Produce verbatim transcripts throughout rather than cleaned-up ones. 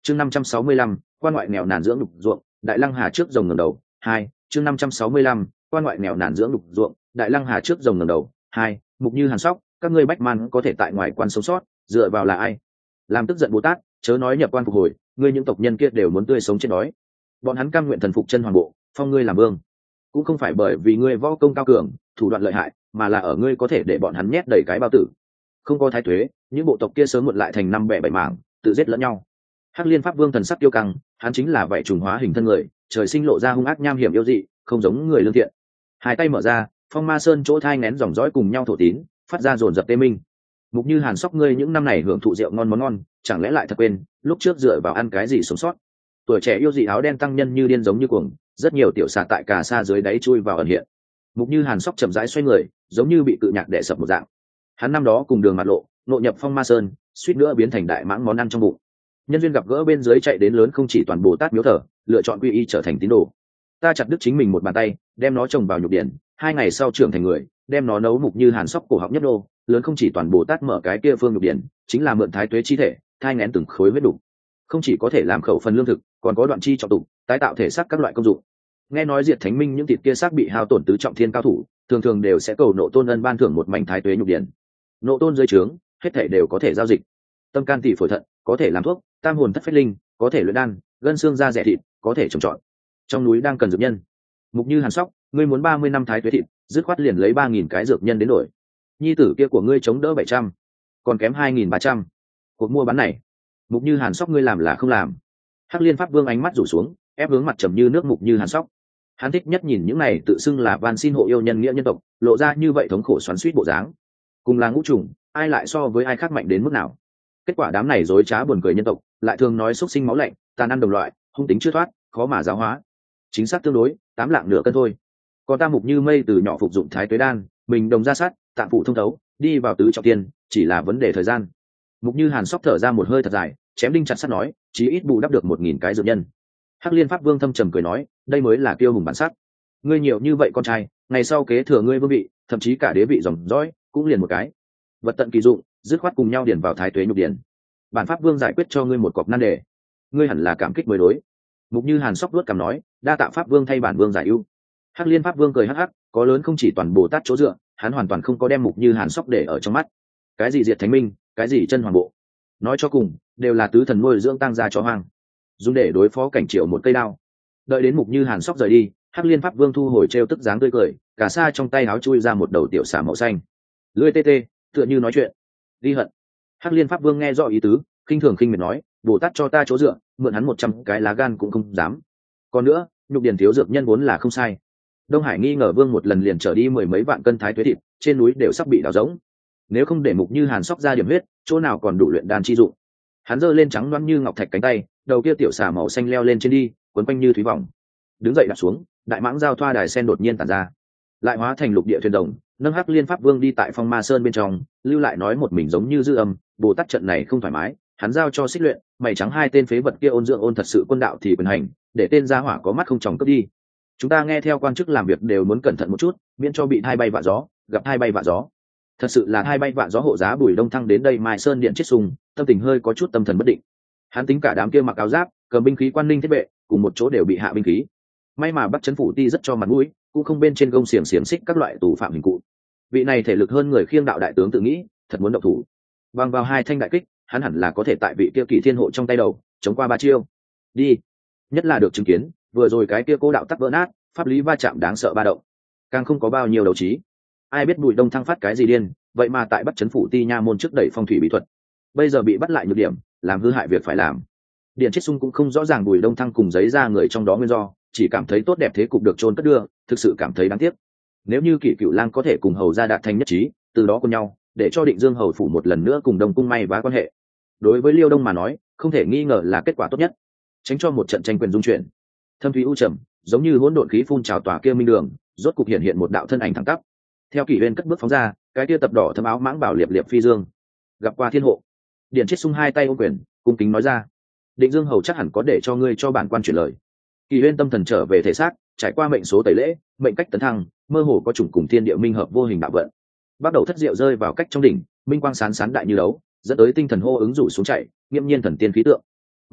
chương năm trăm sáu mươi lăm, quan ngoại nghèo nàn dưỡng đục ruộng, đại lăng hà trước rồng ngẩng đầu. Hai, chương năm trăm sáu mươi lăm, quan ngoại nghèo nàn dưỡng đục ruộng, đại lăng hà trước rồng ngẩng đầu. Hai, Mục Như Hàn Sóc, các ngươi bách man có thể tại ngoài quan sống sót, dựa vào là ai? Làm tức giận Bồ Tát, chớ nói nhập quan phục hồi, ngươi những tộc nhân kia đều muốn tươi sống chết đói. Bọn hắn cam nguyện thần phục chân hoàng bộ, phong ngươi làm vương, cũng không phải bởi vì ngươi võ công cao cường, thủ đoạn lợi hại, mà là ở ngươi có thể để bọn hắn nhét đầy cái bao tử. Không có thái tuế, những bộ tộc kia sớm muộn lại thành năm bẻ bảy mảng, tự giết lẫn nhau. Hắc Liên Pháp Vương thần sắc tiêu căng, hắn chính là vậy trùng hóa hình thân người, trời sinh lộ ra hung ác nham hiểm yêu dị, không giống người lương thiện. Hai tay mở ra, phong ma sơn chỗ thai nén dòng dõi cùng nhau thổ tín, phát ra dồn dập tê minh. Mục Như Hàn Sóc, ngươi những năm này hưởng thụ rượu ngon món ngon, chẳng lẽ lại thật quên lúc trước dựa vào ăn cái gì sống sót? Tuổi trẻ yêu dị áo đen tăng nhân như điên giống như cuồng, rất nhiều tiểu xà tại cà sa dưới đáy chui vào ẩn hiện. Mục Như Hàn Sóc chậm rãi xoay người, giống như bị cự nhạc đè sập một dạng. Hắn năm đó cùng Đường Mạt Lộ nội nhập phong ma sơn, suýt nữa biến thành đại mãng món ăn trong bụng. Nhân duyên gặp gỡ bên dưới chạy đến lớn không chỉ toàn Bồ Tát miếu thờ, lựa chọn quy y trở thành tín đồ. Ta chặt đứt chính mình một bàn tay, đem nó trồng vào nhục điển, hai ngày sau trưởng thành người, đem nó nấu Mục Như Hàn Sóc cổ họng nhất đô, lớn không chỉ toàn Bồ Tát mở cái kia phương nhục điển, chính là mượn thái tuế chi thể, thai nghén từng khối huyết đủ, không chỉ có thể làm khẩu phần lương thực, còn có đoạn chi trọng tụng, tái tạo thể xác các loại công dụng. Nghe nói Diệt Thánh Minh những thịt kia xác bị hao tổn tứ trọng thiên cao thủ, thường thường đều sẽ cầu Nộ Tôn ân ban thưởng một mảnh thái tuế nhục điển. Nộ Tôn dưới trướng, hết thể đều có thể giao dịch. Tâm can tỷ phổi thận, có thể làm thuốc, tam hồn thất phách linh, có thể luyện đan, gân xương da rẻ thịt, có thể trồng trọt. Trong núi đang cần dược nhân. Mục Như Hàn Sóc, ngươi muốn ba mươi năm thái tuế thịt, dứt khoát liền lấy ba nghìn cái dược nhân đến đổi. Nhi tử kia của ngươi chống đỡ bảy trăm, còn kém hai nghìn ba trăm. Cuộc mua bán này, Mục Như Hàn Sóc ngươi làm là không làm? Hắc Liên Pháp Vương ánh mắt rủ xuống, ép hướng mặt trầm như nước Mục Như Hàn Sóc. Hắn thích nhất nhìn những này tự xưng là van xin hộ yêu nhân nghĩa nhân tộc, lộ ra như vậy thống khổ xoắn xuýt bộ dáng. Cùng là ngũ trùng, ai lại so với ai khác mạnh đến mức nào? Kết quả đám này dối trá buồn cười nhân tộc, lại thường nói xúc sinh máu lạnh, tàn ăn đồng loại, hung tính chưa thoát, khó mà giáo hóa. Chính xác tương đối, tám lạng nửa cân thôi. Còn ta Mục Như Mây từ nhỏ phục dụng thái tuế đan, mình đồng ra sát, tạng phụ thông thấu, đi vào tứ trọng tiên, chỉ là vấn đề thời gian. Mục Như Hàn Sóc thở ra một hơi thật dài, chém đinh chặt sắt nói, chí ít bù đắp được một nghìn cái dược nhân. Hắc Liên Pháp Vương thâm trầm cười nói, đây mới là kiêu hùng bản sắc. Ngươi nhiều như vậy con trai, ngày sau kế thừa ngươi vương vị, thậm chí cả đế vị dòng dõi, cũng liền một cái. Vật tận kỳ dụng, dứt khoát cùng nhau điền vào thái tuế nhục điển. Bản Pháp Vương giải quyết cho ngươi một cọc nan đề, ngươi hẳn là cảm kích mới đối. Mục Như Hàn Sóc luốt cằm nói, đa tạ Pháp Vương thay bản Vương giải ưu. Hắc Liên Pháp Vương cười hắc hắc, có lớn không chỉ toàn Bồ Tát chỗ dựa, hắn hoàn toàn không có đem Mục Như Hàn Sóc để ở trong mắt. Cái gì Diệt Thánh Minh, cái gì chân hoàng bộ, nói cho cùng đều là tứ thần nuôi dưỡng tăng gia chó hoang, dùng để đối phó cảnh triệu một cây đao. Đợi đến Mục Như Hàn Sóc rời đi, Hắc Liên Pháp Vương thu hồi trêu tức dáng tươi cười, cả sa trong tay áo chui ra một đầu tiểu xà màu xanh, lưỡi tê tê, tựa như nói chuyện. Ghi hận. Hắc Liên Pháp Vương nghe rõ ý tứ, khinh thường khinh miệt nói, Bồ Tát cho ta chỗ dựa, mượn hắn một trăm cái lá gan cũng không dám. Còn nữa, nhục điển thiếu dược nhân vốn là không sai. Đông Hải nghi ngờ Vương một lần liền trở đi mười mấy vạn cân thái tuế thịt, trên núi đều sắp bị đào rỗng. Nếu không để Mục Như Hàn Sóc ra điểm huyết, chỗ nào còn đủ luyện đan chi dụng. Hắn giơ lên trắng loáng như ngọc thạch cánh tay, đầu kia tiểu xà màu xanh leo lên trên đi, quấn quanh như thúy vòng. Đứng dậy đặt xuống, đại mãng giao thoa đài sen đột nhiên tản ra, lại hóa thành lục địa thuyền đồng, nâng Hắc Liên Pháp Vương đi tại phong ma sơn bên trong, lưu lại nói một mình giống như dư âm, Bồ Tát trận này không thoải mái, hắn giao cho Xích Luyện, mày trắng hai tên phế vật kia ôn dưỡng ôn thật sự quân đạo thì quyền hành, để tên gia hỏa có mắt không tròng cướp đi. Chúng ta nghe theo quan chức làm việc đều muốn cẩn thận một chút, miễn cho bị hai bay vạ gió, gặp hai bay vạ gió. Thật sự là hai bay vạ gió. Hộ giá Bùi Đông Thăng đến đây Mai Sơn điện chết sùng, tâm tình hơi có chút tâm thần bất định. Hắn tính cả đám kia mặc áo giáp, cầm binh khí quan ninh thiết vệ, cùng một chỗ đều bị hạ binh khí. May mà Bắc Trấn phủ ti rất cho mặt mũi, cũng không bên trên gông xiềng xiềng xích các loại tù phạm hình cụ. Vị này thể lực hơn người khiêng đạo đại tướng tự nghĩ, thật muốn động thủ. Bằng vào hai thanh đại kích, hắn hẳn là có thể tại vị kia Kỷ Thiên hộ trong tay đầu, chống qua ba chiêu. Đi. Nhất là được chứng kiến, vừa rồi cái kia cố đạo tắc vỡ nát, pháp lý va chạm đáng sợ ba động. Càng không có bao nhiêu đấu trí. Ai biết Bùi Đông Thăng phát cái gì điên, vậy mà tại Bắc Trấn phủ ti nha môn trước đẩy phong thủy bí thuật. Bây giờ bị bắt lại nhược điểm, làm hư hại việc phải làm. Điện Chết Sung cũng không rõ ràng Bùi Đông Thăng cùng giấy ra người trong đó nguyên do, chỉ cảm thấy tốt đẹp thế cục được chôn cất đưa, thực sự cảm thấy đáng tiếc. Nếu như Kỷ Cửu Lang có thể cùng hầu gia đạt thành nhất trí, từ đó cùng nhau, để cho Định Dương hầu phủ một lần nữa cùng Đông cung may vá quan hệ. Đối với Liêu Đông mà nói, không thể nghi ngờ là kết quả tốt nhất, tránh cho một trận tranh quyền dung chuyển. Thâm thúy u trầm, giống như hỗn độn khí phun trào tòa kia minh đường, rốt cục hiện hiện một đạo thân ảnh thẳng tắp. Theo Kỷ Uyên cất bước phóng ra, cái kia tập đỏ thâm áo mãng bảo liệp liệp phi dương. Gặp qua thiên hộ. Điện Chết Sung hai tay ôm quyền, cung kính nói ra. Định Dương hầu chắc hẳn có để cho ngươi cho bản quan chuyển lời. Kỷ Uyên tâm thần trở về thể xác, trải qua mệnh số tẩy lễ, mệnh cách tấn thăng, mơ hồ có chủng cùng thiên địa minh hợp vô hình đạo vận. Bắt đầu thất diệu rơi vào cách trong đỉnh, minh quang sán sán đại như đấu, dẫn tới tinh thần hô ứng rủ xuống chạy, nghiêm nhiên thần tiên khí tượng.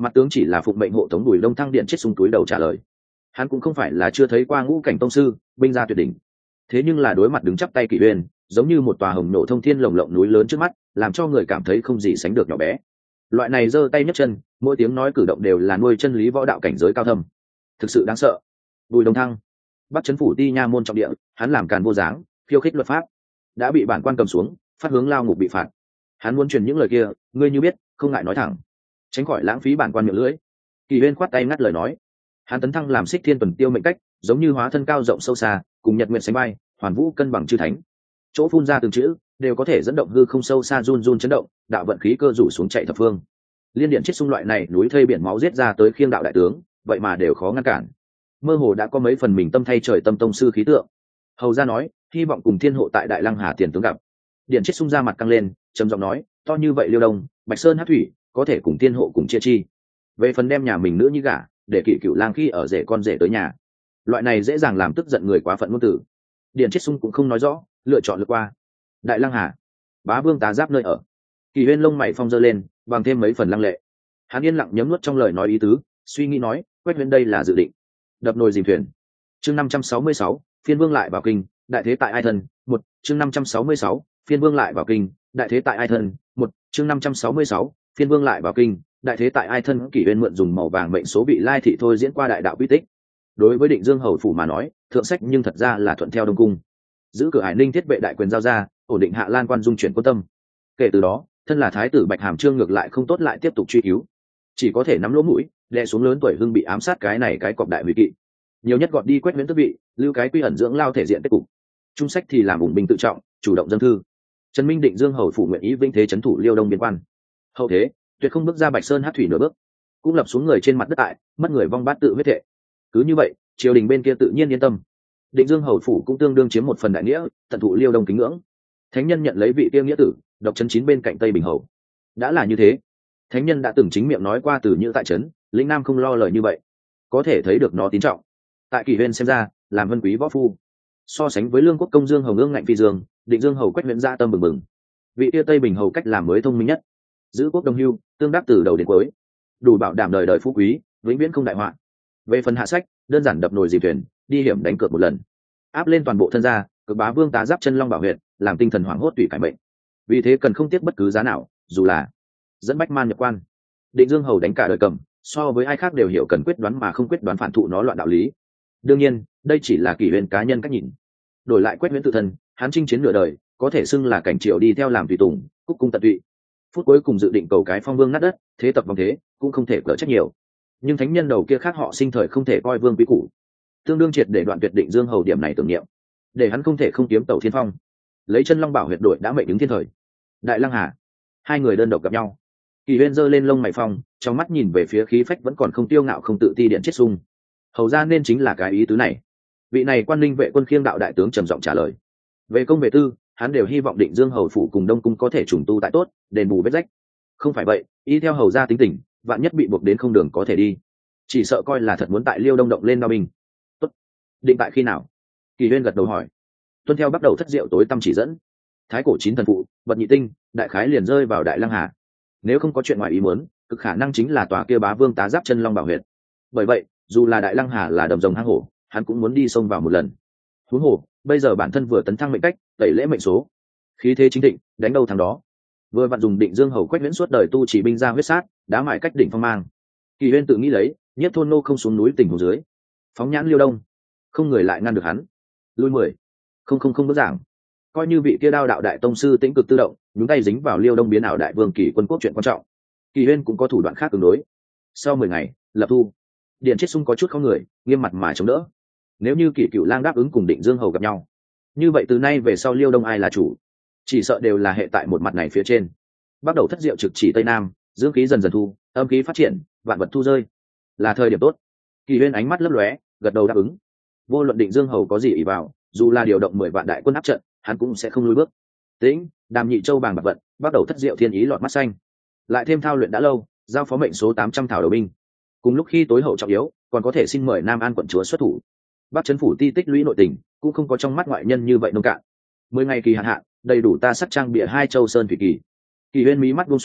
Mặt tướng chỉ là phụng mệnh hộ tống Bùi Đông Thăng điện chết sung túi đầu trả lời. Hắn cũng không phải là chưa thấy qua ngũ cảnh tông sư binh gia tuyệt đỉnh, thế nhưng là đối mặt đứng chắp tay Kỷ Uyên, giống như một tòa hồng nổ thông thiên lồng lộng núi lớn trước mắt, làm cho người cảm thấy không gì sánh được nhỏ bé. Loại này giơ tay nhấc chân, mỗi tiếng nói cử động đều là nuôi chân lý võ đạo cảnh giới cao thâm, thực sự đáng sợ. Bùi Đông Thăng, Bắc Trấn phủ ti nha môn trọng địa, hắn làm càn vô dáng, khiêu khích luật pháp, đã bị bản quan cầm xuống, phát hướng lao ngục bị phạt. Hắn muốn truyền những lời kia, ngươi như biết, không ngại nói thẳng, tránh khỏi lãng phí bản quan miệng lưỡi. Kỳ Uyên khoát tay ngắt lời nói. Hắn tấn thăng làm Xích Thiên Tuần Tiêu mệnh cách, giống như hóa thân cao rộng sâu xa, cùng nhật nguyện sánh bay, hoàn vũ cân bằng chư thánh. Chỗ phun ra từng chữ đều có thể dẫn động hư không sâu xa run run chấn động, đạo vận khí cơ rủ xuống chạy thập phương. Liên điện chết xung loại này núi thây biển máu giết ra tới khiêng đạo đại tướng, vậy mà đều khó ngăn cản. Mơ hồ đã có mấy phần mình tâm thay trời tâm tông sư khí tượng. Hầu gia nói, hy vọng cùng thiên hộ tại Đại Lăng Hà tiền tướng gặp. Điện chết xung ra mặt căng lên, trầm giọng nói, to như vậy Liêu Đông, Bạch Sơn Hắc Thủy, có thể cùng thiên hộ cùng chia chi. Về phần đem nhà mình nữ như gả, để Kỵ Cửu Lang khi ở rể con rể tới nhà, loại này dễ dàng làm tức giận người quá phận ngôn tử. Điện chết xung cũng không nói rõ, lựa chọn lướt qua. Đại Lăng Hà, Bá Vương tá giáp nơi ở. Kỳ Huyên lông mày phong dơ lên, bằng thêm mấy phần lăng lệ. Hắn yên lặng nhấm nuốt trong lời nói ý tứ, suy nghĩ nói, Quách Huyên đây là dự định đập nồi dìm thuyền. Chương năm trăm sáu mươi sáu, phiên vương lại vào kinh, đại thế tại ai thân. Một, chương năm trăm sáu mươi sáu, phiên vương lại vào kinh, đại thế tại ai thân. Một, chương năm trăm sáu mươi sáu, phiên vương lại vào kinh, đại thế tại ai thân. Kỷ Huyên mượn dùng màu vàng mệnh số bị lai thị thôi diễn qua đại đạo quy tích. Đối với Định Dương hầu phủ mà nói, thượng sách nhưng thật ra là thuận theo Đông cung, giữ cửa Hải Ninh thiết vệ đại quyền giao ra, ổn định Hạ Lan quan dung chuyển quân tâm. Kể từ đó, thân là thái tử Bạch Hàm Trương ngược lại không tốt lại tiếp tục truy cứu, chỉ có thể nắm lỗ mũi, đè xuống lớn tuổi hưng bị ám sát cái này cái cọp đại hủy kỵ, nhiều nhất gọt đi Quách Huyễn tước vị, lưu cái quy ẩn dưỡng lao thể diện kết cục. Trung sách thì làm ủng binh tự trọng, chủ động dân thư. Trần Minh Định Dương hầu phủ nguyện ý vinh thế trấn thủ Liêu Đông biên quan. Hậu thế tuyệt không bước ra Bạch Sơn Hắc Thủy nửa bước, cũng lập xuống người trên mặt đất tại, mất người vong bát tự huyết thệ. Cứ như vậy, triều đình bên kia tự nhiên yên tâm. Định Dương hầu phủ cũng tương đương chiếm một phần đại nghĩa, tận thụ Liêu Đông kính ngưỡng. Thánh nhân nhận lấy vị tiêu nghĩa tử, độc trấn chín bên cạnh Tây Bình hầu. Đã là như thế, thánh nhân đã từng chính miệng nói qua từ như tại trấn, lĩnh nam không lo lời như vậy, có thể thấy được nó tín trọng. Tại Kỷ Huyên xem ra, làm vân quý võ phu, so sánh với lương quốc công Dương hầu ngưỡng ngạnh phi dương, Định Dương hầu Quách Huyễn gia tâm bừng bừng. Vị tiêu Tây Bình hầu cách làm mới thông minh nhất, giữ quốc đồng hưu, tương đắc từ đầu đến cuối, đủ bảo đảm đời đời phú quý, vĩnh viễn không đại họa. Về phần hạ sách, đơn giản đập nồi dìm thuyền, đi hiểm đánh cược một lần, áp lên toàn bộ thân gia, cực bá vương tá giáp chân long bảo huyệt, làm tinh thần hoảng hốt tùy cải mệnh. Vì thế cần không tiếc bất cứ giá nào, dù là dẫn bách man nhập quan. Định Dương hầu đánh cả đời cầm, so với ai khác đều hiểu cần quyết đoán mà không quyết đoán phản thụ nó loạn đạo lý. Đương nhiên, đây chỉ là Kỷ Huyên cá nhân cách nhìn. Đổi lại Quách Huyễn tự thân, hắn chinh chiến nửa đời, có thể xưng là cảnh triều đi theo làm tùy tùng, cúc cung tận tụy. Phút cuối cùng dự định cầu cái phong vương nát đất, thế tập vòng thế, cũng không thể cỡ trách nhiều. Nhưng thánh nhân đầu kia khác họ sinh thời không thể coi vương quý cũ, tương đương triệt để đoạn tuyệt Định Dương hầu điểm này tưởng niệm, để hắn không thể không kiếm tàu thiên phong, lấy chân long bảo huyệt đội đã mệnh đứng thiên thời. Đại Lăng Hà, hai người đơn độc gặp nhau. Kỳ Huyên giơ lên lông mày phong, trong mắt nhìn về phía khí phách vẫn còn không tiêu ngạo không tự ti điện chết sung. Hầu ra nên chính là cái ý tứ này. Vị này quan linh vệ quân khiêng đạo đại tướng trầm giọng trả lời. Về công về tư, hắn đều hy vọng Định Dương hầu phủ cùng Đông cung có thể trùng tu tại tốt, đền bù vết rách. Không phải vậy, y theo hầu ra tính tình, vạn nhất bị buộc đến không đường có thể đi, chỉ sợ coi là thật muốn tại Liêu Đông động lên đao binh. Tốt, định tại khi nào? Kỳ Huyên gật đầu hỏi. Tuân theo bắt đầu thất diệu tối tâm chỉ dẫn, thái cổ chín thần phụ, bậc nhị tinh, đại khái liền rơi vào Đại Lăng Hà. Nếu không có chuyện ngoài ý muốn, cực khả năng chính là tòa kia bá vương tá giáp chân long bảo huyệt. Bởi vậy, dù là Đại Lăng Hà là đầm rồng hang hổ, hắn cũng muốn đi xông vào một lần. Huống hồ, bây giờ bản thân vừa tấn thăng mệnh cách, tẩy lễ mệnh số, khí thế chính định, đánh đâu thằng đó. Vừa vặn dùng Định Dương hầu Quách Huyễn suốt đời tu chỉ binh ra huyết sát, đá mại cách đỉnh phong mang. Kỳ Huyên tự nghĩ lấy, nhất thôn nô không xuống núi tình hồ dưới, phóng nhãn Liêu Đông, không người lại ngăn được hắn. Lui mười, không không không bước giảng. Coi như vị kia đao đạo đại tông sư tĩnh cực tự động, nhúng tay dính vào Liêu Đông biến ảo đại vương kỳ quân quốc chuyện quan trọng, Kỳ Huyên cũng có thủ đoạn khác tương đối. Sau mười ngày, lập thu, điện chết sung có chút không người, nghiêm mặt mà chống đỡ. Nếu như Kỷ Cửu Lang đáp ứng cùng Định Dương hầu gặp nhau, như vậy từ nay về sau Liêu Đông ai là chủ, chỉ sợ đều là hệ tại một mặt này phía trên. Bắt đầu thất diệu trực chỉ tây nam, dưỡng khí dần dần thu, âm khí phát triển, vạn vật thu rơi, là thời điểm tốt. Kỳ Huyên ánh mắt lấp lóe, gật đầu đáp ứng. Vô luận Định Dương hầu có gì ý vào, dù là điều động mười vạn đại quân áp trận, hắn cũng sẽ không lùi bước. Tĩnh, Đàm Nhị Châu bàng bạc vận, bắt đầu thất diệu thiên ý lọt mắt xanh, lại thêm thao luyện đã lâu, giao phó mệnh số tám trăm thảo đầu binh. Cùng lúc khi tối hậu trọng yếu, còn có thể xin mời Nam An quận chúa xuất thủ. Bắc Trấn phủ ti tích lũy nội tình, cũng không có trong mắt ngoại nhân như vậy nông cạn. Mười ngày kỳ hạn hạn, đầy đủ ta sắp trang bịa hai châu sơn thủy kỳ. Kỳ Huyên mí mắt buông xuống,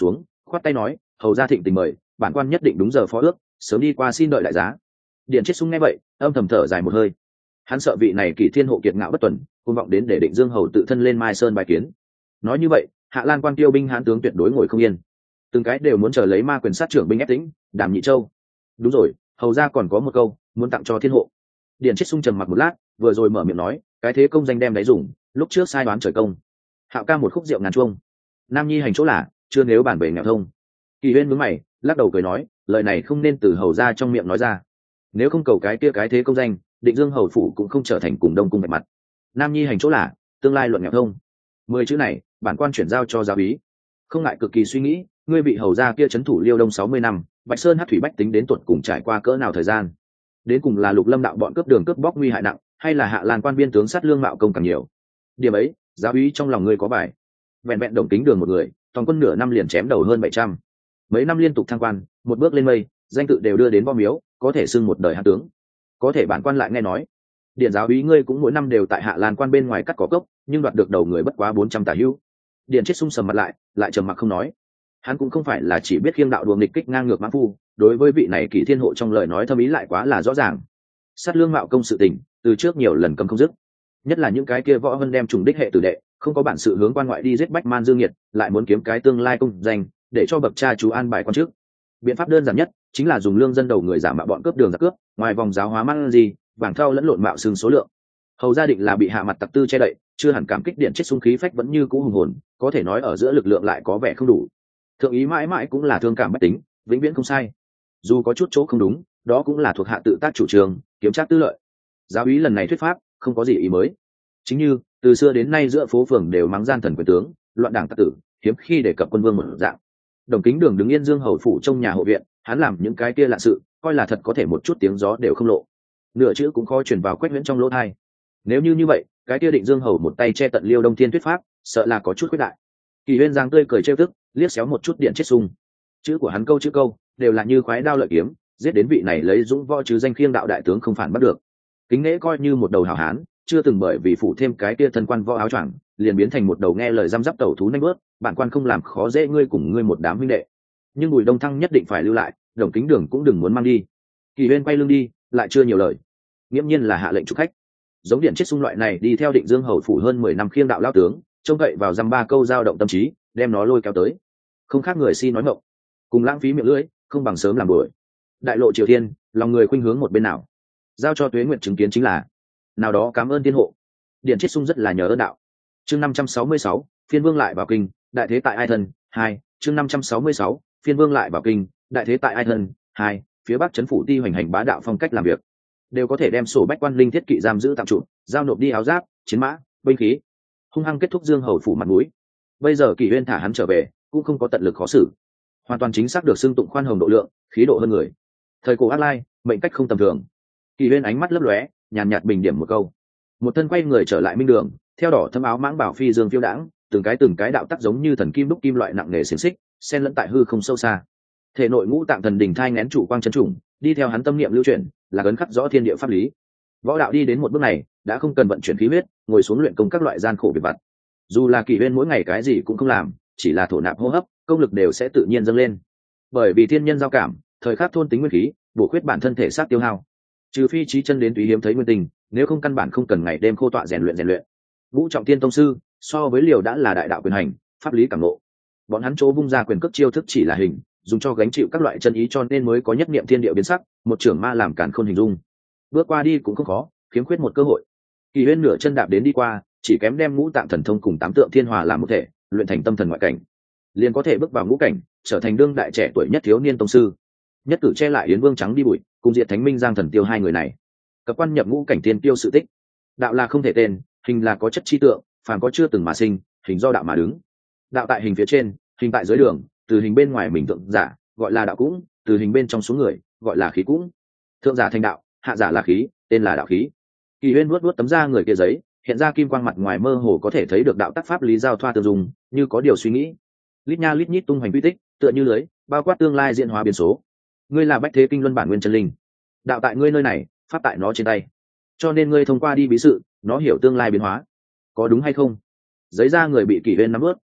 khoát tay nói, hầu ra thịnh tình mời, bản quan nhất định đúng giờ phó ước, sớm đi qua xin đợi đại giá. Điện Chiết Sung nghe vậy, âm thầm thở dài một hơi. Hắn sợ vị này Kỷ Thiên Hộ kiệt ngạo bất tuần, côn vọng đến để Định Dương hầu tự thân lên Mai Sơn bài kiến. Nói như vậy, Hạ Lan quan tiêu binh hãn tướng tuyệt đối ngồi không yên, từng cái đều muốn chờ lấy ma quyền sát trưởng binh ép tĩnh, Đàm Nhị Châu. Đúng rồi, hầu ra còn có một câu muốn tặng cho Thiên Hộ. Điện Chiết Sung trầm mặc một lát, vừa rồi mở miệng nói, cái thế công danh đem đấy dùng, lúc trước sai đoán trời công. Hạo ca một khúc rượu ngàn chuông, nam nhi hành chỗ là chưa nếu bản bể nghèo thông. Kỳ Huyên nhướng mày, lắc đầu cười nói, lời này không nên từ hầu ra trong miệng nói ra. Nếu không cầu cái kia cái thế công danh, Định Dương hầu phủ cũng không trở thành cùng đông cung bạch mặt. Nam nhi hành chỗ là tương lai luận nghèo thông. Mười chữ này, bản quan chuyển giao cho giáo úy. Không ngại cực kỳ suy nghĩ, ngươi bị hầu ra kia trấn thủ Liêu Đông sáu mươi năm, Bạch Sơn Hắc Thủy Bách tính đến tuột cùng trải qua cỡ nào thời gian? Đến cùng là Lục Lâm đạo bọn cướp đường cướp bóc nguy hại nặng, hay là Hạ Lan quan biên tướng sát lương mạo công càng nhiều? Điểm ấy, giáo úy trong lòng ngươi có bài. Vẹn vẹn Đồng Kính Đường một người, toàn quân nửa năm liền chém đầu hơn bảy trăm. Mấy năm liên tục thăng quan, một bước lên mây, danh tự đều đưa đến Võ Miếu, có thể xưng một đời hạ tướng. Có thể bản quan lại nghe nói, điện giáo úy ngươi cũng mỗi năm đều tại Hạ Lan quan bên ngoài cắt cỏ cốc, nhưng đoạt được đầu người bất quá bốn trăm tả hữu. Điện Chiết Sung sầm mặt lại, lại trầm mặc không nói. Hắn cũng không phải là chỉ biết khiêng đạo đùa nghịch kích ngang ngược mãng phu, đối với vị này Kỷ Thiên Hộ trong lời nói thâm ý lại quá là rõ ràng. Sát lương mạo công sự tình, từ trước nhiều lần cầm không dứt. Nhất là những cái kia võ vân đem trùng đích hệ tử đệ, không có bản sự hướng quan ngoại đi giết bách man dương nhiệt, lại muốn kiếm cái tương lai công danh, để cho bậc cha chú an bài quan trước. Biện pháp đơn giản nhất chính là dùng lương dân đầu người giả mạo bọn cướp đường giặc cướp, ngoài vòng giáo hóa man gì, vàng thau lẫn lộn mạo xương số lượng. Hầu gia định là bị hạ mặt tặc tư che đậy, chưa hẳn cảm kích Điện Chiết Sung khí phách vẫn như cũ hùng hồn, có thể nói ở giữa lực lượng lại có vẻ không đủ. Thượng ý mãi mãi cũng là thương cảm bách tính, vĩnh viễn không sai. Dù có chút chỗ không đúng, đó cũng là thuộc hạ tự tác chủ trương, kiểm tra tư lợi. Giáo úy lần này thuyết pháp không có gì ý mới. Chính như từ xưa đến nay giữa phố phường đều mắng gian thần quyền tướng, loạn đảng tặc tử, hiếm khi đề cập quân vương một dạng. Đồng Kính Đường đứng yên Dương hầu phủ trong nhà hộ viện, hắn làm những cái kia lạ sự, coi là thật có thể một chút tiếng gió đều không lộ, nửa chữ cũng khó truyền vào Quách Huyễn trong lỗ tai. Nếu như như vậy, cái kia Định Dương hầu một tay che tận Liêu Đông Thiên thuyết pháp, sợ là có chút khuyết đại. Kỳ Huyên giang tươi cười trêu tức, liếc xéo một chút Điện Chiết Sung. Chữ của hắn câu chữ câu đều là như khoái đao lợi kiếm, giết đến vị này lấy dũng võ chứ danh khiêng đạo đại tướng không phản bắt được. Kính nể coi như một đầu hảo hán, chưa từng bởi vì phủ thêm cái kia thân quan võ áo choàng, liền biến thành một đầu nghe lời răm rắp tẩu thú nanh bớt, bản quan không làm khó dễ ngươi cùng ngươi một đám huynh đệ. Nhưng Bùi Đông Thăng nhất định phải lưu lại, Đồng Kính Đường cũng đừng muốn mang đi. Kỳ Huyên quay lưng đi, lại chưa nhiều lời. Nghiễm nhiên là hạ lệnh chụp khách. Giống Điện Chiết Sung loại này đi theo Định Dương hầu phủ hơn mười năm khiêng đạo lao tướng, trông cậy vào dăm ba câu dao động tâm trí, đem nó lôi kéo tới. Không khác người si nói ngọng, cùng lãng phí miệng lưỡi, không bằng sớm làm buổi. Đại lộ triều thiên, lòng người khuynh hướng một bên nào, giao cho Tuế Nguyệt chứng kiến chính là. Nào đó cảm ơn Thiên Hộ. Điện Chiết Sung rất là nhớ ơn đạo. Chương năm trăm sáu mươi sáu, Phiên Vương lại vào kinh, đại thế tại ai thân, hai. Chương năm trăm sáu mươi sáu, Phiên Vương lại vào kinh, đại thế tại ai thân, hai. Phía Bắc trấn phủ ti hoành hành bá đạo phong cách làm việc, đều có thể đem sổ bách quan linh thiết kỵ giam giữ tạm trụ, giao nộp đi áo giáp, chiến mã, binh khí, hung hăng kết thúc Dương hầu phủ mặt mũi. Bây giờ Kỷ Huyên thả hắn trở về, cũng không có tận lực khó xử, hoàn toàn chính xác được xưng tụng khoan hồng độ lượng, khí độ hơn người. Thời cổ Ác Lai, mệnh cách không tầm thường. Kỷ Huyên ánh mắt lấp lóe, nhàn nhạt bình điểm một câu, một thân quay người trở lại minh đường, theo đỏ thâm áo mãng bảo phi dương phiêu đãng, từng cái từng cái đạo tắc giống như thần kim đúc kim loại nặng nề xiềng xích, xen lẫn tại hư không sâu xa. Thể nội ngũ tạng thần đỉnh thai nén chủ quang chân trùng, đi theo hắn tâm niệm lưu chuyển, là ấn khắc rõ thiên địa pháp lý. Võ đạo đi đến một bước này, đã không cần vận chuyển khí huyết, ngồi xuống luyện công các loại gian khổ việc vặt. Dù là Kỷ Huyên mỗi ngày cái gì cũng không làm, chỉ là thổ nạp hô hấp, công lực đều sẽ tự nhiên dâng lên. Bởi vì thiên nhân giao cảm, thời khắc thôn tính nguyên khí, bổ khuyết bản thân thể xác tiêu hao. Trừ phi trí chân đến tùy hiếm thấy nguyên tình, nếu không căn bản không cần ngày đêm khô tọa rèn luyện rèn luyện. Vũ Trọng Tiên tông sư, so với Liều đã là đại đạo quyền hành, pháp lý cảm ngộ. Bọn hắn chỗ vung ra quyền cước chiêu thức chỉ là hình, dùng cho gánh chịu các loại chân ý cho nên mới có nhất niệm thiên địa biến sắc, một trưởng ma làm càn khôn hình dung. Bước qua đi cũng không khó, khiếm khuyết một cơ hội. Kỳ Huyên nửa chân đạp đến đi qua, chỉ kém đem ngũ tạng thần thông cùng tám tượng thiên hòa làm một thể, luyện thành tâm thần ngoại cảnh, liền có thể bước vào ngũ cảnh, trở thành đương đại trẻ tuổi nhất thiếu niên tông sư. Nhất cử che lại Yến Vương trắng đi bụi, cùng diệt Thánh Minh Giang Thần Tiêu hai người này. Cập quan nhập ngũ cảnh tiên tiêu sự tích. Đạo là không thể tên, hình là có chất chi tượng, phàm có chưa từng mà sinh, hình do đạo mà đứng. Đạo tại hình phía trên, hình tại dưới đường, từ hình bên ngoài mình tượng giả, gọi là đạo cũng, từ hình bên trong xuống người, gọi là khí cũng. Thượng giả thành đạo, hạ giả là khí, tên là đạo khí. Kỳ Huyên vuốt vuốt tấm da người kia giấy, hiện ra kim quang mặt ngoài mơ hồ có thể thấy được đạo tác pháp lý giao thoa tương dùng, như có điều suy nghĩ. Lít nha lít nhít tung hoành quy tích, tựa như lưới, bao quát tương lai diễn hóa biến số. Ngươi là bách thế kinh luân bản nguyên chân linh, đạo tại ngươi nơi này, pháp tại nó trên tay, cho nên ngươi thông qua đi bí sự, nó hiểu tương lai biến hóa, có đúng hay không? Giấy da người bị Kỷ Huyên nắm ướt,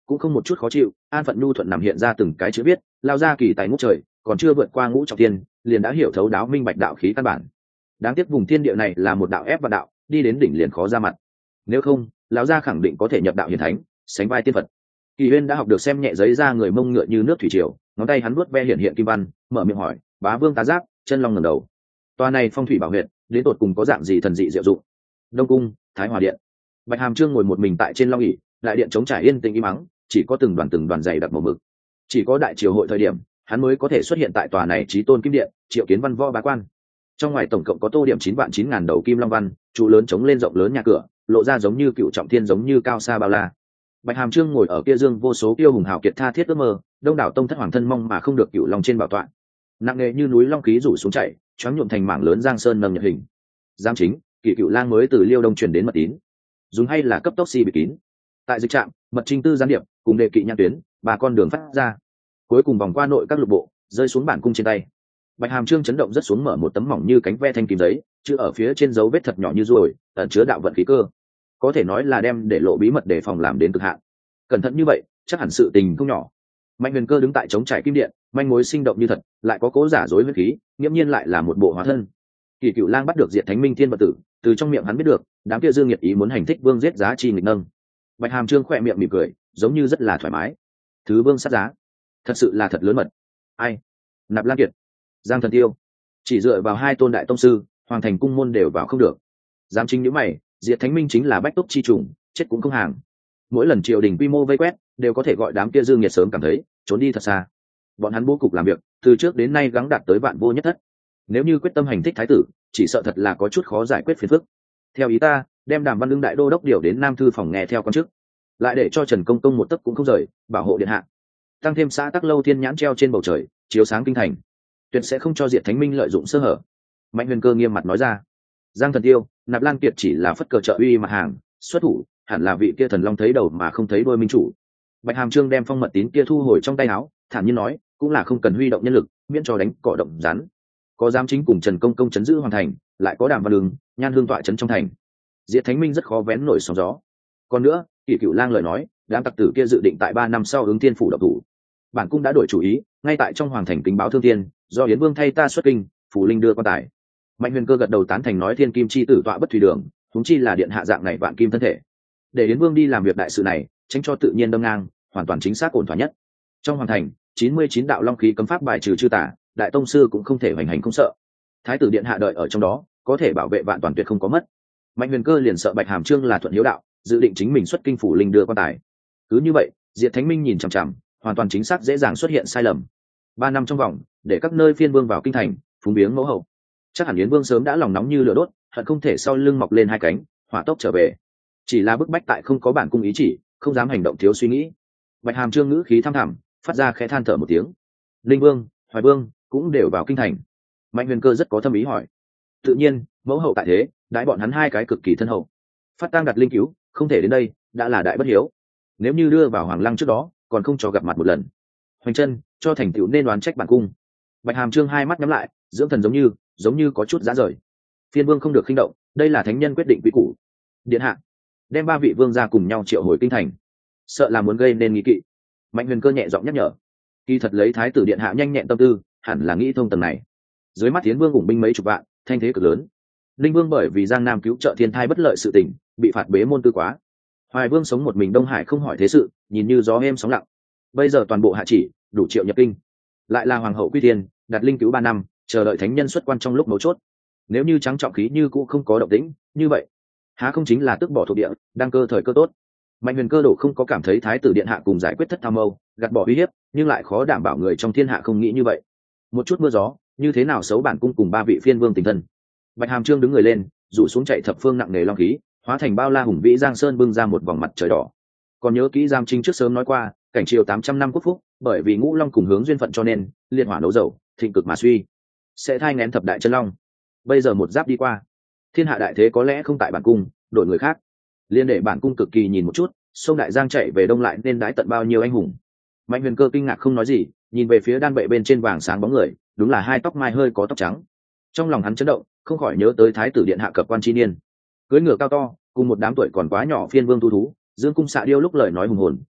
cũng không một chút khó chịu, an phận nhu thuận nằm hiện ra từng cái chữ viết, lao ra kỳ tài ngũ trời, còn chưa vượt qua ngũ trọng thiên, liền đã hiểu thấu đáo minh bạch đạo khí căn bản. Đáng tiếc vùng thiên địa này là một đạo ép và đạo, đi đến đỉnh liền khó ra mặt. Nếu không, lão gia khẳng định có thể nhập đạo hiền thánh, sánh vai tiên phật. Kỳ Huyên đã học được xem nhẹ giấy ra người Mông ngựa như nước thủy triều, ngón tay hắn vuốt ve hiện hiện kim văn, mở miệng hỏi, bá vương tá giáp, chân long ngẩng đầu. Toa này phong thủy bảo huyệt, đến tột cùng có dạng gì thần dị diệu dụng? Đông cung, Thái Hòa điện. Bạch Hàm Trương ngồi một mình tại trên long ỷ, đại điện trống trải yên tĩnh im mắng, chỉ có từng đoàn từng đoàn dày đặc màu mực. Chỉ có đại triều hội thời điểm, hắn mới có thể xuất hiện tại tòa này chí tôn kim điện, triệu kiến văn võ bá quan. Trong ngoài tổng cộng có tô điểm chín vạn chín ngàn đầu kim long văn, trụ lớn chống lên rộng lớn nhà cửa, lộ ra giống như cựu trọng thiên, giống như cao xa bao la. Bạch Hàm Trương ngồi ở kia dương vô số kiêu hùng hào kiệt tha thiết ước mơ, đông đảo tông thất hoàng thân mong mà không được cựu long trên bảo tọa. Nặng nề như núi long khí rủ xuống chảy, choáng nhuộm thành mảng lớn giang sơn nâng nhật hình. Giám chính, Kỷ Cựu Lang mới từ Liêu Đông truyền đến mật tín. Dùng hay là cấp tốc si bị kín. Tại dịch trạm, mật trinh tư gián điệp cùng đề kỵ nhãn tuyến, ba con đường phát ra. Cuối cùng vòng qua nội các lục bộ, rơi xuống bản cung trên tay. Bạch Hàm Trương chấn động rất xuống, mở một tấm mỏng như cánh ve thanh kim giấy, chữ ở phía trên dấu vết thật nhỏ như ruồi, ẩn chứa đạo vận khí cơ. Có thể nói là đem để lộ bí mật để phòng làm đến cực hạn. Cẩn thận như vậy, chắc hẳn sự tình không nhỏ. Mạnh Huyền Cơ đứng tại chống trải kim điện, manh mối sinh động như thật, lại có cố giả dối huyết khí, nghiễm nhiên lại là một bộ hóa thân. Kỷ Cựu Lang bắt được Diệt Thánh Minh Thiên vật tử, từ trong miệng hắn biết được, đám kia dương nhiệt ý muốn hành thích vương giết giá chi nghịch nâng. Bạch Hàm Trương khỏe miệng mỉm cười, giống như rất là thoải mái. Thứ vương sát giá, thật sự là thật lớn mật. Ai? Nạp Lan Kiệt, Giang Thần Tiêu, chỉ dựa vào hai tôn đại tông sư, hoàng thành cung môn đều vào không được. Dám chính những mày, Diệt Thánh Minh chính là bách túc chi trùng, chết cũng không hàng. Mỗi lần triều đình quy mô vây quét, đều có thể gọi đám kia dương nhiệt sớm cảm thấy trốn đi thật xa. Bọn hắn bố cục làm việc, từ trước đến nay gắng đạt tới vạn vô nhất thất. Nếu như quyết tâm hành thích thái tử, chỉ sợ thật là có chút khó giải quyết phiền phức. Theo ý ta, đem Đàm Văn Lương đại đô đốc điều đến Nam thư phòng nghe theo quan chức, lại để cho Trần Công Công một tấc cũng không rời, bảo hộ điện hạ. Tăng thêm xã Tắc Lâu thiên nhãn treo trên bầu trời, chiếu sáng kinh thành, tuyệt sẽ không cho Diệt Thánh Minh lợi dụng sơ hở. Mạnh Huyền Cơ nghiêm mặt nói ra. Giang Thần Tiêu, Nạp Lan Kiệt chỉ là phất cờ trợ uy mà hàng, xuất thủ hẳn là vị kia thần long thấy đầu mà không thấy đuôi minh chủ. Bạch Hàm Trương đem phong mật tín kia thu hồi trong tay áo, thản nhiên nói, cũng là không cần huy động nhân lực, miễn cho đánh cỏ động rắn. Có giám chính cùng Trần Công Công chấn giữ hoàn thành, lại có Đàm Văn Lương, Nhan Hương tọa chấn trong thành, Diệt Thánh Minh rất khó vén nổi sóng gió. Còn nữa, Kỷ Cựu Lang lời nói, đám tặc tử kia dự định tại ba năm sau ứng thiên phủ độc thủ. Bản cung đã đổi chủ ý, ngay tại trong hoàng thành kính báo thương thiên, do Yến Vương thay ta xuất kinh, phủ linh đưa quan tài. Mạnh Huyền Cơ gật đầu tán thành, nói thiên kim chi tử tọa bất thủy đường, huống chi là điện hạ dạng này vạn kim thân thể, để Yến Vương đi làm việc đại sự này, tránh cho tự nhiên đâm ngang, hoàn toàn chính xác ổn thỏa nhất. Trong hoàng thành, chín mươi chín đạo long khí cấm pháp bài trừ chư tả, đại tông sư cũng không thể hoành hành không sợ. Thái tử điện hạ đợi ở trong đó, có thể bảo vệ vạn toàn tuyệt không có mất. Mạnh Huyền Cơ liền sợ Bạch Hàm Trương là thuận hiếu đạo, dự định chính mình xuất kinh phủ linh đưa quan tài. Cứ như vậy, Diệt Thánh Minh nhìn chằm chằm, hoàn toàn chính xác dễ dàng xuất hiện sai lầm. Ba năm trong vòng, để các nơi phiên vương vào kinh thành, phúng biếng mẫu hậu. Chắc hẳn Yến Vương sớm đã lòng nóng như lửa đốt, hận không thể sau lưng mọc lên hai cánh, hỏa tốc trở về. Chỉ là bức bách tại không có bản cung ý chỉ, không dám hành động thiếu suy nghĩ. Bạch Hàm Trương ngữ khí thăm thẳm, phát ra khẽ than thở một tiếng. Linh Vương, Hoài Vương cũng đều vào kinh thành. Mạnh Huyền Cơ rất có thâm ý hỏi. Tự nhiên, mẫu hậu tại thế, đãi bọn hắn hai cái cực kỳ thân hậu. Phát tang đặt linh cứu, không thể đến đây, đã là đại bất hiếu. Nếu như đưa vào hoàng lăng trước đó, còn không cho gặp mặt một lần. Hoành chân, cho thành tựu nên đoán trách bản cung. Bạch Hàm Trương hai mắt nhắm lại, dưỡng thần giống như, giống như có chút giá rời. Phiên vương không được khinh động, đây là thánh nhân quyết định quy củ. Điện hạ, đem ba vị vương ra cùng nhau triệu hồi kinh thành, sợ là muốn gây nên nghi kỵ. Mạnh Huyền Cơ nhẹ giọng nhắc nhở. Kỳ thật lấy thái tử điện hạ nhanh nhẹn tâm tư, hẳn là nghĩ thông tầng này. Dưới mắt Tiến Vương ủng binh mấy chục vạn, thanh thế cực lớn. Linh Vương bởi vì Giang Nam cứu trợ thiên thai bất lợi sự tình, bị phạt bế môn tư quá. Hoài Vương sống một mình Đông Hải không hỏi thế sự, nhìn như gió êm sóng lặng. Bây giờ toàn bộ hạ chỉ, đủ triệu nhập kinh. Lại là hoàng hậu quy thiên, đặt linh cứu ba năm, chờ đợi thánh nhân xuất quan trong lúc mấu chốt. Nếu như trắng trọng khí như cũ không có động tĩnh, như vậy, há không chính là tước bỏ thuộc địa, đăng cơ thời cơ tốt. Mạnh Huyền Cơ đổ không có cảm thấy thái tử điện hạ cùng giải quyết thất tham mâu, gạt bỏ uy hiếp, nhưng lại khó đảm bảo người trong thiên hạ không nghĩ như vậy. Một chút mưa gió, như thế nào xấu bản cung cùng ba vị phiên vương tình thân. Bạch Hàm Trương đứng người lên, rủ xuống chạy thập phương nặng nề long khí, hóa thành bao la hùng vĩ giang sơn, bưng ra một vòng mặt trời đỏ. Còn nhớ kỹ Giang Trinh trước sớm nói qua, cảnh triều tám trăm năm quốc phúc, bởi vì ngũ long cùng hướng duyên phận cho nên liệt hỏa nấu dầu, thịnh cực mà suy, sẽ thai nghén thập đại chân long. Bây giờ một giáp đi qua, thiên hạ đại thế có lẽ không tại bản cung, đổi người khác, liên để bản cung cực kỳ nhìn một chút, sông đại giang chạy về đông lại nên đái tận bao nhiêu anh hùng. Mạnh Huyền Cơ kinh ngạc không nói gì, nhìn về phía đan bệ bên trên vàng sáng bóng người, đúng là hai tóc mai hơi có tóc trắng. Trong lòng hắn chấn động, không khỏi nhớ tới thái tử điện hạ cập quan chi niên, cưỡi ngựa cao to, cùng một đám tuổi còn quá nhỏ phiên vương tu thú, dương cung xạ điêu lúc lời nói hùng hồn,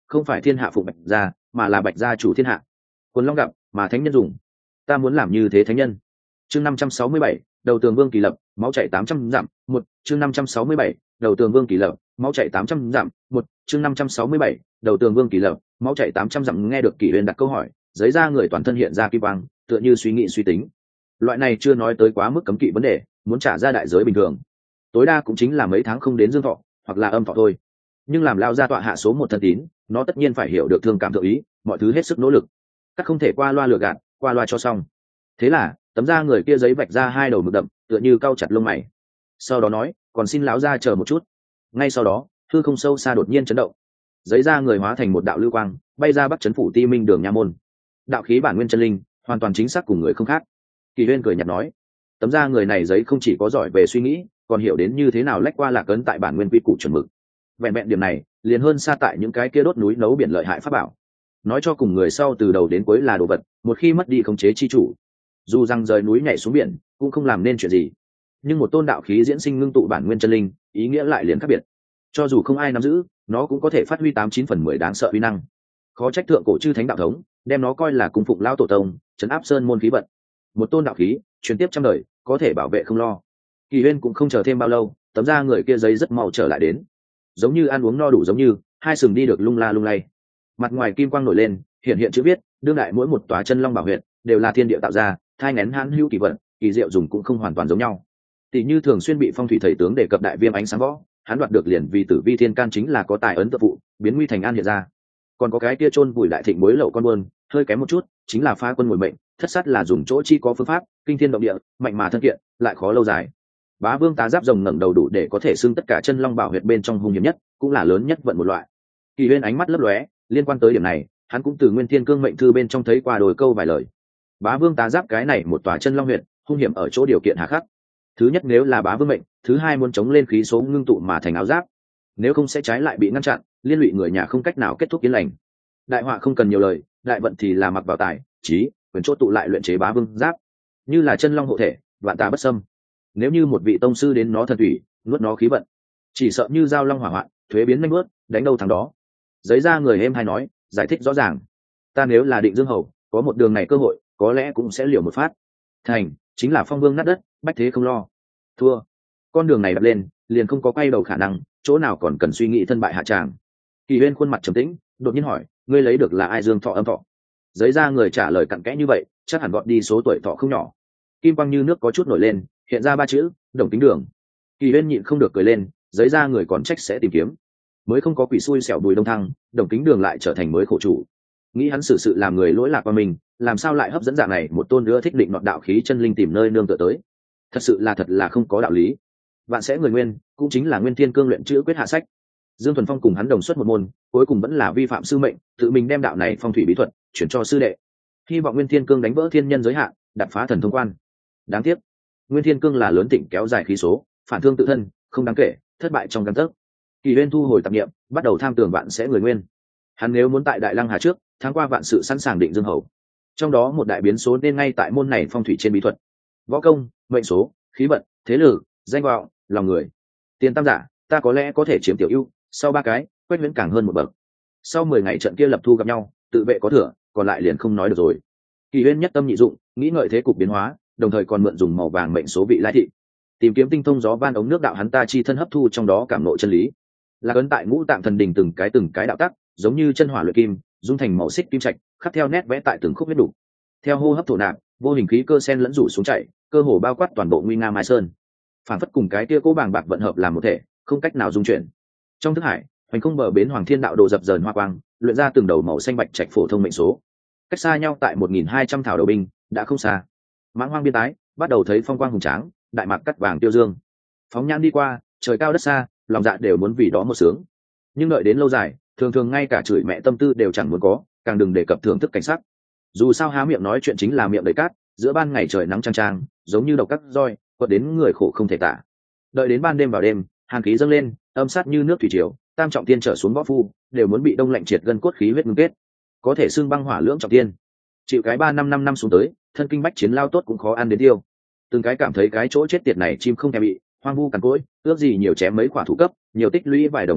không phải thiên hạ phụng bạch gia, mà là bạch gia chủ thiên hạ. Quần long gặp mà thánh nhân dùng, ta muốn làm như thế thánh nhân. Chương năm trăm sáu mươi bảy, đầu tường Vương Kỳ Lập, máu chảy tám trăm dặm, một. Chương năm trăm sáu mươi bảy, đầu tường Vương Kỳ Lập, máu chảy tám trăm dặm, một. Chương năm trăm sáu mươi bảy, đầu tường Vương Kỳ Lập, máu chảy tám trăm dặm. Nghe được Kỷ Huyền đặt câu hỏi, giấy ra người toàn thân hiện ra kim quang, tựa như suy nghĩ suy tính. Loại này chưa nói tới quá mức cấm kỵ vấn đề, muốn trả ra đại giới bình thường, tối đa cũng chính là mấy tháng không đến dương thọ, hoặc là âm thọ thôi. Nhưng làm lao ra tọa hạ số một thân tín, nó tất nhiên phải hiểu được thương cảm thượng ý, mọi thứ hết sức nỗ lực, các không thể qua loa lừa gạt, qua loa cho xong. Thế là tấm da người kia giấy vạch ra hai đầu mực đậm, tựa như cau chặt lông mày. Sau đó nói, còn xin lão gia chờ một chút. Ngay sau đó hư không sâu xa đột nhiên chấn động, giấy da người hóa thành một đạo lưu quang, bay ra bắc chấn phủ ti minh đường nha môn. Đạo khí bản nguyên chân linh, hoàn toàn chính xác cùng người không khác. Kỳ Huyên cười nhạt nói, tấm da người này giấy không chỉ có giỏi về suy nghĩ, còn hiểu đến như thế nào lách qua lạc ấn tại bản nguyên quy củ chuẩn mực. Vẹn vẹn điểm này liền hơn xa tại những cái kia đốt núi nấu biển lợi hại pháp bảo. Nói cho cùng người sau từ đầu đến cuối là đồ vật, một khi mất đi khống chế chi chủ, dù rằng rời núi nhảy xuống biển cũng không làm nên chuyện gì. Nhưng một tôn đạo khí diễn sinh ngưng tụ bản nguyên chân linh, ý nghĩa lại liền khác biệt. Cho dù không ai nắm giữ, nó cũng có thể phát huy tám chín phần mười đáng sợ uy năng. Khó trách thượng cổ chư thánh đạo thống đem nó coi là cung phụng lao tổ tông, trấn áp sơn môn khí vận. Một tôn đạo khí truyền tiếp trăm đời, có thể bảo vệ không lo. Kỳ Huyên cũng không chờ thêm bao lâu, tấm da người kia giấy rất mau trở lại đến, giống như ăn uống no đủ, giống như hai sừng đi được lung la lung lay. Mặt ngoài kim quang nổi lên, hiện hiện chữ viết, đương đại mỗi một tòa chân long bảo huyện đều là thiên địa tạo ra, thai nghén hãn hữu kỳ vận, kỳ diệu dùng cũng không hoàn toàn giống nhau. Tỷ như thường xuyên bị phong thủy thầy tướng đề cập đại viêm ánh sáng võ, hắn đoạt được liền vì tử vi thiên can chính là có tài ấn tự phụ, biến nguy thành an hiện ra. Còn có cái kia chôn vùi đại thịnh mối lậu con buôn, hơi kém một chút chính là phá quân ngồi mệnh, thất sát là dùng chỗ chi có phương pháp, kinh thiên động địa, mạnh mà thân kiện, lại khó lâu dài. Bá Vương tá giáp rồng ngẩng đầu đủ để có thể xưng tất cả chân long bảo huyệt bên trong hung hiểm nhất, cũng là lớn nhất vận một loại. Kỳ Huyên ánh mắt lấp lóe, liên quan tới điểm này, hắn cũng từ Nguyên Thiên Cương mệnh thư bên trong thấy qua đôi câu vài lời. Bá Vương tá giáp cái này một tòa chân long huyệt, hung hiểm ở chỗ điều kiện hà khắc. Thứ nhất nếu là Bá Vương mệnh, thứ hai muốn chống lên khí số ngưng tụ mà thành áo giáp, nếu không sẽ trái lại bị ngăn chặn, liên lụy người nhà không cách nào kết thúc yên lành. Đại họa không cần nhiều lời, đại vận thì là mặc vào tài, trí, quyền chỗ tụ lại luyện chế Bá Vương giáp, như là chân long hộ thể, vạn tà bất xâm. Nếu như một vị tông sư đến nó thần thủy, nuốt nó khí vận, chỉ sợ như giao long hỏa hoạn, thuế biến nhanh bước, đánh đâu thắng đó. Giấy ra người êm hay nói, giải thích rõ ràng. Ta nếu là Định Dương hầu, có một đường này cơ hội, có lẽ cũng sẽ liều một phát. Thành chính là phong vương nát đất, bách thế không lo. Thua, con đường này đặt lên, liền không có quay đầu khả năng, chỗ nào còn cần suy nghĩ thân bại hạ tràng. Kỳ Huyên khuôn mặt trầm tĩnh, đột nhiên hỏi, ngươi lấy được là ai dương thọ âm thọ? Giấy ra người trả lời cặn kẽ như vậy, chắc hẳn gọn đi số tuổi thọ không nhỏ. Kim quang như nước có chút nổi lên, hiện ra ba chữ, Đồng Kính Đường. Kỳ Huyên nhịn không được cười lên, giấy ra người còn trách sẽ tìm kiếm, mới không có quỷ xui xẻo Bùi Đông Thăng, Đồng Kính Đường lại trở thành mới khổ chủ. Nghĩ hắn xử sự làm người lỗi lạc qua mình, làm sao lại hấp dẫn dạng này một tôn nữa thích định nọt đạo khí chân linh tìm nơi nương tựa tới? Thật sự là thật là không có đạo lý. Vạn sẽ người nguyên, cũng chính là Nguyên Thiên Cương luyện chữ quyết hạ sách. Dương Thuần Phong cùng hắn đồng xuất một môn, cuối cùng vẫn là vi phạm sư mệnh, tự mình đem đạo này phong thủy bí thuật chuyển cho sư đệ. Hy vọng Nguyên Thiên Cương đánh vỡ thiên nhân giới hạn, đập phá thần thông quan. Đáng tiếc, Nguyên Thiên Cương là lớn tịnh kéo dài khí số, phản thương tự thân, không đáng kể, thất bại trong gang tấc. Kỳ Huyên thu hồi tạp niệm, bắt đầu tham tưởng vạn sẽ người nguyên. Hắn nếu muốn tại Đại Lăng Hà trước, tháng qua vạn sự sẵn sàng Định Dương hầu. Trong đó một đại biến số nên ngay tại môn này phong thủy trên bí thuật. Võ công, mệnh số, khí vận, thế lực, danh vọng, lòng người. Tiền tam giả, ta có lẽ có thể chiếm tiểu ưu, sau ba cái, Quách Viễn càng hơn một bậc. Sau mười ngày trận kia lập thu gặp nhau, tự vệ có thừa, còn lại liền không nói được rồi. Kỳ Huyên nhất tâm nhị dụng, nghĩ ngợi thế cục biến hóa, đồng thời còn mượn dùng màu vàng mệnh số vị lai thị, tìm kiếm tinh thông gió van ống nước đạo hắn ta chi thân hấp thu trong đó cảm nội chân lý. Là ấn tại ngũ tạng thần đình từng cái từng cái đạo tắc, giống như chân hỏa luyện kim, dung thành màu xích kim trạch, khắc theo nét vẽ tại từng khúc huyết đủ. Theo hô hấp thổ nạp, vô hình khí cơ sen lẫn rủ xuống chảy, cơ hồ bao quát toàn bộ nguy nga mai sơn. Phản phất cùng cái kia cố bàng bạc vận hợp làm một thể, không cách nào dung chuyển. Trong thức hải, hoành không bờ bến hoàng thiên đạo đồ dập dờn hoa quang, luyện ra từng đầu màu xanh bạch trạch phổ thông mệnh số. Cách xa nhau tại một nghìn hai trăm thảo đầu binh, đã không xa. Mãng hoang biên tái, bắt đầu thấy phong quang hùng tráng, đại mạc cắt vàng tiêu dương. Phóng nhãn đi qua, trời cao đất xa, lòng dạ đều muốn vì đó một sướng. Nhưng đợi đến lâu dài, thường thường ngay cả chửi mẹ tâm tư đều chẳng muốn có, càng đừng đề cập thưởng thức cảnh sắc. Dù sao há miệng nói chuyện chính là miệng đầy cát, giữa ban ngày trời nắng chang chang, giống như độc cắt roi, quật đến người khổ không thể tả. Đợi đến ban đêm vào đêm, hàn khí dâng lên, âm sát như nước thủy triều, tam trọng tiên trở xuống võ phu, đều muốn bị đông lạnh triệt gân cốt khí huyết ngưng kết. Có thể xưng băng hỏa lưỡng trọng tiên. Chịu cái ba năm năm năm xuống tới, thân kinh bách chiến lao tốt cũng khó ăn đến tiêu. Từng cái cảm thấy cái chỗ chết tiệt này chim không thèm bị, hoang vu cằn cỗi, ước gì nhiều chém mấy quả thủ cấp, nhiều tích lũy vài đồng tiền bạc,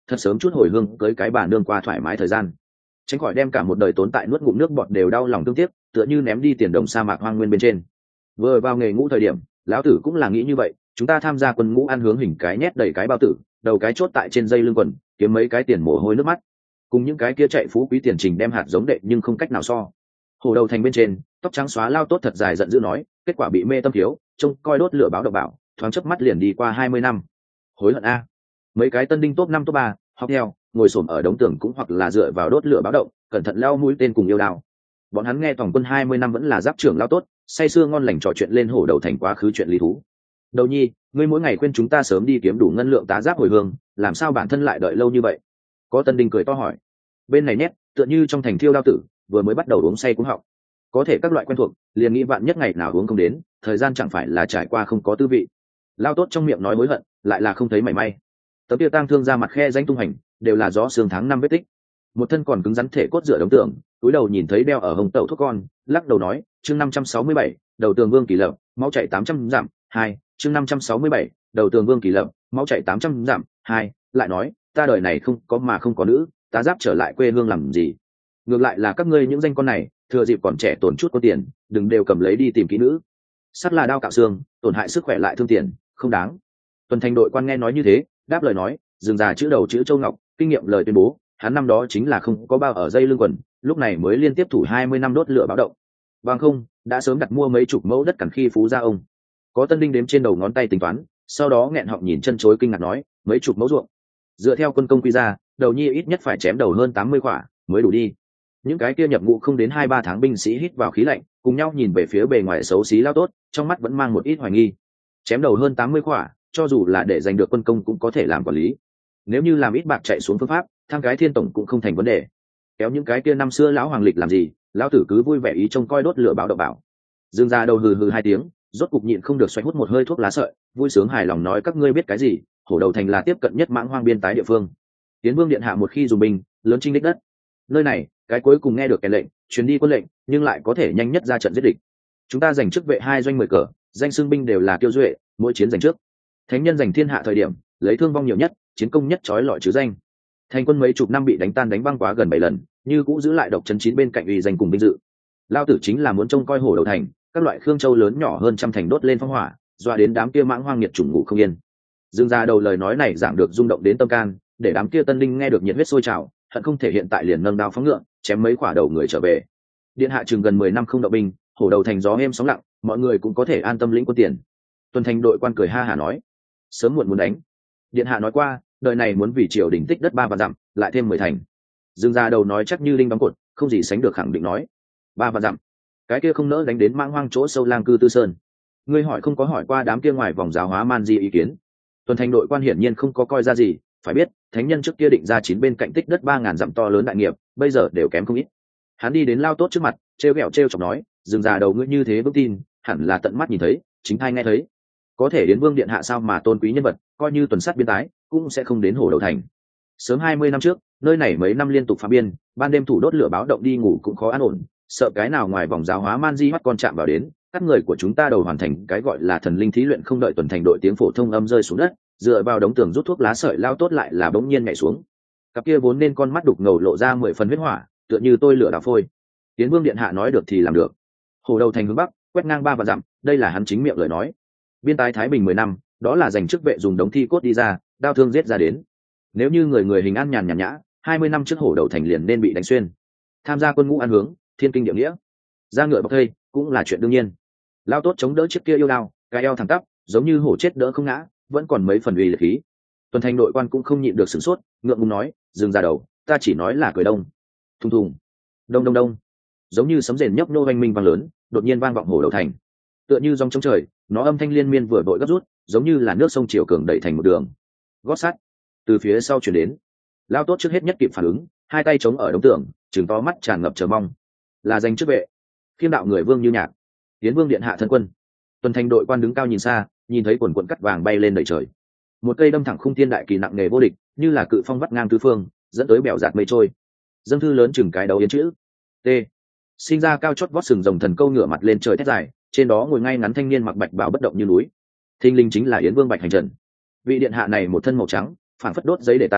thật sớm chút hồi hương cưới cái bà nương qua thoải mái thời gian, tránh khỏi đem cả một đời tốn tại nuốt ngụm nước bọt đều đau lòng thương tiếc, tựa như ném đi tiền đồng sa mạc hoang nguyên bên trên. Vừa vào nghề ngũ thời điểm, lão tử cũng là nghĩ như vậy, chúng ta tham gia quân ngũ ăn hướng hình cái nhét đầy cái bao tử, đầu cái chốt tại trên dây lưng quần, kiếm mấy cái tiền mồ hôi nước mắt, cùng những cái kia chạy phú quý tiền trình đem hạt giống đệ nhưng không cách nào so. Hồ đầu thành bên trên, tóc trắng xóa lao tốt thật dài giận dữ nói, kết quả bị mê tâm thiếu, trông coi đốt lửa báo động bảo, thoáng chớp mắt liền đi qua hai mươi năm. Hối hận a. Mấy cái tân đinh top năm top ba, học theo, ngồi xổm ở đống tường cũng hoặc là dựa vào đốt lửa báo động, cẩn thận leo mũi tên cùng yêu đào. Bọn hắn nghe tổng quân hai mươi năm vẫn là giáp trưởng lao tốt, say sưa ngon lành trò chuyện lên hổ đầu thành quá khứ chuyện lý thú. Đầu nhi, ngươi mỗi ngày khuyên chúng ta sớm đi kiếm đủ ngân lượng tá giáp hồi hương, làm sao bản thân lại đợi lâu như vậy? Có tân đinh cười to hỏi. Bên này nhét, tựa như trong thành thiêu đao tử, vừa mới bắt đầu uống say cũng họng. Có thể các loại quen thuộc, liền nghĩ vạn nhất ngày nào uống không đến, thời gian chẳng phải là trải qua không có tư vị. Lao tốt trong miệng nói hối hận, lại là không thấy mảy may. Tấm tiêu tang thương ra mặt khe danh tung hành, đều là gió sương tháng năm vết tích. Một thân còn cứng rắn thể cốt dựa đống tường, túi đầu nhìn thấy đeo ở hồng tẩu thuốc con, lắc đầu nói, chương năm trăm sáu mươi bảy, đầu tường Vương Kỳ Lập, máu chảy tám trăm dặm, hai, chương năm trăm sáu mươi bảy, đầu tường Vương Kỳ Lập, máu chảy tám trăm dặm, hai, lại nói, ta đời này không có mà không có nữ, ta giáp trở lại quê hương làm gì? Ngược lại là các ngươi những danh con này, thừa dịp còn trẻ tổn chút có tiền, đừng đều cầm lấy đi tìm kỹ nữ. Sắt là đao cạo xương, tổn hại sức khỏe lại thương tiền, không đáng. Tuần thành đội quan nghe nói như thế, đáp lời nói, dừng già chữ đầu chữ Châu Ngọc, kinh nghiệm lời tuyên bố, hắn năm đó chính là không có bao ở dây lưng quần, lúc này mới liên tiếp thủ hai mươi năm đốt lửa báo động. Bằng không, đã sớm đặt mua mấy chục mẫu đất cằn khi phú gia ông. Có tân đinh đếm trên đầu ngón tay tính toán, sau đó nghẹn họng nhìn chân chối kinh ngạc nói, mấy chục mẫu ruộng. Dựa theo quân công quy ra, đầu nhi ít nhất phải chém đầu hơn tám mươi quả mới đủ đi. Những cái kia nhập ngũ không đến hai ba tháng binh sĩ hít vào khí lạnh, cùng nhau nhìn về phía bề ngoài xấu xí lao tốt, trong mắt vẫn mang một ít hoài nghi. Chém đầu hơn tám mươi quả, cho dù là để giành được quân công cũng có thể làm quản lý. Nếu như làm ít bạc chạy xuống phương pháp, thăng cái thiên tổng cũng không thành vấn đề. Kéo những cái kia năm xưa lão hoàng lịch làm gì, lão tử cứ vui vẻ ý trông coi đốt lửa báo động bảo. Dương ra đầu hừ hừ hai tiếng, rốt cục nhịn không được xoay hút một hơi thuốc lá sợi, vui sướng hài lòng nói, các ngươi biết cái gì, hổ đầu thành là tiếp cận nhất mãng hoang biên tái địa phương. Tiến Vương điện hạ một khi dùng binh lớn chinh đích đất, nơi này cái cuối cùng nghe được kèn lệnh truyền đi quân lệnh, nhưng lại có thể nhanh nhất ra trận giết địch. Chúng ta giành chức vệ hai doanh mười cờ, danh xương binh đều là kiêu duệ, mỗi chiến giành trước. Thánh nhân giành thiên hạ thời điểm, lấy thương vong nhiều nhất, chiến công nhất trói lọi chứ danh. Thành quân mấy chục năm bị đánh tan đánh băng quá gần bảy lần, như cũng giữ lại độc chân chín bên cạnh uy danh cùng vinh dự. Lao tử chính là muốn trông coi hổ đầu thành, các loại khương châu lớn nhỏ hơn trăm thành đốt lên phong hỏa, dọa đến đám kia mãng hoang nhiệt chủng ngủ không yên. Dương ra đầu lời nói này giảng được rung động đến tâm can, để đám kia tân linh nghe được nhiệt huyết sôi trào, hận không thể hiện tại liền nâng đao phóng ngựa, chém mấy quả đầu người trở về. Điện hạ chừng gần mười năm không động binh, hổ đầu thành gió êm sóng lặng, mọi người cũng có thể an tâm lĩnh quân tiền. Tuần thành đội quan cười ha hả nói, sớm muộn muốn đánh. Điện hạ nói qua, đời này muốn vì triều đình tích đất ba vạn dặm, lại thêm mười thành. Dương ra đầu nói chắc như linh đóng cột, không gì sánh được khẳng định nói, ba vạn dặm, cái kia không nỡ đánh đến mãng hoang chỗ sâu lang cư tư sơn. Ngươi hỏi không có hỏi qua đám kia ngoài vòng giáo hóa man di ý kiến. Tuần thành đội quan hiển nhiên không có coi ra gì, phải biết thánh nhân trước kia định ra chín bên cạnh tích đất ba ngàn dặm to lớn đại nghiệp, bây giờ đều kém không ít. Hắn đi đến lao tốt trước mặt, trêu ghẹo trêu chọc nói, dừng già đầu ngươi như thế vững tin, hẳn là tận mắt nhìn thấy, chính thai nghe thấy. Có thể đến Vương điện hạ sao mà tôn quý nhân vật, coi như tuần sát biên tái cũng sẽ không đến hổ đầu thành. Sớm hai mươi năm trước, nơi này mấy năm liên tục phá biên, ban đêm thủ đốt lửa báo động đi ngủ cũng khó an ổn, sợ cái nào ngoài vòng giáo hóa man di mắt con chạm vào đến, các người của chúng ta đầu hoàn thành cái gọi là thần linh thí luyện không đợi tuần thành đội tiếng phổ thông âm rơi xuống đất, dựa vào đống tường rút thuốc lá sợi lao tốt lại là bỗng nhiên nhảy xuống. Cặp kia vốn nên con mắt đục ngầu lộ ra mười phần huyết hỏa, tựa như tôi lửa đào phôi. Tiến Vương điện hạ nói được thì làm được. Hổ đầu thành hướng bắc, quét ngang ba vạn dặm, đây là hắn chính miệng lời nói. Biên tái thái bình mười năm, đó là dành chức vệ dùng đống thi cốt đi ra, đao thương giết ra đến. Nếu như người người hình an nhàn nhàn nhã, hai mươi năm trước hổ đầu thành liền nên bị đánh xuyên. Tham gia quân ngũ an hướng, thiên kinh địa nghĩa, ra ngựa bọc thây cũng là chuyện đương nhiên. Lao tốt chống đỡ chiếc kia yêu đao, cái eo thẳng tắp, giống như hổ chết đỡ không ngã, vẫn còn mấy phần uy lực khí. Tuần thành đội quan cũng không nhịn được sửng sốt, ngượng ngùng nói, dừng ra đầu, ta chỉ nói là cười đông. Thùng thùng, đông đông đông, giống như sấm rền nhấp nô oanh minh vang lớn, đột nhiên vang vọng hổ đầu thành. Tựa như dòng trong trời, nó âm thanh liên miên vừa vội gấp rút, giống như là nước sông chiều cường đẩy thành một đường. Gót sắt từ phía sau chuyển đến. Lao tốt trước hết nhất kịp phản ứng, hai tay chống ở đống tường, trừng to mắt tràn ngập chờ mong. Là danh chức vệ, khiêm đạo người Vương Như Nhạc, Tiến Vương điện hạ thân quân. Tuần thành đội quan đứng cao nhìn xa, nhìn thấy quần quần cắt vàng bay lên đầy trời. Một cây đâm thẳng khung thiên đại kỳ nặng nề vô địch, như là cự phong vắt ngang tứ phương, dẫn tới bèo giạt mây trôi. Dâng thư lớn chừng cái đầu yến chữ. T. Sinh ra cao chót vót sừng rồng thần câu ngửa mặt lên trời thét dài, trên đó ngồi ngay ngắn thanh niên mặc bạch bào bất động như núi. Thinh linh chính là Yến Vương Bạch Hành Trần. Vị điện hạ này một thân màu trắng, phản phất đốt giấy để tang,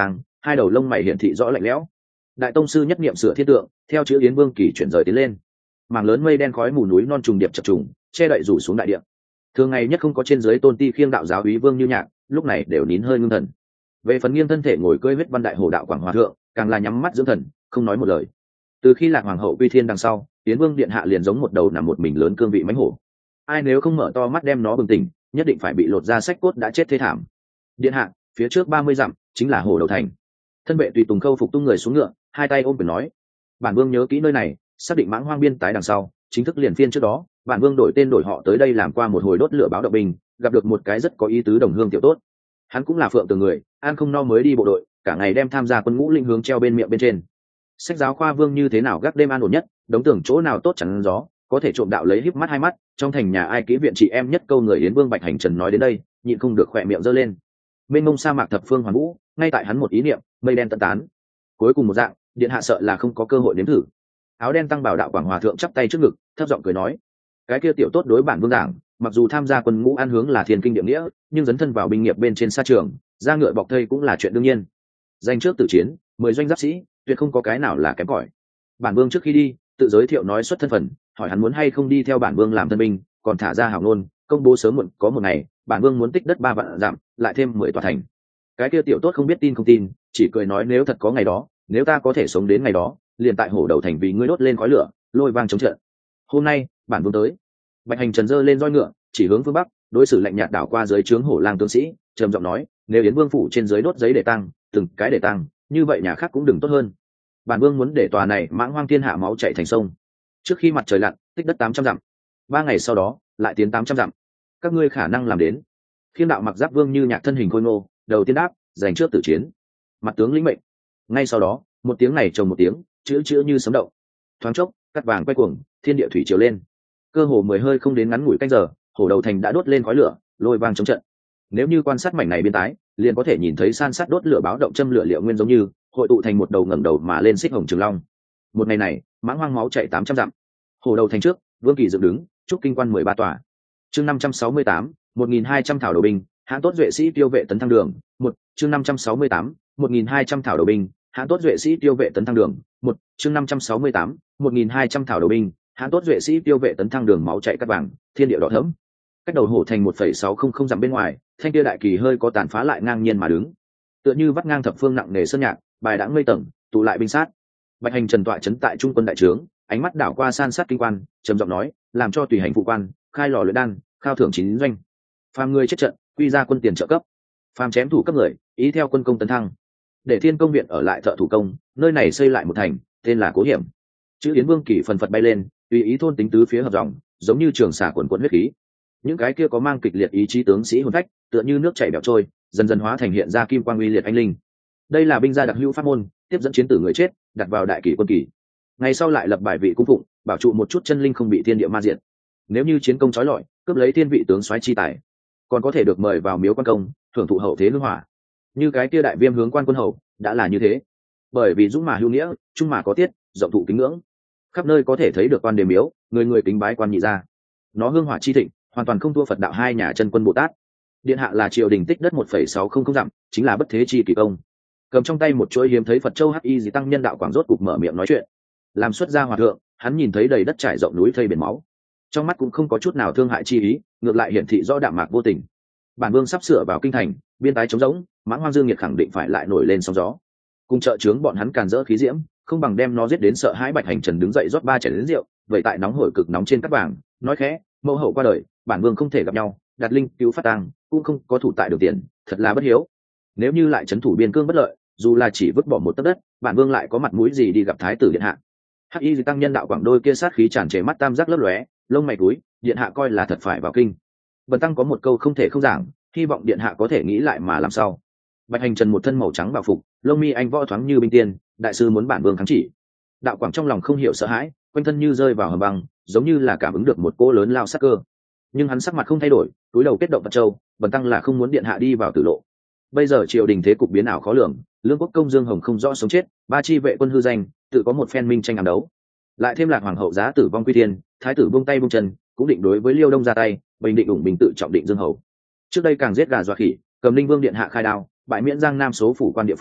hai đầu lông mày hiển thị rõ lạnh lẽo. Đại tông sư nhất niệm sửa thiết tượng, theo chữ Yến Vương Kỳ chuyển rời tiến lên. Mảng lớn mây đen khói mù núi non trùng điệp chập trùng, che đậy rủ xuống đại địa. Thường ngày nhất không có trên dưới tôn ti khiêng đạo giáo úy vương Như Nhạc, lúc này đều nín hơi ngưng thần. Về phần nghiêng thân thể ngồi cưỡi huyết văn đại hồ đạo quảng hòa thượng, càng là nhắm mắt dưỡng thần, không nói một lời. Từ khi Lạc hoàng hậu quy thiên đằng sau, Yến Vương điện hạ liền giống một đầu nằm một mình lớn cương vị mãnh hổ. Ai nếu không mở to mắt đem nó bừng tỉnh, nhất định phải bị lột ra sách cốt đã chết thê thảm. Điện hạ, phía trước ba mươi dặm chính là hồ đầu thành. Thân vệ tùy tùng khâu phục tung người xuống ngựa, hai tay ôm quyền nói: bản vương nhớ kỹ nơi này, xác định mãng hoang biên tái đằng sau, chính thức liền phiên trước đó, bản vương đổi tên đổi họ tới đây làm qua một hồi đốt lửa báo động binh, gặp được một cái rất có ý tứ đồng hương tiểu tốt. Hắn cũng là phượng tường người, ăn không no mới đi bộ đội, cả ngày đem tham gia quân ngũ linh hướng treo bên miệng bên trên. Sách giáo khoa vương như thế nào gác đêm an ổn nhất, đống tưởng chỗ nào tốt chẳng gió, có thể trộm đạo lấy híp mắt hai mắt, trong thành nhà ai kỹ viện chị em nhất câu người Yến Vương Bạch Hành Trần nói đến đây, nhịn không được khỏe miệng giơ lên. Mênh mông sa mạc thập phương hoàn vũ, ngay tại hắn một ý niệm, mây đen tận tán. Cuối cùng một dạng, điện hạ sợ là không có cơ hội nếm thử. Áo đen tăng bảo đạo quảng hòa thượng chắp tay trước ngực, thấp giọng cười nói: cái kia tiểu tốt đối bản vương giảng, mặc dù tham gia quân ngũ an hướng là thiên kinh địa nghĩa, nhưng dấn thân vào binh nghiệp bên trên sa trường, ra ngựa bọc thây cũng là chuyện đương nhiên. Danh trước tử chiến, mười doanh giáp sĩ, tuyệt không có cái nào là kém cỏi. Bản vương trước khi đi, tự giới thiệu nói xuất thân phận, hỏi hắn muốn hay không đi theo bản vương làm thân binh, còn thả ra hảo ngôn, công bố sớm muộn có một ngày, bản vương muốn tích đất ba vạn dặm, lại thêm mười tòa thành. Cái kia tiểu tốt không biết tin không tin, chỉ cười nói nếu thật có ngày đó, nếu ta có thể sống đến ngày đó, liền tại hổ đầu thành vì ngươi đốt lên khói lửa, lôi vang chống trận. Hôm nay, bản vương tới. Bạch Hành Trần giơ lên roi ngựa, chỉ hướng phương bắc, đối xử lạnh nhạt đảo qua dưới trướng hổ lang tướng sĩ, trầm giọng nói: nếu Yến Vương phủ trên dưới đốt giấy để tăng, từng cái để tăng, như vậy nhà khác cũng đừng tốt hơn. Bản vương muốn để tòa này mãng hoang thiên hạ máu chảy thành sông. Trước khi mặt trời lặn, tích đất tám trăm dặm. Ba ngày sau đó, lại tiến tám trăm dặm. Các ngươi khả năng làm đến. Khiêm đạo mặc giáp vương Như Nhạc thân hình khôi ngô, đầu tiên đáp, giành trước tử chiến. Mặt tướng lĩnh mệnh. Ngay sau đó, một tiếng này chồng một tiếng, chữ chữ như sấm động. Thoáng chốc, cắt vàng quay cuồng, thiên địa thủy triều lên. Cơ hồ mười hơi không đến ngắn ngủi canh giờ, hổ đầu thành đã đốt lên khói lửa, lôi vang chống trận. Nếu như quan sát mảnh này biên tái, liền có thể nhìn thấy san sát đốt lửa báo động châm lửa liệu nguyên giống như hội tụ thành một đầu ngẩng đầu mà lên xích hồng trường long. Một ngày này, mãng hoang máu chạy tám trăm dặm. Hổ đầu thành trước, Vương Kỳ dựng đứng, trúc kinh quan mười ba tòa. Chương năm trăm sáu mươi tám, một nghìn hai trăm thảo đầu binh, hãn tốt duệ sĩ tiêu vệ tấn thăng đường. Một chương năm trăm sáu mươi tám, một nghìn hai trăm thảo đầu binh, hãn tốt duệ sĩ tiêu vệ tấn thăng đường. Một chương năm trăm sáu mươi tám, một nghìn hai trăm thảo đầu binh, hãn tốt duệ sĩ tiêu vệ tấn thăng đường máu chạy cắt vàng, thiên địa đỏ thẫm. Cách đầu hổ thành một phẩy sáu không không dặm bên ngoài, thanh kia đại kỳ hơi có tàn phá lại ngang nhiên mà đứng, tựa như vắt ngang thập phương nặng nề sơn nhạc, bài đãng mây tầng, tụ lại binh sát. Bạch Hành Trần tọa trấn tại trung quân đại trướng, ánh mắt đảo qua san sát kinh quan, trầm giọng nói: làm cho tùy hành phụ quan khai lò luyện đan, khao thưởng chín doanh. Phàm người chết trận, quy ra quân tiền trợ cấp. Phàm chém thủ cấp người, ý theo quân công tấn thăng. Để Thiên Công viện ở lại thợ thủ công, nơi này xây lại một thành, tên là Cố Hiểm. Chữ Yến Vương Kỳ phần phật bay lên, tùy ý thôn tính tứ phía hợp dòng, giống như trường xả quần quần huyết khí. Những cái kia có mang kịch liệt ý chí tướng sĩ hồn phách, tựa như nước chảy bẹo trôi, dần dần hóa thành hiện ra kim quang uy liệt anh linh. Đây là binh gia đặc hữu pháp môn, tiếp dẫn chiến tử người chết, đặt vào đại kỷ quân kỷ. Ngày sau lại lập bài vị cung phụng, bảo trụ một chút chân linh không bị thiên địa ma diệt. Nếu như chiến công trói lọi, cướp lấy thiên vị tướng soái chi tài, còn có thể được mời vào miếu quan công, thưởng thụ hậu thế hương hỏa. Như cái kia đại viêm hướng quan quân hầu, đã là như thế. Bởi vì dũng mà hữu nghĩa, trung mà có tiết, rộng thụ kính ngưỡng, khắp nơi có thể thấy được quan đề miếu, người người kính bái quan nhị gia. Nó hương hỏa chi thịnh, hoàn toàn không thua Phật đạo hai nhà chân quân Bồ Tát. Điện hạ là triều đình tích đất một phẩy sáu không không dặm, chính là bất thế chi kỳ công. Cầm trong tay một chuỗi hiếm thấy Phật châu hắc y dị tăng nhân đạo quảng rốt cục mở miệng nói chuyện. Làm xuất gia hòa thượng, hắn nhìn thấy đầy đất trải rộng núi thây biển máu, trong mắt cũng không có chút nào thương hại chi ý, ngược lại hiển thị rõ đạm mạc vô tình. Bản vương sắp sửa vào kinh thành, biên tái trống rỗng, mãng hoang dương nhiệt khẳng định phải lại nổi lên sóng gió. Cùng trợ trướng bọn hắn càn rỡ khí diễm, không bằng đem nó giết đến sợ hãi. Bạch Hành Trần đứng dậy rót ba chén rượu, vậy tại nóng hổi cực nóng trên cát vàng, nói khẽ: mẫu hậu qua đời, bản vương không thể gặp nhau, đặt linh cứu phát tang, cũng không có thủ tại được tiền, thật là bất hiếu. Nếu như lại trấn thủ biên cương bất lợi, dù là chỉ vứt bỏ một tấc đất, bản vương lại có mặt mũi gì đi gặp thái tử điện hạ. Hắc y tăng nhân đạo quảng đôi kia sát khí tràn trề, mắt tam giác lấp lóe, lông mày cúi: điện hạ coi là thật phải vào kinh. Bần tăng có một câu không thể không giảng, hy vọng điện hạ có thể nghĩ lại mà làm sao. Bạch Hành Trần một thân màu trắng bảo phục, lông mi anh võ thoáng như binh tiên, đại sư muốn bản vương kháng chỉ. Đạo quảng trong lòng không hiểu sợ hãi, quanh thân như rơi vào hầm băng, giống như là cảm ứng được một cỗ lớn lao sắc cơ. Nhưng hắn sắc mặt không thay đổi, túi đầu kết động Phật châu, bần tăng là không muốn điện hạ đi vào tử lộ. Bây giờ triều đình thế cục biến ảo khó lường, lương quốc công Dương Hồng không rõ sống chết, ba chi vệ quân hư danh, tự có một phen minh tranh ám đấu. Lại thêm Lạc hoàng hậu giá tử vong quy thiên, thái tử buông tay buông chân, cũng định đối với Liêu Đông ra tay, bình định ủng bình tự trọng định Dương Hầu. Trước đây càng giết gà dọa khỉ, cầm Linh Vương điện hạ khai đao, bại miễn Giang Nam số phủ quan địa phương,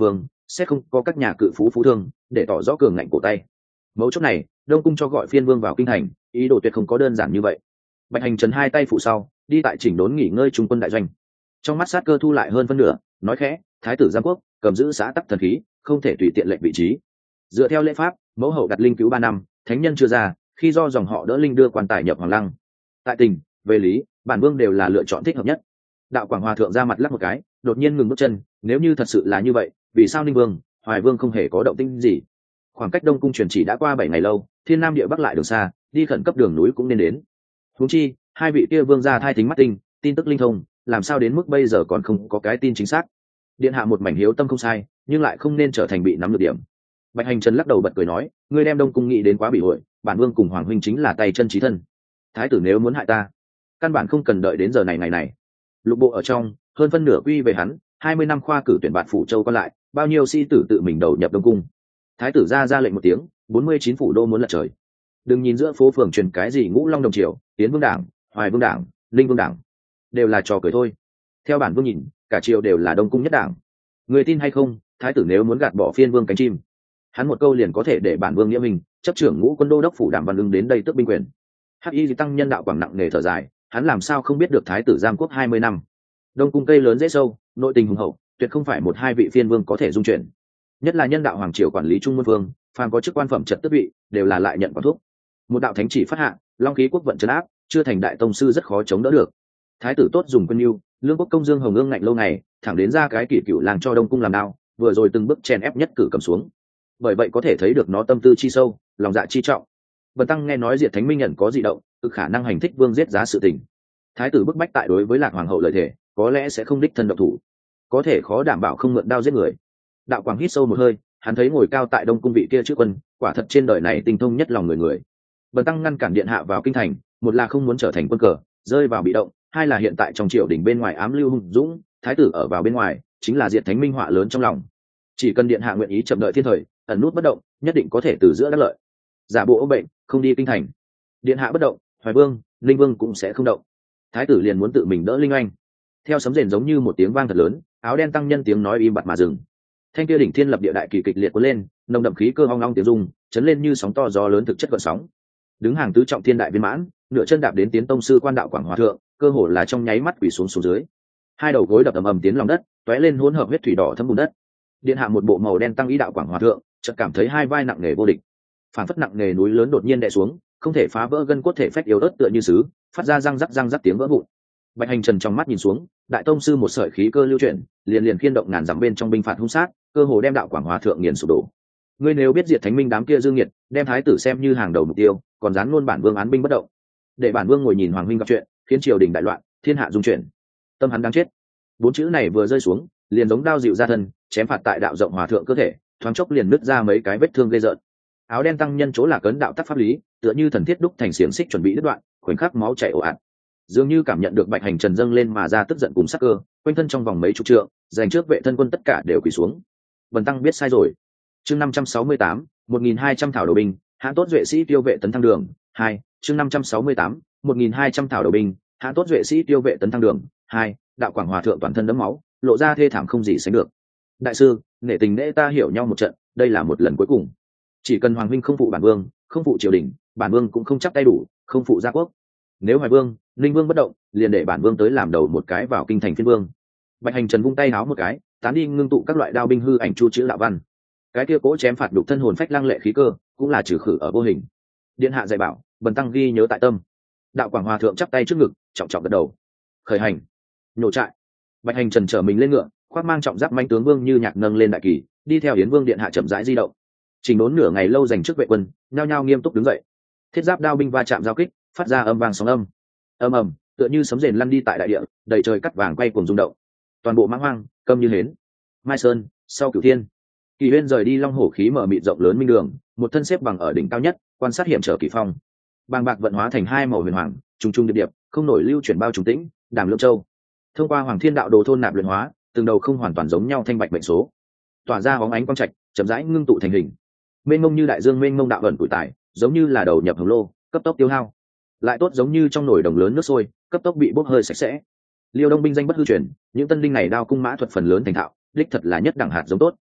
sẽ không có các nhà cự phú phú thương để tỏ rõ cường ngạnh cổ tay. Mấu chốt này đông cung cho gọi phiên vương vào kinh thành, ý đồ tuyệt không có đơn giản như vậy. Bạch Hành Trần hai tay phụ sau đi tại chỉnh đốn nghỉ ngơi trung quân đại doanh, trong mắt sát cơ thu lại hơn phân nửa, nói khẽ: thái tử Giang Quốc cầm giữ xã tắc thần khí, không thể tùy tiện lệnh vị trí. Dựa theo lễ pháp, mẫu hậu đặt linh cứu ba năm, thánh nhân chưa ra, khi do dòng họ đỡ linh đưa quan tài nhập hoàng lăng. Tại tình về lý, bản vương đều là lựa chọn thích hợp nhất. Đạo Quảng Hòa thượng ra mặt lắc một cái, đột nhiên ngừng bước chân. Nếu như thật sự là như vậy, vì sao Ninh Vương, Hoài Vương không hề có động tĩnh gì? Khoảng cách Đông cung truyền chỉ đã qua bảy ngày lâu, thiên nam địa bắc lại đường xa, đi khẩn cấp đường núi cũng nên đến. Huống chi hai vị kia vương gia thai thính mắt tinh, tin tức linh thông, làm sao đến mức bây giờ còn không có cái tin chính xác? Điện hạ một mảnh hiếu tâm không sai, nhưng lại không nên trở thành bị nắm được điểm. Bạch Hành Trần lắc đầu bật cười nói: ngươi đem Đông cung nghĩ đến quá bị hội, bản vương cùng hoàng huynh chính là tay chân trí thân. Thái tử nếu muốn hại ta, căn bản không cần đợi đến giờ này ngày này. Lục bộ ở trong, hơn phân nửa quy về hắn, hai mươi năm khoa cử tuyển bạt phủ châu còn lại, bao nhiêu sĩ tử tự mình đầu nhập Đông cung. Thái tử ra ra lệnh một tiếng, bốn mươi chín phủ đô muốn lật trời. Đừng nhìn giữa phố phường truyền cái gì ngũ long đồng triều, tiến vương đảng, hoài vương đảng, linh vương đảng, đều là trò cười thôi. Theo bản vương nhìn, cả triều đều là Đông cung nhất đảng. Người tin hay không, thái tử nếu muốn gạt bỏ phiên vương cánh chim, hắn một câu liền có thể để bản vương nghĩa mình chấp trưởng ngũ quân đô đốc phủ Đàm Văn Ưng đến đây tước binh quyền. Hắc Y tăng nhân đạo quảng nặng nề thở dài, hắn làm sao không biết được thái tử Giang Quốc hai mươi năm, Đông cung cây lớn dễ sâu, nội tình hùng hậu, tuyệt không phải một hai vị phiên vương có thể dung chuyển. Nhất là nhân đạo hoàng triều quản lý trung môn vương, phàm có chức quan phẩm trật tước vị, đều là lại nhận quản thuốc. Một đạo thánh chỉ phát hạ, long khí quốc vận trấn áp, chưa thành đại tông sư rất khó chống đỡ được. Thái tử tốt dùng quân yêu, lương quốc công dương hồng ương ngạnh lâu ngày, thẳng đến ra cái kỷ cựu làng cho Đông cung làm đao, vừa rồi từng bước chèn ép nhất cử cầm xuống. Bởi vậy có thể thấy được nó tâm tư chi sâu, lòng dạ chi trọng. Bần tăng nghe nói Diệt Thánh Minh nhận có dị động, cực khả năng hành thích vương giết giá sự tình. Thái tử bức bách tại đối với Lạc hoàng hậu lời thể, có lẽ sẽ không đích thân độc thủ, có thể khó đảm bảo không mượn đao giết người. Đạo Quảng hít sâu một hơi, hắn thấy ngồi cao tại Đông cung vị kia trước quân, quả thật trên đời này tinh thông nhất lòng người người. Bần tăng ngăn cản điện hạ vào kinh thành, một là không muốn trở thành quân cờ, rơi vào bị động, hai là hiện tại trong triều đình bên ngoài ám lưu hung dũng, thái tử ở vào bên ngoài, chính là Diệt Thánh Minh họa lớn trong lòng. Chỉ cần điện hạ nguyện ý chậm đợi thiên thời, ẩn nút bất động, nhất định có thể từ giữa đắc lợi. Giả bộ ốm bệnh, không đi kinh thành. Điện hạ bất động, Hoài Vương, Linh Vương cũng sẽ không động. Thái tử liền muốn tự mình đỡ Linh Anh. Theo sấm rền giống như một tiếng vang thật lớn, áo đen tăng nhân tiếng nói im bặt mà dừng. Thanh kia đỉnh thiên lập địa đại kỳ kịch liệt cuốn lên, nồng đậm khí cơ ong ong tiếng rung, chấn lên như sóng to gió lớn thực chất gợn sóng. Đứng hàng tứ trọng thiên đại viên mãn, nửa chân đạp đến tiến tông sư quan đạo Quảng Hòa thượng, cơ hồ là trong nháy mắt quỳ xuống xuống dưới. Hai đầu gối đập ầm ầm tiến lòng đất, tóe lên hỗn hợp huyết thủy đỏ thấm bùn đất. Điện hạ một bộ màu đen tăng ý đạo Quảng Hòa thượng, chợt cảm thấy hai vai nặng nề vô địch, phản phất nặng nề núi lớn đột nhiên đè xuống, không thể phá vỡ gân cốt thể phách yếu ớt tựa như sứ, phát ra răng rắc răng rắc tiếng vỡ vụn. Bạch Hành Trần trong mắt nhìn xuống, đại tông sư một sợi khí cơ lưu chuyển, liền liền khiên động ngàn dặm bên trong binh phạt hung sát, cơ hồ đem đạo Quảng Hòa thượng nghiền sụp đổ. Ngươi nếu biết Diệt Thánh Minh đám kia dương nghiệt, đem thái tử xem như hàng đầu mục tiêu, còn dán luôn bản vương án binh bất động, để bản vương ngồi nhìn hoàng huynh gặp chuyện, khiến triều đình đại loạn, thiên hạ dung chuyển. Tâm hắn đang chết. Bốn chữ này vừa rơi xuống, liền giống đao dịu ra thân, chém phạt tại đạo rộng hòa thượng cơ thể, thoáng chốc liền nứt ra mấy cái vết thương gây rợn. Áo đen tăng nhân chỗ là cấn đạo tắc pháp lý, tựa như thần thiết đúc thành xiềng xích chuẩn bị đứt đoạn, khoảnh khắc máu chảy ồ ạt. Dường như cảm nhận được Bạch Hành Trần dâng lên mà ra tức giận cùng sắc cơ, quanh thân trong vòng mấy chục trượng, giành trước vệ thân quân tất cả đều quỳ xuống. Bần tăng biết sai rồi. Chương năm trăm sáu mươi tám, một nghìn hai trăm thảo đầu binh, hãn tốt duệ sĩ tiêu vệ tấn thăng đường. Hai, chương năm trăm sáu mươi tám, một nghìn hai trăm thảo đầu binh, hãn tốt duệ sĩ tiêu vệ tấn thăng đường. Hai, đạo Quảng Hòa thượng toàn thân đẫm máu, lộ ra thê thảm không gì sánh được. Đại sư, nể tình nể ta hiểu nhau một trận, đây là một lần cuối cùng. Chỉ cần hoàng huynh không phụ bản vương, không phụ triều đình, bản vương cũng không chắc tay đủ, không phụ gia quốc. Nếu Hoài Vương, Linh Vương bất động, liền để bản vương tới làm đầu một cái vào kinh thành phiên vương. Bạch Hành Trần vung tay háo một cái, tán đi ngưng tụ các loại đao binh hư ảnh chu chữ đạo văn. Cái kia cố chém phạt đục thân hồn phách lăng lệ khí cơ, cũng là trừ khử ở vô hình. Điện hạ dạy bảo, bần tăng ghi nhớ tại tâm. Đạo Quảng Hòa thượng chắp tay trước ngực, trọng trọng gật đầu. Khởi hành. Nhổ trại. Bạch Hành Trần trở mình lên ngựa, khoác mang trọng giáp manh tướng vương như nhạc nâng lên đại kỳ, đi theo Yến Vương điện hạ chậm rãi di động. Trình đốn nửa ngày lâu dành trước vệ quân, nhao nhao nghiêm túc đứng dậy. Thiết giáp đao binh va chạm giao kích, phát ra âm vang sóng âm. Âm ầm, tựa như sấm rền lăn đi tại đại địa, đầy trời cắt vàng quay cuồng rung động. Toàn bộ mãng hoang, câm như hến. Mai Sơn, sau Cửu Thiên. Kỳ Huyên rời đi long hổ khí mở mịt rộng lớn minh đường, một thân xếp bằng ở đỉnh cao nhất, quan sát hiểm trở kỳ phong. Bàng bạc vận hóa thành hai màu huyền hoàng, trùng trùng điệp điệp, không nổi lưu chuyển bao trùng tĩnh, đàm lượng châu. Thông qua Hoàng Thiên đạo đồ thôn nạp luyện hóa, từng đầu không hoàn toàn giống nhau thanh bạch mệnh số, tỏa ra bóng ánh quang trạch, chậm rãi ngưng tụ thành hình. Mênh mông như đại dương mênh mông đạo ẩn tuổi tải, giống như là đầu nhập hồng lô, cấp tốc tiêu hao. Lại tốt giống như trong nồi đồng lớn nước sôi, cấp tốc bị bốc hơi sạch sẽ. Liêu Đông binh danh bất hư truyền, những tân binh này đao cung mã thuật phần lớn thành thạo, đích thật là nhất đẳng hạt giống tốt.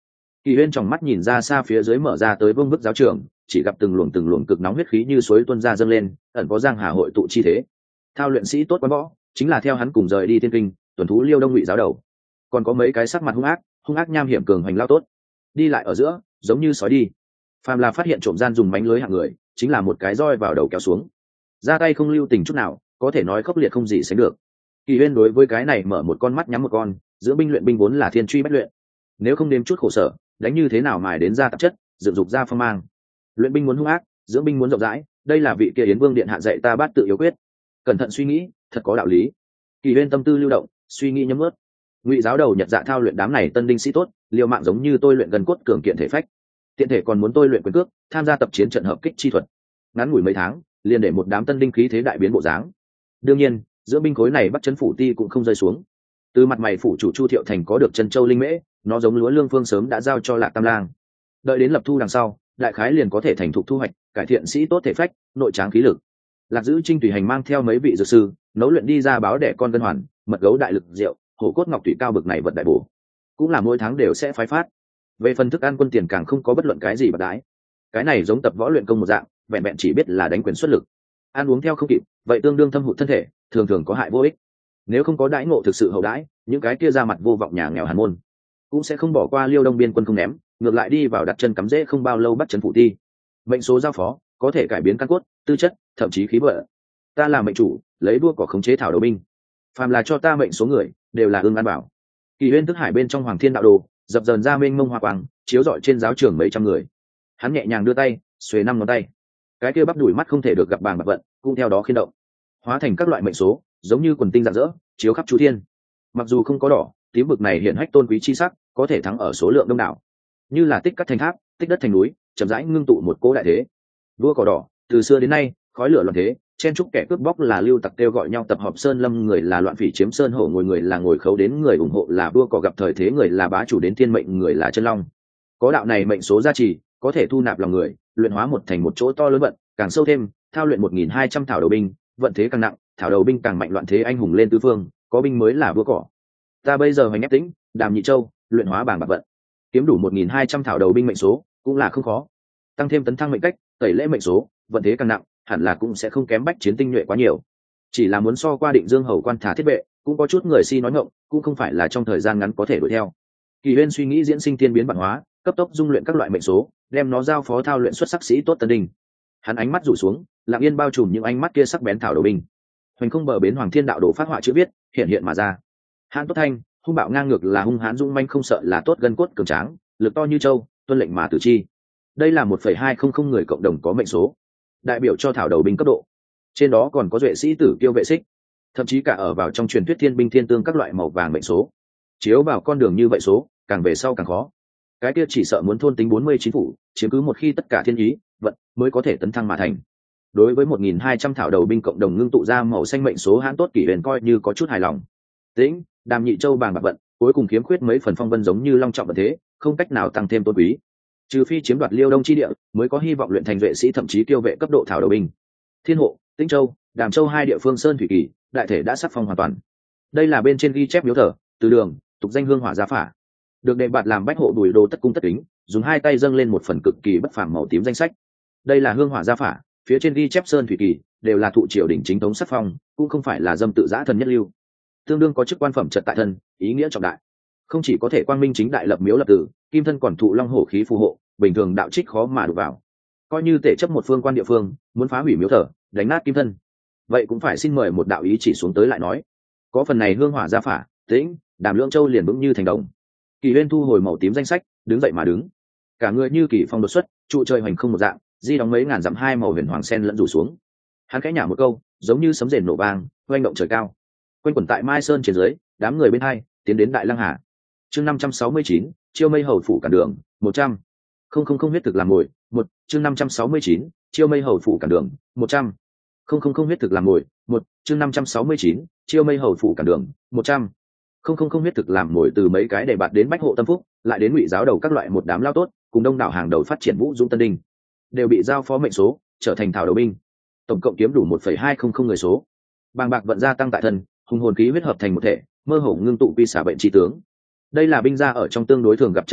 Kỳ Uyên trong mắt nhìn ra xa phía dưới mở ra tới vương bức giáo trường, chỉ gặp từng luồng từng luồng cực nóng huyết khí như suối tuôn ra dâng lên, ẩn có giang hà hội tụ chi thế. Thao luyện sĩ tốt quá võ, chính là theo hắn cùng rời đi tiên kinh, tuần thú Liêu Đông Ngụy giáo đầu. Còn có mấy cái sắc mặt hung ác, hung ác nham hiểm cường hành lao tốt, đi lại ở giữa, giống như sói đi. Phàm là phát hiện trộm gian dùng mánh lưới hạng người, chính là một cái roi vào đầu kéo xuống, ra tay không lưu tình chút nào, có thể nói khốc liệt không gì sánh được. Kỳ Uyên đối với cái này mở một con mắt nhắm một con, giữa binh luyện binh vốn là thiên truy bách luyện, nếu không đếm chút khổ sở, đánh như thế nào mài đến ra tạp chất, dựng dục ra phong mang. Luyện binh muốn hung ác, dưỡng binh muốn rộng rãi, đây là vị kia Yến Vương điện hạ dạy ta bát tự yếu quyết. Cẩn thận suy nghĩ, thật có đạo lý. Kỳ Uyên tâm tư lưu động, suy nghĩ nhấm ướt. Ngụy giáo đầu Nhật Dạ thao luyện đám này tân đinh sĩ tốt, liều mạng giống như tôi luyện gần cốt cường kiện thể phách, tiện thể còn muốn tôi luyện quyền cước, tham gia tập chiến trận hợp kích chi thuật. Ngắn ngủi mấy tháng, liền để một đám tân đinh khí thế đại biến bộ dáng. Đương nhiên, giữa binh khối này bắt chấn phủ ti cũng không rơi xuống. Từ mặt mày phủ chủ Chu Thiệu Thành có được chân châu linh mễ, nó giống lúa lương phương sớm đã giao cho Lạc Tam Lang. Đợi đến lập thu đằng sau, đại khái liền có thể thành thục thu hoạch, cải thiện sĩ tốt thể phách, nội tráng khí lực. Lạc Dữ Trinh tùy hành mang theo mấy vị dược sư, nấu luyện đi ra báo đẻ con ngân hoàn, mật gấu đại lực rượu, hổ cốt ngọc thủy cao bực này vật đại bổ, cũng là mỗi tháng đều sẽ phái phát. Về phần thức ăn quân tiền càng không có bất luận cái gì bạc đãi. Cái này giống tập võ luyện công một dạng, vẹn vẹn chỉ biết là đánh quyền xuất lực, ăn uống theo không kịp, vậy tương đương thâm hụt thân thể, thường thường có hại vô ích. Nếu không có đãi ngộ thực sự hậu đãi, những cái kia ra mặt vô vọng nhà nghèo hàn môn cũng sẽ không bỏ qua Liêu Đông biên quân không ném, ngược lại đi vào đặt chân cắm rễ không bao lâu bắt chấn phủ ti. Mệnh số giao phó có thể cải biến căn cốt, tư chất, thậm chí khí vận. Ta là mệnh chủ, lấy đua cỏ khống chế thảo đầu binh, phàm là cho ta mệnh số người đều là ương an bảo. Kỳ Uyên thức hải bên trong Hoàng Thiên Đạo Đồ dập dờn ra mênh mông hoa quang, chiếu rọi trên giáo trường mấy trăm người. Hắn nhẹ nhàng đưa tay, xuề năm ngón tay, cái kia bắp đùi mắt không thể được gặp bàng bạc vận, cũng theo đó khiên động, hóa thành các loại mệnh số, giống như quần tinh rạng rỡ, chiếu khắp chu thiên. Mặc dù không có đỏ tím bực này hiện hách tôn quý chi sắc, có thể thắng ở số lượng đông đảo, như là tích cắt thành tháp, tích đất thành núi, chậm rãi ngưng tụ một cỗ đại thế. Vua cỏ đỏ từ xưa đến nay khói lửa loạn thế, chen trúc kẻ cướp bóc là lưu tặc kêu gọi nhau tập hợp sơn lâm, người là loạn phỉ chiếm sơn hổ, ngồi người là ngồi khấu đến người ủng hộ là vua cỏ gặp thời thế, người là bá chủ đến thiên mệnh, người là chân long. Có đạo này mệnh số gia trì, có thể thu nạp lòng người, luyện hóa một thành một chỗ to lớn vận, càng sâu thêm, thao luyện một nghìn hai trăm thảo đầu binh, vận thế càng nặng, thảo đầu binh càng mạnh, loạn thế anh hùng lên tứ phương, có binh mới là vua cỏ. Ta bây giờ hoành ép tĩnh, Đàm Nhị Châu, luyện hóa bảng bạc vận, kiếm đủ một nghìn hai trăm thảo đầu binh mệnh số, cũng là không khó. Tăng thêm tấn thăng mệnh cách, tẩy lễ mệnh số, vận thế càng nặng, hẳn là cũng sẽ không kém bách chiến tinh nhuệ quá nhiều. Chỉ là muốn so qua Định Dương hầu quan thả thiết vệ, cũng có chút người si nói ngọng, cũng không phải là trong thời gian ngắn có thể đuổi theo. Kỳ Uyên suy nghĩ diễn sinh tiên biến bản hóa, cấp tốc dung luyện các loại mệnh số, đem nó giao phó thao luyện xuất sắc sĩ tốt tân đình. Hắn ánh mắt rủ xuống, lặng yên bao trùm những ánh mắt kia sắc bén thảo đầu binh. Hoành không bờ bến Hoàng Thiên Đạo Đồ phát họa chữ viết hiện hiện mà ra. Hãn Tốt Thanh, hung bạo ngang ngược là hung hãn dũng manh không sợ là tốt, gân cốt cường tráng, lực to như châu, tuân lệnh mà tử chi. Đây là một phẩy hai không không người cộng đồng có mệnh số, đại biểu cho thảo đầu binh cấp độ. Trên đó còn có duệ sĩ tử kiêu vệ xích, thậm chí cả ở vào trong truyền thuyết thiên binh thiên tương các loại màu vàng mệnh số. Chiếu vào con đường như vậy số, càng về sau càng khó. Cái kia chỉ sợ muốn thôn tính bốn mươi chín phủ, chiếm cứ một khi tất cả thiên ý, vận mới có thể tấn thăng mà thành. Đối với một nghìn hai trăm thảo đầu binh cộng đồng ngưng tụ ra màu xanh mệnh số, Hãn Tốt Kỷ Huyền coi như có chút hài lòng. Tĩnh, Đàm Nhị Châu bàng bạc vận, cuối cùng khiếm khuyết mấy phần phong vân giống như long trọng vận thế, không cách nào tăng thêm tôn quý. Trừ phi chiếm đoạt Liêu Đông chi địa, mới có hy vọng luyện thành vệ sĩ thậm chí kiêu vệ cấp độ thảo đầu binh. Thiên Hộ, Tĩnh Châu, Đàm Châu hai địa phương sơn thủy kỳ, đại thể đã sắc phong hoàn toàn. Đây là bên trên ghi chép miếu thờ, từ đường, tục danh hương hỏa gia phả. Được đệ bạt làm bách hộ Bùi Đô tất cung tất kính, dùng hai tay dâng lên một phần cực kỳ bất phàm màu tím danh sách. Đây là hương hỏa gia phả, phía trên ghi chép sơn thủy kỳ, đều là thụ triều đình chính thống sắc phong, cũng không phải là dâm tự giã thần nhất lưu. Tương đương có chức quan phẩm trật tại thân, ý nghĩa trọng đại. Không chỉ có thể quang minh chính đại lập miếu lập tử, kim thân còn thụ long hổ khí phù hộ, bình thường đạo trích khó mà đụng vào. Coi như tể chấp một phương quan địa phương, muốn phá hủy miếu thờ, đánh nát kim thân, vậy cũng phải xin mời một đạo ý chỉ xuống tới lại nói. Có phần này hương hỏa gia phả, Tĩnh, Đàm Lưỡng Châu liền vững như thành đồng. Kỳ Huyên thu hồi màu tím danh sách, đứng dậy mà đứng, cả người như kỳ phong đột xuất, trụ trời hoành không một dạng, di đóng mấy ngàn dặm hai màu huyền hoàng sen lẫn rủ xuống. Hắn khẽ nhả một câu, giống như sấm rền nổ vang, oanh động trời cao. Quanh quẩn tại Mai Sơn trên dưới, đám người bên hai tiến đến Đại Lăng Hà. Chương năm trăm sáu mươi chín, chiêu mây hầu phủ cản đường, một trăm. Không không không huyết thực làm mồi, một, chương năm trăm sáu mươi chín, chiêu mây hầu phủ cản đường, một trăm. Không không không huyết thực làm mồi, một, chương năm trăm sáu mươi chín, chiêu mây hầu phủ cản đường, một trăm. Không không không huyết thực làm mồi, từ mấy cái để bạt đến bách hộ tâm phúc, lại đến Ngụy giáo đầu các loại một đám lao tốt, cùng đông đảo hàng đầu phát triển vũ dũng tân đình, đều bị giao phó mệnh số, trở thành thảo đầu binh. Tổng cộng kiếm đủ một phẩy hai không không người số. Bàng bạc vận gia tăng tại thân, hùng hồn khí huyết hợp thành một thể, mơ hồ ngưng tụ quy xả bệnh chi tướng. Đây là binh gia ở trong tương đối thường gặp trận thế,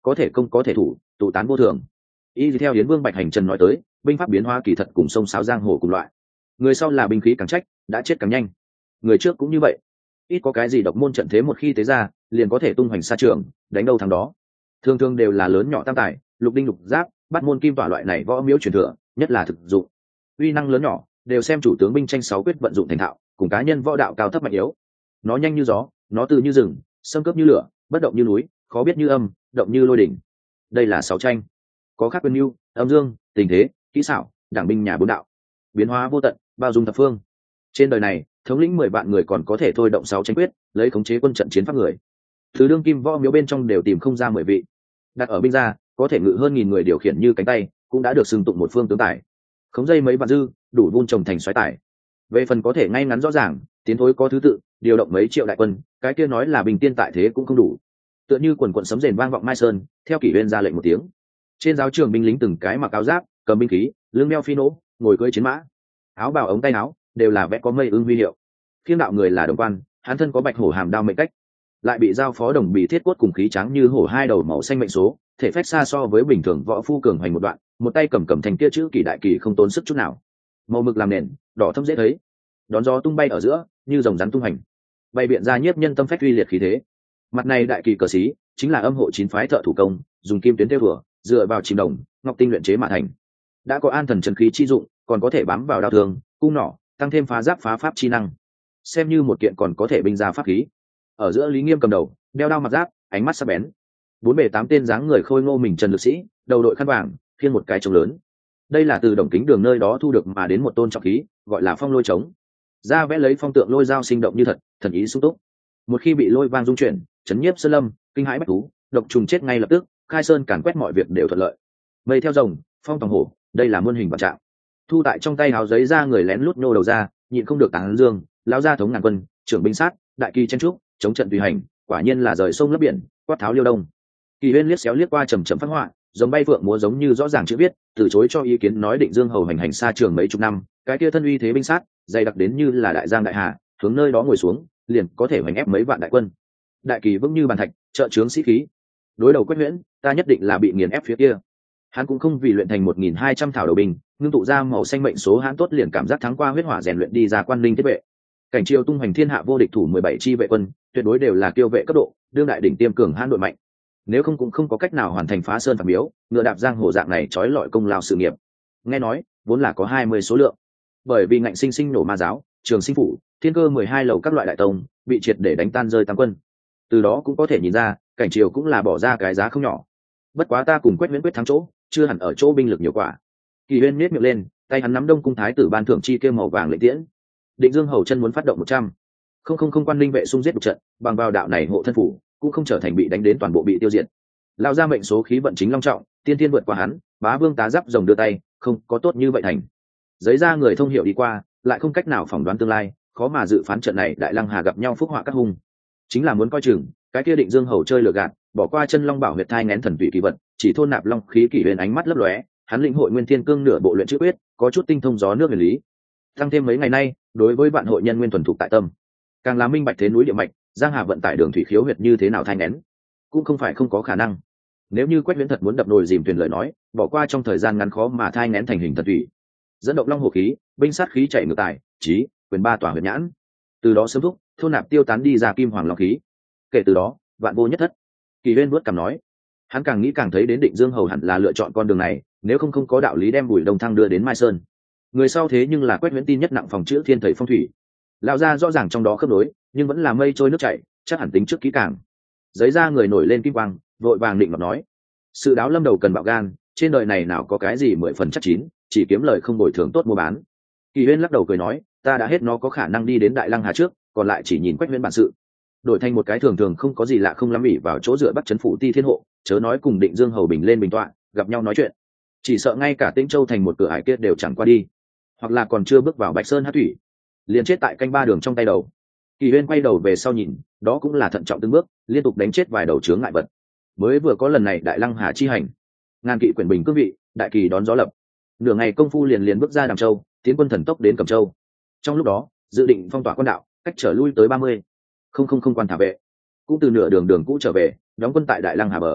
có thể công có thể thủ, tụ tán vô thường. Y theo Yến Vương Bạch Hành Trần nói tới, binh pháp biến hóa kỳ thật cùng sông sáo giang hồ cùng loại. Người sau là binh khí càng trách, đã chết càng nhanh. Người trước cũng như vậy. Ít có cái gì độc môn trận thế một khi tế ra, liền có thể tung hoành xa trường, đánh đâu thắng đó. Thường thường đều là lớn nhỏ tam tài, lục đinh lục giáp, bắt môn kim tỏa loại này võ miếu truyền thừa, nhất là thực dụng. Uy năng lớn nhỏ, đều xem chủ tướng binh tranh sáu quyết vận dụng thành thạo, cùng cá nhân võ đạo cao thấp mạnh yếu. Nó nhanh như gió, nó từ như rừng, xâm cấp như lửa, bất động như núi, khó biết như âm, động như lôi đỉnh. Đây là sáu tranh, có khác quyền mưu, âm dương, tình thế, kỹ xảo, đảng binh nhà bốn đạo, biến hóa vô tận, bao dung thập phương. Trên đời này, thống lĩnh mười vạn người còn có thể thôi động sáu tranh quyết, lấy khống chế quân trận chiến pháp người. Từ đương kim võ miếu bên trong đều tìm không ra mười vị. Đặt ở binh gia, có thể ngự hơn nghìn người điều khiển như cánh tay, cũng đã được xưng tụng một phương tướng tài. Khống dây mấy vạn dư, đủ vun trồng thành xoáy tài. Về phần có thể ngay ngắn rõ ràng, tiến thối có thứ tự, điều động mấy triệu đại quân, cái kia nói là bình tiên tại thế cũng không đủ. Tựa như quần quần sấm rền vang vọng Mai Sơn, theo kỷ uyên ra lệnh một tiếng. Trên giáo trường binh lính từng cái mặc áo giáp, cầm binh khí, lưng đeo phi nỗ, ngồi cưỡi chiến mã, áo bào ống tay áo đều là vẽ có mây ưng huy hiệu. Khiêm đạo người là đồng quan, hắn thân có bạch hổ hàm đao mệnh cách, lại bị giao phó đồng bị thiết cốt cùng khí trắng như hổ hai đầu màu xanh mệnh số, thể phách xa so với bình thường võ phu cường hoành một đoạn, một tay cầm cầm thành kia chữ kỳ đại kỳ không tốn sức chút nào. Màu mực làm nền, đỏ thâm dễ thấy, đón gió tung bay ở giữa, như rồng rắn tung hành, bay biện ra nhiếp nhân tâm phách uy liệt khí thế. Mặt này đại kỳ cờ xí, chính là âm hộ chín phái thợ thủ công, dùng kim tuyến thêu vừa, dựa vào chìm đồng, ngọc tinh luyện chế mà thành. Đã có an thần trần khí chi dụng, còn có thể bám vào đao thương, cung nỏ, tăng thêm phá giáp phá pháp chi năng, xem như một kiện còn có thể binh ra pháp khí. Ở giữa Lý Nghiêm cầm đầu, đeo đao mặt giáp, ánh mắt sắc bén. Bốn bề tám tên dáng người khôi ngô mình trần lực sĩ, đầu đội khăn vàng, khiêng một cái trống lớn. Đây là từ Đồng Kính Đường nơi đó thu được mà đến một tôn trọng khí, gọi là phong lôi trống. Ra vẽ lấy phong tượng lôi dao sinh động như thật, thần ý sung túc. Một khi bị lôi vang dung chuyển, chấn nhiếp sơn lâm, kinh hãi bách thú, độc trùng chết ngay lập tức, khai sơn càn quét mọi việc đều thuận lợi. Mây theo rồng, phong tòng hổ, đây là muôn hình vạn trạng. Thu tại trong tay hào giấy ra người lén lút nô đầu ra, nhịn không được tán dương, lão gia thống ngàn quân, trưởng binh sát, đại kỳ chen trúc, chống trận tùy hành, quả nhiên là rời sông lấp biển, quát tháo liêu đông. Kỳ Huyên liếc xéo liếc qua trầm trầm phát họa, giống bay vượng múa giống như rõ ràng chữ viết, từ chối cho ý kiến nói Định Dương hầu hành hành xa trường mấy chục năm, cái kia thân uy thế binh sát, dày đặc đến như là đại giang đại hà, hướng nơi đó ngồi xuống, liền có thể hoành ép mấy vạn đại quân. Đại kỳ vững như bàn thạch, trợ trướng sĩ khí. Đối đầu Quách Huyễn, ta nhất định là bị nghiền ép phía kia. Hắn cũng không vì luyện thành một nghìn hai trăm thảo đầu binh, ngưng tụ ra màu xanh mệnh số hắn tốt liền cảm giác thắng qua huyết hỏa rèn luyện đi ra quan linh thiết vệ. Cảnh triều tung hoành thiên hạ vô địch thủ mười bảy chi vệ quân, tuyệt đối đều là kiêu vệ cấp độ, đương đại đỉnh tiêm cường hãn đội mạnh. Nếu không cũng không có cách nào hoàn thành phá sơn phạt miếu, ngựa đạp giang hồ dạng này trói lọi công lao sự nghiệp. Nghe nói, vốn là có hai mươi số lượng. Bởi vì ngạnh sinh sinh nổ ma giáo, trường sinh phủ, thiên cơ mười hai lầu các loại đại tông, bị triệt để đánh tan rơi tam quân. Từ đó cũng có thể nhìn ra, cảnh triều cũng là bỏ ra cái giá không nhỏ. Bất quá ta cùng Quách Huyễn quyết thắng chỗ, chưa hẳn ở chỗ binh lực nhiều quả. Kỳ Huyên nhếch miệng lên, tay hắn nắm Đông cung thái tử ban thưởng chi kêu màu vàng lệnh tiễn. Định Dương hầu chân muốn phát động một trăm, không không không quan linh vệ xung giết một trận, bằng vào đạo này hộ thân phủ, cũng không trở thành bị đánh đến toàn bộ bị tiêu diệt. Lao ra mệnh số khí vận chính long trọng, tiên tiên vượt qua hắn, bá vương tá giáp rồng đưa tay, không có tốt như vậy thành. Giấy ra người thông hiểu đi qua, lại không cách nào phỏng đoán tương lai, khó mà dự phán trận này Đại Lăng Hà gặp nhau phúc họa các hung. Chính là muốn coi chừng, cái kia Định Dương hầu chơi lừa gạt, bỏ qua chân long bảo huyệt thai ngén thần tùy kỳ vật, chỉ thôn nạp long khí Kỷ Huyền ánh mắt lấp lóe, hắn lĩnh hội nguyên thiên cương nửa bộ luyện chữ quyết, có chút tinh thông gió nước nguyên lý. Tăng thêm mấy ngày nay, đối với bạn hội nhân nguyên thuần thục tại tâm, càng là minh bạch thế núi địa mạch, giang hà vận tải đường thủy khiếu huyệt như thế nào thai ngén, cũng không phải không có khả năng. Nếu như Quách Viễn thật muốn đập nồi dìm thuyền lời nói, bỏ qua trong thời gian ngắn khó mà thai ngén thành hình thần thủy, dẫn động long hổ khí, binh sát khí chạy ngược tài, trí quyền ba tỏa huyệt nhãn, từ đó sớm thúc thôn nạp tiêu tán đi ra kim hoàng long khí. Kể từ đó, vạn vô nhất thất. Kỳ Huyên vuốt cằm nói, hắn càng nghĩ càng thấy đến Định Dương hầu hẳn là lựa chọn con đường này, nếu không không có đạo lý đem Bùi Đông Thăng đưa đến Mai Sơn. Người sau thế nhưng là Quách Viễn tin nhất nặng phòng chữa thiên thầy phong thủy, lão gia rõ ràng trong đó khớp nối, nhưng vẫn là mây trôi nước chảy, chắc hẳn tính trước kỹ càng. Giấy ra người nổi lên kim quang, vội vàng định ngọc nói, sự đáo lâm đầu cần bạo gan, trên đời này nào có cái gì mười phần chắc chín, chỉ kiếm lời không bồi thường tốt mua bán. Kỳ Huyên lắc đầu cười nói, ta đã hết nó có khả năng đi đến Đại Lăng Hà trước, còn lại chỉ nhìn Quách Viễn bản sự. Đổi thành một cái thường thường không có gì lạ không lắm ỉ vào chỗ dựa bắt chấn phủ ti thiên hộ, chớ nói cùng Định Dương hầu bình lên bình tọa, gặp nhau nói chuyện, chỉ sợ ngay cả Tĩnh Châu thành một cửa ải kia đều chẳng qua đi, hoặc là còn chưa bước vào Bạch Sơn hát thủy, liền chết tại canh ba đường trong tay đầu. Kỳ Huyên quay đầu về sau nhìn, đó cũng là thận trọng từng bước, liên tục đánh chết vài đầu chướng ngại vật. Mới vừa có lần này Đại Lăng Hà chi hành, ngàn kỵ quyển bình cương vị, đại kỳ đón gió lập, nửa ngày công phu liền liền bước ra Đàm Châu, tiến quân thần tốc đến Cẩm Châu. Trong lúc đó, dự định phong tỏa quan đạo, cách trở lui tới ba mươi, không không không quan thả vệ, cũng từ nửa đường đường cũ trở về, đóng quân tại Đại Lăng Hà bờ.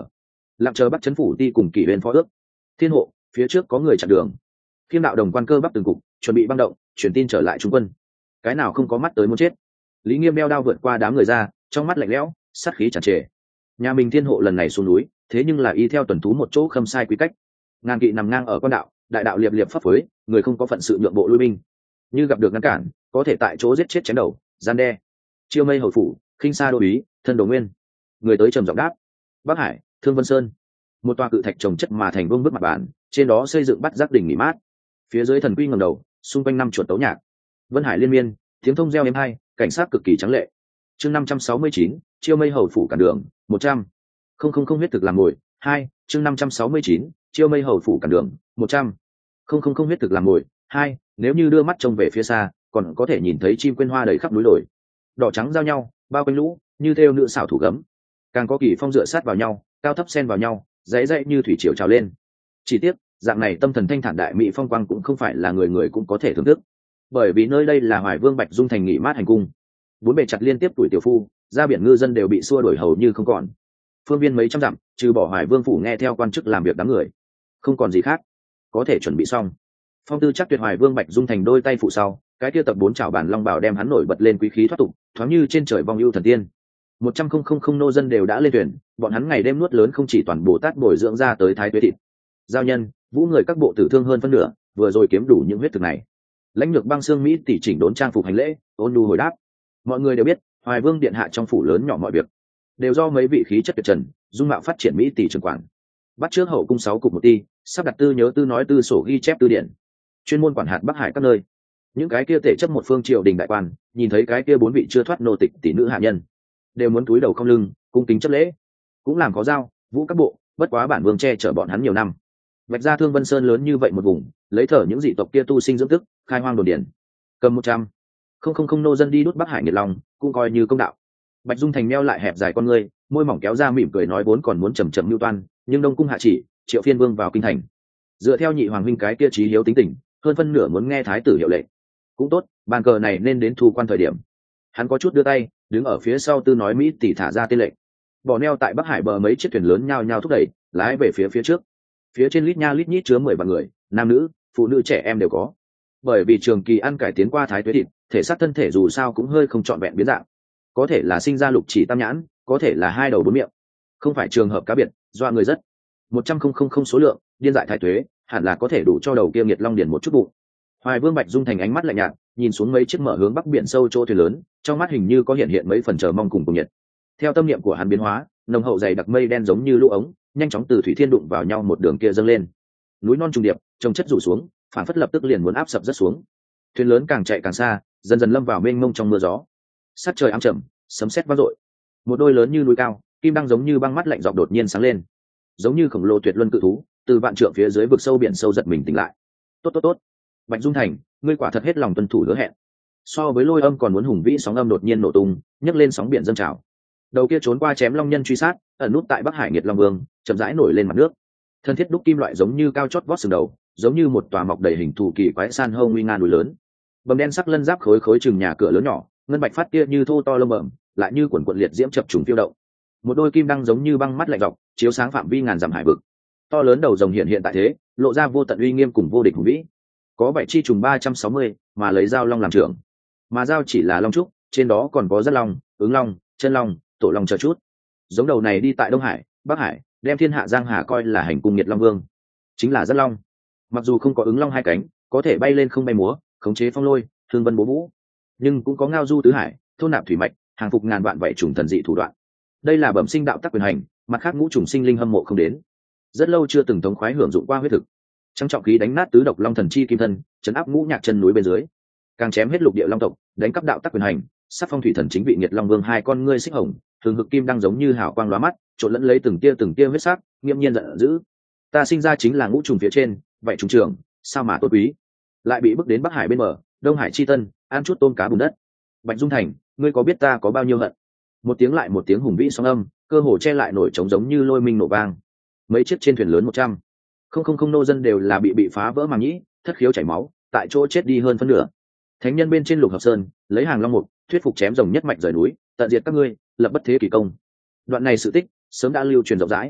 lặng chờ bắt chấn phủ ti cùng kỷ huyền phó ước. Thiên hộ, phía trước có người chặn đường. Khiêm đạo đồng quan cơ bắp từng cục, chuẩn bị băng động, truyền tin trở lại trung quân. Cái nào không có mắt tới muốn chết. Lý Nghiêm đeo đao vượt qua đám người ra, trong mắt lạnh lẽo, sát khí tràn trề. Nhà mình thiên hộ lần này xuống núi, thế nhưng là y theo tuần thú một chỗ khâm sai quy cách. Ngàn kỵ nằm ngang ở quan đạo, đại đạo liệp liệp pháp phối, người không có phận sự nhượng bộ lui binh. Như gặp được ngăn cản, có thể tại chỗ giết chết chém đầu, gian đe. Chiêu mây hầu phủ, khinh sa đô úy, thân đồ nguyên. Người tới trầm giọng đáp. Bắc Hải, Thương Vân Sơn. Một tòa cự thạch trồng chất mà thành vương bức mặt bàn, trên đó xây dựng bắt giác đỉnh nghỉ mát. Phía dưới thần quy ngẩng đầu, xung quanh năm chuột tấu nhạc. Vân Hải liên miên, tiếng thông reo êm hai, cảnh sát cực kỳ trắng lệ. Chương năm trăm sáu mươi chín, chiêu mây hầu phủ cản đường, một trăm. Không không không huyết thực làm mồi, hai, chương năm trăm sáu mươi chín, chiêu mây hầu phủ cản đường, một trăm. Không không không huyết thực làm mồi, hai, nếu như đưa mắt trông về phía xa, còn có thể nhìn thấy chim quên hoa đầy khắp núi đồi. Đỏ trắng giao nhau, bao quanh lũ, như thêu nữ xảo thủ gấm. Càng có kỳ phong dựa sát vào nhau, cao thấp xen vào nhau, dãy dãy như thủy triều trào lên. Chỉ tiếc, dạng này tâm thần thanh thản đại mỹ phong quang cũng không phải là người người cũng có thể thưởng thức, bởi vì nơi đây là Hoài Vương Bạch Dung thành nghỉ mát hành cung. Bốn bề chặt liên tiếp tuổi tiểu phu, ra biển ngư dân đều bị xua đuổi hầu như không còn. Phương viên mấy trăm dặm, trừ bỏ Hoài Vương phủ nghe theo quan chức làm việc đám người, không còn gì khác, có thể chuẩn bị xong. Phong tư chắc tuyệt Hoài Vương Bạch Dung thành đôi tay phụ sau, cái kia tập bốn chảo bản long bảo đem hắn nổi bật lên quý khí thoát tục, thoáng như trên trời vong ưu thần tiên. Một trăm không không không nô dân đều đã lên thuyền, bọn hắn ngày đêm nuốt lớn không chỉ toàn Bồ Tát bồi dưỡng ra tới thái tuế thịt. Giao nhân, vũ người các bộ tử thương hơn phân nửa, vừa rồi kiếm đủ những huyết thực này. Lãnh lược băng xương Mỹ tỷ chỉnh đốn trang phục hành lễ, ôn nhu hồi đáp. Mọi người đều biết, Hoài Vương điện hạ trong phủ lớn nhỏ mọi việc đều do mấy vị khí chất tuyệt trần, dung mạo phát triển Mỹ tỷ trưởng quản. Bắt trước hậu cung sáu cục một ti, sắp đặt tư nhớ tư nói tư sổ ghi chép tư điển, chuyên môn quản hạt Bắc Hải các nơi. Những cái kia tể chấp một phương triều đình đại quan, nhìn thấy cái kia bốn vị chưa thoát nô tịch tỷ nữ hạ nhân, đều muốn cúi đầu không lưng, cung kính chấp lễ. Cũng làm có giao, vũ các bộ, bất quá bản vương che chở bọn hắn nhiều năm. Vạch ra Thương Vân Sơn lớn như vậy một vùng, lấy thở những dị tộc kia tu sinh dưỡng tức, khai hoang đồn điển. Cầm một trăm, không không không nô dân đi đút Bắc Hải nhiệt lòng, cũng coi như công đạo. Bạch Dung thành meo lại hẹp dài con ngươi, môi mỏng kéo ra mỉm cười nói vốn còn muốn chầm chậm lưu toan, nhưng Đông cung hạ chỉ, Triệu Phiên Vương vào kinh thành. Dựa theo nhị hoàng huynh cái kia trí hiếu tính tình, hơn phân nửa muốn nghe thái tử hiệu lệnh. Cũng tốt, bàn cờ này nên đến thu quan thời điểm. Hắn có chút đưa tay, đứng ở phía sau tư nói Mỹ tỷ thả ra tên lệnh. Bỏ neo tại Bắc Hải bờ mấy chiếc thuyền lớn nhao nhao thúc đẩy, lái về phía phía trước. Phía trên lít nha lít nhít chứa mười vạn người, nam nữ, phụ nữ trẻ em đều có. Bởi vì trường kỳ ăn cải tiến qua thái tuế thịt, thể xác thân thể dù sao cũng hơi không trọn vẹn biến dạng. Có thể là sinh ra lục chỉ tam nhãn, có thể là hai đầu bốn miệng. Không phải trường hợp cá biệt, doa người rất. Một trăm không không không số lượng, điên dại thái tuế, hẳn là có thể đủ cho đầu kia nghiệt long điển một chút bụng. Hoài Vương Bạch Dung thành ánh mắt lạnh nhạt, nhìn xuống mấy chiếc mở hướng bắc biển sâu chỗ thuyền lớn, trong mắt hình như có hiện hiện mấy phần chờ mong cùng cùng nhiệt. Theo tâm niệm của hắn biến hóa, nồng hậu dày đặc mây đen giống như lũ ống, nhanh chóng từ thủy thiên đụng vào nhau một đường kia dâng lên. Núi non trùng điệp, trồng chất rủ xuống, phản phất lập tức liền muốn áp sập rất xuống. Thuyền lớn càng chạy càng xa, dần dần lâm vào mênh mông trong mưa gió. Sát trời ám trầm, sấm sét vang dội. Một đôi lớn như núi cao, kim đăng giống như băng mắt lạnh dọc đột nhiên sáng lên, giống như khổng lồ tuyệt luân cự thú, từ vạn trượng phía dưới vực sâu biển sâu giật mình tỉnh lại. Tốt tốt tốt, Bạch Dung thành, ngươi quả thật hết lòng tuân thủ hứa hẹn. So với lôi âm còn muốn hùng vĩ sóng âm đột nhiên nổ tung, nhấc lên sóng biển dâng trào. Đầu kia trốn qua chém long nhân truy sát, ẩn nút tại Bắc Hải Nghiệt Long Vương, chậm rãi nổi lên mặt nước. Thân thiết đúc kim loại giống như cao chót vót sừng đầu, giống như một tòa mọc đầy hình thù kỳ quái san hô nguy nga núi lớn. Bầm đen sắc lân giáp khối khối chừng nhà cửa lớn nhỏ, ngân bạch phát kia như thô to lông bẩm, lại như quần quần liệt diễm chập trùng phiêu động. Một đôi kim đăng giống như băng mắt lạnh dọc, chiếu sáng phạm vi ngàn dặm hải vực. To lớn đầu rồng hiện hiện tại thế, lộ ra vô tận uy nghiêm cùng vô địch hùng vĩ. Có bảy chi trùng ba trăm sáu mươi, mà lấy dao long làm trưởng. Mà dao chỉ là long trúc, trên đó còn có rất long, ứng long, chân long, tổ long chờ chút. Giống đầu này đi tại Đông Hải, Bắc Hải, đem thiên hạ giang hà coi là hành cung Nghiệt Long Vương, chính là rất long. Mặc dù không có ứng long hai cánh, có thể bay lên không bay múa, khống chế phong lôi, thương vân bố vũ, nhưng cũng có ngao du tứ hải, thôn nạp thủy mạch, hàng phục ngàn vạn vậy trùng thần dị thủ đoạn. Đây là bẩm sinh đạo tắc quyền hành, mặt khác ngũ trùng sinh linh hâm mộ không đến. Rất lâu chưa từng thống khoái hưởng dụng qua huyết thực. Trong trọng khí đánh nát tứ độc long thần chi kim thân, chấn áp ngũ nhạc chân núi bên dưới, càng chém hết lục địa long tộc, đánh cắp đạo tắc quyền hành, sắc phong thủy thần chính vị Nghiệt Long Vương hai con ngươi xích hồng, thường hực kim đang giống như hào quang lóa mắt, trộn lẫn lấy từng tia từng tia huyết sắc, nghiêm nhiên giận dữ. Ta sinh ra chính là ngũ trùng phía trên, vậy trùng trưởng, sao mà tốt quý, lại bị bước đến Bắc Hải bên bờ, Đông Hải chi tân, ăn chút tôm cá bùn đất. Bạch Dung thành, ngươi có biết ta có bao nhiêu hận? Một tiếng lại một tiếng hùng vĩ sóng âm, cơ hồ che lại nổi trống giống như lôi minh nổ vang. Mấy chiếc trên thuyền lớn một trăm, không không không nô dân đều là bị bị phá vỡ màng nhĩ, thất khiếu chảy máu, tại chỗ chết đi hơn phân nửa. Thánh nhân bên trên Lục Hợp Sơn, lấy hàng long mục, thuyết phục chém rồng nhất mạch rời núi, tận diệt các ngươi, lập bất thế kỳ công. Đoạn này sự tích sớm đã lưu truyền rộng rãi.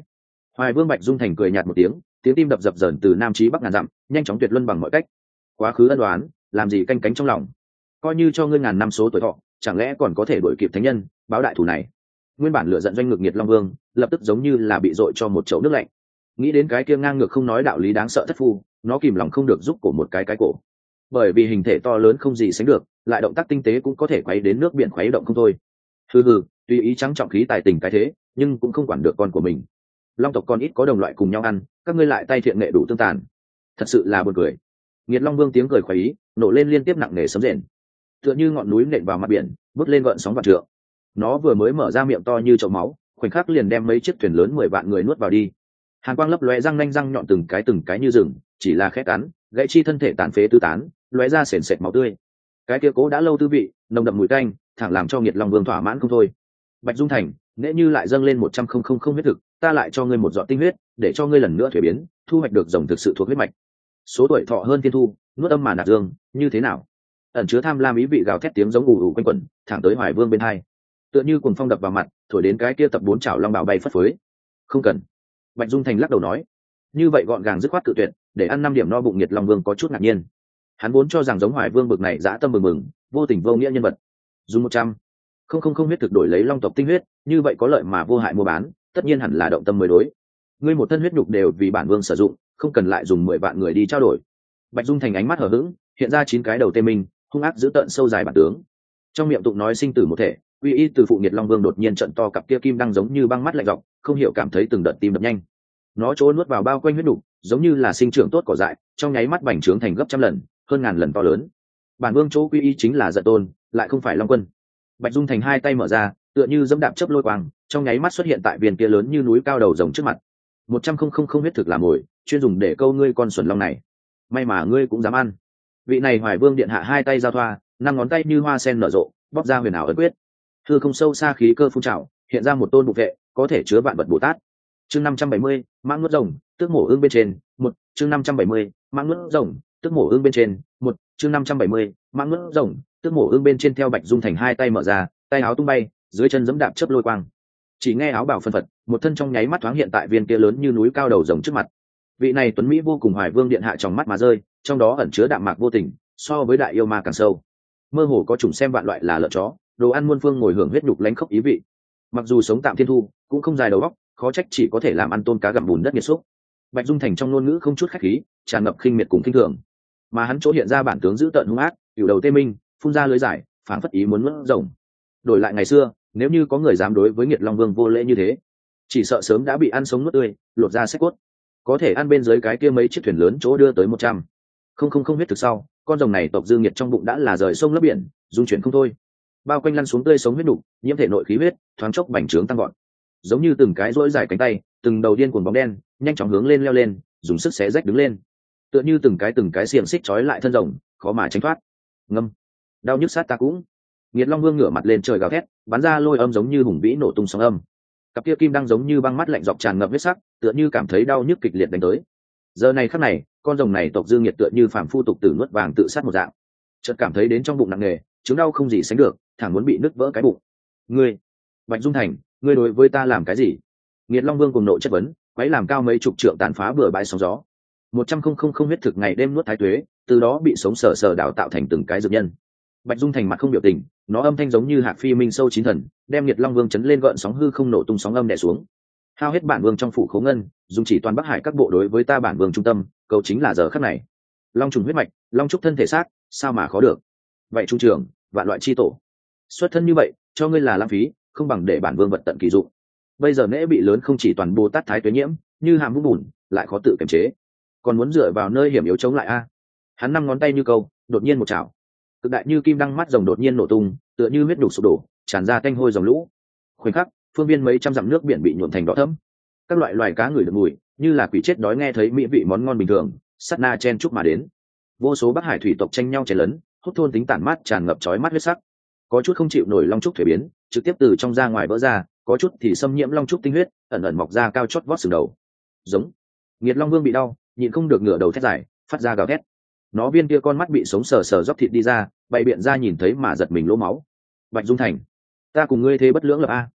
Hoài Vương Bạch Dung Thành cười nhạt một tiếng, tiếng tim đập dập dờn từ nam chí bắc ngàn dặm, nhanh chóng tuyệt luân bằng mọi cách. Quá khứ ân đoán, làm gì canh cánh trong lòng. Coi như cho ngươi ngàn năm số tuổi thọ, chẳng lẽ còn có thể đuổi kịp thánh nhân, báo đại thù này. Nguyên bản lửa giận doanh ngược Nhiệt Long Vương, lập tức giống như là bị dội cho một chậu nước lạnh. Nghĩ đến cái kia ngang ngược không nói đạo lý đáng sợ thất phu, nó kìm lòng không được giúp cổ một cái cái cổ. Bởi vì hình thể to lớn không gì sánh được, lại động tác tinh tế cũng có thể quấy đến nước biển khuấy động không thôi. Hừ hừ, tùy ý trắng trọng khí tài tình cái thế, nhưng cũng không quản được con của mình. Long tộc con ít có đồng loại cùng nhau ăn, các ngươi lại tay thiện nghệ đủ tương tàn, thật sự là buồn cười. Nghiệt Long Vương tiếng cười khoái ý, nổ lên liên tiếp nặng nề sấm rền, tựa như ngọn núi nện vào mặt biển, bước lên gợn sóng vạn trượng. Nó vừa mới mở ra miệng to như chậu máu, khoảnh khắc liền đem mấy chiếc thuyền lớn mười vạn người nuốt vào đi. Hàn quang lấp lóe, răng nanh răng nhọn từng cái từng cái như rừng, chỉ là khẽ cắn, gãy chi thân thể tàn phế tứ tán, lóe ra sền sệt máu tươi. Cái kia cố đã lâu tư vị, nồng đậm mùi tanh, thẳng làm cho Nghiệt Long Vương thỏa mãn không thôi. Bạch Dung Thành, nễ như lại dâng lên một trăm không không không huyết thực, ta lại cho ngươi một giọt tinh huyết, để cho ngươi lần nữa thuế biến, thu hoạch được rồng thực sự thuộc huyết mạch. Số tuổi thọ hơn thiên thu, nuốt âm mà nạp dương, như thế nào? Ẩn chứa tham lam ý vị gào thét tiếng giống ù ù quanh quẩn, thẳng tới Hoài Vương bên hai. Tựa như cuồng phong đập vào mặt, thổi đến cái kia tập bốn chảo long bào bay phất phới. Không cần. Bạch Dung Thành lắc đầu nói, như vậy gọn gàng dứt khoát cự tuyệt, để ăn năm điểm no bụng. Nhiệt Long Vương có chút ngạc nhiên. Hắn vốn cho rằng giống Hoài Vương bực này dã tâm mừng mừng, vô tình vô nghĩa nhân vật. Dùng một trăm không không không huyết thực đổi lấy long tộc tinh huyết, như vậy có lợi mà vô hại mua bán, tất nhiên hẳn là động tâm mới đối. Ngươi một thân huyết nhục đều vì bản vương sử dụng, không cần lại dùng mười vạn người đi trao đổi. Bạch Dung Thành ánh mắt hờ hững, hiện ra chín cái đầu tê minh, hung ác giữ tợn sâu dài bản tướng. Trong miệng tụng nói sinh tử một thể, uy y từ phụ. Nhiệt Long Vương đột nhiên trận to cặp kia kim đang giống như băng mắt lạnh dọc, không hiểu cảm thấy từng đợt tim đập nhanh. Nó trốn nuốt vào bao quanh huyết nhục, giống như là sinh trưởng tốt cỏ dại, trong nháy mắt bành trướng thành gấp trăm lần, hơn ngàn lần to lớn. Bản vương chỗ quy y chính là giận tôn, lại không phải Long Quân. Bạch Dung Thành hai tay mở ra, tựa như dẫm đạp chớp lôi quang, trong nháy mắt xuất hiện tại viên kia lớn như núi cao đầu rồng trước mặt. Một trăm không không không huyết thực làm mồi, chuyên dùng để câu ngươi con xuẩn long này. May mà ngươi cũng dám ăn. Vị này Hoài Vương điện hạ hai tay giao thoa, năm ngón tay như hoa sen nở rộ, bóp ra huyền ảo ấn quyết. Hư không sâu xa khí cơ phun trào, hiện ra một tôn bục vệ, có thể chứa vạn vật Bồ Tát. Chương năm trăm bảy mươi, mãng nuốt rồng, tước mổ ương bên trên, một. Chương năm trăm bảy mươi, mãng nuốt rồng, tước mổ ương bên trên, một. Chương năm trăm bảy mươi, mãng nuốt rồng, tước mổ ương bên trên. Theo Bạch Dung Thành hai tay mở ra, tay áo tung bay, dưới chân giẫm đạp chớp lôi quang. Chỉ nghe áo bào phân phật, một thân trong nháy mắt thoáng hiện tại viên kia lớn như núi cao đầu rồng trước mặt. Vị này tuấn mỹ vô cùng Hoài Vương điện hạ trong mắt mà rơi, trong đó ẩn chứa đạm mạc vô tình, so với đại yêu ma càng sâu. Mơ hồ có chủng xem vạn loại là lợn chó, đồ ăn muôn phương ngồi hưởng huyết nhục lánh khốc ý vị. Mặc dù sống tạm thiên thu, cũng không dài đầu óc, khó trách chỉ có thể làm ăn tôm cá gặm bùn đất nghiệt xúc. Bạch Dung Thành trong ngôn ngữ không chút khách khí, tràn ngập khinh miệt cùng khinh thường. Mà hắn chỗ hiện ra bản tướng dữ tợn hung ác, cửu đầu tê minh, phun ra lưới giải, phảng phất ý muốn nuốt rồng. Đổi lại ngày xưa, nếu như có người dám đối với Nghiệt Long Vương vô lễ như thế, chỉ sợ sớm đã bị ăn sống nuốt tươi, lột ra xách cốt. Có thể ăn bên dưới cái kia mấy chiếc thuyền lớn chỗ đưa tới một trăm không không không huyết thực sau, con rồng này tộc dư nghiệt trong bụng đã là rời sông lấp biển, dung chuyển không thôi. Bao quanh lăn xuống tươi sống huyết đủ, nhiễm thể nội khí huyết, thoáng chốc bành trướng tăng gọn, giống như từng cái rỗi dài cánh tay, từng đầu điên cuồng bóng đen, nhanh chóng hướng lên leo lên, dùng sức xé rách đứng lên, tựa như từng cái từng cái xiềng xích trói lại thân rồng, khó mà tránh thoát. Ngâm, đau nhức sát ta cũng. Nghiệt Long Vương ngửa mặt lên trời gào thét, bắn ra lôi âm giống như hùng vĩ nổ tung sóng âm. Cặp kia kim đang giống như băng mắt lạnh dọc tràn ngập huyết sắc, tựa như cảm thấy đau nhức kịch liệt đánh tới. Giờ này khắc này, con rồng này tộc dư nghiệt tựa như phàm phu tục tử nuốt vàng tự sát một dạng. Chợt cảm thấy đến trong bụng nặng nề, chứng đau không gì sánh được, thẳng muốn bị nứt vỡ cái bụng. Ngươi, Bạch Dung Thành, ngươi đối với ta làm cái gì? Nghiệt Long Vương cùng nộ chất vấn, quấy làm cao mấy chục trượng tàn phá bừa bãi sóng gió. Một trăm không không không huyết thực ngày đêm nuốt thái tuế, từ đó bị sống sờ sờ đào tạo thành từng cái dược nhân. Bạch Dung Thành mặt không biểu tình, nó âm thanh giống như hạc phi minh sâu chín thần, đem Nghiệt Long Vương chấn lên gợn sóng hư không nổ tung sóng âm đè xuống. Hao hết bản vương trong phủ khấu ngân, dùng chỉ toàn Bắc Hải các bộ đối với ta bản vương trung tâm, cầu chính là giờ khắc này. Long trùng huyết mạch, long trúc thân thể xác, sao mà khó được. Vậy trung trưởng, vạn loại chi tổ, xuất thân như vậy, cho ngươi là lãng phí, không bằng để bản vương vật tận kỳ dụng. Bây giờ nễ bị lớn không chỉ toàn Bồ Tát thái tuế nhiễm, như hàm vũng bùn, lại khó tự kiềm chế, còn muốn dựa vào nơi hiểm yếu chống lại a. Hắn năm ngón tay như câu, đột nhiên một chảo, cực đại như kim đăng mắt rồng đột nhiên nổ tung, tựa như huyết đục sụp đổ, tràn ra tanh hôi dòng lũ. Khoảnh khắc, phương viên mấy trăm dặm nước biển bị nhuộm thành đỏ thẫm. Các loại loài cá ngửi được mùi, như là quỷ chết đói nghe thấy mỹ vị món ngon bình thường, sát na chen chúc mà đến. Vô số Bắc Hải thủy tộc tranh nhau chén lớn, hút thôn tính tản mát tràn ngập chói mắt huyết sắc. Có chút không chịu nổi long trúc thủy biến, trực tiếp từ trong ra ngoài vỡ ra, có chút thì xâm nhiễm long trúc tinh huyết, ẩn ẩn mọc ra cao chót vót sừng đầu. Giống. Nghiệt Long Vương bị đau, nhịn không được ngửa đầu thét dài, phát ra gào thét. Nó viên kia con mắt bị sống sờ sờ róc thịt đi ra, bày biện ra nhìn thấy mà giật mình lỗ máu. Bạch Dung Thành, ta cùng ngươi thế bất lưỡng lập a.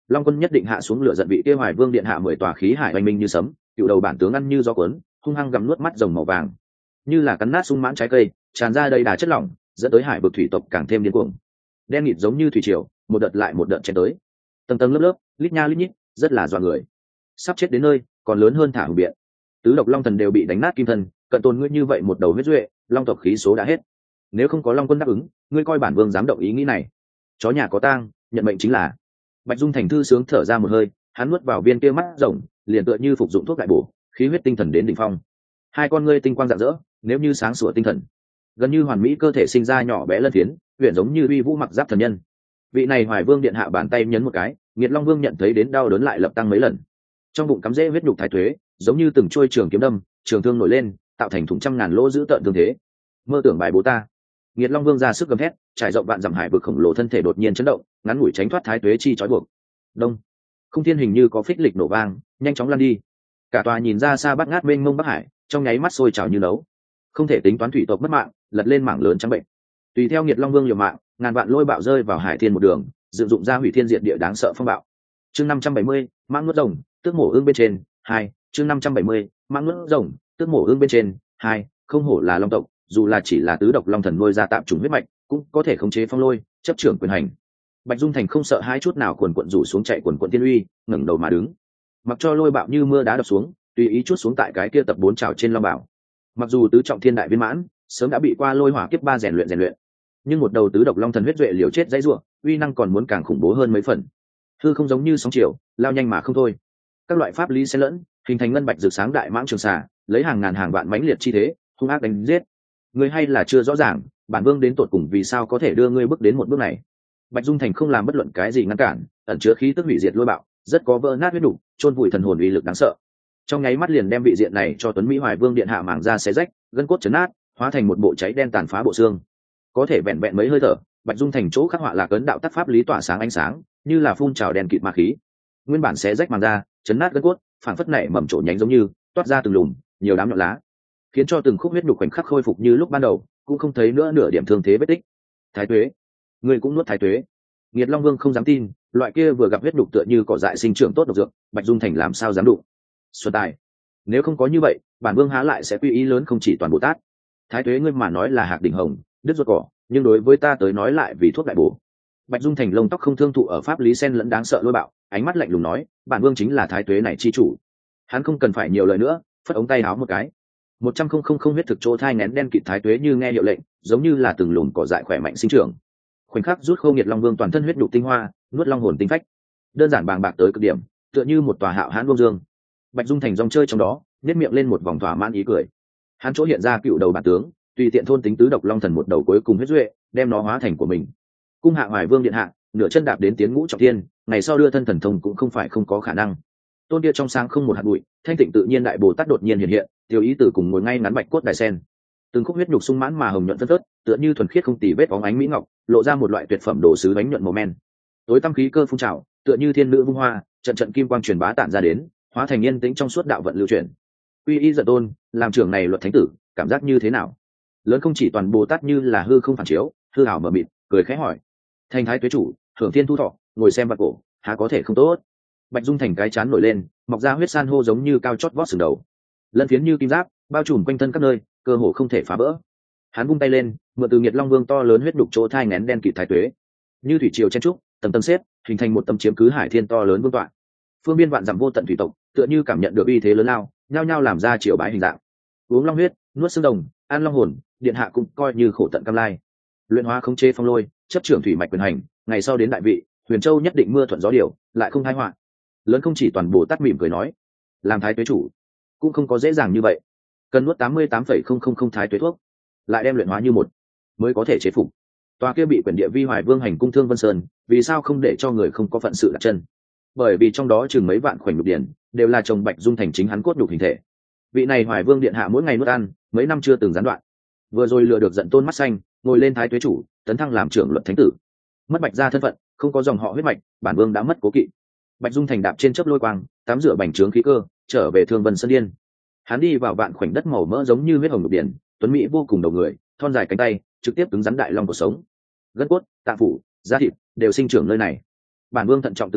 Long quân nhất định hạ xuống lửa giận vị kia Hoài Vương điện hạ mười tòa khí hải oanh minh như sấm, cựu đầu bản tướng ăn như gió cuốn, hung hăng gặm nuốt mắt rồng màu vàng, như là cắn nát sung mãn trái cây, tràn ra đầy đà chất lỏng, dẫn tới hải vực thủy tộc càng thêm điên cuồng. Đen nghịt giống như thủy triều, một đợt lại một đợt chen tới, tầng tầng lớp lớp, lít nha lít nhít, rất là dọa người. Sắp chết đến nơi, còn lớn hơn thả hùng biện. Tứ độc long thần đều bị đánh nát kim thân, cận tồn ngươi như vậy một đầu huyết duệ, long tộc khí số đã hết. Nếu không có long quân đáp ứng, ngươi coi bản vương dám động ý nghĩ này? Chó nhà có tang, nhận mệnh chính là. Bạch Dung thành thư sướng thở ra một hơi, hắn nuốt vào viên kia mắt rồng, liền tựa như phục dụng thuốc đại bổ, khí huyết tinh thần đến đỉnh phong. Hai con ngươi tinh quang rạng rỡ, nếu như sáng sủa tinh thần, gần như hoàn mỹ cơ thể sinh ra nhỏ bé lân phiến, huyền giống như uy vũ mặc giáp thần nhân. Vị này Hoài Vương điện hạ bàn tay nhấn một cái, Nghiệt Long Vương nhận thấy đến đau đớn lại lập tăng mấy lần. Trong bụng cắm rễ huyết nhục thái tuế, giống như từng trôi trường kiếm đâm, trường thương nổi lên, tạo thành thủng trăm ngàn lỗ giữ tợn thương thế. Mơ tưởng bài bố ta. Nghiệt Long Vương ra sức gầm thét, trải rộng vạn dặm hải vực khổng lồ thân thể đột nhiên chấn động, ngắn ngủi tránh thoát thái tuế chi trói buộc. Đông. Không thiên hình như có phích lịch nổ vang, nhanh chóng lăn đi. Cả tòa nhìn ra xa bát ngát mênh mông bắc hải, trong nháy mắt sôi trào như nấu. Không thể tính toán thủy tộc mất mạng, lật lên mảng lớn trắng bệnh. Tùy theo Nghiệt Long Vương liều mạng, ngàn vạn lôi bạo rơi vào hải thiên một đường, dựng dụng ra hủy thiên diệt địa đáng sợ phong bạo. Chương năm trăm bảy mươi, mãng nuốt rồng, tước mổ ương bên trên, hai. Chương năm trăm bảy mươi, mãng nuốt rồng, tước mổ ương bên trên, hai. Không hổ là long tộc, dù là chỉ là tứ độc long thần nuôi ra tạm trùng huyết mạch, cũng có thể khống chế phong lôi, chấp trưởng quyền hành. Bạch Dung thành không sợ hai chút nào, cuồn cuộn rủ xuống chạy cuồn cuộn tiên uy, ngẩng đầu mà đứng, mặc cho lôi bạo như mưa đá đập xuống, tùy ý chút xuống tại cái kia tập bốn trào trên long bảo. Mặc dù tứ trọng thiên đại viên mãn, sớm đã bị qua lôi hỏa kiếp ba rèn luyện rèn luyện, nhưng một đầu tứ độc long thần huyết duệ liều chết dãy rủa, uy năng còn muốn càng khủng bố hơn mấy phần. Hư không giống như sóng chiều, lao nhanh mà không thôi. Các loại pháp lý xen lẫn, hình thành ngân bạch rực sáng đại mãng trường xà, lấy hàng ngàn hàng vạn mãnh liệt chi thế, hung ác đánh giết. Ngươi hay là chưa rõ ràng, bản vương đến tột cùng vì sao có thể đưa ngươi bước đến một bước này. Bạch Dung thành không làm bất luận cái gì ngăn cản, ẩn chứa khí tức hủy diệt lôi bạo, rất có vỡ nát huyết đủ, chôn vùi thần hồn uy lực đáng sợ. Trong nháy mắt liền đem vị diện này cho Tuấn Mỹ Hoài Vương điện hạ mảng ra xé rách, gân cốt chấn nát, hóa thành một bộ cháy đen tàn phá bộ xương. Có thể vẹn vẹn mấy hơi thở, Bạch Dung thành chỗ khắc họa là cấn đạo tác pháp lý tỏa sáng ánh sáng, như là phun trào đèn kịt ma khí. Nguyên bản xé rách màng ra, chấn nát gân cốt, phản phất nảy mầm trổ nhánh giống như toát ra từng lùm, nhiều đám nhọn lá, khiến cho từng khúc huyết nhục khoảnh khắc khôi phục như lúc ban đầu, cũng không thấy nữa nửa điểm thương thế vết tích. Thái tuế, ngươi cũng nuốt thái tuế. Nghiệt Long Vương không dám tin, loại kia vừa gặp huyết nhục tựa như cỏ dại sinh trưởng tốt độc dược, Bạch Dung thành làm sao dám đụng. Xuân tài, nếu không có như vậy, bản vương há lại sẽ quy ý lớn không chỉ toàn Bồ Tát. Thái tuế ngươi mà nói là hạc đỉnh hồng, đứt ruột cỏ, nhưng đối với ta tới nói lại vì thuốc đại bổ. Bạch Dung thành lông tóc không thương thụ ở pháp lý sen lẫn đáng sợ lôi bạo, ánh mắt lạnh lùng nói, bản vương chính là thái tuế này chi chủ. Hắn không cần phải nhiều lời nữa, phất ống tay áo một cái. Một trăm không không không huyết thực chỗ thai nén đen kịt thái tuế như nghe hiệu lệnh, giống như là từng lùn cỏ dại khỏe mạnh sinh trưởng. Khoảnh khắc rút khâu Nghiệt Long Vương toàn thân huyết nhục tinh hoa, nuốt long hồn tinh phách. Đơn giản bàng bạc tới cực điểm, tựa như một tòa hạo hãn vương dương. Bạch Dung thành dòng chơi trong đó, nhếch miệng lên một vòng thỏa mãn ý cười. Hắn chỗ hiện ra cựu đầu bản tướng, tùy tiện thôn tính tứ độc long thần một đầu cuối cùng huyết duệ, đem nó hóa thành của mình. Cung hạ Hoài Vương điện hạ, nửa chân đạp đến tiến ngũ trọng thiên, ngày sau đưa thân thần thông cũng không phải không có khả năng. Tôn kia trong sáng không một hạt bụi, thanh tịnh tự nhiên đại bồ tát đột nhiên hiện hiện, tiêu ý từ cùng ngồi ngay ngắn bạch cốt đài sen. Từng khúc huyết nhục sung mãn mà hồng nhuận phân phớt, tựa như thuần khiết không tì vết bóng ánh mỹ ngọc, lộ ra một loại tuyệt phẩm đồ sứ bánh nhuận màu men. Tối tăm khí cơ phun trào, tựa như thiên nữ vung hoa, trận trận kim quang truyền bá tản ra đến, hóa thành yên tĩnh trong suốt đạo vận lưu chuyển. Quy y giận tôn, làm trưởng này luật thánh tử, cảm giác như thế nào? Lớn không chỉ toàn Bồ Tát như là hư không phản chiếu, hư ảo mờ mịt, cười khẽ hỏi. Thành thái tuế chủ, hưởng thiên thu thọ, ngồi xem vật cổ, há có thể không tốt? Bạch Dung thành cái chán nổi lên, mọc ra huyết san hô giống như cao chót vót sừng đầu, lân phiến như kim giáp, bao trùm quanh thân các nơi, cơ hồ không thể phá vỡ. Hắn vung tay lên, mượn từ Nghiệt Long Vương to lớn huyết đục chỗ thai nén đen kịt thái tuế, như thủy triều chen trúc, tầng tầng xếp, hình thành một tấm chiếm cứ hải thiên to lớn vương tọa. Phương biên vạn dặm vô tận thủy tộc, tựa như cảm nhận được uy thế lớn lao, nhao nhao làm ra triều bái hình dạng. Uống long huyết, nuốt xương đồng, ăn long hồn, điện hạ cũng coi như khổ tận cam lai. Luyện hóa khống chế phong lôi, chấp trưởng thủy mạch quyền hành, ngày sau đến đại vị, Huyền Châu nhất định mưa thuận gió điều, lại không tai họa. Lớn không chỉ toàn Bồ Tát mỉm cười nói, làm thái tuế chủ cũng không có dễ dàng như vậy, cần nuốt tám mươi tám phẩy không không không thái tuế thuốc, lại đem luyện hóa như một, mới có thể chế phục. Tòa kia bị quyền địa vi Hoài Vương hành cung Thương Vân Sơn, vì sao không để cho người không có phận sự đặt chân? Bởi vì trong đó chừng mấy vạn khoảnh nhục điển, đều là chồng Bạch Dung thành chính hắn cốt nhục hình thể. Vị này Hoài Vương điện hạ mỗi ngày nuốt ăn, mấy năm chưa từng gián đoạn. Vừa rồi lừa được giận tôn mắt xanh, ngồi lên thái tuế chủ, tấn thăng làm trưởng luật thánh tử. Mất Bạch gia thân phận, không có dòng họ huyết mạch, bản vương đã mất cố kỵ. Bạch Dung thành đạp trên chớp lôi quang, tắm rửa bành trướng khí cơ, trở về Thương Vân Sơn Điên. Hắn đi vào vạn khoảnh đất màu mỡ giống như huyết hồng nhục điển, tuấn mỹ vô cùng đầu người, thon dài cánh tay, trực tiếp cứng rắn đại long của sống. Gân cốt, tạng phủ, da thịt đều sinh trưởng nơi này. Bản vương thận trọng từng bước,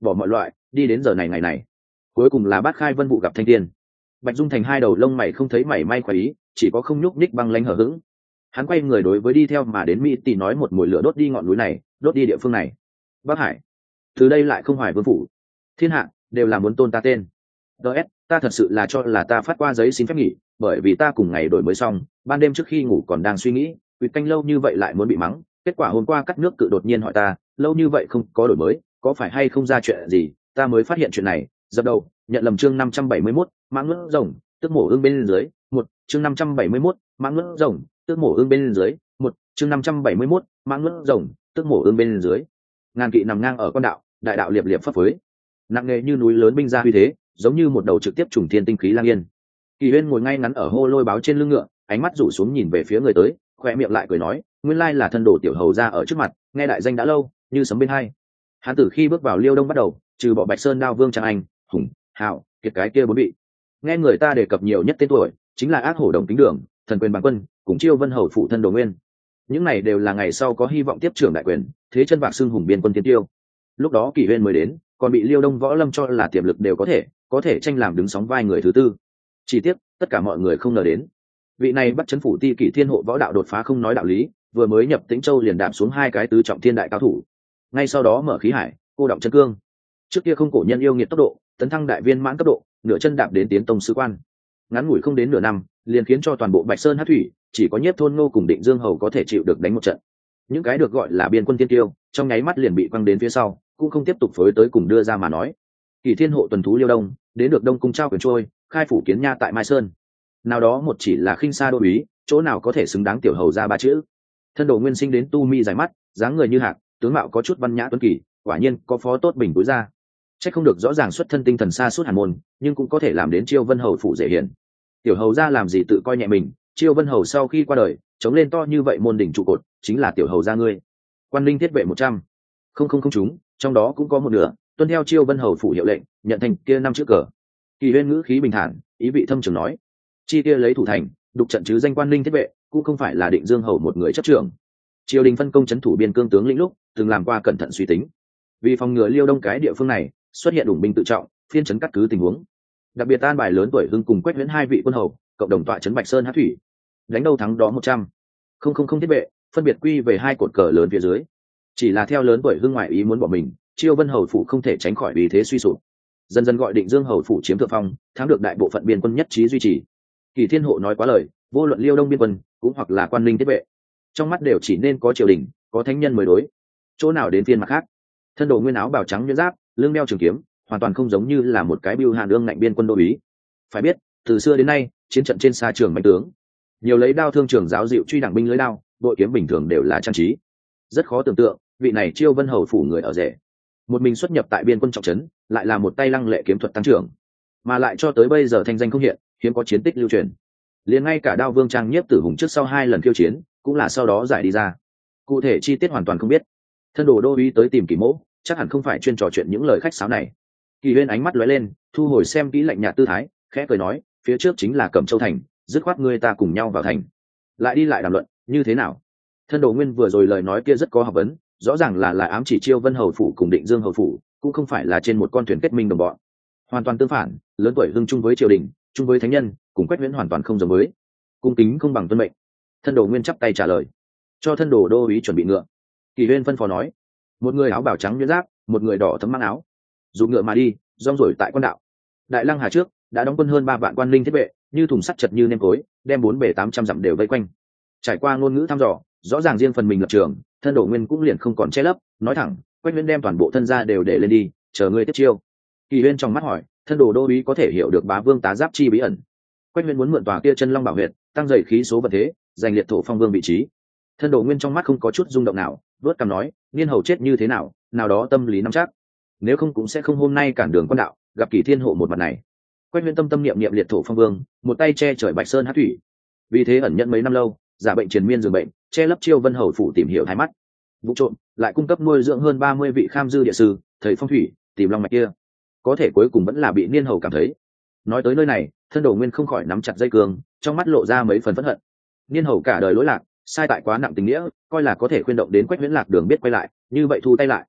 bỏ mọi loại đi đến giờ này ngày này. Cuối cùng là Bát Khai Vân vụ gặp thanh tiên. Bạch Dung Thành hai đầu lông mày không thấy mảy may khoái ý, chỉ có không nhúc nhích băng lãnh hở hững. Hắn quay người đối với đi theo mà đến Mỹ tỷ nói một mùi lửa đốt đi ngọn núi này, đốt đi địa phương này. Bắc Hải, từ đây lại không hoài vương phủ, thiên hạ đều là muốn tôn ta tên. ds ta thật sự là cho là ta phát qua giấy xin phép nghỉ, bởi vì ta cùng ngày đổi mới xong, ban đêm trước khi ngủ còn đang suy nghĩ quỵt canh lâu như vậy lại muốn bị mắng. Kết quả hôm qua cắt nước cự đột nhiên hỏi ta lâu như vậy không có đổi mới có phải hay không ra chuyện gì, ta mới phát hiện chuyện này. Dập đầu nhận lầm. Chương năm trăm bảy mươi mốt, mã ngỡ rồng tức mổ ương bên dưới một. Chương năm trăm bảy mươi mốt, mã ngỡ rồng tức mổ ương bên dưới một. Chương năm trăm bảy mươi mốt, mã ngỡ rồng tức mổ ương bên dưới. Ngàn kỵ nằm ngang ở con đạo, đại đạo liệp liệp phấp phới, nặng nề như núi lớn binh ra uy thế, giống như một đầu trực tiếp trùng thiên tinh khí lang yên. Kỳ Huyên ngồi ngay ngắn ở hô lôi báo trên lưng ngựa, ánh mắt rủ xuống nhìn về phía người tới, khoe miệng lại cười nói, nguyên lai là thân đồ tiểu hầu ra ở trước mặt, nghe đại danh đã lâu, như sấm bên hai. Hắn từ khi bước vào Liêu Đông bắt đầu, trừ bỏ Bạch Sơn Đao Vương Trang Anh, Hùng, Hạo, Kiệt cái kia bốn vị, nghe người ta đề cập nhiều nhất tên tuổi, chính là Ác Hổ Đồng Kính Đường, Thần Quyền Bản Quân, cùng Chiêu Vân Hầu phụ thân Đồ Nguyên. Những này đều là ngày sau có hy vọng tiếp trưởng đại quyền, thế chân vạc xưng hùng biên quân tiên tiêu. Lúc đó Kỳ Huyên mới đến, còn bị Liêu Đông võ lâm cho là tiềm lực đều có thể, có thể tranh làm đứng sóng vai người thứ tư. Chỉ tiếc, tất cả mọi người không ngờ đến, vị này bắt chấn phủ ti kỷ thiên hộ võ đạo đột phá không nói đạo lý, vừa mới nhập Tĩnh Châu liền đạp xuống hai cái tứ trọng thiên đại cao thủ. Ngay sau đó mở khí hải, cô động chân cương. Trước kia không cổ nhân yêu nghiệt tốc độ, tấn thăng đại viên mãn cấp độ, nửa chân đạp đến tiến tông sư quan. Ngắn ngủi không đến nửa năm, liền khiến cho toàn bộ Bạch Sơn Hắc Thủy, chỉ có Nhiếp Thôn Ngô cùng Định Dương Hầu có thể chịu được đánh một trận. Những cái được gọi là biên quân tiên tiêu, trong nháy mắt liền bị quăng đến phía sau, cũng không tiếp tục phối tới cùng đưa ra mà nói. Kỳ thiên hộ tuần thú Liêu Đông, đến được Đông cung trao quyền trôi, khai phủ kiến nha tại Mai Sơn. Nào đó một chỉ là khinh xa đô úy, chỗ nào có thể xứng đáng tiểu hầu ra ba chữ. Thân đồ nguyên sinh đến tu mi dài mắt, dáng người như hạc, tướng mạo có chút văn nhã tuấn kỳ, quả nhiên có phó tốt bình túi ra. Chắc không được rõ ràng xuất thân tinh thần xa suốt hàn môn, nhưng cũng có thể làm đến Chiêu Vân Hầu phủ dễ hiển. Tiểu hầu ra làm gì tự coi nhẹ mình, Chiêu Vân Hầu sau khi qua đời, chống lên to như vậy môn đỉnh trụ cột, chính là tiểu hầu ra ngươi. Quan Linh thiết vệ một trăm, không không không chúng, trong đó cũng có một nửa tuân theo Chiêu Vân Hầu phủ hiệu lệnh, nhận thành kia năm chữ cờ. Kỳ Huyên ngữ khí bình thản, ý vị thâm trường nói, chi kia lấy thủ thành, đục trận chứ danh Quan Linh thiết vệ, cũng không phải là Định Dương Hầu một người chấp trưởng. Triều đình phân công chấn thủ biên cương tướng lĩnh lúc, từng làm qua cẩn thận suy tính, vì phòng ngừa Liêu Đông cái địa phương này xuất hiện đủng binh tự trọng, phiên chấn cắt cứ tình huống, đặc biệt an bài lớn tuổi Hưng cùng Quách Huyễn hai vị quân hầu, cộng đồng tọa chấn Bạch Sơn Hắc Thủy, đánh đâu thắng đó một trăm, không không không thiết vệ, phân biệt quy về hai cột cờ lớn phía dưới. Chỉ là theo lớn tuổi Hưng ngoại ý muốn bỏ mình, Chiêu Vân Hầu phủ không thể tránh khỏi vì thế suy sụp, dần dần gọi Định Dương Hầu phủ chiếm thượng phong, thắng được đại bộ phận biên quân nhất trí duy trì. Kỳ Thiên Hộ nói quá lời, vô luận Liêu Đông biên quân cũng hoặc là Quan Linh thiết vệ, trong mắt đều chỉ nên có triều đình, có thánh nhân mới đối, chỗ nào đến phiên mặt khác. Thân đồ nguyên áo bào trắng nhuyễn giáp, lưng đeo trường kiếm, hoàn toàn không giống như là một cái bưu hàn ương ngạnh biên quân đô úy. Phải biết, từ xưa đến nay, chiến trận trên xa trường mạnh tướng, nhiều lấy đao thương trường giáo dịu truy đẳng binh lưới đao, đội kiếm bình thường đều là trang trí. Rất khó tưởng tượng, vị này Chiêu Vân Hầu phủ người ở rể, một mình xuất nhập tại biên quân trọng trấn, lại là một tay lăng lệ kiếm thuật tăng trưởng, mà lại cho tới bây giờ thanh danh không hiện, hiếm có chiến tích lưu truyền. Liền ngay cả Đao Vương Trang Nhiếp Tử Hùng trước sau hai lần khiêu chiến, cũng là sau đó giải đi ra. Cụ thể chi tiết hoàn toàn không biết. Thân đồ đô úy tới tìm Kỳ Mỗ, chắc hẳn không phải chuyên trò chuyện những lời khách sáo này. Kỳ Huyên ánh mắt lóe lên, thu hồi xem kỹ lạnh nhạt tư thái, khẽ cười nói, phía trước chính là Cẩm Châu thành, dứt khoát ngươi ta cùng nhau vào thành, lại đi lại đàm luận, như thế nào? Thân đồ nguyên vừa rồi lời nói kia rất có học vấn, rõ ràng là là ám chỉ Chiêu Vân Hầu phủ cùng Định Dương Hầu phủ, cũng không phải là trên một con thuyền kết minh đồng bọn. Hoàn toàn tương phản, lớn tuổi Hưng chung với triều đình, chung với thánh nhân, cùng Quách Viễn hoàn toàn không giống với. Cung kính không bằng tuân mệnh. Thân đồ nguyên chắp tay trả lời, cho thân đồ đô úy chuẩn bị ngựa. Kỳ Huyên phân phó nói, một người áo bào trắng nhuyễn giáp, một người đỏ thấm mang áo, dùng ngựa mà đi, rong rổi tại quan đạo. Đại Lăng Hà trước đã đóng quân hơn ba vạn Quan Linh thiết vệ, như thùng sắt chật như nêm cối, đem bốn bề tám trăm dặm đều vây quanh. Trải qua ngôn ngữ thăm dò, rõ ràng riêng phần mình lập trường, thân đồ nguyên cũng liền không còn che lấp, nói thẳng, Quách Viễn đem toàn bộ thân gia đều để lên đi, chờ ngươi tiếp chiêu. Kỳ Huyên trong mắt hỏi, thân đồ đô úy có thể hiểu được bá vương tá giáp chi bí ẩn. Quách Viễn muốn mượn tòa kia chân long bảo huyệt, tăng dày khí số vật thế, giành liệt thổ phong vương vị trí. Thân đồ nguyên trong mắt không có chút rung động nào, vớt cằm nói, niên hầu chết như thế nào, nào đó tâm lý nắm chắc, nếu không cũng sẽ không hôm nay cản đường quan đạo, gặp Kỳ Thiên Hộ một mặt này. Quách Viễn tâm tâm niệm niệm liệt thổ phong vương, một tay che trời Bạch Sơn Hắc Thủy, vì thế ẩn nhận mấy năm lâu, giả bệnh triền miên giường bệnh, che lấp Chiêu Vân Hầu phủ tìm hiểu hai mắt, vụ trộm lại cung cấp nuôi dưỡng hơn ba mươi vị kham dư địa sư, thầy phong thủy, tìm long mạch kia, có thể cuối cùng vẫn là bị niên hầu cảm thấy. Nói tới nơi này, thân đồ nguyên không khỏi nắm chặt dây cương, trong mắt lộ ra mấy phần phẫn hận. Niên hầu cả đời lỗi lạc, sai tại quá nặng tình nghĩa, coi là có thể khuyên động đến Quách Viễn lạc đường biết quay lại, như vậy thu tay lại.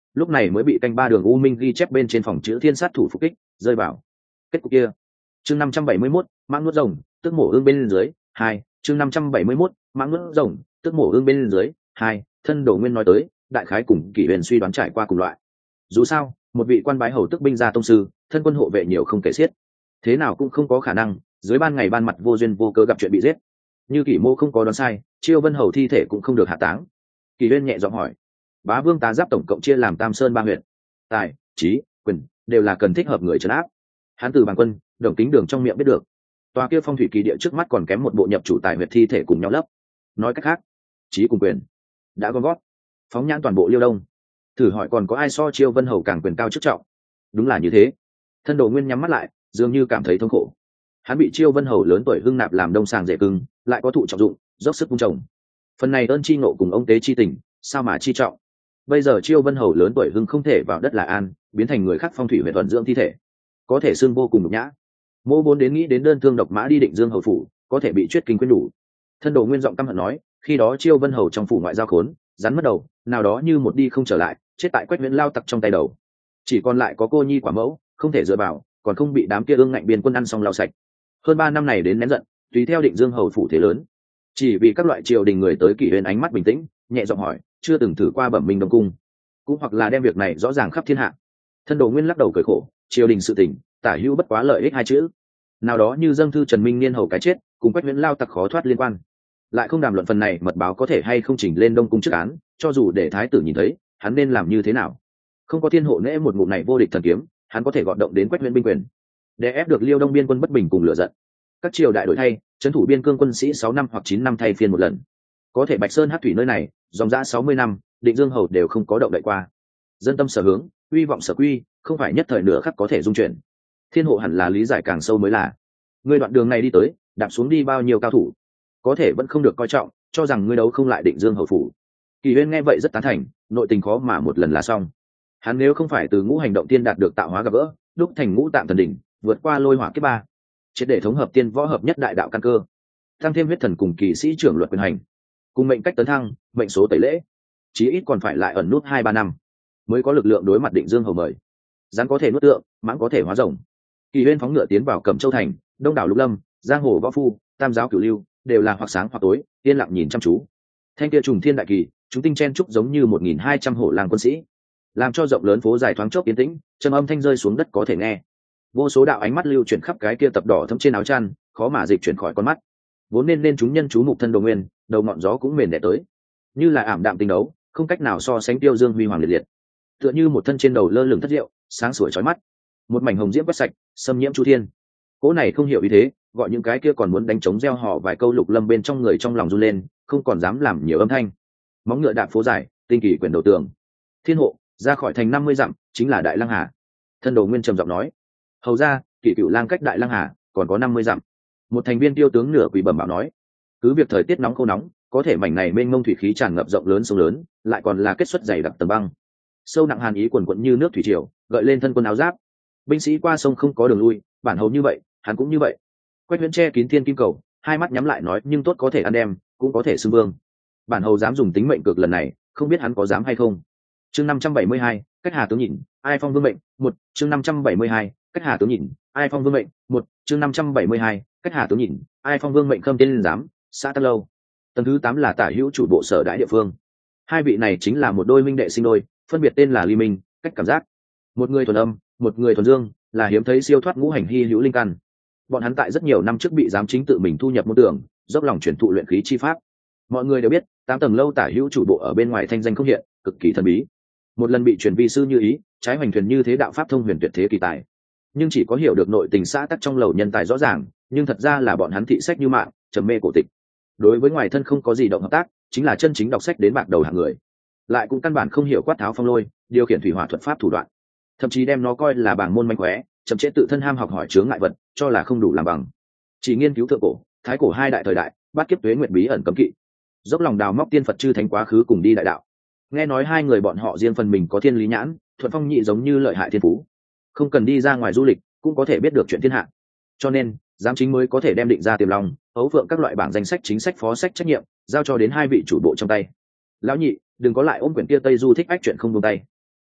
lúc này mới bị canh ba đường u minh ghi chép bên trên phòng chữ thiên sát thủ phục kích rơi vào kết cục kia. Chương năm trăm bảy mươi mốt, mãng nuốt rồng tức mổ ương bên dưới hai. Chương năm trăm bảy mươi mốt, mãng nuốt rồng tức mổ ương bên dưới hai. Thân Đồ Nguyên nói tới đại khái cùng Kỷ Huyền suy đoán trải qua cùng loại. Dù sao một vị quan bái hầu tức binh gia tông sư, thân quân hộ vệ nhiều không kể xiết, thế nào cũng không có khả năng dưới ban ngày ban mặt vô duyên vô cớ gặp chuyện bị giết. Như Kỷ Mô không có đoán sai, Chiêu Vân hầu thi thể cũng không được hạ táng. Kỷ Huyền nhẹ giọng hỏi, bá vương tá giáp tổng cộng chia làm tam sơn ba huyện, tài trí quyền đều là cần thích hợp người trấn áp. Hán từ Bàng Quân, Đồng Kính Đường trong miệng biết được, tòa kia phong thủy kỳ địa trước mắt còn kém một bộ nhập chủ tài huyệt thi thể cùng nhau lấp. Nói cách khác, trí cùng quyền đã gom gót, phóng nhãn toàn bộ Liêu Đông, thử hỏi còn có ai so Chiêu Vân hầu càng quyền cao chức trọng? Đúng là như thế. Thân Đồ Nguyên nhắm mắt lại, dường như cảm thấy thống khổ. Hắn bị Chiêu Vân hầu lớn tuổi hưng nạp làm đông sàng rể cưng, lại có thụ trọng dụng, dốc sức vun trồng. Phần này ơn chi ngộ cùng ông tế chi tình, sao mà chi trọng. Bây giờ Chiêu Vân hầu lớn tuổi hưng không thể vào đất là an, biến thành người khác phong thủy huyệt thuận dưỡng thi thể, có thể xương vô cùng nhục nhã. Mô vốn đến nghĩ đến đơn thương độc mã đi Định Dương hầu phủ, có thể bị chuyết kinh quyến đủ. Thân Đồ Nguyên giọng căm hận nói, khi đó Chiêu Vân hầu trong phủ ngoại giao khốn, rắn mất đầu, nào đó như một đi không trở lại, chết tại Quách Viễn lao tặc trong tay đầu. Chỉ còn lại có cô nhi quả mẫu, không thể dựa vào, còn không bị đám kia ương ngạnh biên quân ăn xong lao sạch. Hơn ba năm này đến nén giận, tùy theo Định Dương hầu phủ thế lớn, chỉ vì các loại triều đình người tới Kỷ Huyền ánh mắt bình tĩnh, nhẹ giọng hỏi, chưa từng thử qua bẩm minh đông cung, cũng hoặc là đem việc này rõ ràng khắp thiên hạ. Thân Đồ Nguyên lắc đầu cười khổ, triều đình sự tình, tả hữu bất quá lợi ích hai chữ. Nào đó như dâng thư Trần Minh Niên hầu cái chết, cùng Quách Viễn lao tặc khó thoát liên quan. Lại không đàm luận phần này mật báo có thể hay không chỉnh lên đông cung trước án, cho dù để thái tử nhìn thấy, hắn nên làm như thế nào? Không có thiên hộ nễ một ngụm này vô địch thần kiếm, hắn có thể gọt động đến Quách Viễn binh quyền, để ép được Liêu Đông biên quân bất bình cùng lửa giận. Các triều đại đổi thay, trấn thủ biên cương quân sĩ sáu năm hoặc chín năm thay phiên một lần. Có thể Bạch Sơn Hắc Thủy nơi này, dòng dã sáu mươi năm, Định Dương hầu đều không có động đậy qua. Dân tâm sở hướng, uy vọng sở quy, không phải nhất thời nửa khắc có thể dung chuyển. Thiên hộ hẳn là lý giải càng sâu mới là. Ngươi đoạn đường này đi tới, đạp xuống đi bao nhiêu cao thủ, có thể vẫn không được coi trọng, cho rằng ngươi đấu không lại Định Dương hầu phủ. Kỳ Huyên nghe vậy rất tán thành, nội tình khó mà một lần là xong. Hắn nếu không phải từ ngũ hành động tiên đạt được tạo hóa gặp gỡ, đúc thành ngũ tạm thần đỉnh, vượt qua lôi hỏa kiếp ba, triệt để thống hợp tiên võ hợp nhất đại đạo căn cơ, tăng thêm huyết thần cùng kỳ sĩ trưởng luật quyền hành, cùng mệnh cách tấn thăng, mệnh số tẩy lễ, chí ít còn phải lại ẩn nút hai ba năm mới có lực lượng đối mặt Định Dương hầu mời. Rắn có thể nuốt tượng, mãng có thể hóa rồng. Kỳ Huyên phóng ngựa tiến vào Cẩm Châu thành, đông đảo lục lâm, giang hồ võ phu, tam giáo cửu lưu đều là hoặc sáng hoặc tối, yên lặng nhìn chăm chú. Thanh kia trùng thiên đại kỳ, chúng tinh chen trúc giống như một nghìn hai trăm hổ lang quân sĩ, làm cho rộng lớn phố dài thoáng chốc yên tĩnh, trầm âm thanh rơi xuống đất có thể nghe. Vô số đạo ánh mắt lưu chuyển khắp cái kia tập đỏ thấm trên áo chăn, khó mà dịch chuyển khỏi con mắt. Vốn nên nên chúng nhân chú mục Thân Đồ Nguyên, đầu ngọn gió cũng mền đẻ tới, như là ảm đạm tinh đấu, không cách nào so sánh tiêu dương huy hoàng liệt liệt. Tựa như một thân trên đầu lơ lửng thất diệu, sáng sủa chói mắt, một mảnh hồng diễm quét sạch, xâm nhiễm chu thiên. Cố này không hiểu ý thế, gọi những cái kia còn muốn đánh trống gieo họ vài câu lục lâm bên trong người trong lòng run lên, không còn dám làm nhiều âm thanh. Móng ngựa đạp phố dài, tinh kỳ quyền đầu tường. Thiên hộ ra khỏi thành năm mươi dặm, chính là Đại Lăng Hà. Thân Đồ Nguyên trầm giọng nói, hầu ra, Kỷ Cửu Lang cách Đại Lăng Hà còn có năm mươi dặm. Một thành viên tiêu tướng nửa quỳ bẩm bảo nói, cứ việc thời tiết nóng khô nóng, có thể mảnh này mênh mông thủy khí tràn ngập rộng lớn sông lớn, lại còn là kết xuất dày đặc tầng băng, sâu nặng hàn ý quần quận như nước thủy triều, gợi lên thân quân áo giáp. Binh sĩ qua sông không có đường lui, bản hầu như vậy, hắn cũng như vậy. Quách Viễn che kín thiên kim cầu, hai mắt nhắm lại nói, nhưng tốt có thể ăn đem, cũng có thể xưng vương. Bản hầu dám dùng tính mệnh cược lần này, không biết hắn có dám hay không. Chương năm trăm bảy mươi hai, cách Hà tướng nhìn, ai phong vương mệnh, một. Chương năm trăm bảy mươi hai, cách Hà tướng nhìn, ai phong vương mệnh, một. Chương năm trăm bảy mươi hai, cách Hà tướng nhìn, ai phong vương mệnh. Khâm tiên giám, xã Tân Lâu. Tầng thứ tám là tả hữu chủ bộ sở đại địa phương. Hai vị này chính là một đôi minh đệ sinh đôi, phân biệt tên là Ly Minh, cách Cảm Giác. Một người thuần âm, một người thuần dương, là hiếm thấy siêu thoát ngũ hành hy hữu linh căn. Bọn hắn tại rất nhiều năm trước bị giám chính tự mình thu nhập môn tưởng, dốc lòng truyền thụ luyện khí chi pháp. Mọi người đều biết, tám tầng lâu tả hữu chủ bộ ở bên ngoài thanh danh không hiện, cực kỳ thần bí. Một lần bị truyền vi sư như ý, trái hoành thuyền như thế đạo pháp thông huyền tuyệt thế kỳ tài. Nhưng chỉ có hiểu được nội tình xã tắc trong lầu nhân tài rõ ràng, nhưng thật ra là bọn hắn thị sách như mạng, trầm mê cổ tịch. Đối với ngoài thân không có gì động hợp tác, chính là chân chính đọc sách đến bạc đầu hạng người. Lại cũng căn bản không hiểu quát tháo phong lôi, điều khiển thủy hỏa thuật pháp thủ đoạn, thậm chí đem nó coi là bảng môn manh khóe, chậm trễ tự thân ham học hỏi chướng ngại vật, cho là không đủ làm bằng. Chỉ nghiên cứu thượng cổ, thái cổ hai đại thời đại, bát kiếp tuế nguyệt bí ẩn cấm kỵ, dốc lòng đào móc tiên Phật chư thánh quá khứ cùng đi đại đạo. Nghe nói hai người bọn họ riêng phần mình có thiên lý nhãn, thuận phong nhị giống như lợi hại thiên phú, không cần đi ra ngoài du lịch cũng có thể biết được chuyện thiên hạ. Cho nên giám chính mới có thể đem định ra tiềm long, ấu phượng các loại bảng danh sách chính sách phó sách trách nhiệm giao cho đến hai vị chủ bộ trong tay. Lão nhị, đừng có lại ôm quyển kia Tây Du Thích Ách chuyện không buông tay.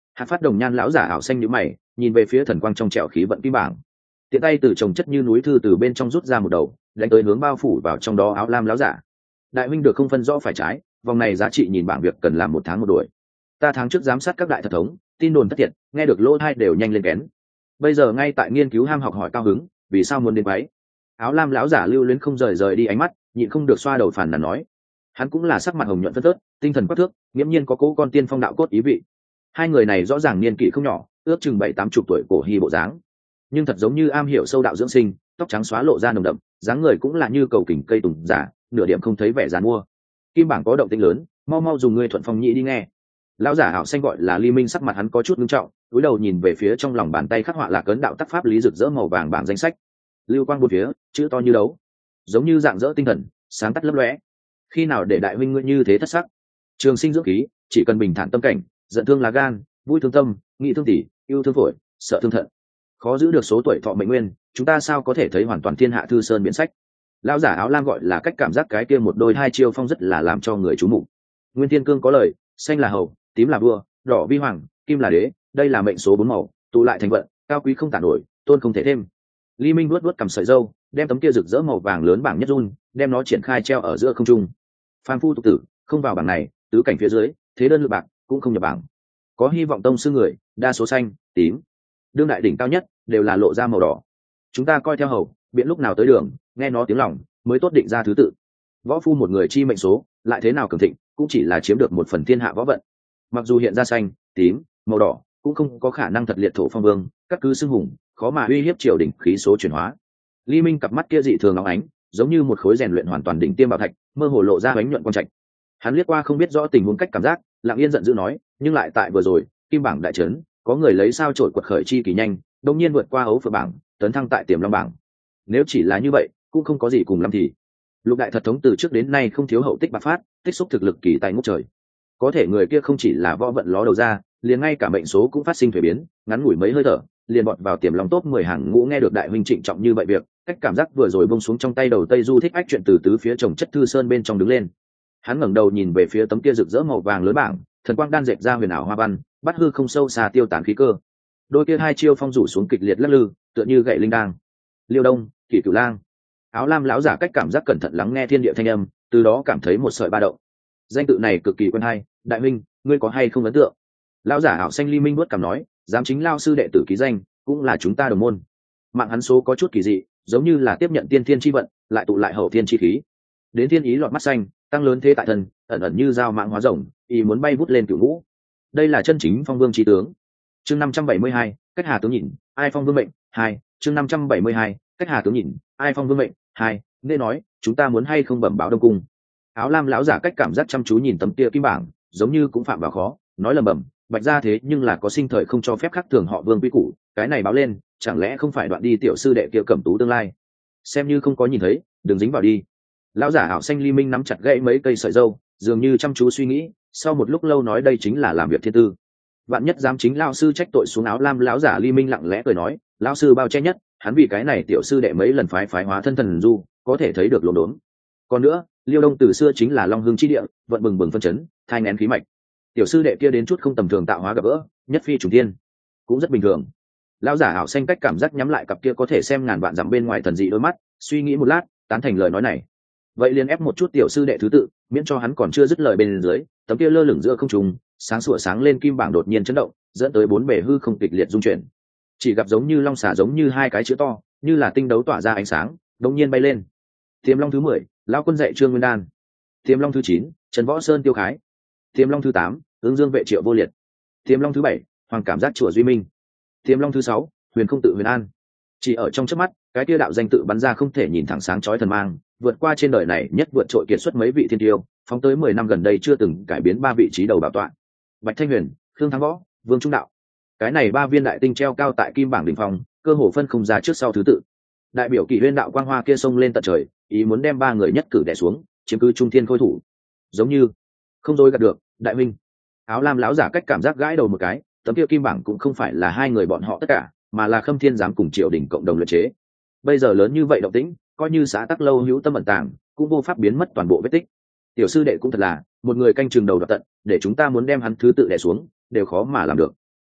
Hạt phát đồng nhan lão giả ảo xanh nhíu mày, nhìn về phía thần quang trong trẻo khí vận kim bảng, tiện tay từ chồng chất như núi thư từ bên trong rút ra một đầu, đánh tới hướng bao phủ vào trong đó áo lam lão giả. Đại huynh được không phân rõ phải trái, vòng này giá trị nhìn bảng việc cần làm một tháng một đuổi. Ta tháng trước giám sát các đại thật thống, tin đồn thất thiệt, nghe được lỗ tai đều nhanh lên kén. Bây giờ ngay tại nghiên cứu ham học hỏi cao hứng, vì sao muốn đến váy? Áo lam lão giả lưu luyến không rời rời đi ánh mắt, nhịn không được xoa đầu phàn nàn nói. Hắn cũng là sắc mặt hồng nhuận phân phớt, tinh thần quắc thước, nghiễm nhiên có cố con tiên phong đạo cốt ý vị. Hai người này rõ ràng niên kỷ không nhỏ, ước chừng bảy tám chục tuổi cổ hy bộ dáng, nhưng thật giống như am hiểu sâu đạo dưỡng sinh, tóc trắng xóa lộ ra nồng đậm, dáng người cũng là như cầu kình cây tùng giả, nửa điểm không thấy vẻ giàn mua. Kim bảng có động tĩnh lớn, mau mau dùng người thuận phong nhĩ đi nghe. Lão giả ảo xanh gọi là Ly Minh, sắc mặt hắn có chút nghiêm trọng, cúi đầu nhìn về phía trong lòng bàn tay khắc họa là cấn đạo tắc pháp lý rực rỡ màu vàng bảng danh sách, lưu quang bốn phía, chữ to như đấu, giống như dạng dỡ tinh thần, sáng tắt lấp lóe. Khi nào để đại huynh ngươi như thế thất sắc? Trường sinh dưỡng khí, chỉ cần bình thản tâm cảnh, giận thương lá gan, vui thương tâm, nghị thương tỷ, yêu thương phổi, sợ thương thận, khó giữ được số tuổi thọ mệnh nguyên, chúng ta sao có thể thấy hoàn toàn thiên hạ thư sơn biến sách? Lão giả áo lam gọi là cách cảm giác cái kia một đôi hai chiêu phong rất là làm cho người chú mục. Nguyên Thiên Cương có lời, xanh là hầu, tím là vua, đỏ vi hoàng, kim là đế, đây là mệnh số bốn màu, tụ lại thành vận, cao quý không tản nổi, tôn không thể thêm. Ly Minh vuốt vuốt cầm sợi râu, đem tấm kia rực rỡ màu vàng lớn bảng nhất run, đem nó triển khai treo ở giữa không trung. Phan phu tục tử, không vào bảng này, tứ cảnh phía dưới, thế đơn lực bạc, cũng không nhập bảng. Có hy vọng tông sư người, đa số xanh, tím. Đương đại đỉnh cao nhất đều là lộ ra màu đỏ. Chúng ta coi theo hầu, biện lúc nào tới đường, nghe nó tiếng lòng, mới tốt định ra thứ tự. Võ phu một người chi mệnh số, lại thế nào cường thịnh, cũng chỉ là chiếm được một phần thiên hạ võ vận. Mặc dù hiện ra xanh, tím, màu đỏ, cũng không có khả năng thật liệt thổ phong vương, các cứ xưng hùng, khó mà uy hiếp triều đỉnh khí số chuyển hóa. Ly Minh cặp mắt kia dị thường óng ánh, giống như một khối rèn luyện hoàn toàn đỉnh tiêm bảo thạch, mơ hồ lộ ra ánh nhuận quang trạch. Hắn liếc qua không biết rõ tình huống cách cảm giác, lặng yên giận dữ nói, nhưng lại tại vừa rồi, kim bảng đại trấn, có người lấy sao trổi quật khởi chi kỳ nhanh, đột nhiên vượt qua ấu phượng bảng, tấn thăng tại tiềm long bảng. Nếu chỉ là như vậy, cũng không có gì cùng lắm thì. Lục đại thật thống từ trước đến nay không thiếu hậu tích bạc phát, tích xúc thực lực kỳ tài ngút trời. Có thể người kia không chỉ là võ vận ló đầu ra, liền ngay cả mệnh số cũng phát sinh thuế biến, ngắn ngủi mấy hơi thở, liền bọt vào tiềm long top mười hàng ngũ. Nghe được đại huynh trịnh trọng như vậy việc, cách cảm giác vừa rồi bông xuống trong tay đầu Tây Du thích ách chuyện từ tứ phía chồng chất thư sơn bên trong đứng lên. Hắn ngẩng đầu nhìn về phía tấm kia rực rỡ màu vàng lớn bảng, thần quang đan dệt ra huyền ảo hoa văn, bắt hư không sâu xa tiêu tán khí cơ. Đôi kia hai chiêu phong rủ xuống kịch liệt lắc lư, tựa như gậy linh đang. Liêu Đông, Kỷ Cửu Lang. Áo lam lão giả cách cảm giác cẩn thận lắng nghe thiên địa thanh âm, từ đó cảm thấy một sợi ba động. Danh tự này cực kỳ quen hay, đại huynh, ngươi có hay không ấn tượng? Lão giả ảo xanh Ly Minh bước cảm nói, dám chính lao sư đệ tử ký danh, cũng là chúng ta đồng môn. Mạng hắn số có chút kỳ dị, giống như là tiếp nhận tiên thiên chi vận, lại tụ lại hậu thiên chi khí. Đến thiên ý lọt mắt xanh, tăng lớn thế tại thân, ẩn ẩn như dao mạng hóa rồng, ý muốn bay vút lên cửu ngũ. Đây là chân chính phong vương chi tướng. Chương năm trăm bảy mươi hai, cách Hà tướng nhìn, ai phong vương mệnh, hai, chương năm trăm bảy mươi hai, cách Hà tướng nhìn, ai phong vương mệnh, hai, nên nói, chúng ta muốn hay không bẩm báo Đông cung. Áo lam lão giả cách cảm giác chăm chú nhìn tấm kia kim bảng, giống như cũng phạm vào khó, nói lầm bầm, bạch ra thế nhưng là có sinh thời không cho phép khắc thường họ Vương quy củ, cái này báo lên, chẳng lẽ không phải đoạn đi tiểu sư đệ kia cẩm tú tương lai? Xem như không có nhìn thấy, đừng dính vào đi. Lão giả ảo xanh Ly Minh nắm chặt gãy mấy cây sợi râu, dường như chăm chú suy nghĩ, sau một lúc lâu nói đây chính là làm việc thiên tư. Vạn nhất dám chính lão sư trách tội xuống. Áo lam lão giả Ly Minh lặng lẽ cười nói, lão sư bao che nhất, hắn vì cái này tiểu sư đệ mấy lần phái phái hóa thân thần du, có thể thấy được lồn đốn. Còn nữa, Liêu Đông từ xưa chính là long hương chi địa, vận bừng bừng phân chấn, thai nghén khí mạch. Tiểu sư đệ kia đến chút không tầm thường tạo hóa gặp gỡ, nhất phi trùng thiên, cũng rất bình thường. Lão giả ảo xanh cách cảm giác nhắm lại cặp kia có thể xem ngàn vạn dặm bên ngoài thần dị đôi mắt, suy nghĩ một lát, tán thành lời nói này. Vậy liền ép một chút tiểu sư đệ thứ tự, miễn cho hắn còn chưa dứt lời bên dưới, tấm kia lơ lửng giữa không trung, sáng sủa sáng lên kim bảng đột nhiên chấn động, dẫn tới bốn bề hư không kịch liệt rung chuyển. Chỉ gặp giống như long xà, giống như hai cái chữ to, như là tinh đấu tỏa ra ánh sáng, đột nhiên bay lên. Tiềm long thứ mười, lão quân dạy Trương Nguyên Đan. Tiềm long thứ chín, Trần Võ Sơn Tiêu Khái. Tiềm long thứ tám, Ứng Dương vệ Triệu Vô Liệt. Tiềm long thứ bảy, Hoàng cảm giác chùa Duy Minh. Tiềm long thứ sáu, Huyền không tự Huyền An. Chỉ ở trong chớp mắt, cái kia đạo danh tự bắn ra không thể nhìn thẳng sáng chói thần mang, vượt qua trên đời này nhất vượt trội kiệt xuất mấy vị thiên tiêu, phóng tới mười năm gần đây chưa từng cải biến ba vị trí đầu bảo tọa. Bạch Thanh Huyền, Khương Thắng Võ, Vương Trung Đạo. Cái này ba viên đại tinh treo cao tại kim bảng đỉnh phong, cơ hồ phân không ra trước sau thứ tự. Đại biểu Kỷ Huyên đạo quang hoa kia xông lên tận trời, ý muốn đem ba người nhất cử đè xuống, chiếm cứ trung thiên khôi thủ. Giống như không dối gạt được, đại minh. Áo lam lão giả cách cảm giác gãi đầu một cái, tấm kia kim bảng cũng không phải là hai người bọn họ tất cả, mà là Khâm Thiên giám cùng triều đình cộng đồng luyện chế. Bây giờ lớn như vậy động tĩnh, coi như xã tắc lâu hữu tâm ẩn tàng, cũng vô pháp biến mất toàn bộ vết tích. Tiểu sư đệ cũng thật là một người canh chừng đầu đoạt tận, để chúng ta muốn đem hắn thứ tự đè xuống, đều khó mà làm được.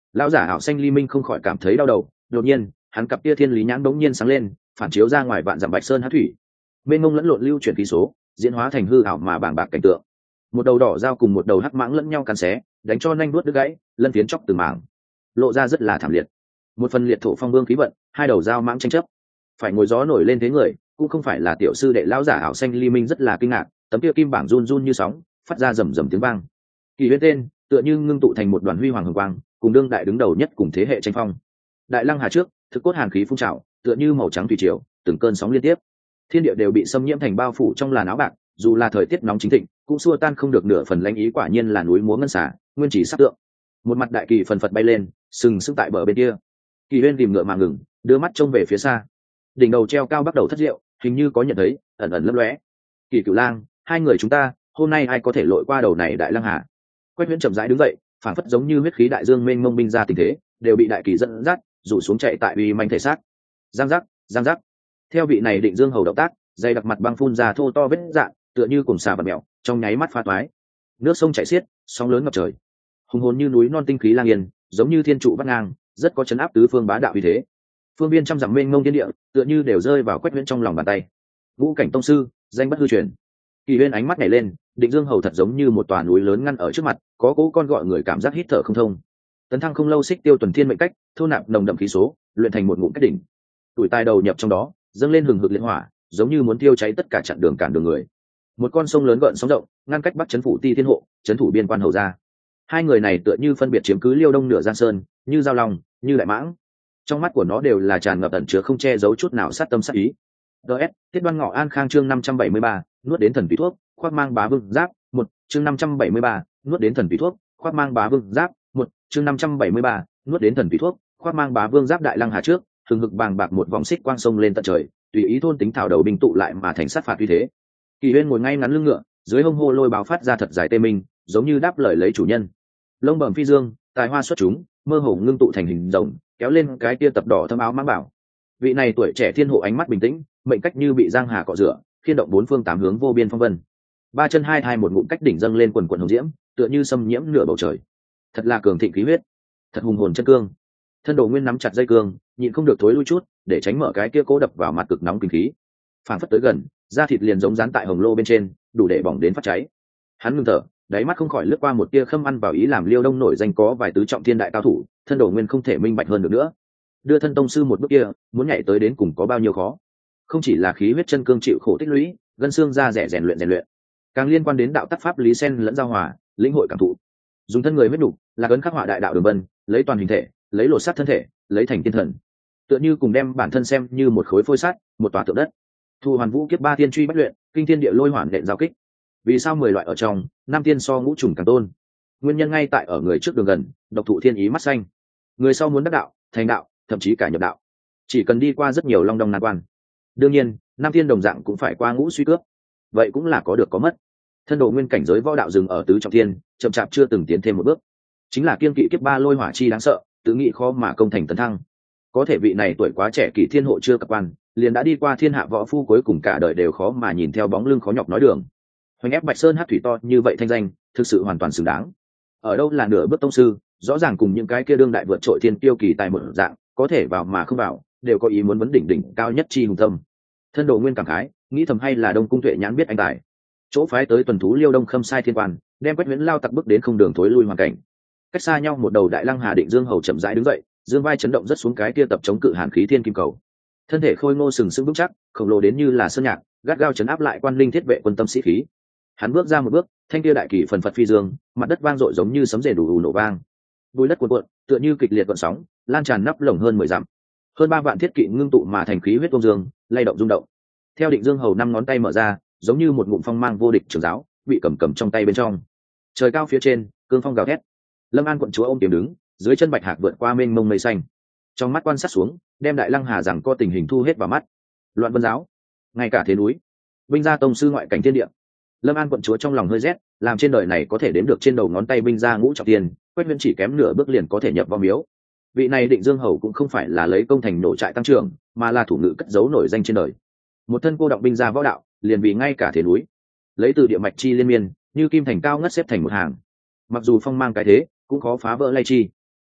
Lão giả ảo xanh ly minh không khỏi cảm thấy đau đầu, đột nhiên hắn cặp tia thiên lý nhãn bỗng nhiên sáng lên, phản chiếu ra ngoài vạn dặm bạch sơn hát thủy, mênh mông lẫn lộn lưu chuyển khí số, diễn hóa thành hư ảo mà bàng bạc cảnh tượng. Một đầu đỏ dao cùng một đầu hắc mãng lẫn nhau cắn xé, đánh cho nanh đuốt đứt gãy, lân phiến chóc từng mảng, lộ ra rất là thảm liệt. Một phần liệt thổ phong vương khí vận, hai đầu dao mãng tranh chấp, phải ngồi gió nổi lên thế người, cũng không phải là tiểu sư đệ lão giả ảo xanh ly minh rất là kinh ngạc, tấm kia kim bảng run run như sóng, phát ra rầm rầm tiếng vang. Kỳ huyết tên tựa như ngưng tụ thành một đoàn huy hoàng hồng quang, cùng đương đại đứng đầu nhất cùng thế hệ tranh phong. Đại lăng hà trước, thực cốt hàn khí phun trào, tựa như màu trắng thủy triều, từng cơn sóng liên tiếp, thiên địa đều bị xâm nhiễm thành bao phủ trong làn áo bạc, dù là thời tiết nóng chính thịnh cũng xua tan không được nửa phần lãnh ý. Quả nhiên là núi múa ngân xả, nguyên chỉ sắc tượng. Một mặt đại kỳ phần phật bay lên, sừng sững tại bờ bên kia. Kỳ huyên tìm ngựa mà ngừng, đưa mắt trông về phía xa, đỉnh đầu treo cao bắt đầu thất diệu, hình như có nhận thấy, ẩn ẩn lấp lóe. Kỳ Cửu Lang, hai người chúng ta hôm nay ai có thể lội qua đầu này đại lăng hà? Quách Huyễn chậm rãi đứng dậy, phảng phất giống như huyết khí đại dương mênh mông binh ra tình thế, đều bị đại kỳ dẫn dắt rủ xuống chạy tại uy manh thể xác. Giang giác, giang giác. Theo vị này định dương hầu động tác, dây đặc mặt băng phun ra thô to vết dạn, tựa như cùng xà bật mèo, trong nháy mắt pha toái. Nước sông chảy xiết, sóng lớn ngập trời, hùng hồn như núi non tinh khí lang yên, giống như thiên trụ vắt ngang, rất có chấn áp tứ phương bá đạo uy thế. Phương viên trăm dặm mênh mông thiên địa, tựa như đều rơi vào Quách Huyễn trong lòng bàn tay. Ngũ cảnh tông sư, danh bất hư truyền. Kỳ Huyên ánh mắt nhảy lên, định dương hầu thật giống như một tòa núi lớn ngăn ở trước mặt, có cố con gọi người cảm giác hít thở không thông. Tấn thăng không lâu xích tiêu tuần thiên mệnh cách, thu nạp nồng đậm khí số, luyện thành một ngụm cách đỉnh. Tuổi tai đầu nhập trong đó, dâng lên hừng hực liệt hỏa, giống như muốn tiêu cháy tất cả chặn đường cản đường người. Một con sông lớn gợn sóng động, ngăn cách bắc chấn phủ ti thiên hộ, chấn thủ biên quan hầu ra. Hai người này tựa như phân biệt chiếm cứ Liêu Đông nửa Giang Sơn, như giao long, như đại mãng. Trong mắt của nó đều là tràn ngập ẩn chứa không che giấu chút nào sát tâm sát ý. ds Tiết Đoan Ngọ An Khang chương năm trăm bảy mươi ba, nuốt đến thần vị thuốc, khoác mang bá vương giáp. Một chương năm trăm bảy mươi ba, nuốt đến thần vị thuốc, khoác mang bá vương giáp. Một chương năm trăm bảy mươi ba, nuốt đến thần vị thuốc, khoác mang bá vương giáp. Đại lăng hà trước, thường hực bàng bạc một vòng xích quang sông lên tận trời, tùy ý thôn tính thảo đầu binh tụ lại mà thành sát phạt uy thế. Kỳ Huyên ngồi ngay ngắn lưng ngựa, dưới hông hô lôi báo phát ra thật dài tê minh, giống như đáp lời lấy chủ nhân. Lông bẩm phi dương, tài hoa xuất chúng, mơ hồ ngưng tụ thành hình rồng, kéo lên cái tia tập đỏ thâm áo mãng bảo. Vị này tuổi trẻ thiên hộ ánh mắt bình tĩnh, mệnh cách như bị giang hà cọ rửa, khiên động bốn phương tám hướng vô biên phong vân. Ba chân hai thai một ngụm cách đỉnh dâng lên quần quần hồng diễm, tựa như xâm nhiễm nửa bầu trời. Thật là cường thịnh khí huyết, thật hùng hồn chân cương. Thân Đồ Nguyên nắm chặt dây cương, nhịn không được thối lui chút, để tránh mở cái kia cố đập vào mặt cực nóng kinh khí. Phản phất tới gần, da thịt liền giống dán tại hồng lô bên trên, đủ để bỏng đến phát cháy. Hắn ngưng thở, đáy mắt không khỏi lướt qua một tia khâm ăn vào ý làm Liêu Đông nổi danh có vài tứ trọng thiên đại cao thủ, Thân Đồ Nguyên không thể minh bạch hơn được nữa. Đưa thân tông sư một bước kia, muốn nhảy tới đến cùng có bao nhiêu khó. Không chỉ là khí huyết chân cương chịu khổ tích lũy, gân xương da rẻ rèn luyện rèn luyện, càng liên quan đến đạo tắc pháp lý sen lẫn giao hòa, lĩnh hội cảm thụ. Dùng thân người huyết đủ, là ấn khắc họa đại đạo đường vân, lấy toàn hình thể, lấy lột sát thân thể, lấy thành tiên thần. Tựa như cùng đem bản thân xem như một khối phôi sắt, một tòa tượng đất. Thu hoàn vũ kiếp ba tiên truy bất luyện, kinh thiên địa lôi hỏa nện giao kích. Vì sao mười loại ở trong, năm tiên so ngũ trùng càng tôn? Nguyên nhân ngay tại ở người trước đường gần, độc thụ thiên ý mắt xanh. Người sau muốn đắc đạo, thành đạo, thậm chí cả nhập đạo, chỉ cần đi qua rất nhiều long đong nan quan. Đương nhiên, năm tiên đồng dạng cũng phải qua ngũ suy cướp, vậy cũng là có được có mất. Thân Đồ Nguyên cảnh giới võ đạo dừng ở tứ trọng thiên, chậm chạp chưa từng tiến thêm một bước, chính là kiên kỵ kiếp ba lôi hỏa chi đáng sợ, tự nghĩ khó mà công thành tấn thăng. Có thể vị này tuổi quá trẻ, kỳ thiên hộ chưa cập quan, liền đã đi qua thiên hạ võ phu cuối cùng cả đời đều khó mà nhìn theo bóng lưng khó nhọc nói đường. Hoành ép Bạch Sơn hát thủy to như vậy thanh danh, thực sự hoàn toàn xứng đáng. Ở đâu là nửa bước tông sư, rõ ràng cùng những cái kia đương đại vượt trội thiên tiêu kỳ tài một dạng, có thể vào mà không vào, đều có ý muốn vấn đỉnh đỉnh cao nhất chi hùng tâm. Thân Đồ Nguyên cảm khái, nghĩ thầm hay là Đông Cung Tuệ nhãn biết anh tài, chỗ phái tới tuần thú Liêu Đông khâm sai thiên quan, đem Quách Huyễn lao tặc bước đến không đường thối lui hoàn cảnh. Cách xa nhau một đầu đại lăng hà định dương hầu chậm rãi đứng dậy, dương vai chấn động rất xuống cái kia tập chống cự hàn khí thiên kim cầu. Thân thể khôi ngô sừng sững vững chắc, khổng lồ đến như là sơn nhạc, gắt gao chấn áp lại quan linh thiết vệ quân tâm sĩ khí. Hắn bước ra một bước, thanh kia đại kỳ phần phật phi dương, mặt đất vang dội giống như sấm rền đủ đủ nổ vang. Bùi đất cuộn cuộn, tựa như kịch liệt gợn sóng, lan tràn nắp lồng hơn mười dặm. Hơn ba vạn thiết kỵ ngưng tụ mà thành khí huyết tuôn dương, lay động rung động. Theo định dương hầu năm ngón tay mở ra, giống như một ngụm phong mang vô địch trường giáo, bị cầm cầm trong tay bên trong. Trời cao phía trên, cương phong gào thét. Lâm An quận chúa ôm kiếm đứng, dưới chân bạch hạc vượt qua mênh mông mây xanh. Trong mắt quan sát xuống, đem đại lăng hà rằng có tình hình thu hết vào mắt. Loạn vân giáo, ngay cả thế núi, binh gia tông sư ngoại cảnh thiên địa. Lâm An quận chúa trong lòng hơi rét, làm trên đời này có thể đếm được trên đầu ngón tay binh gia ngũ trọng tiền, Quách Huyễn chỉ kém nửa bước liền có thể nhập vào miếu. Vị này định dương hầu cũng không phải là lấy công thành nổ trại tăng trưởng, mà là thủ ngữ cất giấu nổi danh trên đời. Một thân cô đọng binh gia võ đạo, liền vì ngay cả thế núi, lấy từ địa mạch chi liên miên, như kim thành cao ngất xếp thành một hàng. Mặc dù phong mang cái thế, cũng khó phá vỡ lay chi.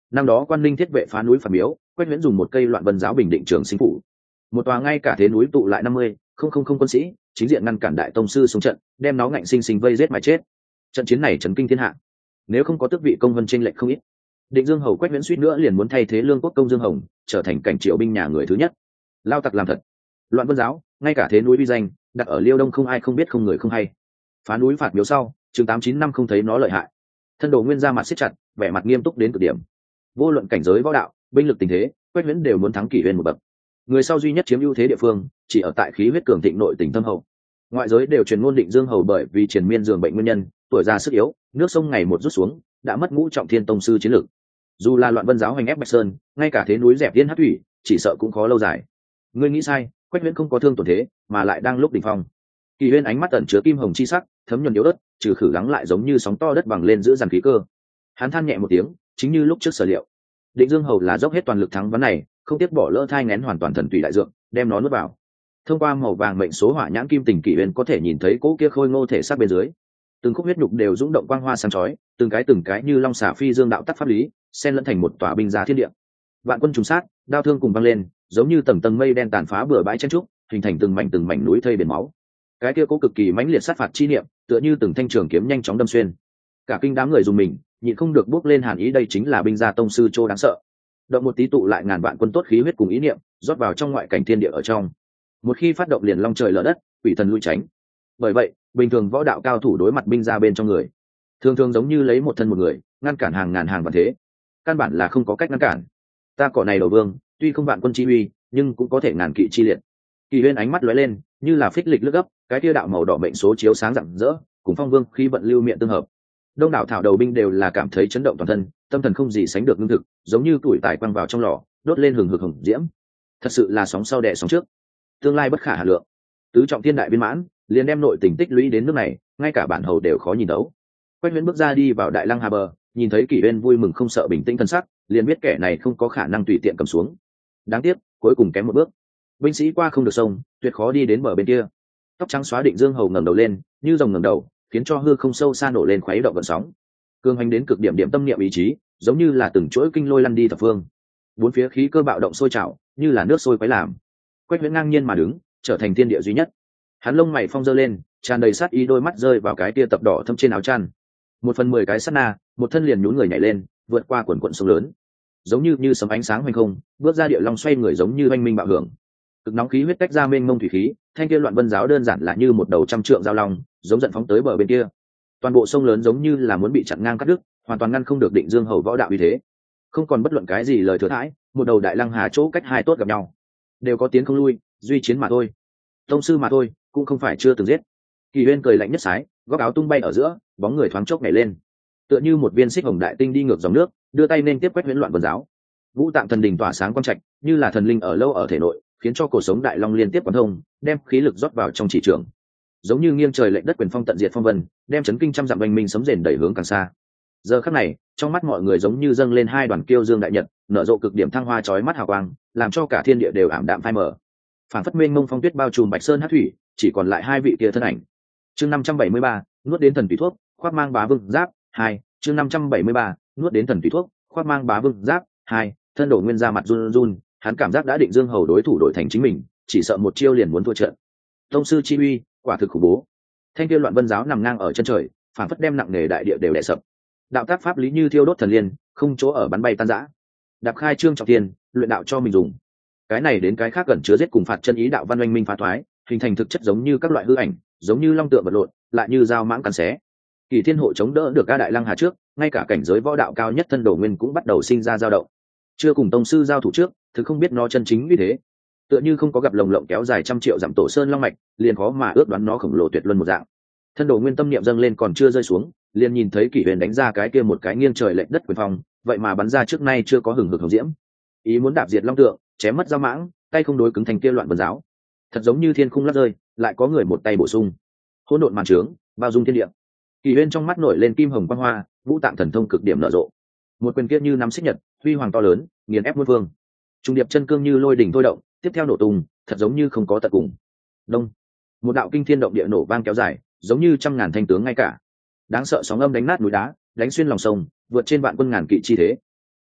Năm đó quan linh thiết vệ phá núi phản miếu, Quách Viễn dùng một cây loạn vân giáo bình định trường sinh phủ, một tòa ngay cả thế núi tụ lại năm mươi không không không quân sĩ, chính diện ngăn cản đại tông sư xuống trận, đem nó ngạnh sinh sinh vây giết mà chết. Trận chiến này chấn kinh thiên hạ, nếu không có tước vị công vân chênh lệch không ít, Định Dương Hầu Quách Viễn suýt nữa liền muốn thay thế Lương Quốc công Dương Hồng, trở thành cảnh triệu binh nhà người thứ nhất. Lao tặc làm thật, loạn vân giáo, ngay cả thế núi uy danh, đặt ở Liêu Đông không ai không biết không người không hay. Phá núi phạt miếu sau, chừng tám chín năm không thấy nó lợi hại. Thân Đồ Nguyên ra mặt siết chặt, vẻ mặt nghiêm túc đến cực điểm. Vô luận cảnh giới võ đạo, binh lực tình thế, Quách Viễn đều muốn thắng Kỷ Uyên một bậc. Người sau duy nhất chiếm ưu thế địa phương, chỉ ở tại khí huyết cường thịnh nội tình thâm hậu. Ngoại giới đều truyền ngôn Định Dương Hầu bởi vì triền miên giường bệnh nguyên nhân, tuổi già sức yếu, nước sông ngày một rút xuống, đã mất ngũ trọng thiên tông sư chiến lược. Dù là loạn vân giáo hành ép Bạch Sơn, ngay cả thế núi dẹp tiên hát thủy, chỉ sợ cũng khó lâu dài. Ngươi nghĩ sai, Quách Viễn không có thương tổn thế, mà lại đang lúc đỉnh phong. Kỳ Uyên ánh mắt ẩn chứa kim hồng chi sắc, thấm nhuần yếu ớt, trừ khử gắng lại giống như sóng to đất bằng lên giữ dàn khí cơ. Hắn than nhẹ một tiếng, chính như lúc trước sở liệu. Định Dương Hầu là dốc hết toàn lực thắng ván này, không tiếc bỏ lỡ thai nghén hoàn toàn thần tùy đại dượng, đem nó nuốt vào. Thông qua màu vàng mệnh số hỏa nhãn kim tình Kỷ Uyên có thể nhìn thấy cỗ kia khôi ngô thể xác bên dưới, từng khúc huyết nhục đều rung động quang hoa sáng chói, từng cái từng cái như long xà phi dương đạo tắc pháp lý, xen lẫn thành một tòa binh gia thiên địa. Vạn quân trùng sát, đao thương cùng vang lên, giống như tầng tầng mây đen tàn phá bừa bãi chen trúc, hình thành từng mảnh từng mảnh núi thây biển máu. Cái kia cố cực kỳ mãnh liệt sát phạt chi niệm, tựa như từng thanh trường kiếm nhanh chóng đâm xuyên. Cả kinh đám người dùng mình, nhịn không được bước lên hàn ý, đây chính là binh gia tông sư Trô đáng sợ. Động một tí tụ lại ngàn vạn quân tốt khí huyết cùng ý niệm, rót vào trong ngoại cảnh thiên địa ở trong. Một khi phát động liền long trời lở đất, quỷ thần lui tránh. Bởi vậy, bình thường võ đạo cao thủ đối mặt binh gia bên trong người, thường thường giống như lấy một thân một người, ngăn cản hàng ngàn hàng vạn thế. Căn bản là không có cách ngăn cản. Ta cỏ này đầu vương, tuy không vạn quân chi uy, nhưng cũng có thể ngàn kỵ chi liệt. Kỳ Uyên ánh mắt lóe lên, như là phích lịch lướt gấp, cái tia đạo màu đỏ mệnh số chiếu sáng rạng rỡ, cùng phong vương khí vận lưu miệng tương hợp. Đông đảo thảo đầu binh đều là cảm thấy chấn động toàn thân, tâm thần không gì sánh được ngưng thực, giống như tuổi tài quăng vào trong lò, đốt lên hừng hực hồng diễm. Thật sự là sóng sau đẻ sóng trước, tương lai bất khả hà lượng. Tứ trọng thiên đại viên mãn, liền đem nội tình tích lũy đến nước này, ngay cả bản hầu đều khó nhìn đấu. Quách Viễn bước ra đi vào đại lăng hà bờ, nhìn thấy Kỷ Uyên vui mừng không sợ bình tĩnh thân sắc, liền biết kẻ này không có khả năng tùy tiện cầm xuống. Đáng tiếc, cuối cùng kém một bước. Binh sĩ qua không được sông, tuyệt khó đi đến bờ bên kia. Tóc trắng xóa Định Dương Hầu ngẩng đầu lên, như rồng ngẩng đầu, khiến cho hư không sâu xa nổ lên khuấy động gợn sóng. Cương hành đến cực điểm, điểm tâm niệm ý chí, giống như là từng chuỗi kinh lôi lăn đi thập phương. Bốn phía khí cơ bạo động sôi trào, như là nước sôi quấy làm. Quách Viễn ngang nhiên mà đứng, trở thành thiên địa duy nhất. Hắn lông mày phong dơ lên, tràn đầy sát ý, đôi mắt rơi vào cái tia tập đỏ thâm trên áo chăn. Một phần mười cái sát na, một thân liền nhún người nhảy lên, vượt qua quần quần sông lớn, giống như như sấm ánh sáng hoành không, bước ra địa long xoay người giống như oanh minh bạo hưởng. Cực nóng khí huyết tách ra mênh mông thủy khí, thanh kia loạn vân giáo đơn giản là như một đầu trăm trượng giao long, giống giận phóng tới bờ bên kia. Toàn bộ sông lớn giống như là muốn bị chặn ngang cắt đứt, hoàn toàn ngăn không được Định Dương Hầu võ đạo uy thế. Không còn bất luận cái gì lời thừa thãi, một đầu đại lăng hà chỗ cách hai tốt gặp nhau, đều có tiến không lui, duy chiến mà thôi. Tông sư mà thôi, cũng không phải chưa từng giết. Kỳ Uyên cười lạnh nhất sái, góc áo tung bay ở giữa, bóng người thoáng chốc nhảy lên, tựa như một viên xích hồng đại tinh đi ngược dòng nước, đưa tay nên tiếp Quách Viễn loạn vân giáo. Vũ tạng thần đình tỏa sáng quang trạch, như là thần linh ở lâu ở thể nội, khiến cho cổ sống đại long liên tiếp quán thông, đem khí lực rót vào trong chỉ trường, giống như nghiêng trời lệch đất, quyền phong tận diệt phong vân, đem chấn kinh trăm dặm oanh minh sấm rền đẩy hướng càng xa. Giờ khắc này, trong mắt mọi người giống như dâng lên hai đoàn kiêu dương đại nhật, nở rộ cực điểm thăng hoa chói mắt hào quang, làm cho cả thiên địa đều ảm đạm phai mờ. Phản phất mênh mông phong tuyết bao trùm Bạch Sơn hát thủy, chỉ còn lại hai vị kia thân ảnh. Chương năm trăm bảy mươi ba, nuốt đến thần tùy thuốc, khoác mang bá vương giáp hai. Chương năm trăm bảy mươi ba, nuốt đến thần tùy thuốc, khoác mang bá vương giáp hai. Thân Đồ Nguyên ra mặt run run, hắn cảm giác đã Định Dương Hầu đối thủ đổi thành chính mình, chỉ sợ một chiêu liền muốn thua trận. Tông sư chi uy, quả thực khủng bố. Thanh kia loạn vân giáo nằm ngang ở chân trời, phản phất đem nặng nề đại địa đều đè sập. Đạo tác pháp lý như thiêu đốt thần liên, không chỗ ở bắn bay tan rã. Đạp khai trương trọng tiền, luyện đạo cho mình dùng. Cái này đến cái khác gần chứa giết cùng phạt chân ý đạo văn oanh minh phá thoái, hình thành thực chất giống như các loại hư ảnh, giống như long tượng vật lộn, lại như dao mãng cắn xé. Kỳ Thiên Hộ chống đỡ được ca đại lăng hà trước, ngay cả cảnh giới võ đạo cao nhất Thân Đồ Nguyên cũng bắt đầu sinh ra dao động. Chưa cùng tông sư giao thủ trước, thứ không biết nó chân chính như thế, tựa như không có gặp lồng lộng kéo dài trăm triệu dặm tổ sơn long mạch, liền khó mà ước đoán nó khổng lồ tuyệt luân một dạng. Thân Đồ Nguyên tâm niệm dâng lên còn chưa rơi xuống, liền nhìn thấy Kỷ Huyền đánh ra cái kia một cái nghiêng trời lệch đất quyền phong, vậy mà bắn ra trước nay chưa có hừng hực hồng diễm, ý muốn đạp diệt long tượng, chém mất dao mãng, tay không đối cứng thành kia loạn vân giáo. Thật giống như thiên khung lắc rơi, lại có người một tay bổ sung, hỗn độn màn trướng, bao dung thiên địa. Kỷ Huyền trong mắt nổi lên kim hồng quang hoa, vũ tạng thần thông cực điểm nở rộ. Một quyền kia như nắm xích nhật, huy hoàng to lớn, nghiền ép muôn phương. Trung điệp chân cương như lôi đỉnh thôi động, tiếp theo nổ tung, thật giống như không có tận cùng. Đông, một đạo kinh thiên động địa nổ vang kéo dài, giống như trăm ngàn thanh tướng ngay cả. Đáng sợ sóng âm đánh nát núi đá, đánh xuyên lòng sông, vượt trên vạn quân ngàn kỵ chi thế.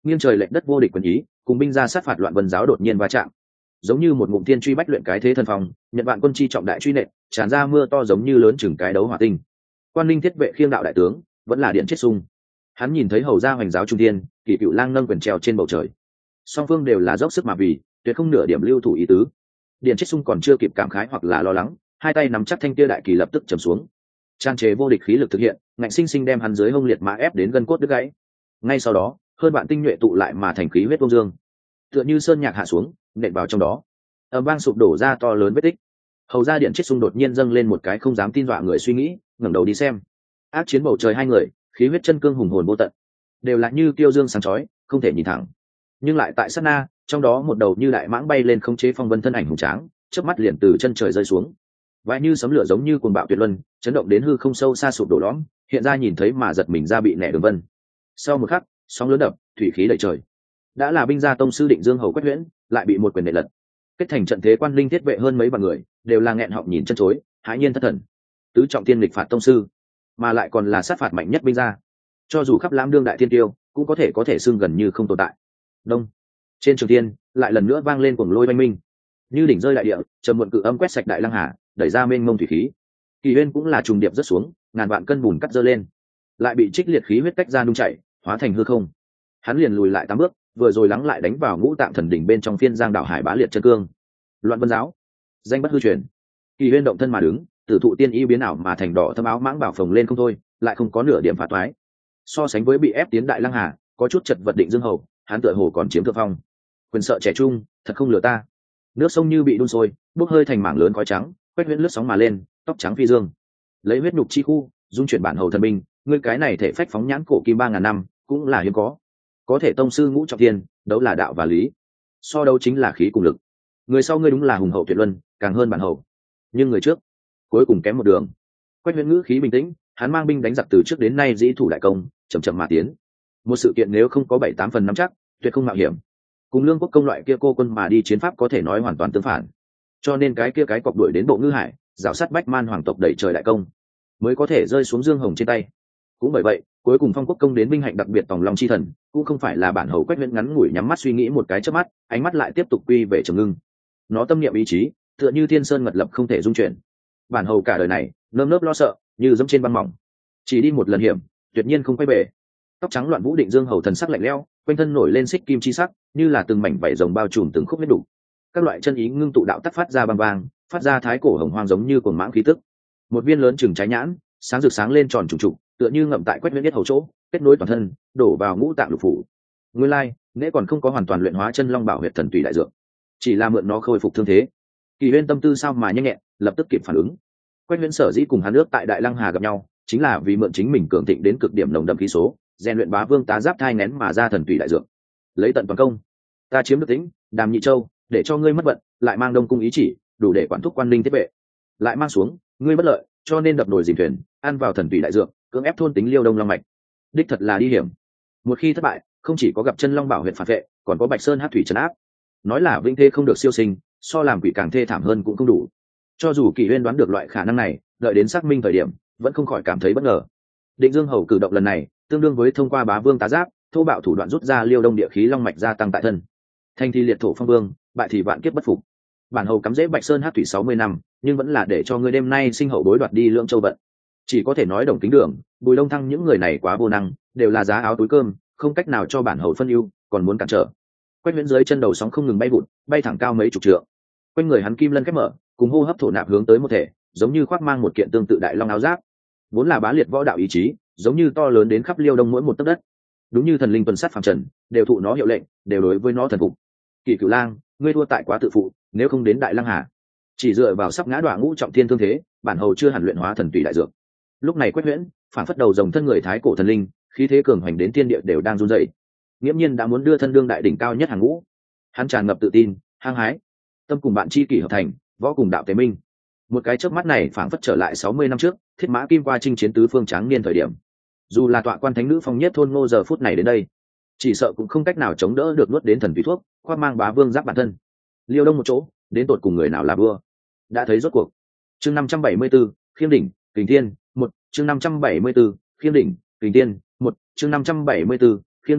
nghiêng trời lệch đất vô địch quân ý, cùng binh ra sát phạt loạn vân giáo đột nhiên va chạm, giống như một ngụm thiên truy bách luyện cái thế thần phong, nhận vạn quân chi trọng đại truy nện, tràn ra mưa to giống như lớn chừng cái đấu hỏa tinh. Quan Linh thiết vệ khiêng đạo đại tướng, vẫn là điện chết sung. Hắn nhìn thấy hầu gia hoành giáo trung tiên, Kỷ Cựu Lang nâng quyền treo trên bầu trời. Song phương đều là dốc sức mà vì, tuyệt không nửa điểm lưu thủ ý tứ. Điện chết sung còn chưa kịp cảm khái hoặc là lo lắng, hai tay nắm chắc thanh kia đại kỳ lập tức trầm xuống. Tràn chế vô địch khí lực thực hiện, ngạnh sinh sinh đem hắn dưới hông liệt mã ép đến gân cốt đứt gãy. Ngay sau đó, hơn vạn tinh nhuệ tụ lại mà thành khí huyết vô dương, tựa như sơn nhạc hạ xuống, nện vào trong đó, ầm vang sụp đổ ra to lớn vết tích. Hầu gia điện chết sung đột nhiên dâng lên một cái không dám tin dọa người suy nghĩ, ngẩng đầu đi xem. Ác chiến bầu trời hai người, khí huyết chân cương hùng hồn vô tận, đều là như tiêu dương sáng chói, không thể nhìn thẳng. Nhưng lại tại sát na, trong đó một đầu như đại mãng bay lên khống chế phong vân thân ảnh hùng tráng, chớp mắt liền từ chân trời rơi xuống. Vãi như sấm lửa giống như cuồng bạo tuyệt luân, chấn động đến hư không sâu xa sụp đổ lõm, hiện ra nhìn thấy mà giật mình ra bị nẻ đường vân. Sau một khắc, sóng lớn đập, thủy khí đầy trời. Đã là binh gia tông sư Định Dương hầu Quách Huyễn, lại bị một quyền nện lật. Kết thành trận thế Quan Linh thiết vệ hơn mấy vạn người, đều là nghẹn họng nhìn chân chối, hãi nhiên thất thần. Tứ trọng tiên lịch phạt tông sư, mà lại còn là sát phạt mạnh nhất binh gia. Cho dù khắp lãm đương đại thiên tiêu, cũng có thể có thể xưng gần như không tồn tại. Đông, trên trường tiên, lại lần nữa vang lên cuồng lôi oanh minh, như đỉnh rơi đại địa, trầm muộn cự âm quét sạch đại lăng hà, đẩy ra mênh mông thủy khí. Kỳ Huyên cũng là trùng điệp rất xuống, ngàn vạn cân bùn cắt dơ lên, lại bị trích liệt khí huyết cách ra nung chảy, hóa thành hư không. Hắn liền lùi lại tám bước, vừa rồi lắng lại đánh vào ngũ tạng thần đỉnh bên trong phiên giang đảo hải bá liệt chân cương. Loạn vân giáo, danh bất hư truyền. Kỳ Huyên động thân mà đứng, tử thụ tiên y biến ảo mà thành đỏ thâm áo mãng bảo phồng lên không thôi, lại không có nửa điểm phá toái. So sánh với bị ép tiến đại lăng hà, có chút chật vật Định Dương hầu, hắn tựa hồ còn chiếm thượng phong. Quyền sợ trẻ trung, thật không lừa ta. Nước sông như bị đun sôi, bốc hơi thành mảng lớn khói trắng, Quách Huyễn lướt sóng mà lên, tóc trắng phi dương, lấy huyết nhục chi khu dung chuyển bản hầu thần binh. Ngươi cái này thể phách phóng nhãn cổ kim ba ngàn năm cũng là hiếm có. Có thể tông sư ngũ trọng thiên, đấu là đạo và lý, so đấu chính là khí cùng lực. Người sau ngươi đúng là hùng hậu tuyệt luân, càng hơn bản hầu, nhưng người trước cuối cùng kém một đường. Quách Huyễn ngữ khí bình tĩnh, hắn mang binh đánh giặc từ trước đến nay dĩ thủ đại công, chậm chậm mà tiến. Một sự kiện nếu không có bảy tám phần nắm chắc, tuyệt không mạo hiểm. Cùng Lương Quốc công loại kia cô quân mà đi chiến pháp có thể nói hoàn toàn tương phản. Cho nên cái kia cái cọc đuổi đến bộ ngư hải, rào sát bách man hoàng tộc đẩy trời đại công, mới có thể rơi xuống Dương Hồng trên tay. Cũng bởi vậy, cuối cùng Phong Quốc công đến binh hạnh đặc biệt tòng lòng chi thần, cũng không phải là bản hầu Quách Huyễn ngắn ngủi nhắm mắt suy nghĩ một cái chớp mắt, ánh mắt lại tiếp tục quy về trầm ngưng. Nó tâm niệm ý chí, tựa như thiên sơn ngật lập không thể dung chuyển. Bản hầu cả đời này, nơm nớp lo sợ, như dẫm trên băng mỏng. Chỉ đi một lần hiểm, tuyệt nhiên không quay về. Tóc trắng loạn vũ Định Dương hầu thần sắc lạnh lẽo, quanh thân nổi lên xích kim chi sắc, như là từng mảnh vảy rồng bao trùm từng khúc huyết đủ. Các loại chân ý ngưng tụ đạo tắc phát ra băng vang, phát ra thái cổ hồng hoang giống như cuồng mãng khí tức. Một viên lớn chừng trái nhãn, sáng rực sáng lên tròn trùng trục, tựa như ngậm tại Quách Huyễn nhất hầu chỗ, kết nối toàn thân, đổ vào ngũ tạng lục phủ. Nguyên lai, nễ còn không có hoàn toàn luyện hóa chân long bảo huyệt thần tùy đại dược, chỉ là mượn nó khôi phục thương thế. Kỳ Huyên tâm tư sao mà nhanh nhẹn, lập tức kịp phản ứng. Quách Huyễn sở dĩ cùng hắn nước tại Đại Lăng Hà gặp nhau, chính là vì mượn chính mình cường thịnh đến cực điểm nồng đậm khí số, rèn luyện bá vương tá giáp thai nén mà ra thần tùy đại dược. Lấy tận toàn công, ta chiếm được Tĩnh, Đàm Nhị Châu, để cho ngươi mất vận, lại mang Đông cung ý chỉ, đủ để quản thúc Quan Linh thiết vệ. Lại mang xuống, ngươi bất lợi, cho nên đập nồi dìm thuyền, ăn vào thần tùy đại dược, cưỡng ép thôn tính Liêu Đông Long mạch. Đích thật là đi hiểm. Một khi thất bại, không chỉ có gặp chân long bảo huyện phản vệ, còn có Bạch Sơn Hắc thủy trấn áp. Nói là vinh thê không được siêu sinh, so làm quỷ càng thê thảm hơn cũng không đủ. Cho dù Kỷ Huyên đoán được loại khả năng này, đợi đến xác minh thời điểm, vẫn không khỏi cảm thấy bất ngờ. Định Dương hầu cử động lần này, tương đương với thông qua bá vương tá giáp, thô bạo thủ đoạn rút ra Liêu Đông địa khí long mạch gia tăng tại thân. Thanh thì liệt thổ phong vương, bại thì vạn kiếp bất phục. Bản hầu cắm rễ Bạch Sơn Hắc thủy sáu mươi năm, nhưng vẫn là để cho ngươi đêm nay sinh hậu đối đoạt đi Lưỡng Châu vận. Chỉ có thể nói Đồng Kính Đường, Bùi Đông Thăng những người này quá vô năng, đều là giá áo túi cơm, không cách nào cho bản hầu phân ưu, còn muốn cản trở. Quách Huyễn dưới chân đầu sóng không ngừng bay vụt, bay thẳng cao mấy chục trượng. Quanh người hắn kim lân khép mở, cùng hô hấp thổ nạp hướng tới một thể, giống như khoác mang một kiện tương tự đại long áo giáp. Vốn là bá liệt võ đạo ý chí, giống như to lớn đến khắp Liêu Đông mỗi một tấc đất. Đúng như thần linh tuần sát phàm trần, đều thụ nó hiệu lệnh, đều đối với nó thần phục. Kỷ Cửu Lang, ngươi thua tại quá tự phụ, nếu không đến Đại Lăng Hà, chỉ dựa vào sắp ngã đọa ngũ trọng thiên thương thế, bản hầu chưa hẳn luyện hóa thần tùy đại dược. Lúc này Quách Huyễn, phản phất đầu rồng thân người thái cổ thần linh, khí thế cường hoành đến thiên địa đều đang run rẩy. Nghiễm nhiên đã muốn đưa thân đương đại đỉnh cao nhất hàng ngũ. Hắn tràn ngập tự tin, hăng hái, tâm cùng bạn chi kỷ hợp thành, võ cùng đạo tế minh. Một cái chớp mắt này phảng phất trở lại sáu mươi năm trước, thiết mã kim qua chinh chiến tứ phương tráng niên thời điểm. Dù là tọa quan thánh nữ phong nhất thôn Ngô giờ phút này đến đây, chỉ sợ cũng không cách nào chống đỡ được nuốt đến thần tùy thuốc, khoác mang bá vương giáp bản thân. Liêu Đông một chỗ, đến tột cùng người nào là vua, đã thấy rốt cuộc. Chương năm trăm bảy mươi 574, Khiêm đỉnh, Kình Thiên, một, chương năm trăm bảy mươi 574, Khiêm đỉnh, Kình Thiên, một, chương năm trăm bảy mươi 574, Khiêm đỉnh,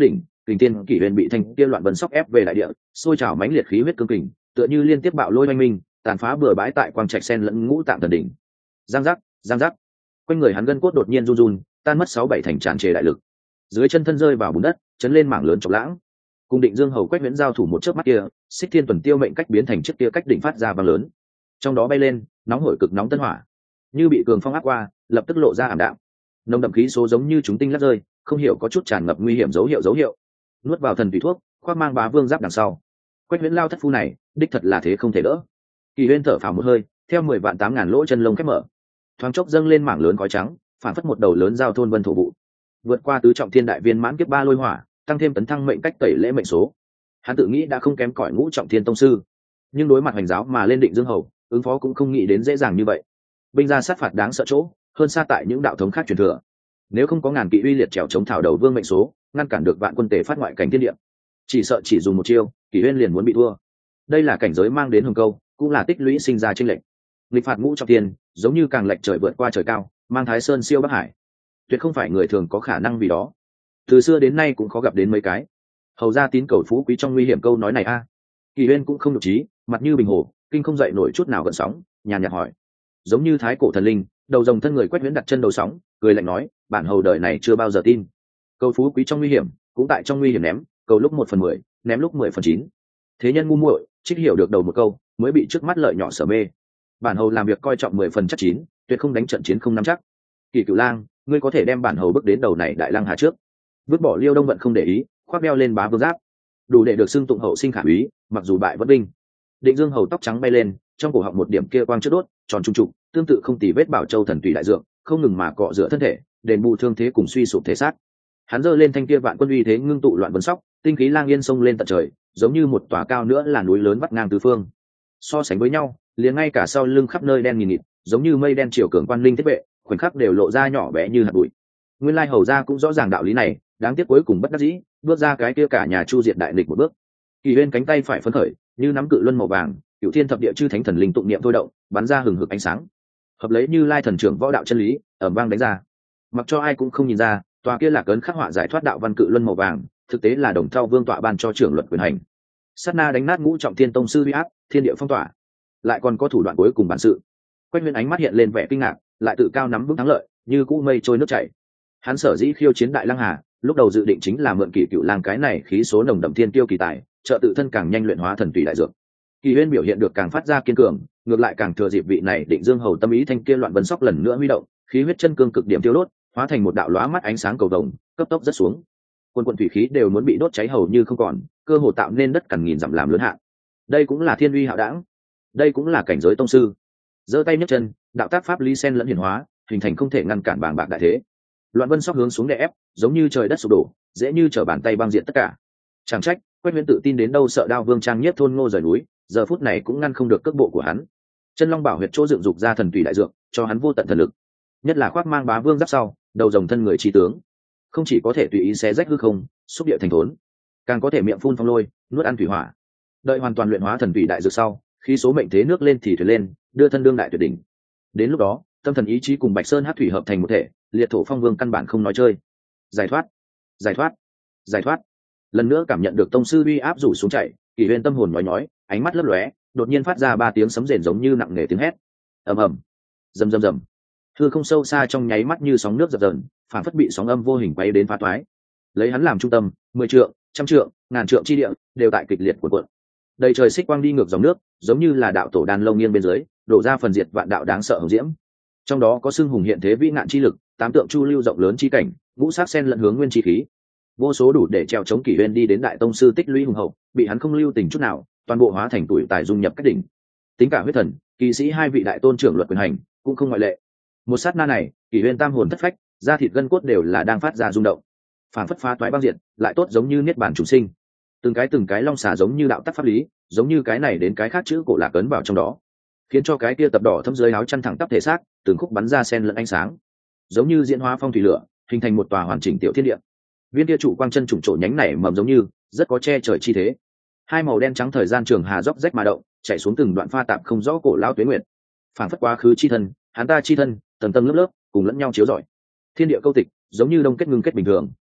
kình tiên kỷ huyền bị thanh kia loạn vân sóc ép về đại địa, sôi trào mãnh liệt khí huyết cương kình tựa như liên tiếp bạo lôi oanh minh, tàn phá bừa bãi tại quang trạch sen lẫn ngũ tạng thần đỉnh. Giang giác, giang giác, quanh người hắn gân cốt đột nhiên run run, tan mất sáu bảy thành tràn trề đại lực, dưới chân thân rơi vào bùn đất, chấn lên mảng lớn trọc lãng. Cùng Định Dương Hầu Quách Viễn giao thủ một chớp mắt kia, Xích Thiên Tuần Tiêu mệnh cách biến thành chiếc kia cách đỉnh phát ra vang lớn, trong đó bay lên nóng hổi cực nóng tân hỏa, như bị cường phong áp qua, lập tức lộ ra ảm đạm. Nồng đậm khí số giống như chúng tinh lắc rơi, không hiểu có chút tràn ngập nguy hiểm dấu hiệu dấu hiệu. Nuốt vào thần thủy thuốc, khoác mang Bá Vương giáp đằng sau. Quách Viễn lao thất phu này, đích thật là thế không thể đỡ. Kỳ Huyên thở phào một hơi, theo mười vạn tám ngàn lỗ chân lông khép mở, thoáng chốc dâng lên mảng lớn khói trắng, phản phất một đầu lớn giao thôn vân thổ vụ, vượt qua tứ trọng thiên đại viên mãn kiếp ba lôi hỏa, tăng thêm tấn thăng mệnh cách tẩy lễ mệnh số. Hắn tự nghĩ đã không kém cỏi ngũ trọng thiên tông sư, nhưng đối mặt hành giáo mà lên Định Dương Hầu, ứng phó cũng không nghĩ đến dễ dàng như vậy. Binh ra sát phạt đáng sợ chỗ, hơn xa tại những đạo thống khác truyền thừa. Nếu không có ngàn kỵ uy liệt trèo chống thảo đầu vương mệnh số, ngăn cản được vạn quân tề phát ngoại cảnh thiên địa, chỉ sợ chỉ dùng một chiêu, Kỷ Huyên liền muốn bị thua. Đây là cảnh giới mang đến hồng câu, cũng là tích lũy sinh ra chênh lệch. Nghịch phạt ngũ trọng thiên, giống như càng lệch trời vượt qua trời cao, mang Thái Sơn siêu Bắc Hải, tuyệt không phải người thường có khả năng vì đó. Từ xưa đến nay cũng khó gặp đến mấy cái. Hầu ra tín cầu phú quý trong nguy hiểm câu nói này a. À. Kỳ Huyên cũng không nhục trí, mặt như bình hồ, kinh không dậy nổi chút nào gợn sóng, nhàn nhạt hỏi, giống như thái cổ thần linh, đầu rồng thân người Quách Viễn đặt chân đầu sóng, cười lạnh nói, bản hầu đời này chưa bao giờ tin. Câu phú quý trong nguy hiểm, cũng tại trong nguy hiểm ném, câu lúc một phần mười, ném lúc mười phần chín. Thế nhân ngu muội, trích hiểu được đầu một câu, mới bị trước mắt lợi nhỏ sở mê. Bản hầu làm việc coi trọng mười phần chắc chín, tuyệt không đánh trận chiến không nắm chắc. Kỳ Cửu Lang, ngươi có thể đem bản hầu bước đến đầu này đại lăng hà trước, vứt bỏ Liêu Đông vận không để ý, khoác đeo lên Bá Vương giáp, đủ để được xưng tụng hậu sinh khả úy, mặc dù bại vẫn binh. Định Dương Hầu tóc trắng bay lên, trong cổ họng một điểm kia quang chớp đốt, tròn trung trụ, tương tự không tì vết bảo châu thần tùy đại dược, không ngừng mà cọ rửa thân thể, đền bù thương thế cùng suy sụp thể xác. Hắn giơ lên thanh kia vạn quân uy thế ngưng tụ loạn vân sóc, tinh khí lang yên sông lên tận trời, giống như một tòa cao nữa là núi lớn vắt ngang tứ phương. So sánh với nhau, liền ngay cả sau lưng khắp nơi đen nghìn nghịt, giống như mây đen chiều cường quan linh thiết vệ, khoảnh khắc đều lộ ra nhỏ bé như hạt bụi. Nguyên lai hầu gia cũng rõ ràng đạo lý này, đáng tiếc cuối cùng bất đắc dĩ, bước ra cái kia cả nhà chu diệt đại nghịch một bước. Kỳ Huyên cánh tay phải phấn khởi, như nắm cự luân màu vàng, cửu thiên thập địa chư thánh thần linh tụng niệm thôi động, bắn ra hừng hực ánh sáng. Hợp lấy Như Lai thần trưởng võ đạo chân lý, ầm vang đánh ra. Mặc cho ai cũng không nhìn ra, tòa kia là cấn khắc họa giải thoát đạo văn cự luân màu vàng, thực tế là đồng thau vương tọa ban cho trưởng luật quyền hành. Sát na đánh nát ngũ trọng thiên tông sư uy áp, thiên địa phong tỏa. Lại còn có thủ đoạn cuối cùng bản sự. Quách Huyên ánh mắt hiện lên vẻ kinh ngạc, lại tự cao nắm vững thắng lợi, như cũ mây trôi nước chảy. Hắn sở dĩ khiêu chiến đại lăng hà, lúc đầu dự định chính là mượn Kỷ Cửu Lang cái này khí số nồng đậm thiên tiêu kỳ tài, trợ tự thân càng nhanh luyện hóa thần tùy đại dược. Kỳ Huyên biểu hiện được càng phát ra kiên cường, ngược lại càng thừa dịp vị này Định Dương Hầu tâm ý thanh kia loạn vân sóc lần nữa huy động, khí huyết chân cương cực điểm tiêu đốt, hóa thành một đạo lóa mắt ánh sáng cầu vồng, cấp tốc rất xuống. Quân quần thủy khí đều muốn bị đốt cháy hầu như không còn, cơ hồ tạo nên đất cằn nghìn dặm làm lớn hạ. Đây cũng là thiên uy hạo đãng, đây cũng là cảnh giới tông sư. Giơ tay nhấc chân, đạo tác pháp lý sen lẫn hiển hóa, hình thành không thể ngăn cản bàng bạc đại thế. Loạn vân sóc hướng xuống đè ép, giống như trời đất sụp đổ, dễ như trở bàn tay băng diện tất cả. Chẳng trách Quách Huyên tự tin đến đâu sợ Đao Vương Trang Nhiếp thôn Ngô rời núi, giờ phút này cũng ngăn không được cước bộ của hắn. Chân Long Bảo huyệt chỗ dựng dục ra thần tùy đại dược, cho hắn vô tận thần lực. Nhất là khoác mang Bá Vương giáp sau, đầu rồng thân người trí tướng, không chỉ có thể tùy ý xé rách hư không, xúc địa thành thốn, càng có thể miệng phun phong lôi, nuốt ăn thủy hỏa. Đợi hoàn toàn luyện hóa thần tùy đại dược sau, khi số mệnh thế nước lên thì thuyền lên, đưa thân đương đại tuyệt đỉnh. Đến lúc đó, tâm thần ý chí cùng Bạch Sơn Hắc thủy hợp thành một thể, liệt thổ phong vương căn bản không nói chơi. Giải thoát, giải thoát, giải thoát. Lần nữa cảm nhận được tông sư uy áp rủ xuống chạy, Kỳ Huyên tâm hồn nhói nhói, ánh mắt lấp lóe, đột nhiên phát ra ba tiếng sấm rền giống như nặng nề tiếng hét. Ầm ầm, rầm rầm rầm. Hư không sâu xa trong nháy mắt như sóng nước dập dờn, phản phất bị sóng âm vô hình quay đến phá toái. Lấy hắn làm trung tâm, mười trượng, trăm trượng, ngàn trượng chi địa đều tại kịch liệt cuộn cuộn. Đầy trời xích quang đi ngược dòng nước, giống như là đạo tổ đan lâu nghiêng bên dưới, đổ ra phần diệt vạn đạo đáng sợ hồng diễm. Trong đó có xương hùng hiện thế vĩ nạn chi lực, tám tượng chu lưu rộng lớn chi cảnh, ngũ sắc sen lẫn hướng nguyên chi khí. Vô số đủ để treo chống Kỷ Huyên đi đến đại tông sư tích lũy hùng hậu, bị hắn không lưu tình chút nào, toàn bộ hóa thành tuổi tài dung nhập các đỉnh. Tính cả huyết thần, kỳ sĩ hai vị đại tôn trưởng luật quyền hành, cũng không ngoại lệ. Một sát na này, Kỷ Huyên tam hồn thất phách, da thịt gân cốt đều là đang phát ra rung động. Phản phất phá toái băng diện, lại tốt giống như niết bàn chủ sinh. Từng cái từng cái long xà giống như đạo tắc pháp lý, giống như cái này đến cái khác chữ cổ lạc ấn vào trong đó, khiến cho cái kia tập đỏ thâm dưới áo chăn thẳng tắp thể xác, từng khúc bắn ra sen lẫn ánh sáng, giống như diễn hóa phong thủy lửa, hình thành một tòa hoàn chỉnh tiểu thiên địa. Viên kia trụ quang chân trùng trổ nhánh nảy mầm giống như rất có che trời chi thế. Hai màu đen trắng thời gian trường hà dốc rách mà động, chạy xuống từng đoạn pha tạp không rõ cổ lão tuế nguyệt. Phản phất quá khứ chi thân, hắn ta chi thân, tầng tầng lớp lớp, cùng lẫn nhau chiếu rọi. Thiên địa câu tịch, giống như đông kết ngưng kết bình thường.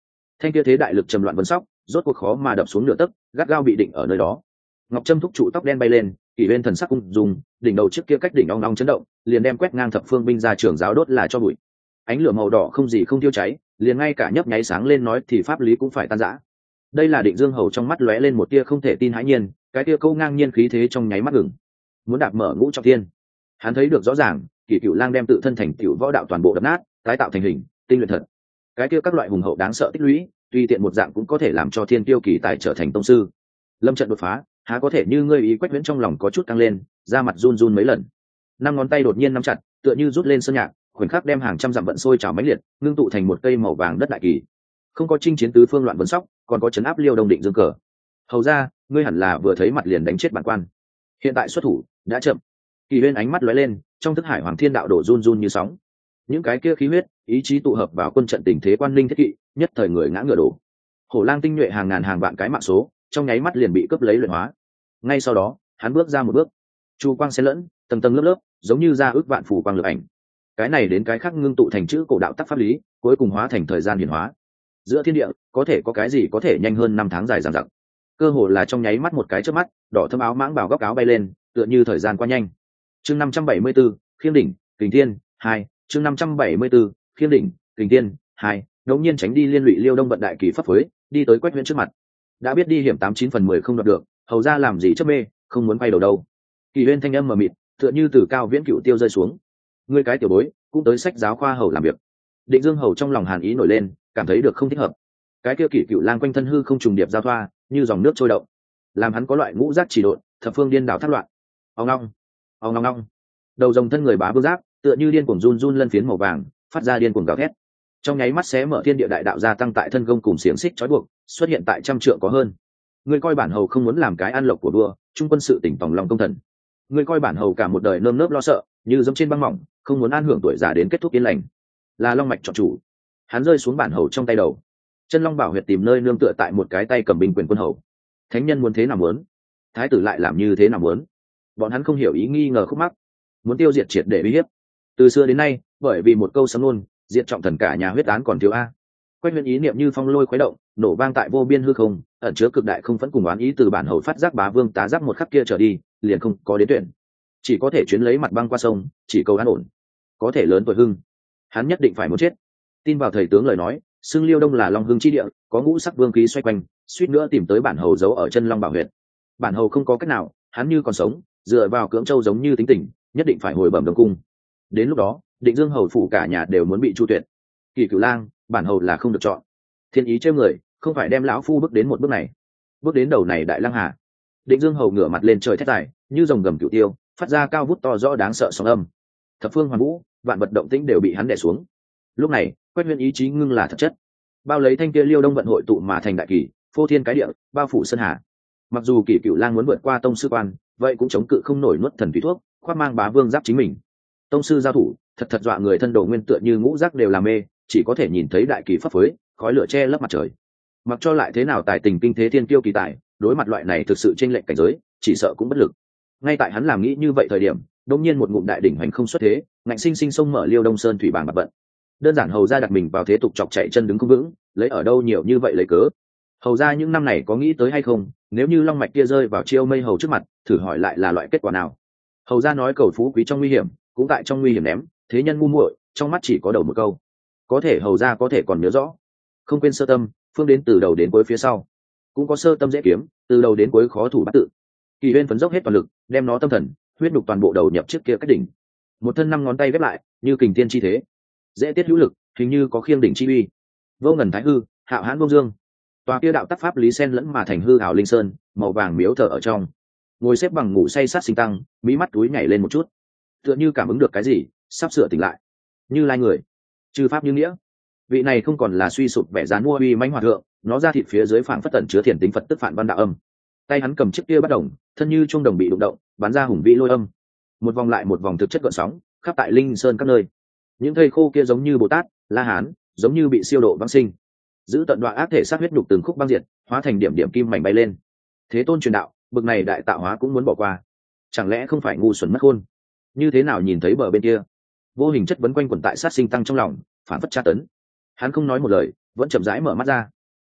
thanh kia thế đại lực trầm loạn vấn sóc rốt cuộc khó mà đập xuống nửa tấc, gắt gao bị định ở nơi đó. Ngọc Trâm thúc trụ tóc đen bay lên, kỷ bên thần sắc cung dùng đỉnh đầu trước kia cách đỉnh ong ong chấn động, liền đem quét ngang thập phương binh ra trường giáo đốt là cho bụi. Ánh lửa màu đỏ không gì không tiêu cháy, liền ngay cả nhấp nháy sáng lên nói thì pháp lý cũng phải tan rã. Đây là Định Dương Hầu trong mắt lóe lên một tia không thể tin hãi nhiên, cái tia câu ngang nhiên khí thế trong nháy mắt ngừng, muốn đạp mở ngũ trọng thiên. Hắn thấy được rõ ràng, Kỷ Cựu Lang đem tự thân thành tiểu võ đạo toàn bộ đập nát, tái tạo thành hình, tinh luyện thật. Cái kia các loại hùng hậu đáng sợ tích lũy, tùy tiện một dạng cũng có thể làm cho thiên tiêu kỳ tài trở thành tông sư. Lâm trận đột phá, há có thể như ngươi ý Quách Viễn trong lòng có chút căng lên, da mặt run run mấy lần. Năm ngón tay đột nhiên nắm chặt, tựa như rút lên sơn nhạc, khoảnh khắc đem hàng trăm dặm vận sôi trào mãnh liệt, ngưng tụ thành một cây màu vàng đất đại kỳ. Không có chinh chiến tứ phương loạn vấn sóc, còn có chấn áp Liêu Đông Định Dương cờ. Hầu ra, ngươi hẳn là vừa thấy mặt liền đánh chết bản quan. Hiện tại xuất thủ đã chậm. Kỳ Huyên ánh mắt lóe lên, trong thức hải Hoàng Thiên đạo đổ run run như sóng. Những cái kia khí huyết, ý chí tụ hợp vào quân trận tình thế quan linh thiết kỵ, nhất thời người ngã ngựa đổ. Hổ Lang tinh nhuệ hàng ngàn hàng vạn cái mạng số, trong nháy mắt liền bị cướp lấy luyện hóa. Ngay sau đó, hắn bước ra một bước, chu quang xen lẫn, tầng tầng lớp lớp, giống như ra ước vạn phù quang lực ảnh. Cái này đến cái khác ngưng tụ thành chữ cổ đạo tắc pháp lý, cuối cùng hóa thành thời gian hiển hóa. Giữa thiên địa, có thể có cái gì có thể nhanh hơn năm tháng dài dằng dặc. Cơ hồ là trong nháy mắt một cái chớp mắt, đỏ thâm áo mãng bào góc áo bay lên, tựa như thời gian qua nhanh. Chương năm trăm bảy mươi 574, Khiêm đỉnh, Kình Thiên, hai, chương năm trăm bảy mươi 574, Khiêm đỉnh, Kình Thiên, hai, đột nhiên tránh đi liên lụy Liêu Đông vận đại kỳ pháp phối, đi tới Quách Viễn trước mặt. Đã biết đi hiểm tám chín phần mười không đoạt được, hầu ra làm gì chấp mê, không muốn quay đầu đâu. Kỳ Huyên thanh âm mờ mịt, tựa như từ cao viễn cựu tiêu rơi xuống. Ngươi cái tiểu bối, cũng tới sách giáo khoa hầu làm việc. Định Dương Hầu trong lòng hàn ý nổi lên, cảm thấy được không thích hợp. Cái kia Kỷ Cựu Lang quanh thân hư không trùng điệp giao thoa, như dòng nước trôi động, làm hắn có loại ngũ giác chỉ độn, thập phương điên đảo thác loạn. Ong ong, ong ong ong. Đầu rồng thân người bá vương giáp, tựa như điên cuồng run run lân phiến màu vàng, phát ra điên cuồng gào thét. Trong nháy mắt xé mở thiên địa đại đạo gia tăng tại thân công cùng xiềng xích trói buộc, xuất hiện tại trăm trượng có hơn. Ngươi coi bản hầu không muốn làm cái ăn lộc của vua, trung quân sự tỉnh tòng lòng công thần. Ngươi coi bản hầu cả một đời nơm nớp lo sợ, như dẫm trên băng mỏng, không muốn an hưởng tuổi già đến kết thúc yên lành. Là long mạch chọn chủ. Hắn rơi xuống bản hầu trong tay đầu. Chân Long Bảo Huyệt tìm nơi nương tựa tại một cái tay cầm binh quyền quân hầu. Thánh nhân muốn thế nào muốn, thái tử lại làm như thế nào muốn. Bọn hắn không hiểu ý nghi ngờ khúc mắc, muốn tiêu diệt triệt để uy hiếp. Từ xưa đến nay, bởi vì một câu sấm luôn, diệt trọng thần cả nhà huyết án còn thiếu a. Quách Viễn ý niệm như phong lôi khuấy động, nổ vang tại vô biên hư không, ẩn chứa cực đại không phẫn cùng oán ý từ bản hầu phát giác bá vương tá giác một khắc kia trở đi, liền không có đến tuyển, chỉ có thể chuyến lấy mặt băng qua sông, chỉ cầu an ổn, có thể lớn tuổi hưng, hắn nhất định phải muốn chết. Tin vào thầy tướng lời nói, xưng Liêu Đông là Long Hưng chi địa, có ngũ sắc vương khí xoay quanh, suýt nữa tìm tới bản hầu giấu ở chân Long Bảo Huyệt. Bản hầu không có cách nào, hắn như còn sống, dựa vào cưỡng châu giống như tính tình, nhất định phải hồi bẩm Đông cung. Đến lúc đó, Định Dương hầu phủ cả nhà đều muốn bị chu tuyệt. Kỷ Cửu Lang, bản hầu là không được chọn. Thiên ý trêu người, không phải đem lão phu bước đến một bước này, bước đến đầu này đại lăng hà. Định Dương hầu ngửa mặt lên trời thét dài, như rồng gầm cửu tiêu, phát ra cao vút to rõ đáng sợ sóng âm. Thập phương hoàn vũ, vạn vật động tĩnh đều bị hắn đè xuống. Lúc này, Quách Huyên ý chí ngưng là thật chất, bao lấy thanh kia Liêu Đông vận hội tụ mà thành đại kỳ, phô thiên cái địa, bao phủ sơn hà. Mặc dù Kỷ Cửu Lang muốn vượt qua tông sư quan, vậy cũng chống cự không nổi nuốt thần thủy thuốc, khoác mang bá vương giáp chính mình. Tông sư giao thủ, thật thật dọa người, thân đồ nguyên tựa như ngũ giác đều làm mê, chỉ có thể nhìn thấy đại kỳ phấp phới, khói lửa che lấp mặt trời. Mặc cho lại thế nào tài tình kinh thế thiên kiêu kỳ tài, đối mặt loại này thực sự chênh lệch cảnh giới, chỉ sợ cũng bất lực. Ngay tại hắn làm nghĩ như vậy thời điểm, đột nhiên một ngụm đại đỉnh hoành không xuất thế, ngạnh sinh sinh sông mở Liêu Đông Sơn thủy bảng bạc vận. Đơn giản hầu ra đặt mình vào thế tục chọc chạy chân đứng không vững, lấy ở đâu nhiều như vậy lấy cớ. Hầu ra những năm này có nghĩ tới hay không, nếu như long mạch kia rơi vào chiêu mây hầu trước mặt, thử hỏi lại là loại kết quả nào. Hầu ra nói cầu phú quý trong nguy hiểm, cũng tại trong nguy hiểm ném, thế nhân ngu muội, trong mắt chỉ có đầu một câu. Có thể hầu ra có thể còn nhớ rõ, không quên sơ tâm, phương đến từ đầu đến cuối phía sau, cũng có sơ tâm dễ kiếm, từ đầu đến cuối khó thủ bắt tự. Kỳ Huyên phấn dốc hết toàn lực, đem nó tâm thần, huyết đục toàn bộ đầu nhập trước kia cách đỉnh. Một thân năm ngón tay ghép lại, như kình thiên chi thế, dễ tiết hữu lực, hình như có khiêng đỉnh chi uy. Vô ngần thái hư, hạo hãn vô dương. Tòa kia đạo tắc pháp lý sen lẫn mà thành hư hào linh sơn, màu vàng miếu thở ở trong. Ngồi xếp bằng ngủ say sát sinh tăng, mí mắt túi nhảy lên một chút, tựa như cảm ứng được cái gì, sắp sửa tỉnh lại. Như Lai người, chư pháp như nghĩa. Vị này không còn là suy sụp vẻ dán mua uy mãnh hòa thượng, nó ra thịt phía dưới phảng phất tẩn chứa thiền tính Phật tức phản văn đạo âm. Tay hắn cầm chiếc kia bắt đồng, thân như chuông đồng bị đụng động, bắn ra hùng vĩ lôi âm. Một vòng lại một vòng thực chất gợn sóng, khắp tại linh sơn các nơi. Những thây khô kia giống như Bồ Tát, La Hán, giống như bị siêu độ vãng sinh, giữ tận đoạn ác thể sát huyết nhục từng khúc băng diệt, hóa thành điểm điểm kim mảnh bay lên. Thế tôn truyền đạo, bực này đại tạo hóa cũng muốn bỏ qua, chẳng lẽ không phải ngu xuẩn mất khôn? Như thế nào nhìn thấy bờ bên kia? Vô hình chất vấn quanh quẩn tại sát sinh tăng trong lòng, phản phất tra tấn. Hắn không nói một lời, vẫn chậm rãi mở mắt ra.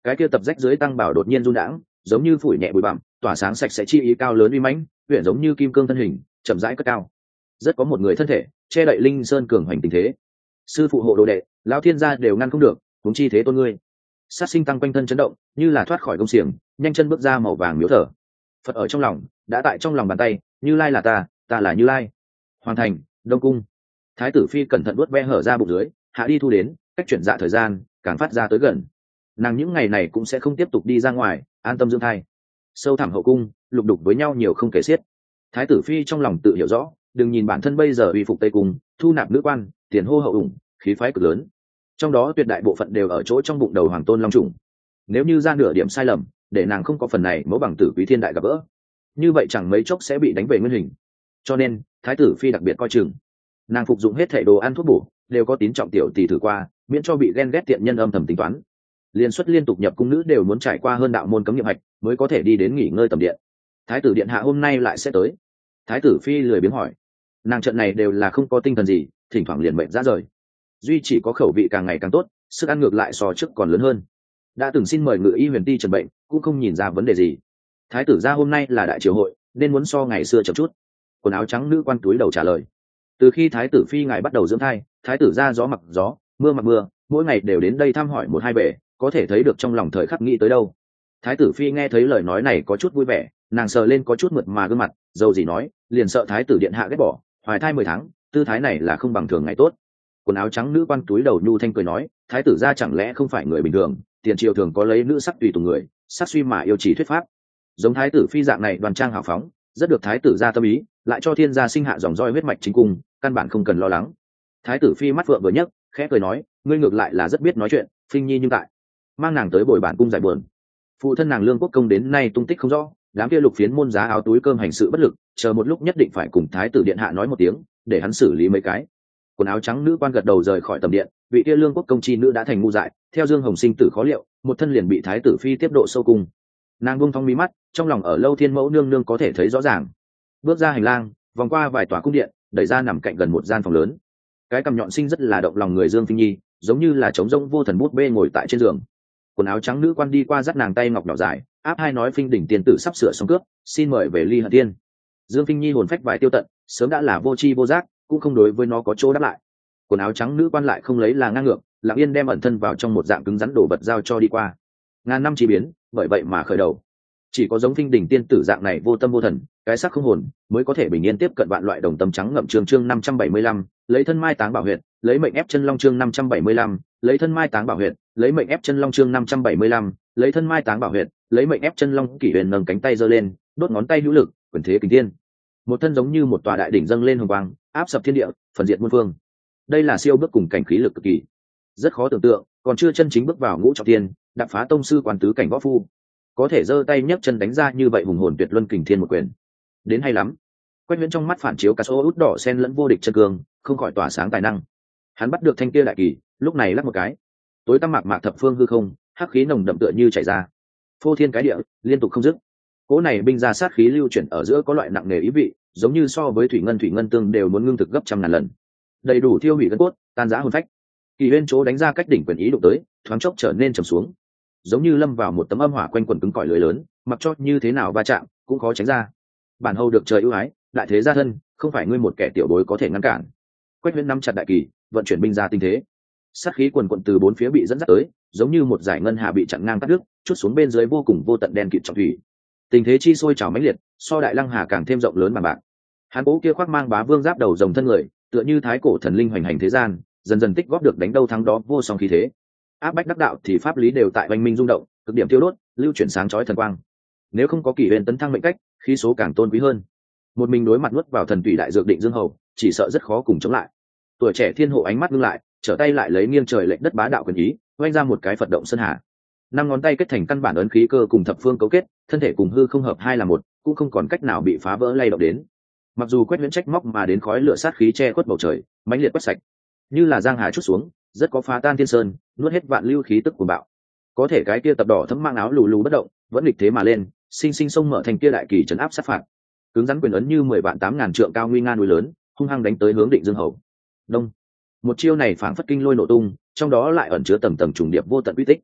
cái kia tập rách dưới tăng bảo đột nhiên run đãng, giống như phủi nhẹ bụi bặm, tỏa sáng sạch sẽ chi ý cao lớn uy mãnh, huyện giống như kim cương thân hình chậm rãi cất cao. Rất có một người thân thể che đậy linh sơn cường hoành tình thế. Sư phụ hộ đồ đệ, lão thiên gia đều ngăn không được, huống chi thế tôn ngươi. Sát sinh tăng quanh thân chấn động, như là thoát khỏi công xiềng, nhanh chân bước ra màu vàng miếu thở. Phật ở trong lòng, đã tại trong lòng bàn tay, Như Lai là ta, ta là Như Lai. Hoàn thành, Đông cung. Thái tử phi cẩn thận vuốt ve hở ra bụng dưới, hạ đi thu đến, cách chuyển dạ thời gian càng phát ra tới gần. Nàng những ngày này cũng sẽ không tiếp tục đi ra ngoài, an tâm dưỡng thai. Sâu thẳm hậu cung, lục đục với nhau nhiều không kể xiết. Thái tử phi trong lòng tự hiểu rõ, đừng nhìn bản thân bây giờ uy phục tây cung, thu nạp nữ quan, tiền hô hậu ủng, khí phái cực lớn. Trong đó tuyệt đại bộ phận đều ở chỗ trong bụng đầu hoàng tôn long trùng. Nếu như ra nửa điểm sai lầm, để nàng không có phần này mẫu bằng tử quý thiên đại gặp gỡ, như vậy chẳng mấy chốc sẽ bị đánh về nguyên hình. Cho nên thái tử phi đặc biệt coi chừng, nàng phục dụng hết thảy đồ ăn thuốc bổ đều có tín trọng tiểu tỷ thử qua, miễn cho bị ghen ghét tiện nhân âm thầm tính toán. Liên xuất liên tục nhập cung nữ đều muốn trải qua hơn đạo môn cấm nghiệm hạch mới có thể đi đến nghỉ ngơi tầm điện. Thái tử điện hạ hôm nay lại sẽ tới. Thái tử phi lười biếng hỏi. Nàng trận này đều là không có tinh thần gì, thỉnh thoảng liền mệnh ra rời. Duy chỉ có khẩu vị càng ngày càng tốt, sức ăn ngược lại so trước còn lớn hơn. Đã từng xin mời ngự y huyền ti trần bệnh, cũng không nhìn ra vấn đề gì. Thái tử gia hôm nay là đại triều hội, nên muốn so ngày xưa chậm chút. Quần áo trắng nữ quan túi đầu trả lời. Từ khi thái tử phi ngài bắt đầu dưỡng thai, thái tử gia gió mặc gió, mưa mặc mưa, mỗi ngày đều đến đây thăm hỏi một hai bề, có thể thấy được trong lòng thời khắc nghĩ tới đâu. Thái tử phi nghe thấy lời nói này có chút vui vẻ, nàng sờ lên có chút mượt mà gương mặt, dâu gì nói, liền sợ thái tử điện hạ ghét bỏ, hoài thai mười tháng, tư thái này là không bằng thường ngày tốt. Quần áo trắng nữ quan túi đầu nhu thanh cười nói, thái tử gia chẳng lẽ không phải người bình thường, tiền triều thường có lấy nữ sắc tùy tùng người, sắc suy mà yêu chỉ thuyết pháp. Giống thái tử phi dạng này đoan trang hào phóng, rất được thái tử gia tâm ý, lại cho thiên gia sinh hạ dòng roi huyết mạch chính cung, căn bản không cần lo lắng. Thái tử phi mắt vượng vừa nhấc, khẽ cười nói, ngươi ngược lại là rất biết nói chuyện, phinh nhi nhưng tại mang nàng tới bồi bản cung giải buồn. Phụ thân nàng Lương Quốc Công đến nay tung tích không rõ, đám kia lục phiến môn giá áo túi cơm hành sự bất lực, chờ một lúc nhất định phải cùng thái tử điện hạ nói một tiếng, để hắn xử lý mấy cái. Quần áo trắng nữ quan gật đầu rời khỏi tầm điện, vị kia Lương Quốc Công chi nữ đã thành ngu dại, theo Dương Hồng sinh tử khó liệu, một thân liền bị thái tử phi tiếp độ sâu cung. Nàng buông thong mí mắt, trong lòng ở lâu thiên mẫu nương nương có thể thấy rõ ràng. Bước ra hành lang, vòng qua vài tòa cung điện, đẩy ra nằm cạnh gần một gian phòng lớn. Cái cằm nhọn xinh rất là động lòng người Dương Phi Nhi, giống như là trống rỗng vô thần bút bê ngồi tại trên giường. Quần áo trắng nữ quan đi qua dắt nàng tay ngọc nhỏ dài, áp hai nói Phinh đỉnh tiên tử sắp sửa xong cướp, xin mời về ly hận tiên. Dương Phi Nhi hồn phách vài tiêu tận, sớm đã là vô tri vô giác, cũng không đối với nó có chỗ đáp lại. Quần áo trắng nữ quan lại không lấy là ngang ngược, lặng yên đem ẩn thân vào trong một dạng cứng rắn đồ vật giao cho đi qua. Ngàn năm chỉ biến, bởi vậy mà khởi đầu. Chỉ có giống Phinh đỉnh tiên tử dạng này vô tâm vô thần, cái sắc không hồn, mới có thể bình yên tiếp cận vạn loại đồng tâm trắng ngậm chương chương năm trăm bảy mươi lăm, lấy thân mai táng bảo huyệt, lấy mệnh ép chân long chương năm trăm bảy mươi lăm, lấy thân mai táng bảo huyệt, lấy mệnh ép chân long chương năm trăm bảy mươi lăm, lấy thân mai táng bảo huyệt, lấy mệnh ép chân long. Kỷ Huyền nâng cánh tay giơ lên, đốt ngón tay hữu lực, quyền thế kình thiên. Một thân giống như một tòa đại đỉnh dâng lên hồng quang, áp sập thiên địa, phần diệt muôn phương. Đây là siêu bước cùng cảnh khí lực cực kỳ, rất khó tưởng tượng, còn chưa chân chính bước vào ngũ trọng thiên, đạp phá tông sư quan tứ cảnh võ phu, có thể giơ tay nhấc chân đánh ra như vậy hùng hồn tuyệt luân kình thiên một quyền. Đến hay lắm. Quách Viễn trong mắt phản chiếu cả số út đỏ sen lẫn vô địch chân cương, không khỏi tỏa sáng tài năng. Hắn bắt được thanh kia đại kỳ, lúc này lắc một cái, tối tăm mạc mạc thập phương hư không, hắc khí nồng đậm tựa như chảy ra, phô thiên cái địa, liên tục không dứt. Cỗ này binh ra sát khí lưu chuyển ở giữa có loại nặng nề ý vị, giống như so với thủy ngân thủy ngân tương đều muốn ngưng thực gấp trăm ngàn lần, đầy đủ thiêu hủy gân cốt, tan rã hồn phách. Kỳ Huyên chỗ đánh ra cách đỉnh quyền ý đụng tới, thoáng chốc trở nên trầm xuống, giống như lâm vào một tấm âm hỏa quanh quần cứng cỏi lưới lớn, mặc cho như thế nào va chạm cũng khó tránh ra. Bản hầu được trời ưu ái, đại thế gia thân, không phải ngươi một kẻ tiểu bối có thể ngăn cản. Quách Viễn nắm chặt đại kỳ, vận chuyển binh ra tinh thế, sát khí quần quận từ bốn phía bị dẫn dắt tới, giống như một dải ngân hà bị chặn ngang cắt đứt, chút xuống bên dưới vô cùng vô tận đen kịt trọng thủy. Tình thế chi sôi trào mãnh liệt, so đại lăng hà càng thêm rộng lớn bằng bạc. Hắn cố kia khoác mang bá vương giáp đầu rồng thân người, tựa như thái cổ thần linh hoành hành thế gian, dần dần tích góp được đánh đâu thắng đó vô song khí thế. Áp bách đắc đạo thì pháp lý đều tại oanh minh rung động, cực điểm tiêu đốt, lưu chuyển sáng chói thần quang. Nếu không có Kỷ Huyền tấn thăng mệnh cách, khí số càng tôn quý hơn. Một mình đối mặt nuốt vào thần tùy đại dược định dương hầu, chỉ sợ rất khó cùng chống lại. Tuổi trẻ thiên hộ ánh mắt ngưng lại, trở tay lại lấy nghiêng trời lệch đất bá đạo quyền ý, oanh ra một cái Phật động sơn hà. Năm ngón tay kết thành căn bản ấn khí cơ cùng thập phương cấu kết, thân thể cùng hư không hợp hai là một, cũng không còn cách nào bị phá vỡ lay động đến. Mặc dù Quách Viễn trách móc mà đến khói lửa sát khí che khuất bầu trời, mãnh liệt quét sạch, như là giang hà chút xuống, rất có phá tan thiên sơn, nuốt hết vạn lưu khí tức của bạo. Có thể cái kia tập đỏ thấm mang áo lù lù bất động, vẫn nghịch thế mà lên, sinh sinh sông mở thành kia đại kỳ trấn áp sát phạt. Cứng rắn quyền ấn như mười vạn tám ngàn trượng cao nguy nga núi lớn, hung hăng đánh tới hướng Định Dương Hầu. Đông. Một chiêu này phảng phất kinh lôi nổ tung, trong đó lại ẩn chứa tầng tầng trùng điệp vô tận uy tích.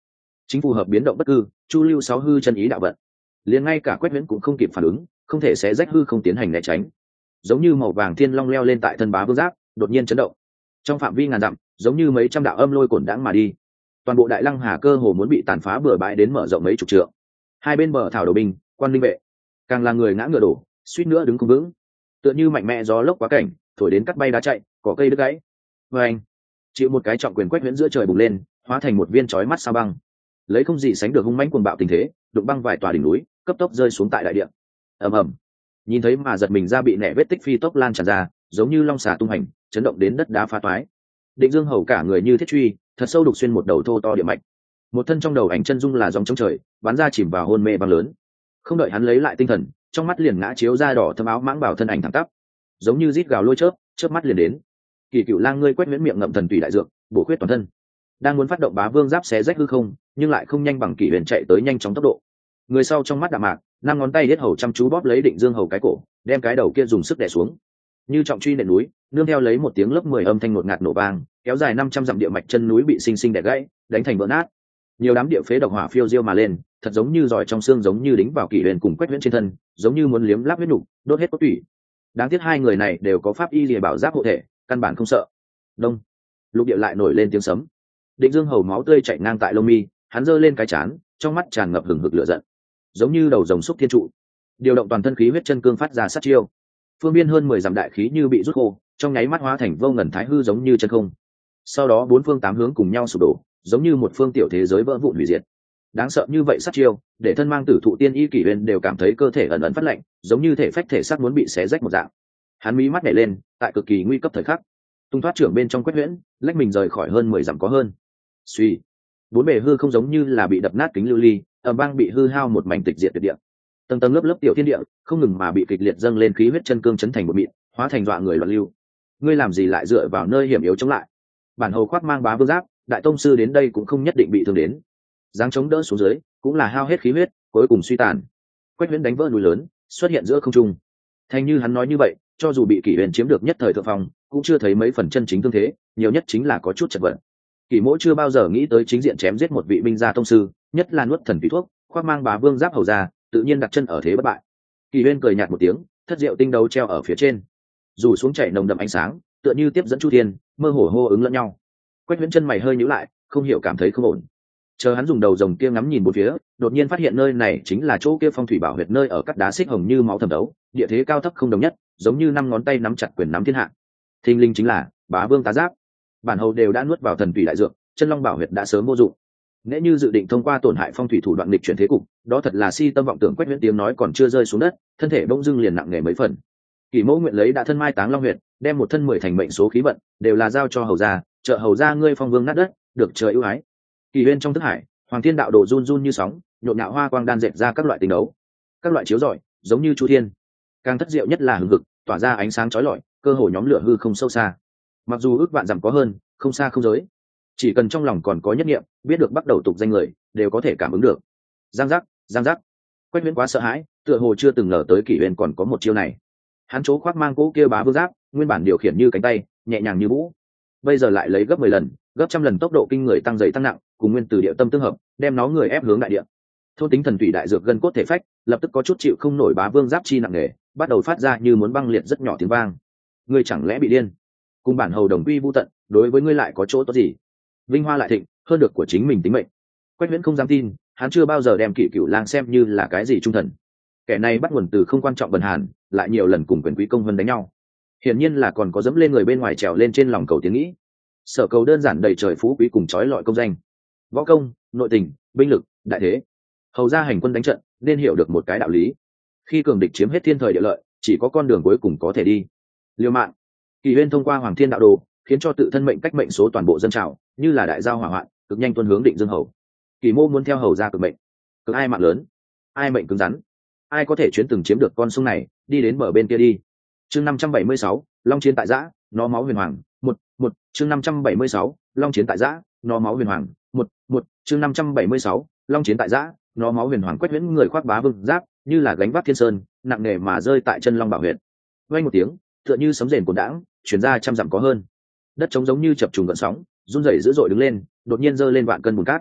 chính phù hợp biến động bất cư, chu lưu sáu hư chân ý đạo vận. Liền ngay cả Quách Viễn cũng không kịp phản ứng, không thể xé rách hư không tiến hành né tránh. Giống như màu vàng thiên long leo lên tại thân bá vương giáp, đột nhiên chấn động. Trong phạm vi ngàn dặm, giống như mấy trăm đạo âm lôi cổn đãng mà đi. Toàn bộ Đại Lăng Hà cơ hồ muốn bị tàn phá bừa bãi đến mở rộng mấy chục trượng. Hai bên bờ thảo đầu binh, quan linh vệ, càng là người ngã ngựa đổ, suýt nữa đứng không vững. Tựa như mạnh mẽ gió lốc quá cảnh, thổi đến cắt bay đá chạy, cỏ cây đứt gãy. Và anh chịu một cái trọng quyền Quách Viễn giữa trời bùng lên, hóa thành một viên chói mắt sao băng, lấy không gì sánh được hung mãnh cuồng bạo tình thế, đụng băng vài tòa đỉnh núi, cấp tốc rơi xuống tại đại địa. Ầm ầm, nhìn thấy mà giật mình ra bị nẻ vết tích phi tốc lan tràn ra, giống như long xà tung hành, chấn động đến đất đá phá toái. Định Dương Hầu cả người như thiết truy, thật sâu đục xuyên một đầu thô to địa mạch. Một thân trong đầu ảnh chân dung là dòng trong trời, bắn ra chìm vào hôn mê băng lớn. Không đợi hắn lấy lại tinh thần, trong mắt liền ngã chiếu ra đỏ thâm áo mãng bảo thân ảnh thẳng tắp, giống như rít gào lôi chớp, chớp mắt liền đến. Kỳ Cựu Lang ngươi Quét miễn miệng ngậm thần tùy đại dược, bổ khuyết toàn thân. Đang muốn phát động bá vương giáp xé rách hư không, nhưng lại không nhanh bằng Kỷ Huyền chạy tới nhanh chóng tốc độ. Người sau trong mắt đạm mạc, năm ngón tay hết hầu chăm chú bóp lấy Định Dương Hầu cái cổ, đem cái đầu kia dùng sức đè xuống. Như trọng truy nện núi, nương theo lấy một tiếng lớp mười âm thanh ngột ngạt nổ vang, kéo dài năm trăm dặm địa mạch chân núi bị sinh sinh đè gãy, đánh thành vỡ nát. Nhiều đám địa phế độc hỏa phiêu diêu mà lên, thật giống như giỏi trong xương, giống như đính vào Kỷ Huyền cùng Quách Viễn trên thân, giống như muốn liếm láp huyết nục, đốt hết cốt tủy. Đáng tiếc hai người này đều có pháp y liề bảo giáp hộ thể, căn bản không sợ. Đông, lục địa lại nổi lên tiếng sấm. Định Dương Hầu máu tươi chảy ngang tại lông mi, hắn giơ lên cái chán, trong mắt tràn ngập hừng hực lửa giận, giống như đầu rồng xúc thiên trụ, điều động toàn thân khí huyết chân cương phát ra sát chiêu. Phương biên hơn mười dặm đại khí như bị rút khô, trong nháy mắt hóa thành vô ngần thái hư, giống như chân không. Sau đó bốn phương tám hướng cùng nhau sụp đổ, giống như một phương tiểu thế giới vỡ vụn hủy diệt. Đáng sợ như vậy sát chiêu, để thân mang tử thụ tiên y Kỷ Huyền đều cảm thấy cơ thể ẩn ẩn phát lạnh, giống như thể phách thể xác muốn bị xé rách một dạng. Hắn mí mắt nhảy lên, tại cực kỳ nguy cấp thời khắc, tung thoát trưởng bên trong Quách Viễn, lách mình rời khỏi hơn mười dặm có hơn. Suy, bốn bề hư không giống như là bị đập nát kính lưu ly, ầm vang bị hư hao một mảnh tịch diệt tuyệt địa. Tầng tầng lớp lớp tiểu thiên địa không ngừng mà bị kịch liệt dâng lên khí huyết chân cương chấn thành một mịn, hóa thành dọa người loạn lưu. Ngươi làm gì lại dựa vào nơi hiểm yếu chống lại? Bản hầu khoác mang bá vương giáp, đại tông sư đến đây cũng không nhất định bị thương đến. Giáng chống đỡ xuống dưới, cũng là hao hết khí huyết, cuối cùng suy tàn. Quách Viễn đánh vỡ núi lớn, xuất hiện giữa không trung. Thành như hắn nói như vậy, cho dù bị Kỷ Huyền chiếm được nhất thời thượng phong, cũng chưa thấy mấy phần chân chính thương thế, nhiều nhất chính là có chút chật vật. Kỷ Mỗ chưa bao giờ nghĩ tới chính diện chém giết một vị binh gia tông sư, nhất là nuốt thần thủy thuốc, khoác mang bá vương giáp hầu ra, tự nhiên đặt chân ở thế bất bại. Kỷ Huyền cười nhạt một tiếng, thất diệu tinh đấu treo ở phía trên, dù xuống chảy nồng đậm ánh sáng, tựa như tiếp dẫn chu thiên, mơ hồ hô ứng lẫn nhau. Quách Viễn chân mày hơi nhíu lại, không hiểu cảm thấy không ổn. Chờ hắn dùng đầu rồng kia ngắm nhìn bốn phía, đột nhiên phát hiện nơi này chính là chỗ kia phong thủy bảo huyệt, nơi ở cắt đá xích hồng như máu thẩm đấu, địa thế cao thấp không đồng nhất, giống như năm ngón tay nắm chặt quyền nắm thiên hạ. Thinh linh chính là bá vương tá giáp. Bản hầu đều đã nuốt vào thần thủy đại dược, chân long bảo huyệt đã sớm vô dụng. Nếu như dự định thông qua tổn hại phong thủy thủ đoạn nghịch chuyển thế cục, đó thật là si tâm vọng tưởng. Quách Viễn tiếng nói còn chưa rơi xuống đất, thân thể bỗng dưng liền nặng nề mấy phần. Kỷ Mẫu nguyện lấy đã thân mai táng long huyệt, đem một thân mười thành mệnh số khí vận đều là giao cho hầu gia, trợ hầu gia ngươi phong vương nát đất, được trời ưu ái. Kỳ Huyên trong thức hải, Hoàng Thiên đạo đồ run run như sóng, nhộn nhạo hoa quang đan dệt ra các loại tình đấu, các loại chiếu rọi, giống như chu thiên. Càng thất diệu nhất là hừng hực, tỏa ra ánh sáng chói lọi, cơ hồ nhóm lửa hư không sâu xa. Mặc dù ước vạn dặm có hơn, không xa không giới, chỉ cần trong lòng còn có nhất niệm, biết được bắt đầu tục danh người, đều có thể cảm ứng được. Giang giác, giang giác. Quách Viễn quá sợ hãi, tựa hồ chưa từng ngờ tới Kỷ Huyên còn có một chiêu này. Hắn chỗ khoác mang cỗ kia bá vương giáp, nguyên bản điều khiển như cánh tay, nhẹ nhàng như vũ, bây giờ lại lấy gấp mười lần, gấp trăm lần tốc độ kinh người tăng dày tăng nặng, cùng nguyên từ địa tâm tương hợp, đem nó người ép hướng đại địa. Thôn tính thần thủy đại dược gân cốt thể phách, lập tức có chút chịu không nổi bá vương giáp chi nặng nề, bắt đầu phát ra như muốn băng liệt rất nhỏ tiếng vang. Ngươi chẳng lẽ bị điên? Cùng bản hầu đồng quy vu tận, đối với ngươi lại có chỗ tốt gì? Vinh hoa lại thịnh, hơn được của chính mình tính mệnh. Quách Viễn không dám tin, hắn chưa bao giờ đem Kỷ Cửu Lang xem như là cái gì trung thần. Kẻ này bắt nguồn từ không quan trọng bần hàn, lại nhiều lần cùng quyền quý công vân đánh nhau, hiển nhiên là còn có dẫm lên người bên ngoài trèo lên trên lòng cầu tiếng nghĩ. Sở cầu đơn giản đầy trời phú quý cùng trói lọi công danh, võ công, nội tình, binh lực, đại thế. Hầu ra hành quân đánh trận nên hiểu được một cái đạo lý: khi cường địch chiếm hết thiên thời địa lợi, chỉ có con đường cuối cùng có thể đi. Liêu mạng. Kỳ Huyên thông qua Hoàng Thiên đạo đồ, khiến cho tự thân mệnh cách mệnh số toàn bộ dân trào, như là đại giao hỏa hoạn, cực nhanh tuân hướng Định Dương Hầu. Kỳ Mô muốn theo hầu ra cực mệnh, cực ai mạng lớn, ai mệnh cứng rắn, ai có thể chuyến từng chiếm được con sông này, đi đến bờ bên kia đi. Chương năm trăm bảy mươi sáu, Long chiến tại giã, nó máu huyền hoàng. Một, một. Chương năm trăm bảy mươi sáu, Long chiến tại giã, nó máu huyền hoàng. Một, một. Chương năm trăm bảy mươi sáu, Long chiến tại giã, nó máu huyền hoàng. Quách Viễn người khoác bá vương giáp, như là gánh vác thiên sơn, nặng nề mà rơi tại chân long bảo huyệt. Vang một tiếng, tựa như sấm rền cuồn đãng, truyền ra trăm dặm có hơn. Đất trống giống như chập trùng gợn sóng, run rẩy dữ dội đứng lên, đột nhiên giơ lên vạn cân bùn cát.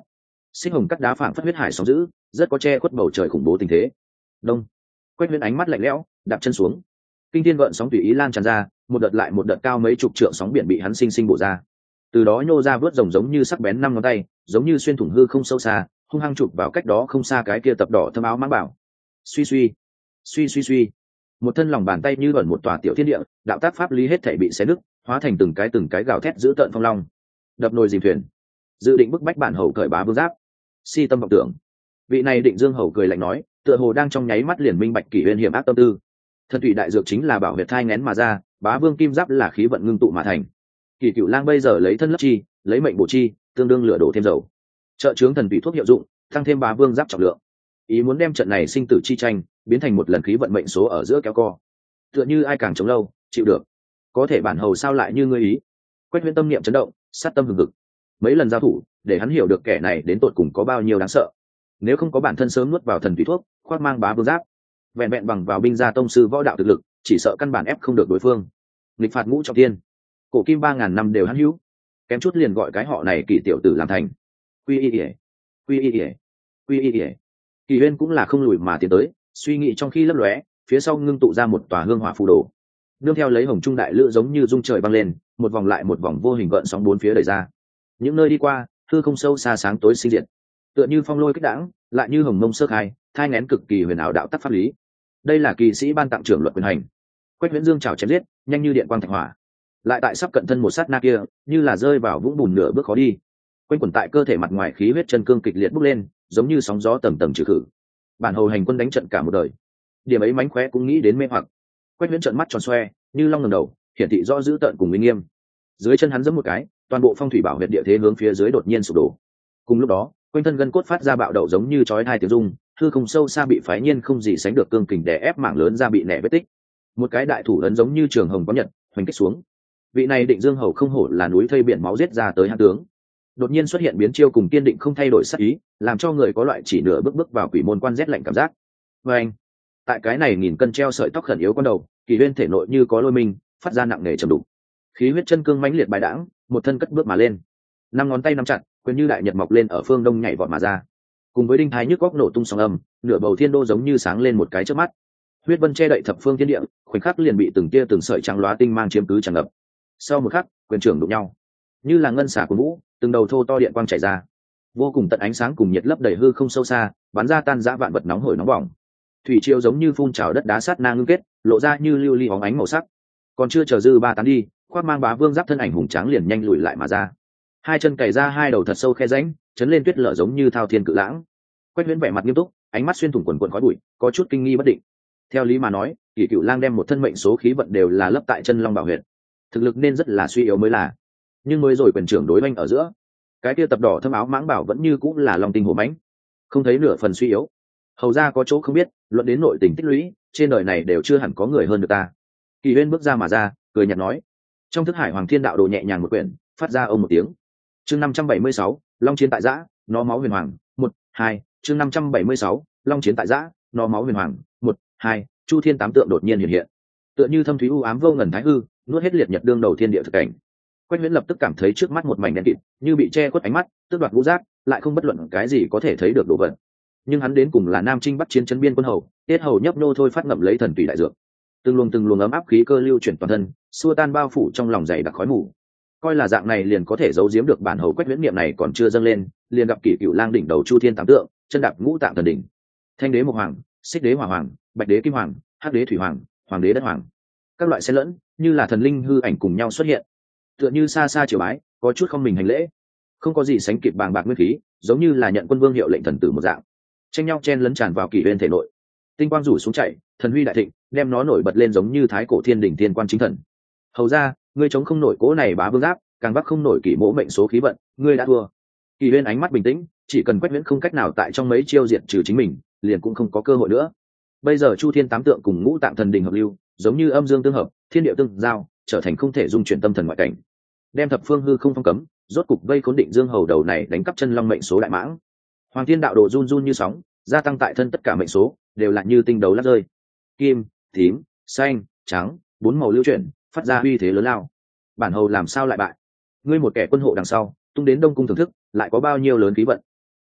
Xích hồng cắt đá phảng phất huyết hải sóng dữ, rất có che khuất bầu trời khủng bố tình thế. Đông. Quách Huyễn ánh mắt lạnh lẽo, đạp chân xuống. Kinh thiên gợn sóng tùy ý lan tràn ra, một đợt lại một đợt cao mấy chục trượng sóng biển bị hắn sinh sinh bổ ra. Từ đó nhô ra vớt rồng giống như sắc bén năm ngón tay, giống như xuyên thủng hư không sâu xa, hung hăng chụp vào cách đó không xa cái kia tập đỏ thâm áo mãng bảo. Suy suy, suy suy suy. Một thân lòng bàn tay như ẩn một tòa tiểu thiên địa, đạo tác pháp lý hết thảy bị xé nứt, hóa thành từng cái từng cái gào thét dữ tợn phong long. Đập nồi dìm thuyền, dự định bức bách bản hầu cởi bá vương giáp. Si tâm vọng tưởng. Vị này Định Dương hầu cười lạnh nói, tựa hồ đang trong nháy mắt liền minh bạch Kỷ Uyên hiểm ác tâm tư. Thần thủy đại dược chính là bảo huyệt thai nghén mà ra, bá vương kim giáp là khí vận ngưng tụ mà thành. Kỷ Cửu Lang bây giờ lấy thân lấp chi, lấy mệnh bổ chi, tương đương lửa đổ thêm dầu. Trợ chướng thần thủy thuốc hiệu dụng, tăng thêm bá vương giáp trọng lượng. Ý muốn đem trận này sinh tử chi tranh biến thành một lần khí vận mệnh số ở giữa kéo co. Tựa như ai càng chống lâu, chịu được. Có thể bản hầu sao lại như ngươi ý. Quách Huyễn tâm niệm chấn động, sát tâm hừng hực. Mấy lần giao thủ, để hắn hiểu được kẻ này đến tột cùng có bao nhiêu đáng sợ. Nếu không có bản thân sớm nuốt vào thần thủy thuốc, khoác mang bá vương giáp, vẹn vẹn bằng vào binh gia tông sư võ đạo thực lực, chỉ sợ căn bản ép không được đối phương. Nghịch phạt ngũ trọng thiên, cổ kim ba ngàn năm đều hắn hữu, kém chút liền gọi cái họ này Kỳ tiểu tử làm thành. Quy y ỉa, quy y ỉa, quy y ỉa. Kỳ Uyên cũng là không lùi mà tiến tới, suy nghĩ trong khi lấp lóe, phía sau ngưng tụ ra một tòa hương hỏa phù đồ. Nương theo lấy hồng trung đại lữ giống như dung trời băng lên, một vòng lại một vòng vô hình gợn sóng bốn phía đẩy ra. Những nơi đi qua, hư không sâu xa sáng tối sinh diệt, tựa như phong lôi kích đãng, lại như hồng mông sơ khai, thai nghén cực kỳ huyền ảo đạo tắc pháp lý. Đây là kỳ sĩ ban tặng trưởng luật quyền hành. Quách Huyễn dương chảo chém giết, nhanh như điện quang thạch hỏa, lại tại sắp cận thân một sát na kia, như là rơi vào vũng bùn nửa bước khó đi. Quanh quẩn tại cơ thể mặt ngoài khí huyết chân cương kịch liệt bốc lên, giống như sóng gió tầng tầng trừ khử. Bản hầu hành quân đánh trận cả một đời, điểm ấy mánh khóe cũng nghĩ đến mê hoặc. Quách Huyễn trợn mắt tròn xoe, như long ngẩng đầu, hiển thị rõ dữ tợn cùng uy nghiêm. Dưới chân hắn giẫm một cái, toàn bộ phong thủy bảo huyệt địa thế hướng phía dưới đột nhiên sụp đổ. Cùng lúc đó, quanh thân gân cốt phát ra bạo động giống như chói tai tiếng rung, hư không sâu xa bị phái nhiên không gì sánh được cương kình đè ép mảng lớn ra bị nẻ vết tích. Một cái đại thủ ấn giống như trường hồng có nhật, hoành kích xuống. Vị này Định Dương hầu không hổ là núi thây biển máu giết ra tới hãn tướng. Đột nhiên xuất hiện biến chiêu cùng kiên định không thay đổi sắc ý, làm cho người có loại chỉ nửa bước bước vào quỷ môn quan rét lạnh cảm giác. Và anh, tại cái này nghìn cân treo sợi tóc khẩn yếu con đầu, Kỳ Uyên thể nội như có lôi minh, phát ra nặng nề trầm đục. Khí huyết chân cương mãnh liệt bài đãng, một thân cất bước mà lên. Năm ngón tay nắm chặt, quyền như đại nhật mọc lên ở phương đông nhảy vọt mà ra. Cùng với đinh thái nhức góc nổ tung sóng âm, nửa bầu thiên đô giống như sáng lên một cái chớp mắt. Huyết vân che đậy thập phương thiên địa, khoảnh khắc liền bị từng tia từng sợi trắng lóa tinh mang chiếm cứ tràn ngập. Sau một khắc, quyền trưởng đụng nhau, như là ngân xả của vũ, từng đầu thô to điện quang chảy ra, vô cùng tận ánh sáng cùng nhiệt lấp đầy hư không sâu xa, bắn ra tan rã vạn vật nóng hổi nóng bỏng. Thủy triều giống như phun trào đất đá sát na ngưng kết, lộ ra như lưu ly li óng ánh màu sắc. Còn chưa chờ dư ba tán đi, khoác mang bá vương giáp thân ảnh hùng tráng liền nhanh lùi lại mà ra. Hai chân cày ra hai đầu thật sâu khe rãnh, chấn lên tuyết lở giống như thao thiên cự lãng. Quách Huyễn vẻ mặt nghiêm túc, ánh mắt xuyên thủng quần quần khói bụi, có chút kinh nghi bất định. Theo lý mà nói, Kỷ Cửu Lang đem một thân mệnh số khí vận đều là lấp tại chân long bảo huyệt, thực lực nên rất là suy yếu mới là. Nhưng mới rồi quyền trưởng đối oanh ở giữa, cái kia tập đỏ thâm áo mãng bảo vẫn như cũng là long tinh hổ mãnh, không thấy nửa phần suy yếu. Hầu ra có chỗ không biết, luận đến nội tình tích lũy, trên đời này đều chưa hẳn có người hơn được ta. Kỳ Uyên bước ra mà ra, cười nhạt nói. Trong thức hải hoàng thiên đạo đồ nhẹ nhàng một quyển, phát ra ông một tiếng. Chương năm trăm bảy mươi sáu, long chiến tại giã, nó máu huyền hoàng. Một, hai. Chương năm trăm bảy mươi sáu, long chiến tại giã, nó máu huyền hoàng. Một, hai. Chu thiên tám tượng đột nhiên hiện hiện, tựa như thâm thúy u ám vô ngần thái hư, nuốt hết liệt nhật đương đầu thiên địa thực cảnh. Quách Huyễn lập tức cảm thấy trước mắt một mảnh đen kịt, như bị che khuất ánh mắt, tước đoạt ngũ giác, lại không bất luận cái gì có thể thấy được đồ vật. Nhưng hắn đến cùng là nam chinh bắc chiến chấn biên quân hầu, tiết hầu nhấp nô thôi phát ngậm lấy thần tùy đại dược, từng luồng từng luồng ấm áp khí cơ lưu chuyển toàn thân, xua tan bao phủ trong lòng dày đặc khói mù. Coi là dạng này liền có thể giấu giếm được bản hầu Quách Huyễn niệm này còn chưa dâng lên, liền gặp Kỷ Cửu Lang đỉnh đầu chu thiên tám tượng, chân đạp ngũ tạng thần đỉnh, thanh đế mộc hoàng, xích đế hỏa hoàng, bạch đế kim hoàng, hắc đế thủy hoàng, hoàng đế đất hoàng, các loại xen lẫn, như là thần linh hư ảnh cùng nhau xuất hiện, tựa như xa xa triều bái, có chút không mình hành lễ, không có gì sánh kịp bàng bạc nguyên khí, giống như là nhận quân vương hiệu lệnh thần tử một dạng, tranh nhau chen lấn tràn vào Kỷ Uyên thể nội. Tinh quang rủ xuống chạy, thần huy đại thịnh, đem nó nổi bật lên giống như thái cổ thiên đỉnh thiên quan chính thần. Hầu ra, ngươi chống không nổi cỗ này bá vương giáp, càng vác không nổi Kỷ mỗ mệnh số khí vận, ngươi đã thua. Kỷ Uyên ánh mắt bình tĩnh, chỉ cần Quách Huyễn không cách nào tại trong mấy chiêu diệt trừ chính mình, liền cũng không có cơ hội nữa. Bây giờ chu thiên tám tượng cùng ngũ tạng thần đình hợp lưu, giống như âm dương tương hợp, thiên địa tương giao, trở thành không thể dung chuyển tâm thần ngoại cảnh, đem thập phương hư không phong cấm, rốt cục vây khốn Định Dương hầu đầu này đánh cắp chân long mệnh số đại mãng. Hoàng thiên đạo đồ run run như sóng, gia tăng tại thân tất cả mệnh số đều là như tinh đấu lắc rơi, kim, tím, xanh, trắng, bốn màu lưu chuyển, phát ra uy thế lớn lao. Bản hầu làm sao lại bại? Ngươi một kẻ quân hộ đằng sau, tung đến Đông cung thưởng thức, lại có bao nhiêu lớn khí vận?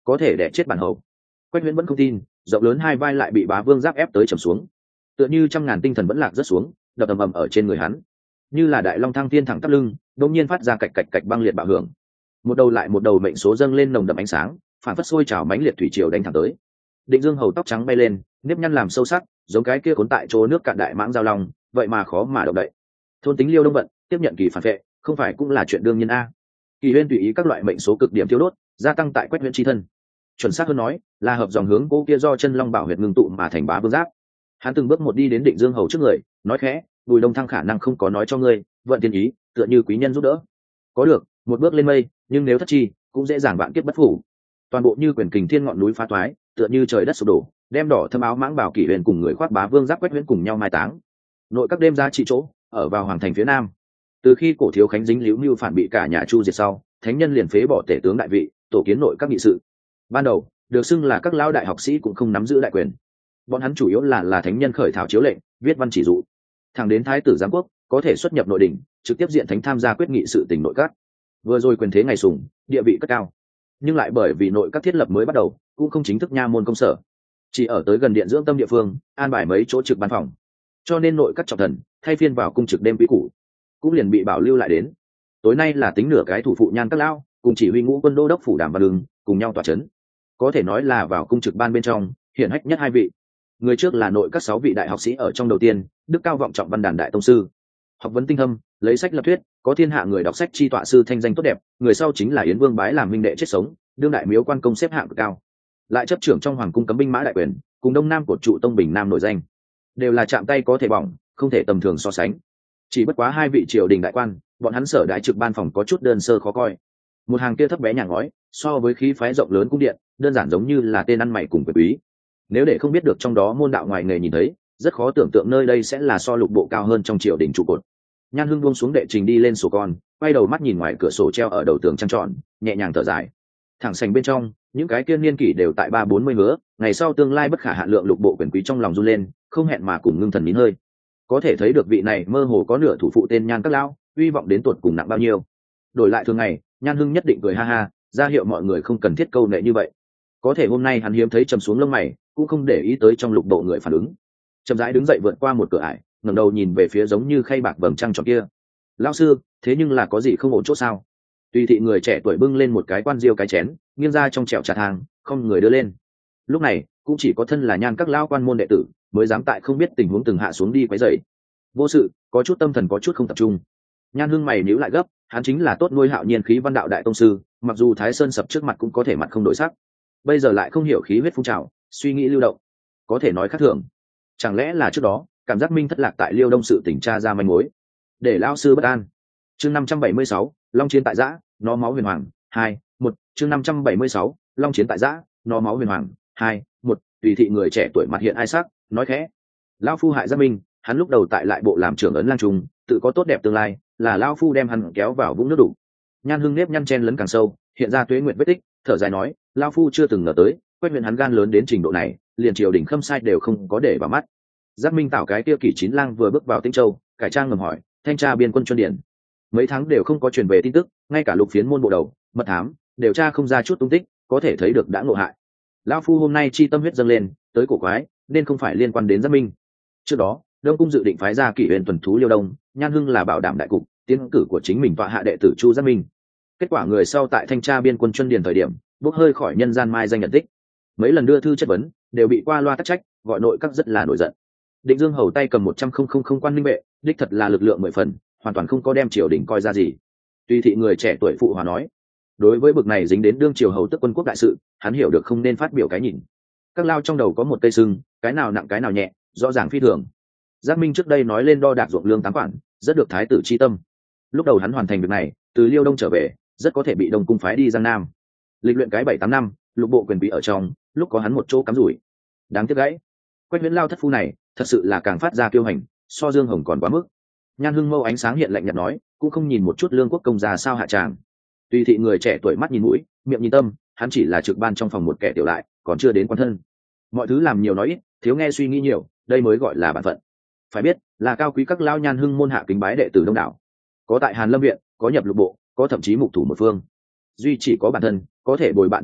có thể đẻ chết bản hầu. Quách Huyễn vẫn không tin, rộng lớn hai vai lại bị Bá Vương Giáp ép tới trầm xuống, tựa như trăm ngàn tinh thần vẫn lạc rất xuống, đập ầm ầm ở trên người hắn, như là đại long thăng thiên thẳng tắp lưng, đột nhiên phát ra cạch cạch cạch băng liệt bạo hưởng. Một đầu lại một đầu mệnh số dâng lên nồng đậm ánh sáng, phản phất sôi trào mãnh liệt thủy triều đánh thẳng tới. Định Dương hầu tóc trắng bay lên, nếp nhăn làm sâu sắc, giống cái kia cuốn tại chỗ nước cạn đại mãng giao long, vậy mà khó mà động đậy. Thôn tính Liêu Đông vận, tiếp nhận kỳ phản vệ, không phải cũng là chuyện đương nhiên a. Kỳ Huyên tùy ý các loại mệnh số cực điểm tiêu đốt, gia tăng tại Quách Huyễn chi thân. Chuẩn xác hơn nói, là hợp dòng hướng cố kia do chân long bảo huyệt ngưng tụ mà thành Bá Vương Giáp. Hắn từng bước một đi đến Định Dương hầu trước người, nói khẽ, Bùi Đông Thăng khả năng không có nói cho ngươi, vận tiên ý, tựa như quý nhân giúp đỡ. Có được, một bước lên mây, nhưng nếu thất chi, cũng dễ dàng vạn kiếp bất phủ. Toàn bộ như quyền kình thiên ngọn núi phá toái, tựa như trời đất sụp đổ, đem đỏ thâm áo mãng bảo Kỷ Huyền cùng người khoác Bá Vương Giáp Quách Huyễn cùng nhau mai táng. Nội các đêm ra trị chỗ, ở vào hoàng thành phía nam. Từ khi cổ thiếu khánh dính liễu mưu phản bị cả nhà chu diệt sau, thánh nhân liền phế bỏ tể tướng đại vị, tổ kiến nội các nghị sự. Ban đầu, được xưng là các lão đại học sĩ cũng không nắm giữ đại quyền. Bọn hắn chủ yếu là là thánh nhân khởi thảo chiếu lệnh, viết văn chỉ dụ. Thẳng đến thái tử giám quốc có thể xuất nhập nội đình, trực tiếp diện thánh tham gia quyết nghị sự tình nội các. Vừa rồi quyền thế ngày sùng, địa vị cất cao, nhưng lại bởi vì nội các thiết lập mới bắt đầu, cũng không chính thức nha môn công sở, chỉ ở tới gần điện dưỡng tâm địa phương, an bài mấy chỗ trực ban phòng. Cho nên nội các trọng thần thay phiên vào cung trực đêm quý cũ, cũng liền bị bảo lưu lại đến. Tối nay là tính nửa cái thủ phụ Nhan Các lão cùng chỉ huy ngũ quân đô đốc phủ Đàm Văn Đường cùng nhau tỏa chấn, có thể nói là vào cung trực ban bên trong hiển hách nhất hai vị. Người trước là nội các sáu vị đại học sĩ ở trong đầu tiên, đức cao vọng trọng văn đàn đại tông sư, học vấn tinh thâm, lấy sách lập thuyết, có thiên hạ người đọc sách chi tọa sư thanh danh tốt đẹp. Người sau chính là Yến Vương bái làm minh đệ chết sống, đương đại miếu quan công xếp hạng cực cao, lại chấp trưởng trong hoàng cung cấm binh mã đại quyền, cùng đông nam của trụ tông bình nam nổi danh, đều là chạm tay có thể bỏng, không thể tầm thường so sánh. Chỉ bất quá hai vị triều đình đại quan, bọn hắn sở đại trực ban phòng có chút đơn sơ khó coi. Một hàng kia thấp bé nhà ngói, so với khí phái rộng lớn cung điện, đơn giản giống như là tên ăn mày cùng quyền quý. Nếu để không biết được trong đó môn đạo ngoài nghề nhìn thấy, rất khó tưởng tượng nơi đây sẽ là so lục bộ cao hơn trong triều đình trụ cột. Nhan Hưng buông xuống đệ trình đi lên sổ con, quay đầu mắt nhìn ngoài cửa sổ treo ở đầu tường trăng tròn, nhẹ nhàng thở dài. Thẳng sành bên trong, những cái kia niên kỷ đều tại ba bốn mươi hứa, ngày sau tương lai bất khả hạn lượng lục bộ quyền quý trong lòng run lên, không hẹn mà cùng ngưng thần nín hơi. Có thể thấy được vị này mơ hồ có nửa thủ phụ tên Nhan Các lão, uy vọng đến tuột cùng nặng bao nhiêu. Đổi lại thường ngày, Nhan Hưng nhất định cười ha ha, ra hiệu mọi người không cần thiết câu nệ như vậy. Có thể hôm nay hắn hiếm thấy trầm xuống lông mày, cũng không để ý tới trong lục bộ người phản ứng. Chậm rãi đứng dậy vượt qua một cửa ải, ngẩng đầu nhìn về phía giống như khay bạc vầng trăng tròn kia. Lão sư, thế nhưng là có gì không ổn chỗ sao? Tùy thị người trẻ tuổi bưng lên một cái quan diêu cái chén, nghiêng ra trong chèo trà thang, không người đưa lên. Lúc này cũng chỉ có thân là Nhan Các lão quan môn đệ tử mới dám tại không biết tình huống từng hạ xuống đi quấy rầy. Vô sự, có chút tâm thần có chút không tập trung. Nhan Hưng mày nhíu lại gấp, hắn chính là tốt nuôi hạo nhiên khí văn đạo đại tông sư, mặc dù Thái Sơn sập trước mặt cũng có thể mặt không đổi sắc, bây giờ lại không hiểu khí huyết phun trào, suy nghĩ lưu động, có thể nói khác thường. Chẳng lẽ là trước đó cảm giác minh thất lạc tại Liêu Đông sự tỉnh tra ra manh mối, để lão sư bất an. Chương năm trăm bảy mươi sáu, Long chiến tại giã, nó máu huyền hoàng, hai, một. Chương năm trăm bảy mươi sáu, Long chiến tại giã, nó máu huyền hoàng, hai, một. Tùy thị người trẻ tuổi mặt hiện ai sắc, nói khẽ, lão phu hại giác minh, hắn lúc đầu tại lại bộ làm trưởng ấn lang trung, tự có tốt đẹp tương lai, là lão phu đem hắn kéo vào vũng nước đủ. Nhan Hưng nếp nhăn chen lấn càng sâu, hiện ra tuế nguyện vết tích, thở dài nói, lão phu chưa từng ngờ tới Quách Huyễn hắn gan lớn đến trình độ này, liền triều đình khâm sai đều không có để vào mắt. Giác minh tạo cái kia kỷ chín lang vừa bước vào Tĩnh Châu, cải trang ngầm hỏi thanh tra biên quân chuyên điển, mấy tháng đều không có truyền về tin tức, ngay cả lục phiến môn bộ đầu mật thám điều tra không ra chút tung tích, có thể thấy được đã ngộ hại. Lão phu hôm nay chi tâm huyết dâng lên tới cổ quái, nên không phải liên quan đến Giác minh. Trước đó Đông cung dự định phái ra Kỷ Huyền tuần thú Liêu Đông, Nhan Hưng là bảo đảm đại cục, tiến cử của chính mình tọa hạ đệ tử Chu Giác minh. Kết quả người sau tại thanh tra biên quân chuyên điển thời điểm bốc hơi khỏi nhân gian mai danh nhận tích, mấy lần đưa thư chất vấn đều bị qua loa tắc trách, gọi nội các rất là nổi giận. Định Dương hầu tay cầm một trăm không không không quan minh vệ, đích thật là lực lượng mười phần, hoàn toàn không có đem triều đình coi ra gì. Tùy thị người trẻ tuổi phụ hòa nói, đối với bực này dính đến đương triều hầu tức quân quốc đại sự, hắn hiểu được không nên phát biểu cái nhìn. Các lao trong đầu có một cây sưng, cái nào nặng cái nào nhẹ, rõ ràng phi thường. Giác minh trước đây nói lên đo đạc ruộng lương tám khoản, rất được thái tử chi tâm. Lúc đầu hắn hoàn thành việc này, từ Liêu Đông trở về, rất có thể bị Đông cung phái đi Giang Nam, lịch luyện cái bảy tám năm, lục bộ quyền bị ở trong, lúc có hắn một chỗ cắm rủi. Đáng tiếc gãy. Quách Huyễn lao thất phu này, thật sự là càng phát ra kiêu hành, so Dương Hồng còn quá mức. Nhan Hưng mâu ánh sáng hiện lạnh nhạt nói, cũng không nhìn một chút lương quốc công già sao hạ tràng. Tùy thị người trẻ tuổi mắt nhìn mũi, miệng nhìn tâm, hắn chỉ là trực ban trong phòng một kẻ tiểu lại, còn chưa đến quan thân. Mọi thứ làm nhiều nói ít, thiếu nghe suy nghĩ nhiều, đây mới gọi là bản phận. Phải biết, là cao quý các lao Nhan Hưng môn hạ kính bái đệ tử đông đảo, có tại Hàn Lâm viện, có nhập lục bộ, có thậm chí mục thủ một phương. Duy chỉ có bản thân có thể bồi bạn tả hữu,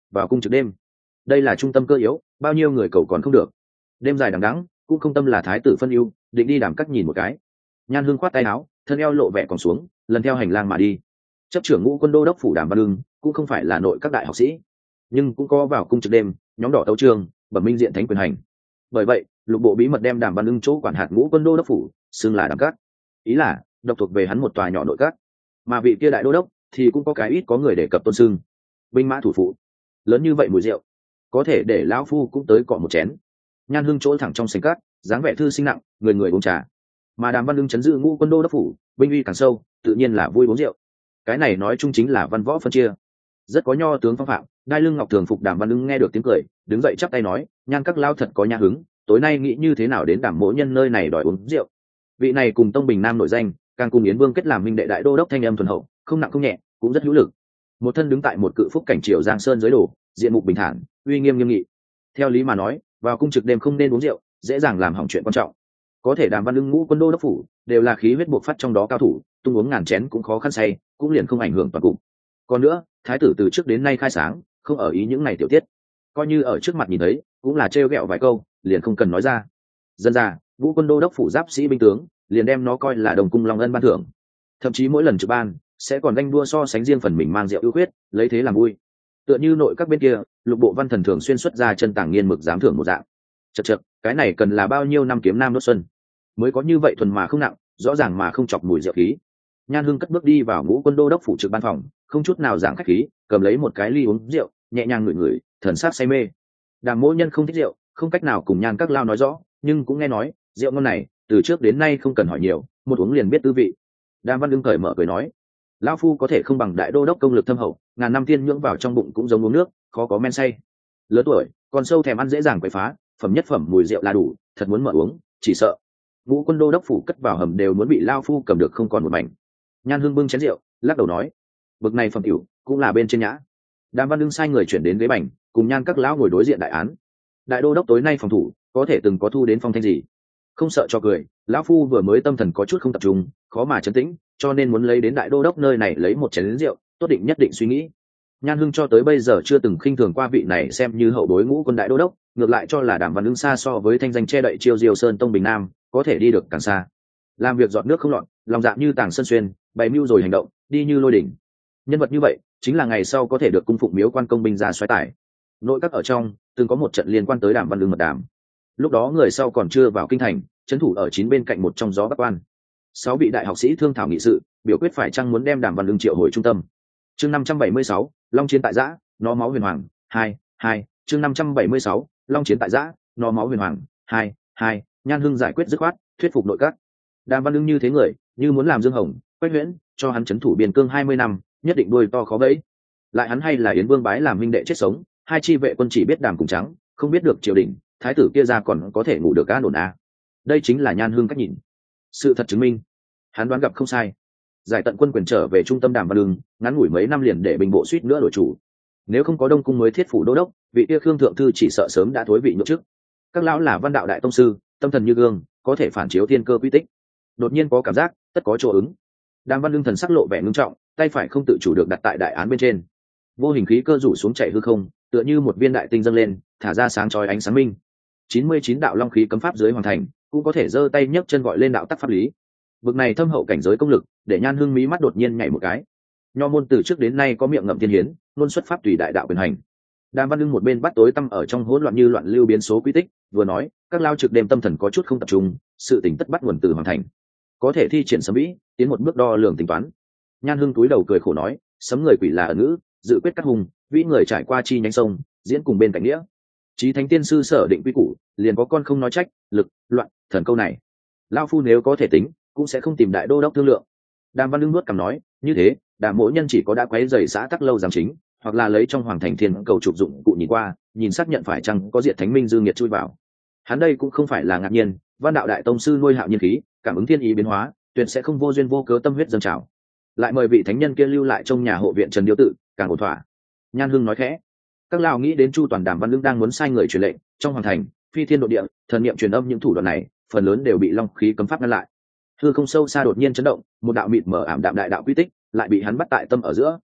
vào cung trực đêm. Đây là trung tâm cơ yếu, bao nhiêu người cầu còn không được. Đêm dài đằng đẵng, cũng không tâm là thái tử phân ưu, định đi đàm cắt nhìn một cái. Nhan Hương khoát tay áo, thân eo lộ vẻ còn xuống, lần theo hành lang mà đi. Chấp trưởng ngũ quân đô đốc phủ Đàm Văn Ưng cũng không phải là nội các đại học sĩ, nhưng cũng có vào cung trực đêm, nhóm đỏ tấu trường, bẩm minh diện thánh quyền hành. Bởi vậy, lục bộ bí mật đem Đàm Văn Ưng chỗ quản hạt ngũ quân đô đốc phủ xưng là đàm cát, ý là độc thuộc về hắn một tòa nhỏ nội các. Mà vị kia đại đô đốc thì cũng có cái ít có người đề cập tôn xưng binh mã thủ phụ. Lớn như vậy mùi rượu, có thể để lão phu cũng tới cọ một chén. Nhan Hương chỗ thẳng trong sành cát, dáng vẻ thư sinh nặng, người người uống trà. Mà Đàm Văn Ưng chấn giữ ngũ quân đô đốc phủ, binh uy càng sâu, tự nhiên là vui uống rượu. Cái này nói chung chính là văn võ phân chia, rất có nho tướng phong phạm. Đai lưng ngọc thường phục Đàm Văn Ưng nghe được tiếng cười, đứng dậy chắp tay nói: Nhan các lao thật có nhã hứng, tối nay nghĩ như thế nào đến Đàm mỗ nhân nơi này đòi uống rượu. Vị này cùng Tông Bình Nam nổi danh, càng cùng Yến Vương kết làm minh đệ đại đô đốc thanh âm thuần hậu, không nặng không nhẹ, cũng rất hữu lực. Một thân đứng tại một cự phúc cảnh triều giang sơn dưới đổ, diện mục bình thản, uy nghiêm nghiêm nghị. Theo lý mà nói, vào cung trực đêm không nên uống rượu, dễ dàng làm hỏng chuyện quan trọng. Có thể Đàm Văn Ưng ngũ quân đô đốc phủ đều là khí huyết buộc phát trong đó cao thủ, tung uống ngàn chén cũng khó khăn say, cũng liền không ảnh hưởng toàn cục. Còn nữa, thái tử từ trước đến nay khai sáng, không ở ý những này tiểu tiết, coi như ở trước mặt nhìn thấy, cũng là trêu ghẹo vài câu, liền không cần nói ra. Dân ra, ngũ quân đô đốc phủ giáp sĩ binh tướng, liền đem nó coi là đồng cung long ân ban thưởng. Thậm chí mỗi lần trực ban, sẽ còn ganh đua so sánh riêng phần mình mang rượu ưu khuyết, lấy thế làm vui. Tựa như nội các bên kia, lục bộ văn thần thường xuyên xuất ra chân tàng nghiên mực giám thưởng một dạng. Chậc chậc, cái này cần là bao nhiêu năm kiếm nam đốt xuân mới có như vậy thuần mà không nặng, rõ ràng mà không chọc mùi rượu khí. Nhan Hương cất bước đi vào ngũ quân đô đốc phủ trực ban phòng, không chút nào giảng khách khí, cầm lấy một cái ly uống rượu, nhẹ nhàng ngửi ngửi, thần sắc say mê. Đàm mỗ nhân không thích rượu, không cách nào cùng Nhan các lao nói rõ, nhưng cũng nghe nói rượu ngon này từ trước đến nay không cần hỏi nhiều, một uống liền biết tư vị. Đàm Văn Ưng cởi mở cười nói: lão phu có thể không bằng đại đô đốc công lực thâm hậu, ngàn năm tiên nhưỡng vào trong bụng cũng giống uống nước, khó có men say. Lớn tuổi còn sâu thèm ăn dễ dàng quậy phá, phẩm nhất phẩm mùi rượu là đủ, thật muốn mở uống, chỉ sợ ngũ quân đô đốc phủ cất vào hầm đều muốn bị lao phu cầm được không còn một mảnh. Nhan Hương bưng chén rượu, lắc đầu nói: bực này phẩm tiểu cũng là bên trên nhã. Đàm Văn Ưng sai người chuyển đến ghế bành, cùng Nhan các lão ngồi đối diện đại án. Đại đô đốc tối nay phòng thủ, có thể từng có thu đến phong thanh gì? Không sợ cho cười, lão phu vừa mới tâm thần có chút không tập trung, khó mà trấn tĩnh, cho nên muốn lấy đến đại đô đốc nơi này lấy một chén rượu, tốt định nhất định suy nghĩ. Nhan Hương cho tới bây giờ chưa từng khinh thường qua vị này xem như hậu bối ngũ quân đại đô đốc, ngược lại cho là Đàm Văn Ưng xa so với thanh danh che đậy chiêu diêu sơn Tông Bình Nam có thể đi được càng xa. Làm việc giọt nước không lọt, lòng dạ như tàng sơn xuyên, bày mưu rồi hành động, đi như lôi đỉnh. Nhân vật như vậy chính là ngày sau có thể được cung phụng miếu quan công binh ra xoáy tải. Nội các ở trong từng có một trận liên quan tới Đàm Văn Ưng mật đàm. Lúc đó người sau còn chưa vào kinh thành, trấn thủ ở chín bên cạnh một trong gió bắc quan. Sáu vị đại học sĩ thương thảo nghị sự, biểu quyết phải chăng muốn đem Đàm Văn Ưng triệu hồi trung tâm. Chương năm trăm bảy mươi sáu, Long chiến tại giã, nó máu huyền hoàng, hai, hai, chương năm trăm bảy mươi sáu, Long chiến tại giã, nó máu huyền hoàng, hai, hai, Nhan Hưng giải quyết dứt khoát, thuyết phục nội các. Đàm Văn Ưng như thế người, như muốn làm Dương Hồng, Quách Huyễn, cho hắn trấn thủ biên cương hai mươi năm, nhất định đuôi to khó bẫy. Lại hắn hay là Yến Vương bái làm minh đệ chết sống, hai chi vệ quân chỉ biết đàm cùng trắng, không biết được triều đình, thái tử kia ra còn có thể ngủ được an ổn à. Đây chính là Nhan Hương cách nhìn. Sự thật chứng minh, hắn đoán gặp không sai. Giải tận quân quyền trở về trung tâm Đàm Văn Ưng, ngắn ngủi mấy năm liền để binh bộ suýt nữa đổi chủ. Nếu không có Đông cung mới thiết phủ đô đốc, vị kia Khương thượng thư chỉ sợ sớm đã thối vị nhượng chức. Các lão là văn đạo đại tông sư, tâm thần như gương, có thể phản chiếu thiên cơ quy tích. Đột nhiên có cảm giác, tất có chỗ ứng. Đàm Văn Ưng thần sắc lộ vẻ ngưng trọng, tay phải không tự chủ được đặt tại đại án bên trên. Vô hình khí cơ rủ xuống chạy hư không, tựa như một viên đại tinh dâng lên, thả ra sáng chói ánh sáng minh. chín mươi chín đạo long khí cấm pháp dưới hoàn thành, cũng có thể giơ tay nhấc chân gọi lên đạo tắc pháp lý. Bực này thâm hậu cảnh giới công lực, để Nhan Hương mí mắt đột nhiên nhảy một cái. Nho môn từ trước đến nay có miệng ngậm thiên hiến, luôn xuất pháp tùy đại đạo quyền hành. Đàm Văn Ưng một bên bắt tối tăm ở trong hỗn loạn như loạn lưu biến số quy tích, vừa nói, các lao trực đêm tâm thần có chút không tập trung, sự tỉnh tất bắt nguồn từ hoàn thành. Có thể thi triển sấm vĩ, tiến một bước đo lường tính toán. Nhan Hương túi đầu cười khổ nói, sấm người quỷ là ở ngữ, dự quyết các hùng, vĩ người trải qua chi nhánh sông, diễn cùng bên cạnh nghĩa. Chí thánh tiên sư sở định quy củ, liền có con không nói trách, lực, loạn, thần câu này. Lao phu nếu có thể tính, cũng sẽ không tìm đại đô đốc thương lượng. Đàm Văn Ưng nuốt cằm nói, như thế, Đàm mỗ nhân chỉ có đã quấy rầy xã tắc lâu giám chính, hoặc là lấy trong hoàng thành thiên cầu trục dụng cụ nhìn qua, nhìn xác nhận phải chăng có diệt thánh minh dư nghiệt chui vào. Hắn đây cũng không phải là ngạc nhiên, văn đạo đại tông sư nuôi hạo nhiên khí, cảm ứng thiên ý biến hóa, tuyệt sẽ không vô duyên vô cớ tâm huyết dâng trào. Lại mời vị thánh nhân kia lưu lại trong nhà hộ viện Trần Điêu tự, càng ổn thỏa. Nhan Hương nói khẽ. Các lão nghĩ đến chu toàn Đàm Văn Ưng đang muốn sai người truyền lệnh, trong hoàng thành, phi thiên độ địa, thần niệm truyền âm những thủ đoạn này, phần lớn đều bị long khí cấm pháp ngăn lại. Hư không sâu xa đột nhiên chấn động, một đạo mịt mờ ảm đạm đại đạo quy tích, lại bị hắn bắt tại tâm ở giữa.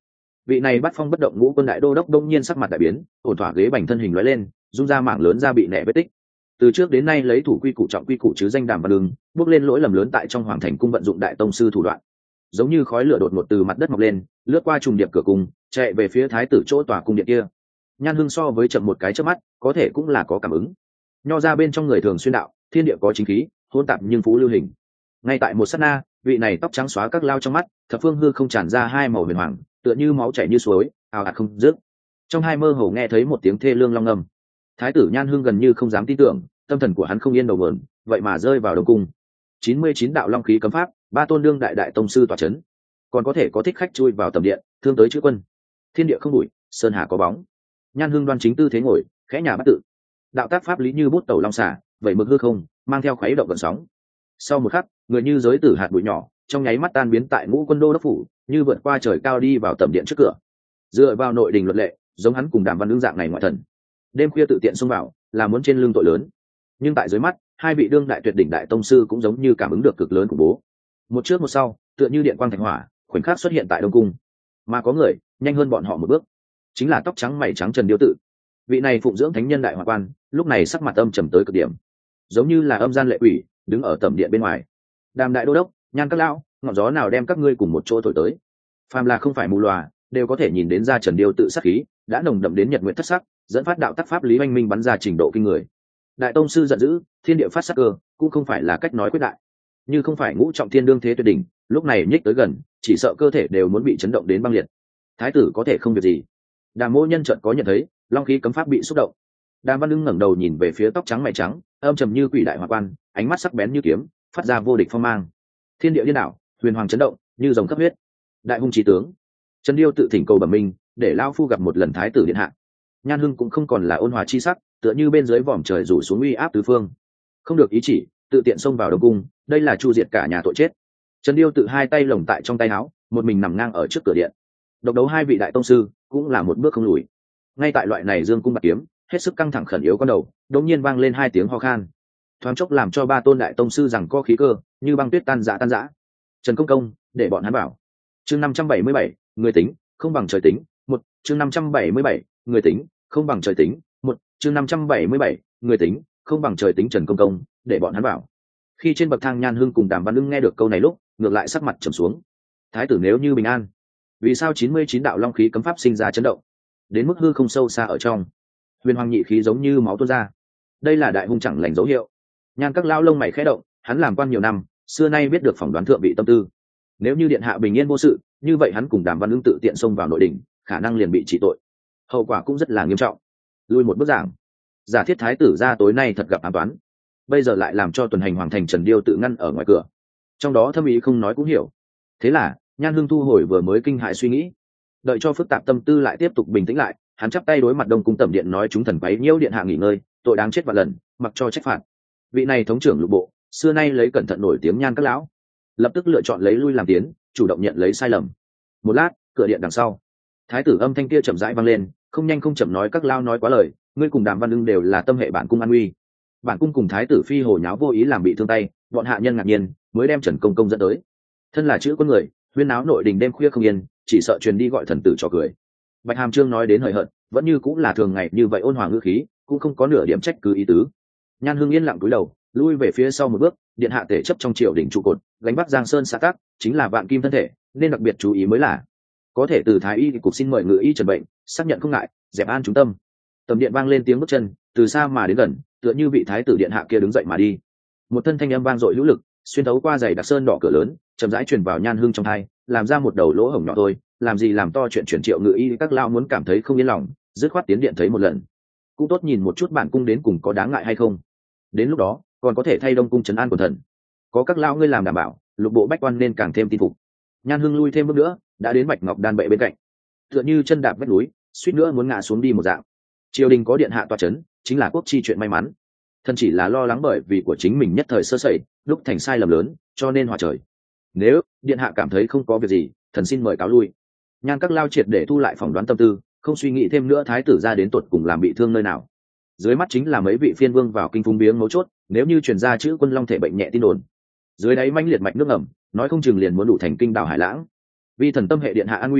Vị này bắt phong bất động ngũ quân đại đô đốc đông nhiên sắc mặt đại biến, ổn thỏa ghế bành thân hình lóe lên, dung ra mảng lớn ra bị nẻ vết tích. Từ trước đến nay lấy thủ quy củ trọng quy củ chứ danh Đàm Văn Ưng, bước lên lỗi lầm lớn tại trong hoàng thành cung vận dụng đại tông sư thủ đoạn, giống như khói lửa đột ngột từ mặt đất mọc lên, lướt qua trùng điệp cửa cung, chạy về phía thái tử chỗ tòa cung điện kia. Nhan Hưng so với chậm một cái chớp mắt, có thể cũng là có cảm ứng. Nho ra bên trong người thường xuyên đạo, thiên địa có chính khí, hỗn tạp nhưng phú lưu hình. Ngay tại một sát na, vị này tóc trắng xóa các lao trong mắt, thập phương hư không tràn ra hai màu huyền hoàng, tựa như máu chảy như suối, ào ạt không dứt. Trong hai mơ hồ nghe thấy một tiếng thê lương long ngâm. Thái tử Nhan Hưng gần như không dám tin tưởng, tâm thần của hắn không yên đầu vợn, vậy mà rơi vào đông cung. chín mươi chín đạo long khí cấm pháp, ba tôn đương đại đại tông sư tọa chấn, còn có thể có thích khách chui vào tầm điện, thương tới chữ quân. Thiên địa không bụi, sơn hà có bóng. Nhan Hưng đoan chính tư thế ngồi, khẽ nhà bắt tự. Đạo tác pháp lý như bút tẩu long xả, vậy mực hư không, mang theo khuấy động gợn sóng. Sau một khắc, người như giới tử hạt bụi nhỏ, trong nháy mắt tan biến tại ngũ quân đô đốc phủ, như vượt qua trời cao đi vào tầm điện trước cửa. Dựa vào nội đình luật lệ, giống hắn cùng Đàm Văn Ưng dạng này ngoại thần, đêm khuya tự tiện xông vào, là muốn trên lưng tội lớn. Nhưng tại dưới mắt, hai vị đương đại tuyệt đỉnh đại tông sư cũng giống như cảm ứng được cực lớn của bố. Một trước một sau, tựa như điện quang thành hỏa, khoảnh khắc xuất hiện tại đông cung. Mà có người nhanh hơn bọn họ một bước, chính là tóc trắng mày trắng Trần Điêu Tự. Vị này phụng dưỡng thánh nhân đại hòa quan, lúc này sắc mặt âm trầm tới cực điểm, giống như là âm gian lệ quỷ đứng ở tầm điện bên ngoài. Đàm đại đô đốc, Nhan các lão, ngọn gió nào đem các ngươi cùng một chỗ thổi tới? Phàm là không phải mù lòa, đều có thể nhìn đến ra Trần Điêu Tự sát khí đã nồng đậm đến nhật nguyện thất sắc, dẫn phát đạo tác pháp lý oanh minh bắn ra trình độ kinh người. Đại tông sư giận dữ, thiên địa phát sắc cơ, cũng không phải là cách nói quyết đại. Như không phải ngũ trọng thiên đương thế tuyệt đỉnh, lúc này nhích tới gần, chỉ sợ cơ thể đều muốn bị chấn động đến băng liệt. Thái tử có thể không việc gì. Đàm Mỗ nhân chợt có nhận thấy, long khí cấm pháp bị xúc động. Đàm Văn Ưng ngẩng đầu nhìn về phía tóc trắng mày trắng, âm trầm như quỷ đại hòa quan, ánh mắt sắc bén như kiếm, phát ra vô địch phong mang. Thiên địa điên đảo, huyền hoàng chấn động, như rồng cấp huyết. Đại hung chí tướng. Trần Điêu tự thỉnh cầu bẩm minh, để lão phu gặp một lần thái tử điện hạ. Nhan Hưng cũng không còn là ôn hòa chi sắc, tựa như bên dưới vòm trời rủ xuống uy áp tứ phương. Không được ý chỉ, tự tiện xông vào đông cung, đây là chu diệt cả nhà tội chết. Trần Điêu tự hai tay lồng tại trong tay áo, một mình nằm ngang ở trước cửa điện. Độc đấu hai vị đại tông sư, cũng là một bước không lùi. Ngay tại loại này dương cung bạc kiếm, hết sức căng thẳng khẩn yếu con đầu, đột nhiên vang lên hai tiếng ho khan. Thoáng chốc làm cho ba tôn đại tông sư rằng co khí cơ, như băng tuyết tan rã tan rã. Trần Công Công, để bọn hắn bảo. Chương năm trăm bảy mươi bảy, người tính, không bằng trời tính. Một, chương năm trăm bảy mươi bảy, người tính, không bằng trời tính. Một, chương năm trăm bảy mươi bảy, người tính, không bằng trời tính. Trần Công Công, để bọn hắn bảo. Khi trên bậc thang Nhan Hưng cùng Đàm Văn Ưng nghe được câu này lúc, ngược lại sắc mặt trầm xuống. Thái tử nếu như bình an, vì sao chín mươi chín đạo long khí cấm pháp sinh ra chấn động, đến mức hư không sâu xa ở trong, huyền hoàng nhị khí giống như máu tuôn ra, đây là đại hung chẳng lành dấu hiệu. Nhan các lao lông mày khẽ động, hắn làm quan nhiều năm, xưa nay biết được phỏng đoán thượng vị tâm tư. Nếu như điện hạ bình yên vô sự, như vậy hắn cùng Đàm Văn Ưng tự tiện xông vào nội đình, khả năng liền bị trị tội, hậu quả cũng rất là nghiêm trọng. Lui một bước giảng, giả thiết thái tử ra tối nay thật gặp ám toán, bây giờ lại làm cho tuần hành hoàng thành Trần Điêu tự ngăn ở ngoài cửa, trong đó thâm ý không nói cũng hiểu. Thế là Nhan Hưng thu hồi vừa mới kinh hại suy nghĩ, đợi cho phức tạp tâm tư lại tiếp tục bình tĩnh lại, hắn chắp tay đối mặt đông cung tẩm điện nói: chúng thần quấy nhiễu điện hạ nghỉ ngơi, tội đáng chết vạn lần, mặc cho trách phạt. Vị này thống trưởng lục bộ, xưa nay lấy cẩn thận nổi tiếng Nhan các lão, lập tức lựa chọn lấy lui làm tiến, chủ động nhận lấy sai lầm. Một lát, cửa điện đằng sau, thái tử âm thanh kia chậm rãi vang lên, không nhanh không chậm nói: các lao nói quá lời, ngươi cùng Đàm Văn Ưng đều là tâm hệ bản cung an uy, bản cung cùng thái tử phi hồ nháo vô ý làm bị thương tay, bọn hạ nhân ngạc nhiên mới đem Trần Công Công dẫn tới. Thân là chữ con người, huyên náo nội đình đêm khuya không yên, chỉ sợ truyền đi gọi thần tử trò cười. Bạch Hàm Trương nói đến hời hợt, vẫn như cũng là thường ngày như vậy ôn hòa ngữ khí, cũng không có nửa điểm trách cứ ý tứ. Nhan Hưng yên lặng cúi đầu, lui về phía sau một bước, điện hạ tể chấp trong triều đình trụ cột, gánh bắc Giang Sơn xã tắc, chính là vạn kim thân thể, nên đặc biệt chú ý mới là. Có thể từ thái y thì cục xin mời ngự y trần bệnh, xác nhận không ngại, dẹp an chúng tâm. Tầm điện vang lên tiếng bước chân, từ xa mà đến gần, tựa như vị thái tử điện hạ kia đứng dậy mà đi. Một thân thanh âm vang dội hữu lực, xuyên thấu qua giày đặc sơn đỏ cửa lớn, chậm rãi truyền vào Nhan Hưng trong tai, làm ra một đầu lỗ hổng nhỏ thôi, làm gì làm to chuyện chuyển triệu ngự y, các lao muốn cảm thấy không yên lòng, dứt khoát tiến điện thấy một lần, cũng tốt nhìn một chút bản cung đến cùng có đáng ngại hay không. Đến lúc đó còn có thể thay đông cung trấn an quần thần, có các lao ngươi làm đảm bảo, lục bộ bách quan nên càng thêm tin phục. Nhan Hưng lui thêm bước nữa, đã đến Bạch Ngọc Đan bệ bên cạnh, tựa như chân đạp vách núi, suýt nữa muốn ngã xuống đi một dạng. Triều đình có điện hạ tọa chấn, chính là quốc chi chuyện may mắn. Thân chỉ là lo lắng bởi vì của chính mình nhất thời sơ sẩy, lúc thành sai lầm lớn, cho nên hòa trời. Nếu điện hạ cảm thấy không có việc gì, thần xin mời cáo lui. Nhan các lao triệt để thu lại phỏng đoán tâm tư, không suy nghĩ thêm nữa thái tử ra đến tột cùng làm bị thương nơi nào. Dưới mắt chính là mấy vị phiên vương vào kinh phúng biếng mấu chốt, nếu như truyền ra chữ quân long thể bệnh nhẹ tin đồn, dưới đáy manh liệt mạch nước ẩm, nói không chừng liền muốn đủ thành kinh đảo hải lãng. Vì thần tâm hệ điện hạ an nguy,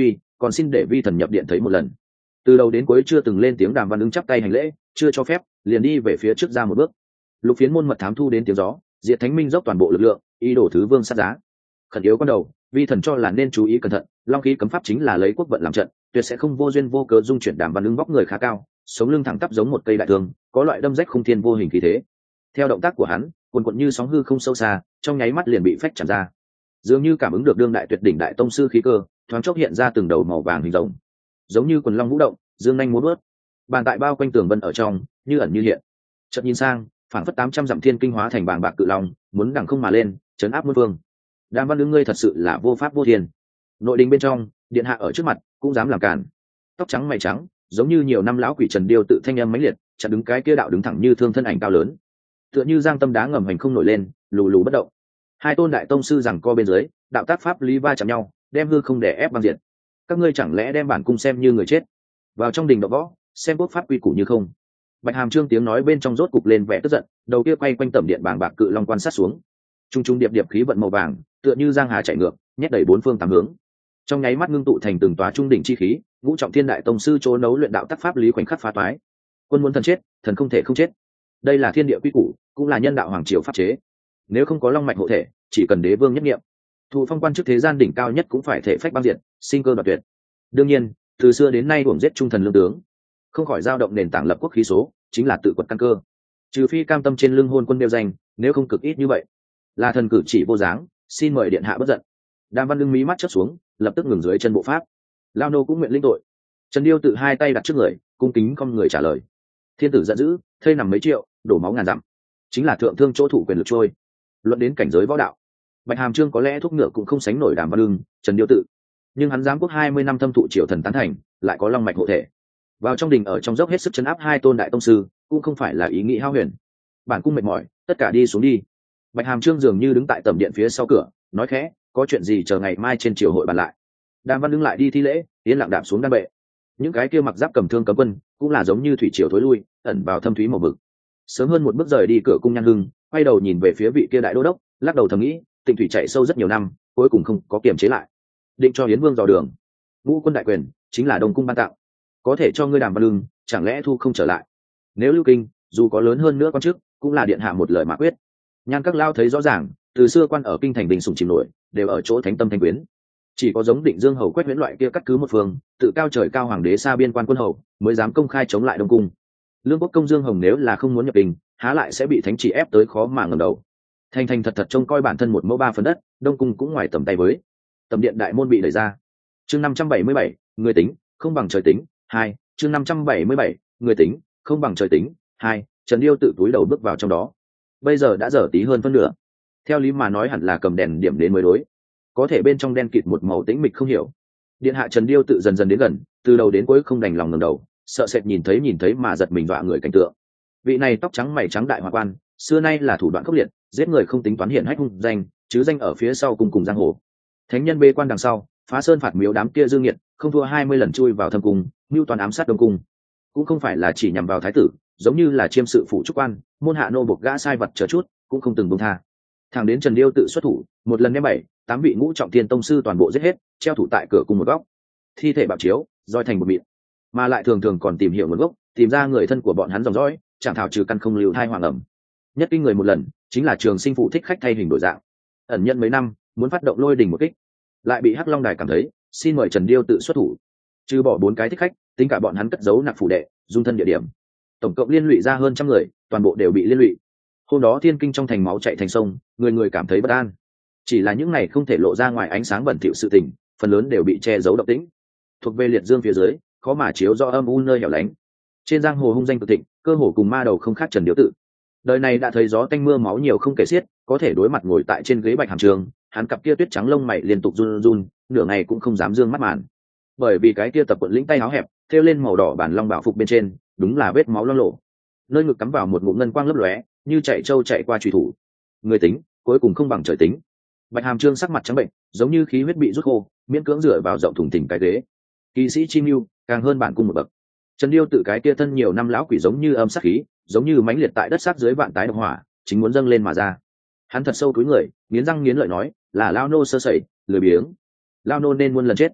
còn xin để vi thần nhập điện thấy một lần. Từ đầu đến cuối chưa từng lên tiếng. Đàm Văn Ứng chắp tay hành lễ, chưa cho phép, liền đi về phía trước ra một bước. Lục Phiến môn mật thám thu đến tiếng gió, Diệt Thánh Minh dốc toàn bộ lực lượng, ý đồ thứ vương sát giá. Khẩn yếu con đầu, vi thần cho là nên chú ý cẩn thận. Long khí cấm pháp chính là lấy quốc vận làm trận, tuyệt sẽ không vô duyên vô cớ dung chuyển. Đàm Văn Ứng vóc người khá cao, sống lưng thẳng tắp giống một cây đại thương, có loại đâm rách không thiên vô hình khí thế. Theo động tác của hắn, cuồn cuộn như sóng hư không sâu xa, trong nháy mắt liền bị phách chạm ra. Dường như cảm ứng được đương đại tuyệt đỉnh đại tông sư khí cơ, thoáng chốc hiện ra từng đầu màu vàng hình rồng, giống như quần long vũ động, dương nhanh múa vớt. Bàn tại bao quanh tường vân ở trong, như ẩn như hiện. Chợt nhìn sang, phảng phất tám trăm dặm thiên kinh hóa thành bàng bạc cự long, muốn đằng không mà lên, chấn áp muôn phương. Đàm Văn Ứng ngươi thật sự là vô pháp vô thiên. Nội đình bên trong, điện hạ ở trước mặt, cũng dám làm cản. Tóc trắng mày trắng, giống như nhiều năm lão quỷ Trần Điêu tự thanh âm mãnh liệt, chặn đứng cái kia đạo đứng thẳng như thương thân ảnh cao lớn. Tựa như giang tâm đá ngầm hành không nổi lên, lù lù bất động. Hai tôn đại tông sư giằng co bên dưới, đạo tác pháp lý va chạm nhau, đem hư không để ép băng diệt. Các ngươi chẳng lẽ đem bản cung xem như người chết? Vào trong đình đọ võ, xem quốc pháp quy củ như không. Bạch Hàm Trương tiếng nói bên trong rốt cục lên vẻ tức giận, đầu kia quay quanh tẩm điện bảng bạc cự long quan sát xuống. Trung trung điệp điệp khí vận màu vàng, tựa như giang hà chảy ngược, nhét đầy bốn phương tám hướng. Trong nháy mắt ngưng tụ thành từng tòa trung đỉnh chi khí, ngũ trọng thiên đại tông sư chỗ nấu luyện đạo tác pháp lý khoảnh khắc phá toái. Quân muốn thần chết, thần không thể không chết. Đây là thiên địa quy củ, cũng là nhân đạo hoàng triều pháp chế. Nếu không có long mạch hộ thể, chỉ cần đế vương nhất nghiệm, thụ phong quan chức thế gian đỉnh cao nhất cũng phải thể phách băng diệt, sinh cơ đoạt tuyệt. Đương nhiên, từ xưa đến nay uổng giết trung thần lương tướng, không khỏi dao động nền tảng lập quốc khí số, chính là tự quật căn cơ. Trừ phi cam tâm trên lưng hôn quân đeo danh, nếu không cực ít như vậy. Là thần cử chỉ vô dáng, xin mời điện hạ bất giận. Đàm Văn Đương mí mắt chớp xuống, lập tức ngừng dưới chân bộ pháp. Lao nô cũng nguyện linh tội. Trần Điêu tự hai tay đặt trước người, cung kính không người trả lời. Thiên tử giận dữ, thây nằm mấy triệu, đổ máu ngàn dặm, chính là thượng thương chỗ thủ quyền lực trôi. Luận đến cảnh giới võ đạo, Bạch Hàm Trương có lẽ thuốc ngựa cũng không sánh nổi Đàm Văn Đương, Trần Điêu tự. Nhưng hắn giám quốc hai mươi năm thâm thụ triều thần tán thành, lại có long mạch hộ thể. Vào trong đình ở trong dốc hết sức chấn áp hai tôn đại tông sư, cũng không phải là ý nghĩ hao huyền. Bản cung mệt mỏi, tất cả đi xuống đi. Bạch Hàm Trương dường như đứng tại tầm điện phía sau cửa, nói khẽ, có chuyện gì chờ ngày mai trên triều hội bàn lại. Đàm Văn đứng lại đi thi lễ, tiến lặng đạp xuống đan bệ. Những cái kia mặc giáp cầm thương cấm quân, cũng là giống như thủy triều thối lui, ẩn vào thâm thúy màu vực. Sớm hơn một bước rời đi cửa cung Nhan Hưng, quay đầu nhìn về phía vị kia đại đô đốc, lắc đầu thầm nghĩ, Tịnh thủy chạy sâu rất nhiều năm, cuối cùng không có kiềm chế lại. Định cho Hiến Vương dò đường. Ngũ quân đại quyền chính là Đông cung ban tặng, có thể cho ngươi Đàm Văn Lương, chẳng lẽ thu không trở lại? Nếu lưu kinh, dù có lớn hơn nữa quan chức, cũng là điện hạ một lời mà quyết. Nhan các lao thấy rõ ràng, từ xưa quan ở kinh thành đình sủng chìm nổi, đều ở chỗ thánh tâm thanh quyến. Chỉ có giống Định Dương hầu Quách Viễn loại kia cắt cứ một phương, tự cao trời cao hoàng đế xa biên quan quân hầu, mới dám công khai chống lại Đông cung. Lương quốc công Dương Hồng nếu là không muốn nhập kinh, há lại sẽ bị thánh chỉ ép tới khó mà ngẩng đầu. Thành thành thật thật trông coi bản thân một mẫu ba phần đất, Đông cung cũng ngoài tầm tay với. Tầm điện đại môn bị đẩy ra. Chương năm trăm bảy mươi bảy, người tính không bằng trời tính. Hai, chương năm trăm bảy mươi bảy, người tính không bằng trời tính. Hai, Trần Điêu tự túi đầu bước vào trong đó. Bây giờ đã giờ tí hơn phân nửa. Theo lý mà nói hẳn là cầm đèn điểm đến mới đối, có thể bên trong đen kịt một màu tĩnh mịch không hiểu. Điện hạ Trần Điêu tự dần dần đến gần, từ đầu đến cuối không đành lòng ngẩng đầu, sợ sệt nhìn thấy nhìn thấy mà giật mình dọa người cảnh tượng. Vị này tóc trắng mày trắng đại hoa quan, xưa nay là thủ đoạn khốc liệt, giết người không tính toán hiển hách hung danh, chứ danh ở phía sau cùng cùng giang hồ. Thánh nhân bê quan đằng sau, phá sơn phạt miếu đám kia dương nghiệt, không thua hai mươi lần chui vào thâm cung, mưu toàn ám sát Đông cung. Cũng không phải là chỉ nhằm vào thái tử, giống như là chiêm sự phụ trúc quan, môn hạ nô buộc gã sai vật chờ chút, cũng không từng buông tha. Thẳng đến Trần Điêu tự xuất thủ, một lần đem bảy, tám vị ngũ trọng thiên tông sư toàn bộ giết hết, treo thủ tại cửa cùng một góc. Thi thể bạo chiếu, roi thành một mịn, mà lại thường thường còn tìm hiểu nguồn gốc, tìm ra người thân của bọn hắn dòng dõi, chẳng thảo trừ căn không lưu thai hoàng ẩm. Nhất kinh người một lần, chính là Trường Sinh phụ thích khách thay hình đổi dạng, ẩn nhận mấy năm, muốn phát động lôi đình một kích, lại bị Hắc Long Đài cảm thấy, xin mời Trần Điêu tự xuất thủ. Trừ bỏ bốn cái thích khách, tính cả bọn hắn cất giấu nạp phủ đệ, dung thân địa điểm, tổng cộng liên lụy ra hơn trăm người, toàn bộ đều bị liên lụy. Hôm đó thiên kinh trong thành máu chảy thành sông, người người cảm thấy bất an. Chỉ là những này không thể lộ ra ngoài ánh sáng bẩn thỉu sự tình, phần lớn đều bị che giấu độc tĩnh. Thuộc về liệt dương phía dưới, khó mà chiếu do âm u nơi hẻo lánh. Trên giang hồ hung danh cực thịnh, cơ hồ cùng ma đầu không khác Trần Điêu tự. Đời này đã thấy gió tanh mưa máu nhiều không kể xiết, có thể đối mặt ngồi tại trên ghế Bạch Hàm Trường, hắn cặp kia tuyết trắng lông mày liên tục run run, nửa ngày cũng không dám dương mắt màn. Bởi vì cái kia tập quận lĩnh tay áo hẹp, thêu lên màu đỏ bản long bảo phục bên trên, đúng là vết máu loang lổ. Nơi ngực cắm vào một ngụm ngân quang lấp lóe, như chạy trâu chạy qua truy thủ. Người tính, cuối cùng không bằng trời tính. Bạch Hàm Trương sắc mặt trắng bệnh, giống như khí huyết bị rút khô, miễn cưỡng dựa vào rộng thùng thình cái ghế. Kỳ sĩ Chim Nưu, càng hơn bản cung một bậc. Trần Điêu tự cái kia thân nhiều năm lão quỷ giống như âm sát khí, giống như mãnh liệt tại đất sát dưới vạn tái độc hỏa, chính muốn dâng lên mà ra. Hắn thật sâu cúi người, nghiến răng nghiến lợi nói, là lao nô sơ sẩy, lười biếng. Lao nô nên muôn lần chết.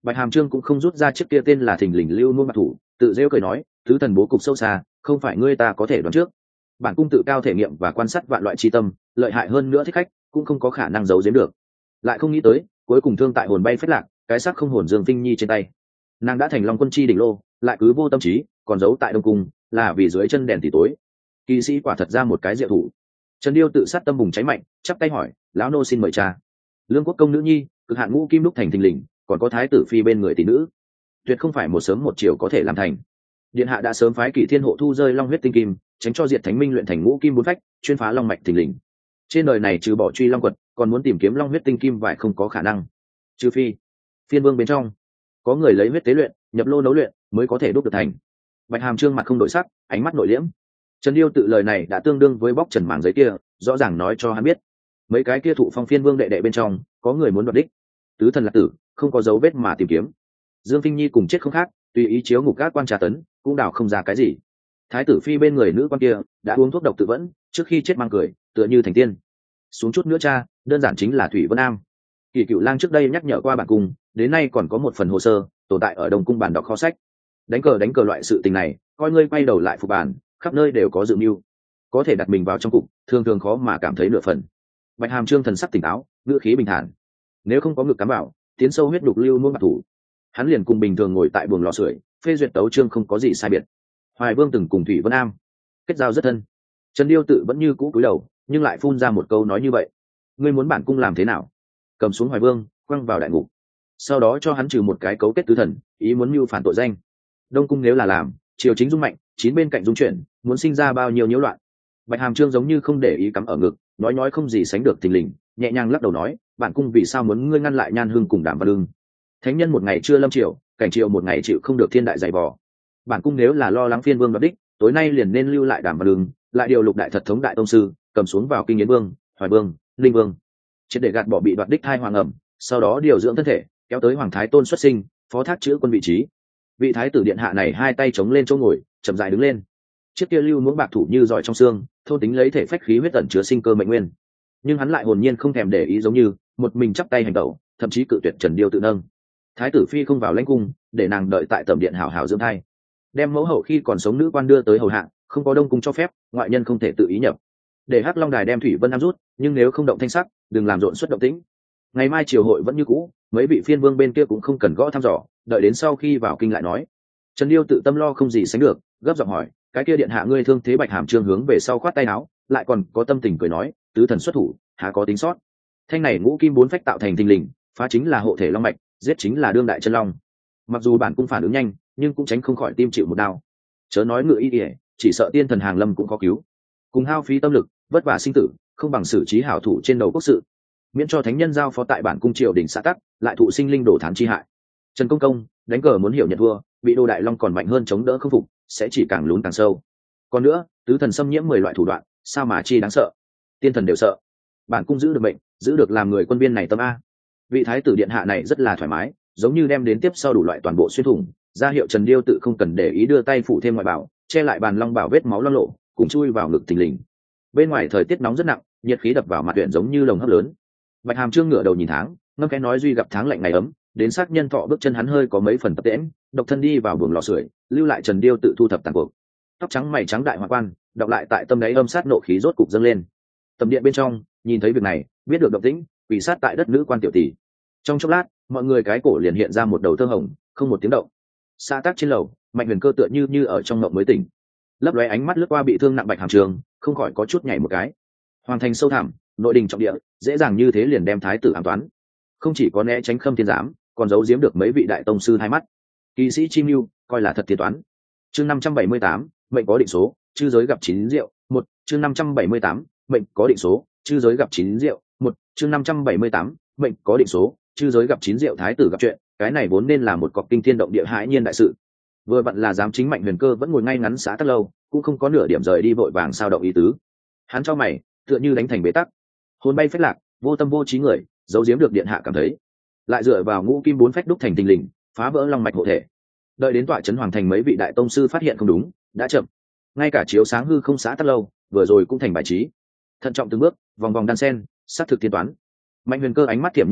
Bạch Hàm Trương cũng không rút ra chiếc kia tên là Thình Lình Lưu Muôn Bạc Thủ, tự rêu cười nói, thứ thần bố cục sâu xa, không phải ngươi ta có thể đoán trước. Bản cung tự cao thể nghiệm và quan sát vạn loại chi tâm, lợi hại hơn nữa thích khách cũng không có khả năng giấu giếm được. Lại không nghĩ tới, cuối cùng thương tại hồn bay phết lạc, cái xác không hồn Dương Vinh Nhi trên tay. Nàng đã thành Long Quân chi đỉnh lô, lại cứ vô tâm trí, còn giấu tại Đông Cung, là vì dưới chân đèn thì tối. Kỳ sĩ quả thật ra một cái diệu thủ. Trần Điêu tự sát tâm bùng cháy mạnh, chắp tay hỏi, lão nô xin mời cha. Lương Quốc công nữ nhi, cực hạn ngũ kim đúc thành thình lình, còn có thái tử phi bên người tỷ nữ, tuyệt không phải một sớm một chiều có thể làm thành. Điện hạ đã sớm phái Kỷ Thiên hộ thu rơi long huyết tinh kim, tránh cho diệt thánh minh luyện thành ngũ kim bốn phách, chuyên phá long mạch thình lình. Trên đời này trừ bỏ truy long quật, còn muốn tìm kiếm long huyết tinh kim vải không có khả năng. Trừ phi phiên vương bên trong có người lấy huyết tế luyện, nhập lô nấu luyện mới có thể đúc được thành. Bạch Hàm Trương mặt không đổi sắc, ánh mắt nội liễm. Trần Điêu tự lời này đã tương đương với bóc trần màng giấy kia, rõ ràng nói cho hắn biết, mấy cái kia thụ phong phiên vương đệ đệ bên trong có người muốn đoạt đích. Tứ thần lạc tử, không có dấu vết mà tìm kiếm. Dương Phi Nhi cùng chết không khác, tùy ý chiếu ngục các quan trà tấn, cũng đào không ra cái gì. Thái tử phi bên người nữ quan kia đã uống thuốc độc tự vẫn, trước khi chết mang cười, tựa như thành tiên. Xuống chút nữa cha, đơn giản chính là Thủy Vân Am. Kỳ Cựu Lang trước đây nhắc nhở qua bản cung, đến nay còn có một phần hồ sơ tồn tại ở Đông cung bản đọc kho sách. Đánh cờ đánh cờ loại sự tình này, coi ngươi quay đầu lại phục bản, khắp nơi đều có dự mưu, có thể đặt mình vào trong cục, thường thường khó mà cảm thấy nửa phần. Bạch Hàm Trương thần sắc tỉnh táo, ngữ khí bình thản. Nếu không có ngực cắm bảo, tiến sâu huyết đục lưu muôn bạc thủ, hắn liền cùng bình thường ngồi tại buồng lò sưởi, phê duyệt tấu chương không có gì sai biệt. Hoài Vương từng cùng Thủy Vân Am kết giao rất thân. Trần Điêu tự vẫn như cũ cúi đầu, nhưng lại phun ra một câu nói như vậy: ngươi muốn bản cung làm thế nào? Cầm xuống Hoài Vương, quăng vào đại ngục, sau đó cho hắn trừ một cái cấu kết tứ thần, ý muốn mưu phản tội danh. Đông cung nếu là làm, triều chính dung mạnh, chín bên cạnh dung chuyển, muốn sinh ra bao nhiêu nhiễu loạn. Bạch Hàm Trương giống như không để ý cắm ở ngực, nói nói không gì sánh được thình lình, nhẹ nhàng lắc đầu nói, bản cung vì sao muốn ngươi ngăn lại Nhan Hương cùng Đàm Văn Lương? Thánh nhân một ngày chưa lâm triều, cảnh triều một ngày chịu không được thiên đại dày vò. Bản cung nếu là lo lắng phiên vương đoạt đích, tối nay liền nên lưu lại Đàm Văn Lương, lại điều lục đại thật thống đại tông sư, cầm xuống vào kinh Yến Vương, Hoài Vương, Linh Vương, triệt để gạt bỏ bị đoạt đích thai hoàng ẩm, sau đó điều dưỡng thân thể, kéo tới Hoàng Thái Tôn xuất sinh, phó thác chữ quân vị trí. Vị thái tử điện hạ này hai tay chống lên chỗ ngồi, chậm rãi đứng lên. Chiếc kia lưu muỗng bạc thủ như giỏi trong xương, thôn tính lấy thể phách khí huyết ẩn chứa sinh cơ mệnh nguyên, nhưng hắn lại hồn nhiên không thèm để ý, giống như một mình chắp tay hành tẩu, thậm chí cự tuyệt Trần Điêu tự nâng. Thái tử phi không vào lãnh cung, để nàng đợi tại tẩm điện hảo hảo dưỡng thai, đem mẫu hậu khi còn sống nữ quan đưa tới hầu hạ, không có đông cung cho phép, ngoại nhân không thể tự ý nhập. Để Hắc Long Đài đem Thủy Vân Nam rút, nhưng nếu không động thanh sắc, đừng làm rộn suất động tĩnh. Ngày mai triều hội vẫn như cũ, mấy vị phiên vương bên kia cũng không cần gõ thăm dò, đợi đến sau khi vào kinh lại nói. Trần Điêu tự tâm lo không gì sánh được, gấp giọng hỏi, cái kia điện hạ ngươi thương thế? Bạch Hàm Trương hướng về sau khoát tay áo, lại còn có tâm tình cười nói, tứ thần xuất thủ, há có tính sót. Thanh này ngũ kim bốn phách tạo thành thình lình, phá chính là hộ thể long mạch, giết chính là đương đại chân long. Mặc dù bản cung phản ứng nhanh, nhưng cũng tránh không khỏi tim chịu một đau. Chớ nói ngựa y ỉa, chỉ sợ tiên thần hàng lâm cũng có cứu. Cùng hao phí tâm lực, vất vả sinh tử, không bằng xử trí hảo thủ trên đầu quốc sự, miễn cho thánh nhân giao phó tại bản cung triều đình xã tắc, lại thụ sinh linh đổ thán chi hại. Trần công công, đánh cờ muốn hiểu nhận thua, bị Đô Đại Long còn mạnh hơn chống đỡ không phục, sẽ chỉ càng lún càng sâu. Còn nữa, tứ thần xâm nhiễm mười loại thủ đoạn, sao mà chi đáng sợ? Tiên thần đều sợ, bản cung giữ được mệnh, giữ được làm người quân viên này tâm a. Vị thái tử điện hạ này rất là thoải mái, giống như đem đến tiếp sau đủ loại toàn bộ xuyên thủng, ra hiệu Trần Điêu tự không cần để ý, đưa tay phủ thêm ngoại bảo, che lại bàn long bảo vết máu loang lộ, cùng chui vào ngực thình lình. Bên ngoài thời tiết nóng rất nặng, nhiệt khí đập vào mặt tuyển giống như lồng hấp lớn. Bạch Hàm Trương ngửa đầu nhìn tháng, ngâm cái nói duy gặp tháng lạnh ngày ấm, đến xác nhân thọ bước chân hắn hơi có mấy phần tập tễnh, độc thân đi vào buồng lò sưởi, lưu lại Trần Điêu tự thu thập tàn cuộc. Tóc trắng mày trắng đại hoa quan, đọc lại tại tâm đáy âm sát nộ khí rốt cục dâng lên. Tầm điện bên trong, nhìn thấy việc này, biết được động tĩnh, quỳ sát tại đất nữ quan tiểu tỷ. Trong chốc lát, mọi người cái cổ liền hiện ra một đầu thơ hồng, không một tiếng động. Xa tác trên lầu, Mạnh Huyền Cơ tựa như như ở trong mộng mới tỉnh, lấp lóe ánh mắt lướt qua bị thương nặng Bạch Hàm Trường, không khỏi có chút nhảy một cái. Hoàng thành sâu thẳm, nội đình trọng địa, dễ dàng như thế liền đem thái tử an toán, không chỉ có né tránh Khâm Thiên Giám, còn giấu giếm được mấy vị đại tông sư hai mắt. Kỳ sĩ Chim Nưu coi là thật thiên toán. Chương năm trăm bảy mươi tám, mệnh có định số, chư giới gặp chín rượu, một. Chương năm trăm bảy mươi tám, mệnh có định số, chư giới gặp chín rượu, một. Chương năm trăm bảy mươi tám, mệnh có định số, chư giới gặp chín rượu. Thái tử gặp chuyện, cái này vốn nên là một cọc kinh thiên động địa hãi nhiên đại sự. Vừa vặn là giám chính Mạnh Huyền Cơ vẫn ngồi ngay ngắn xã tắc lâu, cũng không có nửa điểm rời đi vội vàng sao động ý tứ. Hắn cho mày, tựa như đánh thành bế tắc, hồn bay phách lạc, vô tâm vô trí người, giấu giếm được điện hạ cảm thấy, lại dựa vào ngũ kim bốn phách đúc thành tình lình, phá vỡ long mạch hộ thể. Đợi đến tọa trấn hoàng thành mấy vị đại tông sư phát hiện không đúng, đã chậm. Ngay cả chiếu sáng hư không xã tắc lâu, vừa rồi cũng thành bài trí. Thận trọng từng bước, vòng vòng đan sen, sát thực tiên toán. Mạnh Huyền Cơ ánh mắt thiểm nhấp nháy,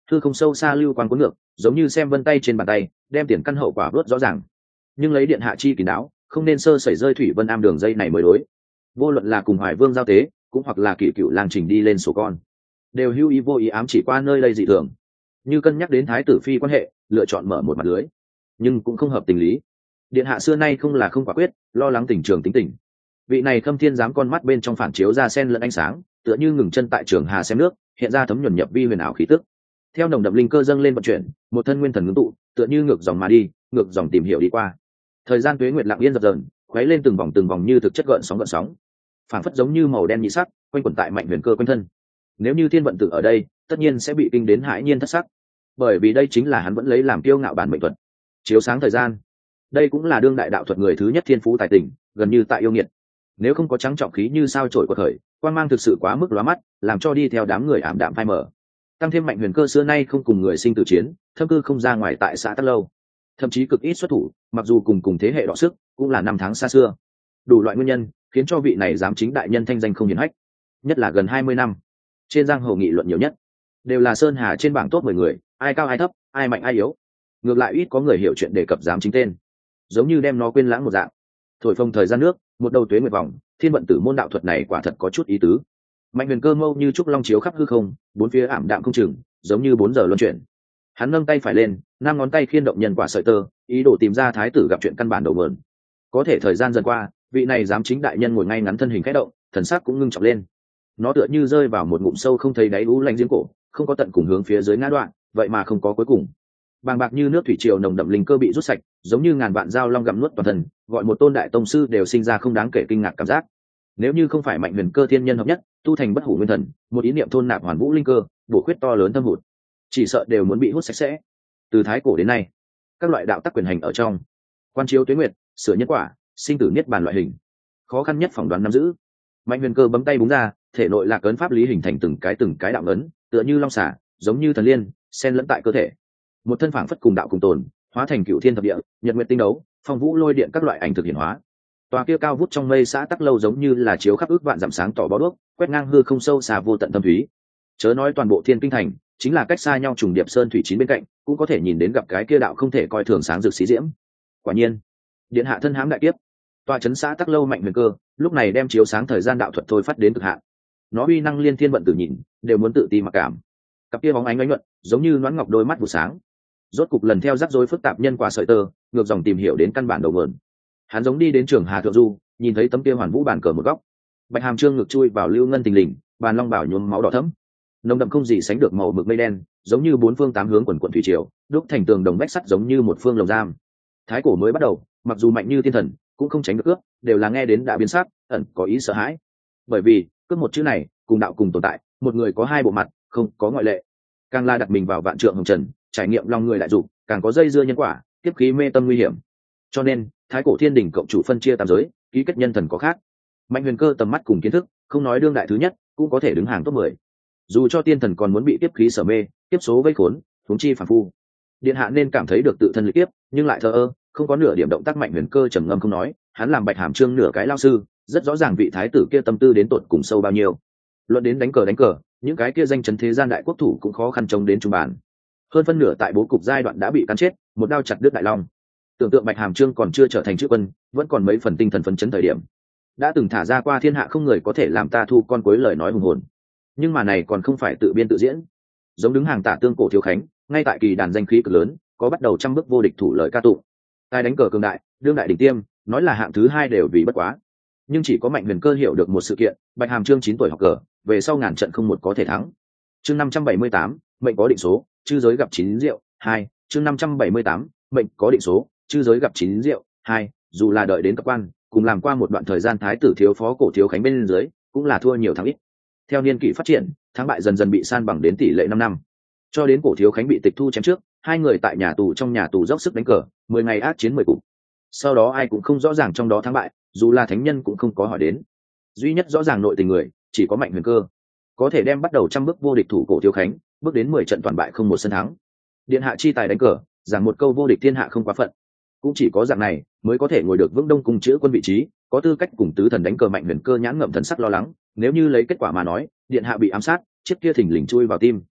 thư không sâu xa lưu quan cuốn ngược, giống như xem vân tay trên bàn tay, đem tiền căn hậu quả vớt rõ ràng. Nhưng lấy điện hạ chi kín đáo, không nên sơ sẩy rơi thủy vân am đường dây này mới đối. Vô luận là cùng Hoài Vương giao tế, cũng hoặc là kỷ cựu lang trình đi lên sổ con, đều hưu ý vô ý ám chỉ qua nơi đây dị thường. Như cân nhắc đến thái tử phi quan hệ, lựa chọn mở một mặt lưới, nhưng cũng không hợp tình lý. Điện hạ xưa nay không là không quả quyết, lo lắng tình trường tính tình. Vị này Khâm Thiên giám con mắt bên trong phản chiếu ra sen lẫn ánh sáng, tựa như ngừng chân tại trường hà xem nước, hiện ra thấm nhuần nhập vi huyền ảo khí tức. Theo nồng đậm linh cơ dâng lên vận chuyển, một thân nguyên thần ngưng tụ, tựa như ngược dòng mà đi, ngược dòng tìm hiểu đi qua. Thời gian tuế nguyệt lặng yên dập dờn, khuấy lên từng vòng từng vòng như thực chất gợn sóng gợn sóng, phản phất giống như màu đen nhị sắc, quanh quẩn tại Mạnh Huyền Cơ quanh thân. Nếu như thiên vận tử ở đây, tất nhiên sẽ bị kinh đến hãi nhiên thất sắc, bởi vì đây chính là hắn vẫn lấy làm kiêu ngạo bản mệnh thuật, chiếu sáng thời gian. Đây cũng là đương đại đạo thuật người thứ nhất thiên phú tài tình, gần như tại yêu nghiệt. Nếu không có trắng trọng khí như sao trổi của thời, quang mang thực sự quá mức lóa mắt, làm cho đi theo đám người ảm đạm phai mờ. Tăng thêm Mạnh Huyền Cơ xưa nay không cùng người sinh tử chiến, thâm cư không ra ngoài tại xã Tắc Lâu, thậm chí cực ít xuất thủ, mặc dù cùng cùng thế hệ đọ sức, cũng là năm tháng xa xưa. Đủ loại nguyên nhân khiến cho vị này giám chính đại nhân thanh danh không hiển hách, nhất là gần hai mươi năm trên giang hồ nghị luận nhiều nhất đều là sơn hà trên bảng top mười người, ai cao ai thấp, ai mạnh ai yếu. Ngược lại ít có người hiểu chuyện đề cập giám chính tên, giống như đem nó quên lãng một dạng. Thổi phồng thời gian nước, một đầu tuế nguyệt vòng, thiên vận tử môn đạo thuật này quả thật có chút ý tứ. Mạnh Huyền Cơ mâu như trúc long chiếu khắp hư không, bốn phía ảm đạm không chừng, giống như bốn giờ luân chuyển. Hắn nâng tay phải lên, năm ngón tay khiên động nhân quả sợi tơ, ý đồ tìm ra thái tử gặp chuyện căn bản đầu mượn. Có thể thời gian dần qua, vị này giám chính đại nhân ngồi ngay ngắn thân hình khẽ động, thần sắc cũng ngưng trọng lên. Nó tựa như rơi vào một ngụm sâu không thấy đáy u lạnh giếng cổ, không có tận cùng hướng phía dưới ngã đoạn, vậy mà không có cuối cùng. Bàng bạc như nước thủy triều nồng đậm linh cơ bị rút sạch, giống như ngàn vạn dao long gặm nuốt toàn thân, gọi một tôn đại tông sư đều sinh ra không đáng kể kinh ngạc cảm giác. Nếu như không phải Mạnh Huyền Cơ thiên nhân hợp nhất, tu thành bất hủ nguyên thần, một ý niệm thôn nạp hoàn vũ linh cơ, bổ khuyết to lớn thâm hụt, chỉ sợ đều muốn bị hút sạch sẽ. Từ thái cổ đến nay, các loại đạo tắc quyền hành ở trong, quan chiếu tuế nguyệt, sửa nhân quả, sinh tử niết bàn loại hình, khó khăn nhất phỏng đoán nắm giữ. Mạnh Huyền Cơ bấm tay búng ra, thể nội lạc ấn pháp lý hình thành từng cái từng cái đạo ấn, tựa như long xả, giống như thần liên, xen lẫn tại cơ thể. Một thân phảng phất cùng đạo cùng tồn, hóa thành cựu thiên thập địa, nhật nguyệt tinh đấu, phong vũ lôi điện các loại ảnh thực hiện hóa. Tòa kia cao vút trong mây xã Tắc Lâu giống như là chiếu khắp ước vạn dặm sáng tỏ bó đuốc, quét ngang hư không sâu xa vô tận thâm thúy. Chớ nói toàn bộ Thiên Kinh thành, chính là cách xa nhau trùng điệp sơn thủy chín bên cạnh, cũng có thể nhìn đến gặp cái kia đạo không thể coi thường sáng rực xí diễm. Quả nhiên, điện hạ thân hãm đại kiếp. Tòa trấn xã Tắc Lâu Mạnh Huyền Cơ, lúc này đem chiếu sáng thời gian đạo thuật thôi phát đến cực hạn. Nó uy năng liên thiên vận tử nhìn, đều muốn tự ti mặc cảm. Cặp kia bóng ánh ánh nhuận, giống như nhoáng ngọc đôi mắt vụ sáng. Rốt cục lần theo rắc rối phức tạp nhân quả sợi tơ, ngược dòng tìm hiểu đến căn bản đầu nguồn. Hắn giống đi đến trường Hà Thượng Du, nhìn thấy tấm kia hoàn vũ bàn cờ một góc. Bạch Hàm Trương ngực chui vào lưu ngân tình lình, bàn long bảo nhuốm máu đỏ thẫm, nồng đậm không gì sánh được màu mực mây đen, giống như bốn phương tám hướng quần quần thủy triều, đúc thành tường đồng vách sắt giống như một phương lồng giam. Thái cổ mới bắt đầu, mặc dù mạnh như thiên thần, cũng không tránh được cướp, đều là nghe đến đã biến sắc, ẩn có ý sợ hãi. Bởi vì, cướp một chữ này, cùng đạo cùng tồn tại, một người có hai bộ mặt, không có ngoại lệ. Càng là đặt mình vào vạn trượng hồng trần, trải nghiệm lòng người đại dục, càng có dây dưa nhân quả, tiếp khí mê tâm nguy hiểm. Cho nên, thái cổ thiên đỉnh cộng chủ phân chia tam giới, ký kết nhân thần có khác. Mạnh Huyền Cơ tầm mắt cùng kiến thức, không nói đương đại thứ nhất, cũng có thể đứng hàng top mười. Dù cho tiên thần còn muốn bị tiếp khí sở mê, tiếp số vây khốn, huống chi phản phu. Điện hạ nên cảm thấy được tự thân lý tiếp, nhưng lại thờ ơ, không có nửa điểm động tác. Mạnh Huyền Cơ trầm ngâm không nói, hắn làm Bạch Hàm Trương nửa cái lao sư, rất rõ ràng vị thái tử kia tâm tư đến tột cùng sâu bao nhiêu. Luận đến đánh cờ đánh cờ, những cái kia danh chấn thế gian đại quốc thủ cũng khó khăn chống đến trung bản. Hơn phân nửa tại bố cục giai đoạn đã bị cắn chết, một đao chặt đứt đại long. Tưởng tượng Bạch Hàm Trương còn chưa trở thành chữ quân, vẫn còn mấy phần tinh thần phấn chấn thời điểm, đã từng thả ra qua thiên hạ không người có thể làm ta thu con cuối lời nói hùng hồn. Nhưng mà này còn không phải tự biên tự diễn. Giống đứng hàng tả tương cổ thiếu khánh, ngay tại kỳ đàn danh khí cực lớn, có bắt đầu trăm bước vô địch thủ lời ca tụng. Tài đánh cờ cường đại, đương đại đỉnh tiêm, nói là hạng thứ hai đều vì bất quá. Nhưng chỉ có Mạnh Huyền Cơ hiểu được một sự kiện, Bạch Hàm Trương chín tuổi học cờ, về sau ngàn trận không một có thể thắng. Chương năm trăm bảy mươi tám, mệnh có định số, chư giới gặp chín rượu, hai, chương năm trăm bảy mươi tám, mệnh có định số, chư giới gặp chín rượu, hai, dù là đợi đến cấp quan, cùng làm qua một đoạn thời gian thái tử thiếu phó cổ thiếu khánh bên dưới, cũng là thua nhiều thắng ít. Theo niên kỷ phát triển, thắng bại dần dần bị san bằng đến tỷ lệ năm năm. Cho đến cổ thiếu khánh bị tịch thu chém trước, hai người tại nhà tù trong nhà tù dốc sức đánh cờ, mười ngày ác chiến mười cục. Sau đó ai cũng không rõ ràng trong đó thắng bại, dù là thánh nhân cũng không có hỏi đến. Duy nhất rõ ràng nội tình người, chỉ có Mạnh Huyền Cơ, có thể đem bắt đầu trăm bước vô địch thủ cổ thiếu khánh, bước đến mười trận toàn bại không một sân thắng. Điện hạ chi tài đánh cờ, giảng một câu vô địch thiên hạ không quá phận. Cũng chỉ có dạng này mới có thể ngồi được vững đông cung chữ quân vị trí, có tư cách cùng tứ thần đánh cờ. Mạnh Huyền Cơ nhãn ngậm thần sắc lo lắng, nếu như lấy kết quả mà nói, điện hạ bị ám sát, chiếc kia thình lình chui vào tim.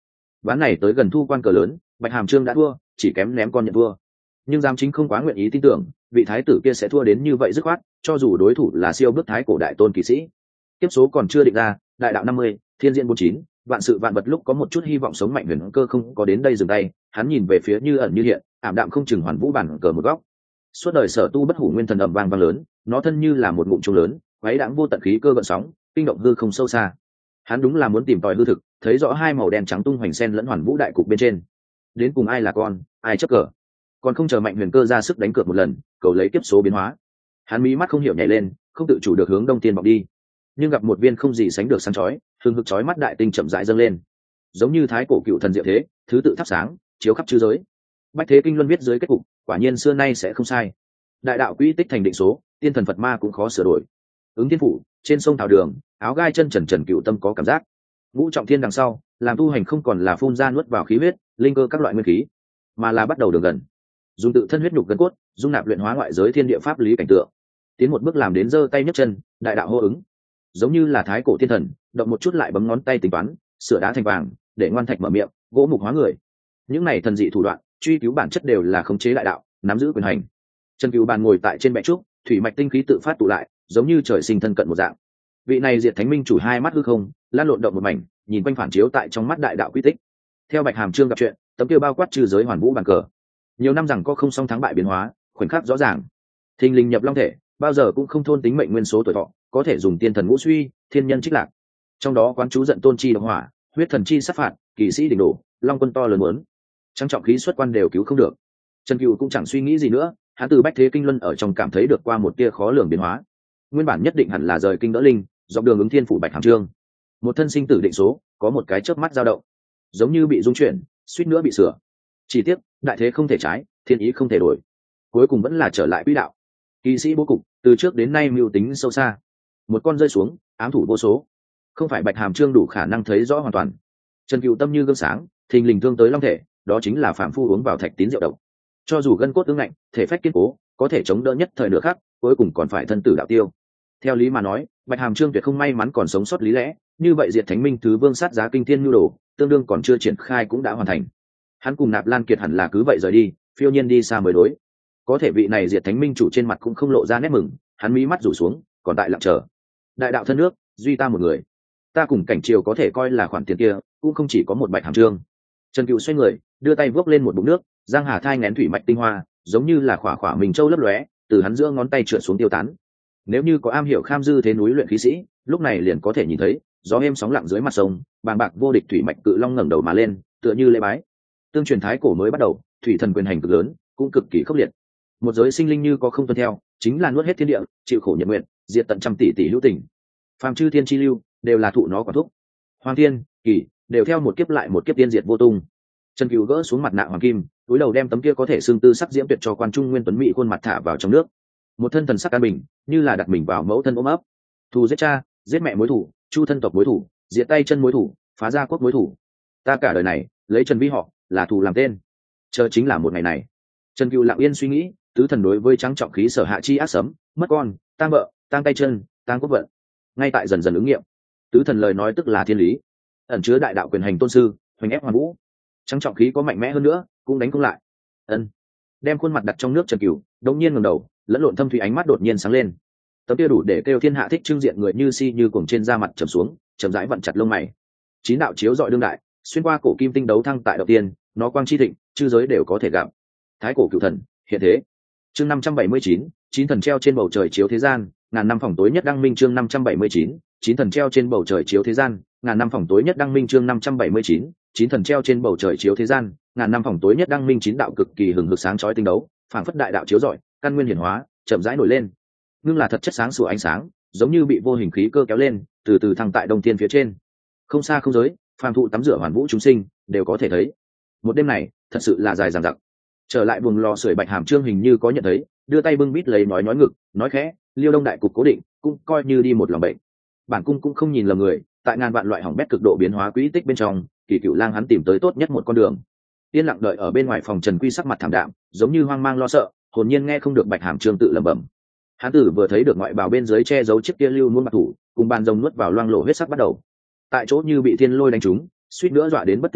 ván này tới gần thu quan cờ lớn, Bạch Hàm Trương đã thua, chỉ kém ném con nhận thua. Nhưng giám chính không quá nguyện ý tin tưởng vị thái tử kia sẽ thua đến như vậy dứt khoát, cho dù đối thủ là siêu bước thái cổ đại tôn kỳ sĩ. Tiếp số còn chưa định ra, đại đạo năm mươi, thiên diễn bốn chín, vạn sự vạn vật lúc có một chút hy vọng sống mạnh huyền cơ không có đến đây dừng tay, hắn nhìn về phía như ẩn như hiện, ảm đạm không chừng hoàn vũ bản cờ một góc. Suốt đời sở tu bất hủ nguyên thần ầm vang vang lớn, nó thân như là một ngụm trung lớn, quấy đãng vô tận khí cơ gợn sóng, kinh động hư không sâu xa. Hắn đúng là muốn tìm tòi hư thực, thấy rõ hai màu đen trắng tung hoành sen lẫn hoàn vũ đại cục bên trên. Đến cùng ai là con, ai chấp cờ. Còn không chờ mạnh huyền cơ ra sức đánh cược một lần, cầu lấy kiếp số biến hóa. Hắn mí mắt không hiểu nhảy lên, không tự chủ được hướng đông tiên vọng đi. Nhưng gặp một viên không gì sánh được sáng chói, hừng hực chói mắt đại tinh chậm rãi dâng lên, giống như thái cổ cựu thần diệu thế, thứ tự thắp sáng, chiếu khắp chư giới. Bách Thế Kinh Luân viết dưới kết cục, quả nhiên xưa nay sẽ không sai. Đại đạo quỹ tích thành định số, tiên thần Phật ma cũng khó sửa đổi. Ứng Thiên phủ, trên sông Thảo Đường, áo gai chân trần trần cựu tâm có cảm giác. Ngũ trọng thiên đằng sau, làm tu hành không còn là phun ra nuốt vào khí huyết, linh cơ các loại nguyên khí, mà là bắt đầu đường gần. Dùng tự thân huyết nhục gân cốt, dung nạp luyện hóa ngoại giới thiên địa pháp lý cảnh tượng. Tiến một bước làm đến giơ tay nhấc chân, đại đạo hô ứng. Giống như là thái cổ thiên thần, động một chút lại bấm ngón tay tính toán, sửa đá thành vàng, để ngoan thạch mở miệng, gỗ mục hóa người. Những này thần dị thủ đoạn, truy cứu bản chất đều là khống chế đại đạo, nắm giữ quyền hành. Trần Cửu bàn ngồi tại trên bệ trúc, thủy mạch tinh khí tự phát tụ lại, giống như trời sinh thân cận một dạng. Vị này diệt thánh minh chủ hai mắt hư không, lan lộn động một mảnh, nhìn quanh phản chiếu tại trong mắt đại đạo quy tích. Theo Bạch Hàm Trương gặp chuyện, tấm kia bao quát trừ giới hoàn vũ bàn cờ. Nhiều năm rằng có không song thắng bại biến hóa, khoảnh khắc rõ ràng. Thình linh nhập long thể, bao giờ cũng không thôn tính mệnh nguyên số tuổi thọ, có thể dùng tiên thần ngũ suy, thiên nhân trích lạc. Trong đó quán chú giận tôn chi độc hỏa, huyết thần chi sát phạt, kỳ sĩ đỉnh đổ, long quân to lớn muốn. Trang trọng khí xuất quan đều cứu không được. Trần Cửu cũng chẳng suy nghĩ gì nữa, hắn từ Bách Thế Kinh Luân ở trong cảm thấy được qua một tia khó lường biến hóa. Nguyên bản nhất định hẳn là rời kinh đỡ linh, dọc đường ứng thiên phủ Bạch Hàm Trương. Một thân sinh tử định số, có một cái chớp mắt dao động, giống như bị rung chuyển, suýt nữa bị sửa. Chỉ tiếc, đại thế không thể trái, thiên ý không thể đổi, cuối cùng vẫn là trở lại quỹ đạo. Kỳ sĩ bố cục, từ trước đến nay mưu tính sâu xa. Một con rơi xuống, ám thủ vô số. Không phải Bạch Hàm Trương đủ khả năng thấy rõ hoàn toàn. Trần Cửu tâm như gương sáng, thình lình thương tới long thể, đó chính là phạm phu uống vào thạch tín rượu độc. Cho dù gân cốt tương ngạnh, thể phách kiên cố, có thể chống đỡ nhất thời nửa khắc, cuối cùng còn phải thân tử đạo tiêu. Theo lý mà nói, Bạch Hàm Trương tuyệt không may mắn còn sống sót lý lẽ, như vậy diệt thánh minh thứ vương sát giá kinh thiên nhu đồ, tương đương còn chưa triển khai cũng đã hoàn thành. Hắn cùng Nạp Lan Kiệt hẳn là cứ vậy rời đi, phiêu nhiên đi xa mới đối. Có thể vị này diệt thánh minh chủ trên mặt cũng không lộ ra nét mừng, hắn mí mắt rủ xuống, còn tại lặng chờ. Đại đạo thân nước, duy ta một người. Ta cùng cảnh triều có thể coi là khoản tiền kia, cũng không chỉ có một Bạch Hàm Trương. Trần Cửu xoay người, đưa tay vốc lên một bụng nước, giang hà thai nén thủy mạch tinh hoa, giống như là khỏa khỏa mình châu lấp lóe, từ hắn giữa ngón tay trượt xuống tiêu tán. Nếu như có am hiểu kham dư thế núi luyện khí sĩ, lúc này liền có thể nhìn thấy, gió êm sóng lặng dưới mặt sông, bàng bạc vô địch thủy mạch cự long ngẩng đầu mà lên, tựa như lễ bái. Tương truyền thái cổ mới bắt đầu, thủy thần quyền hành cực lớn, cũng cực kỳ khốc liệt. Một giới sinh linh như có không tuân theo, chính là nuốt hết thiên địa, chịu khổ nhật nguyện, diệt tận trăm tỷ tỷ lưu tình. Phàm chư thiên chi lưu, đều là thụ nó quả thúc. Hoàng thiên, kỳ, đều theo một kiếp lại một kiếp tiên diệt vô tung. Trần Cửu gỡ xuống mặt nạ hoàng kim, túi đầu đem tấm kia có thể xương tư sắc diễm tuyệt cho quan trung nguyên tuấn mỹ khuôn mặt thả vào trong nước. Một thân thần sắc an bình, như là đặt mình vào mẫu thân ôm ấp. Thù giết cha, giết mẹ mối thủ, chu thân tộc mối thủ, diệt tay chân mối thủ, phá gia quốc mối thủ. Ta cả đời này, lấy Trần Vi họ, là thù làm tên. Chờ chính là một ngày này. Trần Cửu lặng yên suy nghĩ, tứ thần đối với trắng trọng khí sở hạ chi ác sấm, mất con, tang vợ, tang tay chân, tang quốc vận. Ngay tại dần dần ứng nghiệm. Tứ thần lời nói tức là thiên lý, ẩn chứa đại đạo quyền hành tôn sư, hoành ép hoàn vũ. Trắng trọng khí có mạnh mẽ hơn nữa, cũng đánh không lại. Ân. Đem khuôn mặt đặt trong nước Trần Cửu, đột nhiên ngẩng đầu, lẫn lộn thâm thủy ánh mắt đột nhiên sáng lên. Tấm kia đủ để kêu thiên hạ thích trưng diện người như si như cuồng trên da mặt trầm xuống, chậm rãi vặn chặt lông mày. Chín đạo chiếu dọi đương đại, xuyên qua cổ kim tinh đấu thăng tại đầu tiên, nó quang chi thịnh, chư giới đều có thể gặp. Thái cổ cửu thần, hiện thế. Chương năm trăm bảy mươi chín, chín thần treo trên bầu trời chiếu thế gian, ngàn năm phòng tối nhất đăng minh chương năm trăm bảy mươi chín, chín thần treo trên bầu trời chiếu thế gian, ngàn năm phòng tối nhất đăng minh chương năm trăm bảy mươi chín, chín thần treo trên bầu trời chiếu thế gian, ngàn năm phòng tối nhất đăng minh chín đạo cực kỳ hừng hực sáng chói tinh đấu, phảng phất đại đạo chiếu rọi, căn nguyên hiển hóa, chậm rãi nổi lên. Nhưng là thật chất sáng sủa ánh sáng, giống như bị vô hình khí cơ kéo lên, từ từ thăng tại đông thiên phía trên. Không xa không giới, phàm thụ tắm rửa hoàn vũ chúng sinh, đều có thể thấy. Một đêm này, thật sự là dài dằng dặc. Trở lại buồng lò sưởi Bạch Hàm Trương hình như có nhận thấy, đưa tay bưng bít lấy nói nói ngực, nói khẽ, Liêu Đông đại cục cố định, cũng coi như đi một lòng bệnh. Bản cung cũng không nhìn lầm người, tại ngàn vạn loại hỏng bét cực độ biến hóa quỹ tích bên trong, Kỳ Cựu Lang hắn tìm tới tốt nhất một con đường. Yên lặng đợi ở bên ngoài phòng Trần Quy sắc mặt thảm đạm, giống như hoang mang lo sợ, hồn nhiên nghe không được Bạch Hàm Trương tự lẩm bẩm. Hán tử vừa thấy được ngoại bào bên dưới che giấu chiếc kia lưu muôn mặt thủ, cùng bàn rồng nuốt vào loang lổ huyết sắc bắt đầu. Tại chỗ như bị thiên lôi đánh trúng, suýt nữa dọa đến bất tỉnh đi,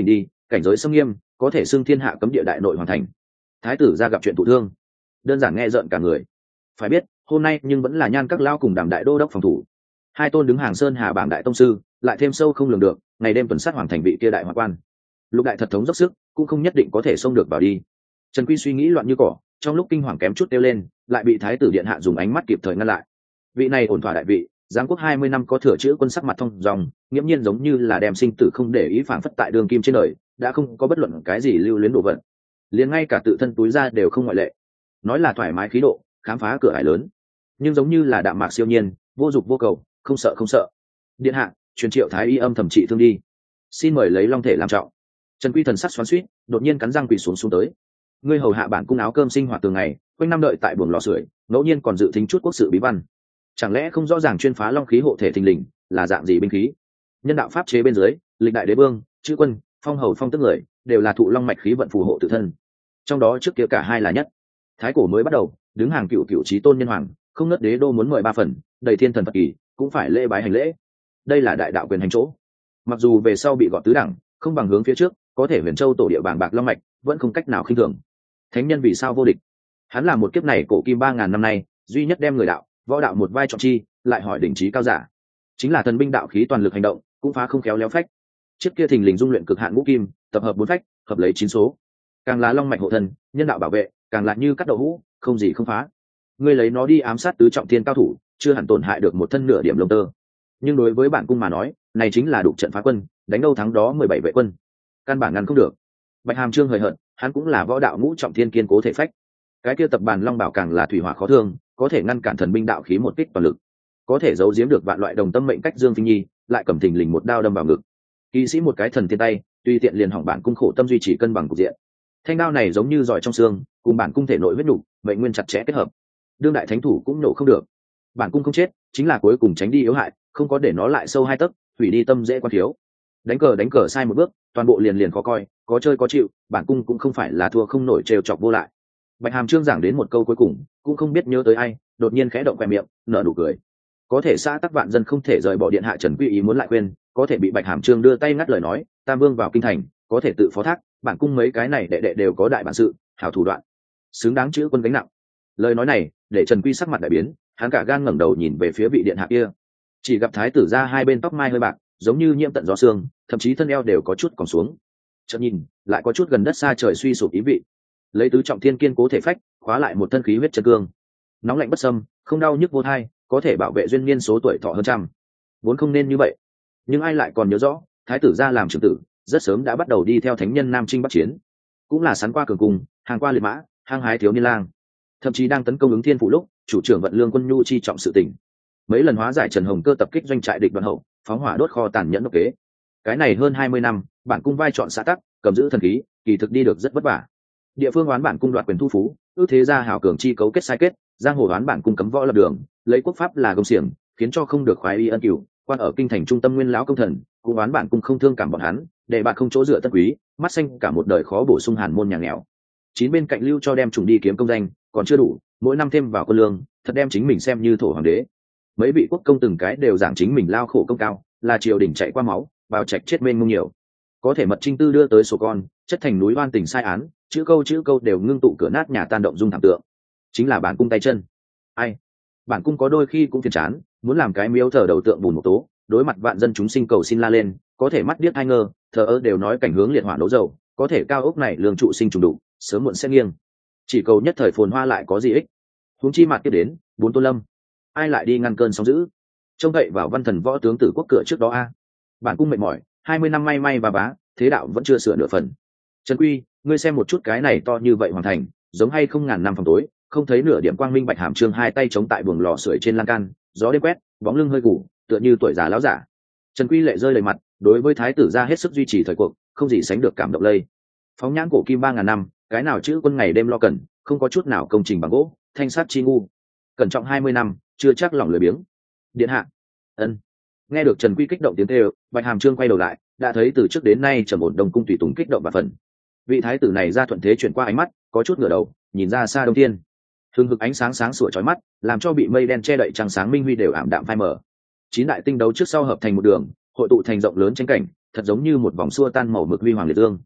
cảnh giới sông nghiêm, có thể xưng thiên hạ cấm địa đại nội hoàn thành. Thái tử ra gặp chuyện thụ thương, đơn giản nghe rợn cả người. Phải biết hôm nay nhưng vẫn là Nhan các lao cùng Đàm đại đô đốc phòng thủ, hai tôn đứng hàng sơn hà bảng đại tông sư, lại thêm sâu không lường được, ngày đêm tuần sát hoàng thành vị kia đại hoạn quan. Lục đại thật thống dốc sức, cũng không nhất định có thể xông được vào đi. Trần Quy suy nghĩ loạn như cỏ, trong lúc kinh hoàng kém chút tiêu lên, lại bị thái tử điện hạ dùng ánh mắt kịp thời ngăn lại. Vị này ổn thỏa đại vị, giáng quốc hai mươi năm có thừa chữ quân sắc mặt thông dòng, nghiễm nhiên giống như là đem sinh tử không để ý, phảng phất tại đường kim trên đời, đã không có bất luận cái gì lưu luyến đồ vật, liền ngay cả tự thân túi ra đều không ngoại lệ. Nói là thoải mái khí độ, khám phá cửa ải lớn, nhưng giống như là đạm mạc siêu nhiên, vô dục vô cầu, không sợ không sợ. Điện hạ, truyền triệu thái y âm thầm trị thương đi, xin mời lấy long thể làm trọng. Trần Quy thần sắc xoắn xuýt, đột nhiên cắn răng quỳ xuống xuống tới. Ngươi hầu hạ bản cung áo cơm sinh hoạt thường ngày, quanh năm đợi tại buồng lò sưởi, ngẫu nhiên còn dự thính chút quốc sự bí văn, chẳng lẽ không rõ ràng chuyên phá long khí hộ thể thình lình là dạng gì binh khí? Nhân đạo pháp chế bên dưới, lịch đại đế vương, chữ quân, phong hầu phong tức người đều là thụ long mạch khí vận phù hộ tự thân, trong đó trước kia cả hai là nhất. Thái cổ mới bắt đầu, đứng hàng cựu cựu trí tôn nhân hoàng, không nớt đế đô muốn mời ba phần, đầy thiên thần phật kỳ cũng phải lễ bái hành lễ. Đây là đại đạo quyền hành chỗ. Mặc dù về sau bị gọt tứ đẳng, không bằng hướng phía trước, có thể huyền châu tổ địa bàng bạc long mạch vẫn không cách nào khinh thường. Thánh nhân vì sao vô địch? Hắn là một kiếp này cổ kim ba ngàn năm nay duy nhất đem người đạo võ đạo một vai trọng chi, lại hỏi đỉnh trí cao giả, chính là thần binh đạo khí toàn lực hành động, cũng phá không khéo léo phách. Trước kia thình lình dung luyện cực hạn ngũ kim, tập hợp bốn phách, hợp lấy chín số, càng là long mạch hộ thân, nhân đạo bảo vệ, càng là như cắt đậu hũ, không gì không phá. Ngươi lấy nó đi ám sát tứ trọng thiên cao thủ, chưa hẳn tổn hại được một thân nửa điểm lông tơ. Nhưng đối với bản cung mà nói, này chính là đục trận phá quân, đánh đâu thắng đó mười bảy vệ quân, căn bản ngăn không được. Bạch Hàm Trương hời hợt, hắn cũng là võ đạo ngũ trọng thiên kiên cố thể phách. Cái kia tập bàn long bảo càng là thủy hỏa khó thương, có thể ngăn cản thần binh đạo khí một kích toàn lực, có thể giấu giếm được vạn loại đồng tâm mệnh cách Dương Phi Nhi, lại cầm thình lình một đao đâm vào ngực. Kỵ sĩ một cái thần thiên tay, tùy tiện liền hỏng bản cung khổ tâm duy trì cân bằng cục diện. Thanh đao này giống như giỏi trong xương, cùng bản cung thể nội huyết nhục, mệnh nguyên chặt chẽ kết hợp. Đương đại thánh thủ cũng nổ không được. Bản cung không chết, chính là cuối cùng tránh đi yếu hại, không có để nó lại sâu hai tấc, hủy đi tâm dễ quan thiếu. Đánh cờ đánh cờ sai một bước, toàn bộ liền liền khó coi, có chơi có chịu, bản cung cũng không phải là thua không nổi trêu chọc vô lại. Bạch Hàm Trương giảng đến một câu cuối cùng, cũng không biết nhớ tới ai, đột nhiên khẽ động khoe miệng, nở nụ cười. Có thể xã tắc vạn dân không thể rời bỏ điện hạ Trần Quy ý muốn lại quên, có thể bị Bạch Hàm Trương đưa tay ngắt lời nói, Tam Vương vào kinh thành, có thể tự phó thác, bản cung mấy cái này đệ đệ đều có đại bản sự, hảo thủ đoạn, xứng đáng chữ quân gánh nặng. Lời nói này, để Trần Quy sắc mặt đại biến, hắn cả gan ngẩng đầu nhìn về phía vị điện hạ kia, chỉ gặp thái tử ra hai bên tóc mai hơi bạc, giống như nhiễm tận gió sương, thậm chí thân eo đều có chút còn xuống. Chợt nhìn, lại có chút gần đất xa trời suy sụp ý vị. Lấy tứ trọng thiên kiên cố thể phách, khóa lại một thân khí huyết chân cương, nóng lạnh bất xâm, không đau nhức vô thai, có thể bảo vệ duyên niên số tuổi thọ hơn trăm. Vốn không nên như vậy, nhưng ai lại còn nhớ rõ, thái tử gia làm trưởng tử, rất sớm đã bắt đầu đi theo thánh nhân nam chinh bắc chiến, cũng là sắn qua cường cung, hàng qua liệt mã, hăng hái thiếu niên lang, thậm chí đang tấn công ứng thiên phủ lúc, chủ trưởng vận lương quân nhu chi trọng sự tình, mấy lần hóa giải Trần Hồng Cơ tập kích doanh trại địch đoàn hậu, phóng hỏa đốt kho tàn nhẫn độc kế. Cái này hơn hai mươi năm, bản cung vai chọn xã tắc, cầm giữ thần khí, kỳ thực đi được rất vất vả. Địa phương oán bản cung đoạt quyền thu phú, ước thế gia hảo cường chi cấu kết sai kết, giang hồ oán bản cung cấm võ lập đường, lấy quốc pháp là công xiềng, khiến cho không được khoái y ân cửu, quan ở kinh thành trung tâm nguyên lão công thần, cũng oán bản cung không thương cảm bọn hắn, để bạn không chỗ dựa tân quý, mắt xanh cả một đời khó bổ sung hàn môn nhà nghèo. Chín bên cạnh lưu cho đem trùng đi kiếm công danh, còn chưa đủ, mỗi năm thêm vào quân lương, thật đem chính mình xem như thổ hoàng đế. Mấy vị quốc công từng cái đều giảng chính mình lao khổ công cao, là triều đình chạy qua máu, vào trạch chết mênh mông nhiều. Có thể mật trinh tư đưa tới số con, chất thành núi oan tình sai án, chữ câu chữ câu đều ngưng tụ cửa nát nhà tan động dung thảm tượng. Chính là bản cung tay chân. Ai? Bản cung có đôi khi cũng phiền chán, muốn làm cái miếu thờ đầu tượng bùn một tố, đối mặt vạn dân chúng sinh cầu xin la lên, có thể mắt điếc hai ngơ, thờ ơ đều nói cảnh hướng liệt hỏa nấu dầu, có thể cao ốc này lương trụ sinh trùng đủ, sớm muộn sẽ nghiêng. Chỉ cầu nhất thời phồn hoa lại có gì ích? Huống chi mặt tiếp đến, bốn tôn lâm, ai lại đi ngăn cơn sóng dữ? Trông cậy vào văn thần võ tướng tử quốc cửa trước đó a. Bản cung mệt mỏi, hai mươi năm may may và bá, thế đạo vẫn chưa sửa nửa phần. Trần Quy, ngươi xem một chút cái này to như vậy hoàn thành, giống hay không ngàn năm phòng tối, không thấy nửa điểm quang minh. Bạch Hàm Trương hai tay chống tại buồng lò sưởi trên lan can, gió đêm quét, bóng lưng hơi gù, tựa như tuổi già lão giả. Trần Quy lệ rơi đầy mặt, đối với thái tử gia hết sức duy trì thời cuộc, không gì sánh được cảm động lây. Phóng nhãn cổ kim ba ngàn năm, cái nào chữ quân ngày đêm lo cần, không có chút nào công trình bằng gỗ, thanh sát chi ngu. Cẩn trọng hai mươi năm, chưa chắc lòng lười biếng. Điện hạ. Ân. Nghe được Trần Quy kích động tiếng kêu, Bạch Hàm Trương quay đầu lại, đã thấy từ trước đến nay trầm ổn Đông cung tùy tùng kích động và phần. Vị thái tử này ra thuận thế chuyển qua ánh mắt, có chút ngửa đầu, nhìn ra xa đông thiên. Hừng hực ánh sáng sáng sủa chói mắt, làm cho bị mây đen che đậy trăng sáng minh huy đều ảm đạm phai mờ. Chín đại tinh đấu trước sau hợp thành một đường, hội tụ thành rộng lớn tranh cảnh, thật giống như một vòng xua tan màu mực huy hoàng liệt dương.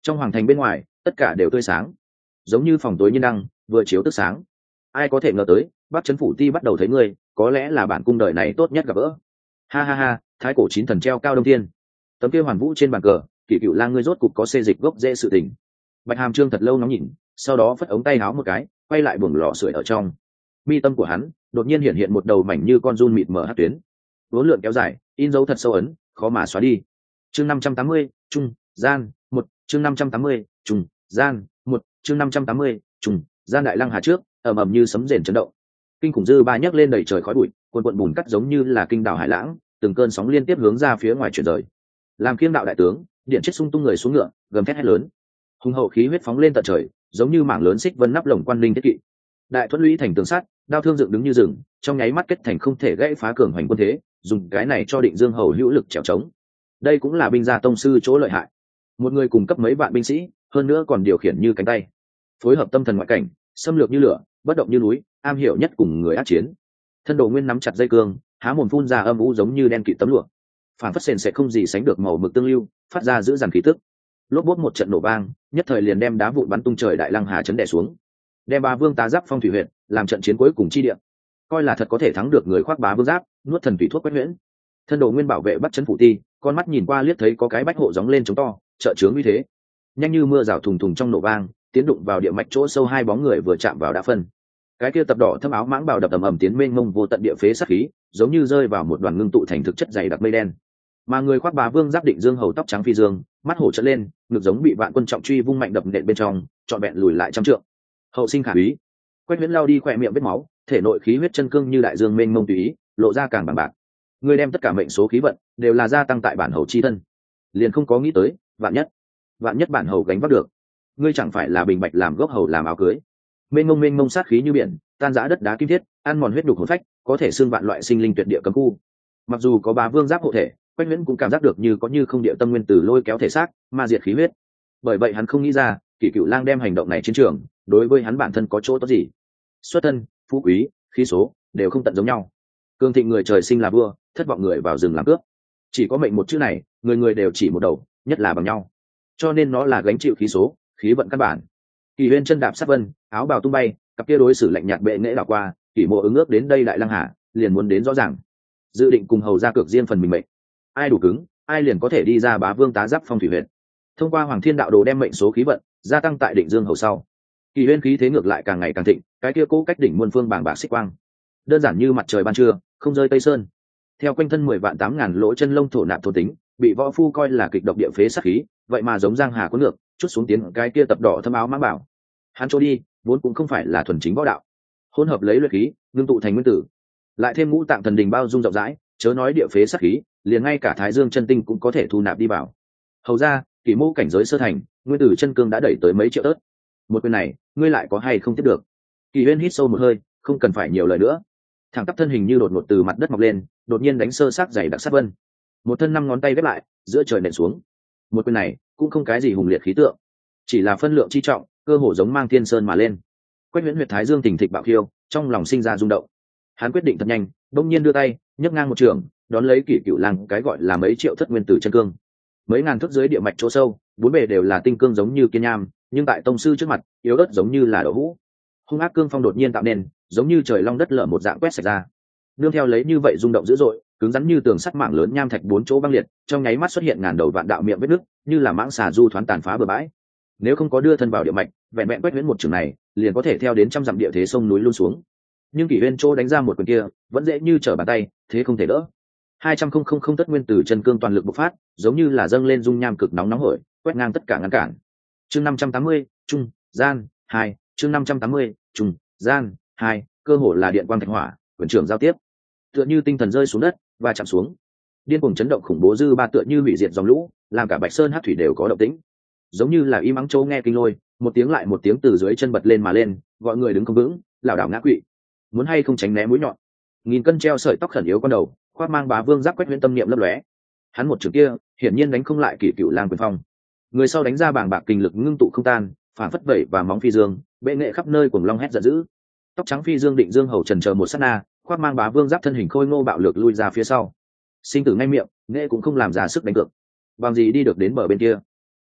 Trong hoàng thành bên ngoài tất cả đều tươi sáng, giống như phòng tối nhiên đăng vừa chiếu tức sáng. Ai có thể ngờ tới Bắc Trấn Phủ Ti bắt đầu thấy ngươi, có lẽ là bản cung đời này tốt nhất gặp gỡ. Ha ha ha, thái cổ chín thần treo cao đông thiên. Tấm kia hoàn vũ trên bàn cờ, Kỷ Cựu Lang ngươi rốt cục có xê dịch gốc dễ sự tình. Bạch Hàm Trương thật lâu ngóng nhìn, sau đó phất ống tay áo một cái, quay lại buồng lò sưởi ở trong. Mi tâm của hắn đột nhiên hiện hiện một đầu mảnh như con giun mịt mờ hắc tuyến, vốn lượn kéo dài, in dấu thật sâu ấn, khó mà xóa đi. Chương năm trăm tám mươi, trung gian một, chương năm trăm tám mươi, trung gian một, chương năm trăm tám mươi, trung gian đại lăng hà trước, ầm ầm như sấm rền chấn động. Kinh khủng dư ba nhấc lên đầy trời khói bụi, cuồn cuộn bùn cắt giống như là kinh đảo hải lãng, từng cơn sóng liên tiếp hướng ra phía ngoài chuyển rời. Làm kiêm đạo đại tướng, điện chết sung tung người xuống ngựa, gầm thét hét lớn. Hùng hậu khí huyết phóng lên tận trời, giống như mảng lớn xích vân nắp lồng quan linh thiết kỵ. Đại thuẫn lũy thành tường sắt, đao thương dựng đứng như rừng, trong nháy mắt kết thành không thể gãy phá cường hoành quân thế, dùng cái này cho Định Dương hầu hữu lực trèo trống. Đây cũng là binh gia tông sư chỗ lợi hại. Một người cùng cấp mấy vạn binh sĩ, hơn nữa còn điều khiển như cánh tay, phối hợp tâm thần ngoại cảnh, xâm lược như lửa, bất động như núi, am hiểu nhất cùng người ác chiến. Thân Đồ Nguyên nắm chặt dây cương, há mồm phun ra âm u giống như đen kịt tấm lụa, phản phất sền sẽ không gì sánh được màu mực tương lưu, phát ra giữ dằn khí tức. Lốp bốt một trận nổ vang, nhất thời liền đem đá vụn bắn tung trời đại lăng hà chấn đè xuống, đem Bá Vương tá giáp phong thủy huyện làm trận chiến cuối cùng chi địa. Coi là thật có thể thắng được người khoác Bá Vương giáp, nuốt thần thủy thuốc quét huyễn. Thân Đồ Nguyên bảo vệ Bắc Trấn Phủ Ti, con mắt nhìn qua liếc thấy có cái bách hộ gióng lên chống to, trợ chướng uy thế. Nhanh như mưa rào thùng thùng trong nổ vang, tiến đụng vào địa mạch chỗ sâu hai bóng người vừa chạm vào đã phân. Cái kia tập đỏ thâm áo mãng bào đập ầm ầm tiến mênh mông vô tận địa phế sát khí, giống như rơi vào một đoàn ngưng tụ thành thực chất dày đặc mây đen. Mà người khoác Bá Vương giáp Định Dương hầu tóc trắng phi dương, mắt hổ trợn lên, ngực giống bị vạn quân trọng truy vung mạnh đập nện bên trong, trọn vẹn lùi lại trăm trượng. Hậu sinh khả úy. Quách Huyễn lao đi khỏe miệng vết máu, thể nội khí huyết chân cương như đại dương mênh mông tùy ý, lộ ra càng bằng bạc. Người đem tất cả mệnh số khí vận đều là gia tăng tại bản hầu chi thân, liền không có nghĩ tới vạn nhất, vạn nhất bản hầu gánh vác được, ngươi chẳng phải là bình bạch làm gốc hầu làm áo cưới. Mênh mông mênh mông sát khí như biển, tan rã đất đá kim thiết, ăn mòn huyết đục hồn phách, có thể xương vạn loại sinh linh tuyệt địa cấm khu. Mặc dù có Bá Vương giáp hộ thể, Quách Huyễn cũng cảm giác được như có như không địa tâm nguyên tử lôi kéo thể xác, ma diệt khí huyết. Bởi vậy hắn không nghĩ ra, Kỷ Cựu Lang đem hành động này chiến trường, đối với hắn bản thân có chỗ tốt gì. Xuất thân, phú quý, khí số đều không tận giống nhau. Cương thịnh người trời sinh là vua, thất vọng người vào rừng làm cướp. Chỉ có mệnh một chữ này, người người đều chỉ một đầu, nhất là bằng nhau. Cho nên nó là gánh chịu khí số, khí vận căn bản. Kỳ Huyên chân đạp sát vân, áo bào tung bay, cặp kia đối xử lạnh nhạt bệ nghệ đảo qua, Kỷ Mộ ứng ước đến đây đại lăng hà, liền muốn đến rõ ràng, dự định cùng hầu ra cược riêng phần mình mệnh. Ai đủ cứng, ai liền có thể đi ra Bá Vương tá giáp phong thủy huyện. Thông qua Hoàng Thiên đạo đồ đem mệnh số khí vận gia tăng tại Định Dương hầu sau, Kỳ Huyên khí thế ngược lại càng ngày càng thịnh, cái kia cố cách đỉnh muôn phương bàng bạc xích quang, đơn giản như mặt trời ban trưa, không rơi tây sơn. Theo quanh thân mười vạn tám ngàn lỗ chân lông thổ nạp thổ tính, bị võ phu coi là kịch độc địa phế sát khí, vậy mà giống giang hà cuốn ngược, chút xuống tiến cái kia tập đỏ thâm áo mã bảo. Hắn trôi đi, vốn cũng không phải là thuần chính võ đạo, hỗn hợp lấy luyện khí, ngưng tụ thành nguyên tử, lại thêm ngũ tạng thần đình bao dung rộng rãi, chớ nói địa phế sát khí, liền ngay cả Thái Dương chân tinh cũng có thể thu nạp đi vào. Hầu ra, Kỷ Mô cảnh giới sơ thành, nguyên tử chân cương đã đẩy tới mấy triệu tớt. Một quyền này, ngươi lại có hay không tiếp được? Kỳ Huyên hít sâu một hơi, không cần phải nhiều lời nữa. Thẳng tắp thân hình như đột ngột từ mặt đất mọc lên, đột nhiên đánh sơ sát dày đặc sát vân. Một thân năm ngón tay ghép lại, giữa trời nện xuống. Một quyền này, cũng không cái gì hùng liệt khí tượng, chỉ là phân lượng chi trọng, cơ hồ giống mang thiên sơn mà lên. Quách Huyễn huyệt thái dương tỉnh thịch bạo khiêu, trong lòng sinh ra rung động. Hắn quyết định thật nhanh, đông nhiên đưa tay, nhấc ngang một trường, đón lấy Kỷ Cựu Lang cái gọi là mấy triệu thất nguyên tử chân cương. Mấy ngàn thước dưới địa mạch chỗ sâu, bốn bề đều là tinh cương giống như kiên nham, nhưng tại tông sư trước mặt, yếu ớt giống như là đậu hũ. Hung ác cương phong đột nhiên tạo nên, giống như trời long đất lở một dạng quét sạch ra. Nương theo lấy như vậy rung động dữ dội, cứng rắn như tường sắt mảng lớn nham thạch bốn chỗ băng liệt, trong nháy mắt xuất hiện ngàn đầu vạn đạo miệng vết nứt, như là mãng xà du thoán tàn phá bờ bãi. Nếu không có đưa thân vào địa mạch, vẹn vẹn Quách Huyễn một trường này, liền có thể theo đến trăm dặm địa thế sông núi luôn xuống. Nhưng Kỷ Huyên chỗ đánh ra một quyền kia, vẫn dễ như trở bàn tay, thế không thể đỡ. Hai trăm không không không tất nguyên tử chân cương toàn lực bộc phát, giống như là dâng lên dung nham cực nóng nóng hổi, quét ngang tất cả ngăn cản. Chương năm trăm tám mươi, trung, gian, hai, chương năm trăm tám mươi, trung, gian, hai, cơ hồ là điện quang thạch hỏa, quyền trưởng giao tiếp. Tựa như tinh thần rơi xuống đất và chạm xuống. Điên cuồng chấn động khủng bố dư ba tựa như hủy diệt dòng lũ, làm cả Bạch Sơn Hắc thủy đều có động tĩnh. Giống như là im ắng châu nghe kinh lôi, một tiếng lại một tiếng từ dưới chân bật lên mà lên, gọi người đứng không vững, lảo đảo ngã quỵ. Muốn hay không tránh né mũi nhọn. Nghìn cân treo sợi tóc khẩn yếu con đầu, khoác mang Bá Vương giáp Quách Huyễn tâm niệm lấp lóe. Hắn một trường kia, hiển nhiên đánh không lại Kỷ Cựu Lang quyền phong. Người sau đánh ra bảng bạc kinh lực ngưng tụ không tan, phản phất vẩy và móng phi dương, bệ nghệ khắp nơi cuồng long hét giận dữ. Tóc trắng phi dương Định Dương hầu trần chờ một sát na, khoác mang Bá Vương giáp thân hình khôi ngô bạo lược lui ra phía sau. Sinh tử ngay miệng, nghệ cũng không làm ra sức đánh cược. Bằng gì đi được đến bờ bên kia?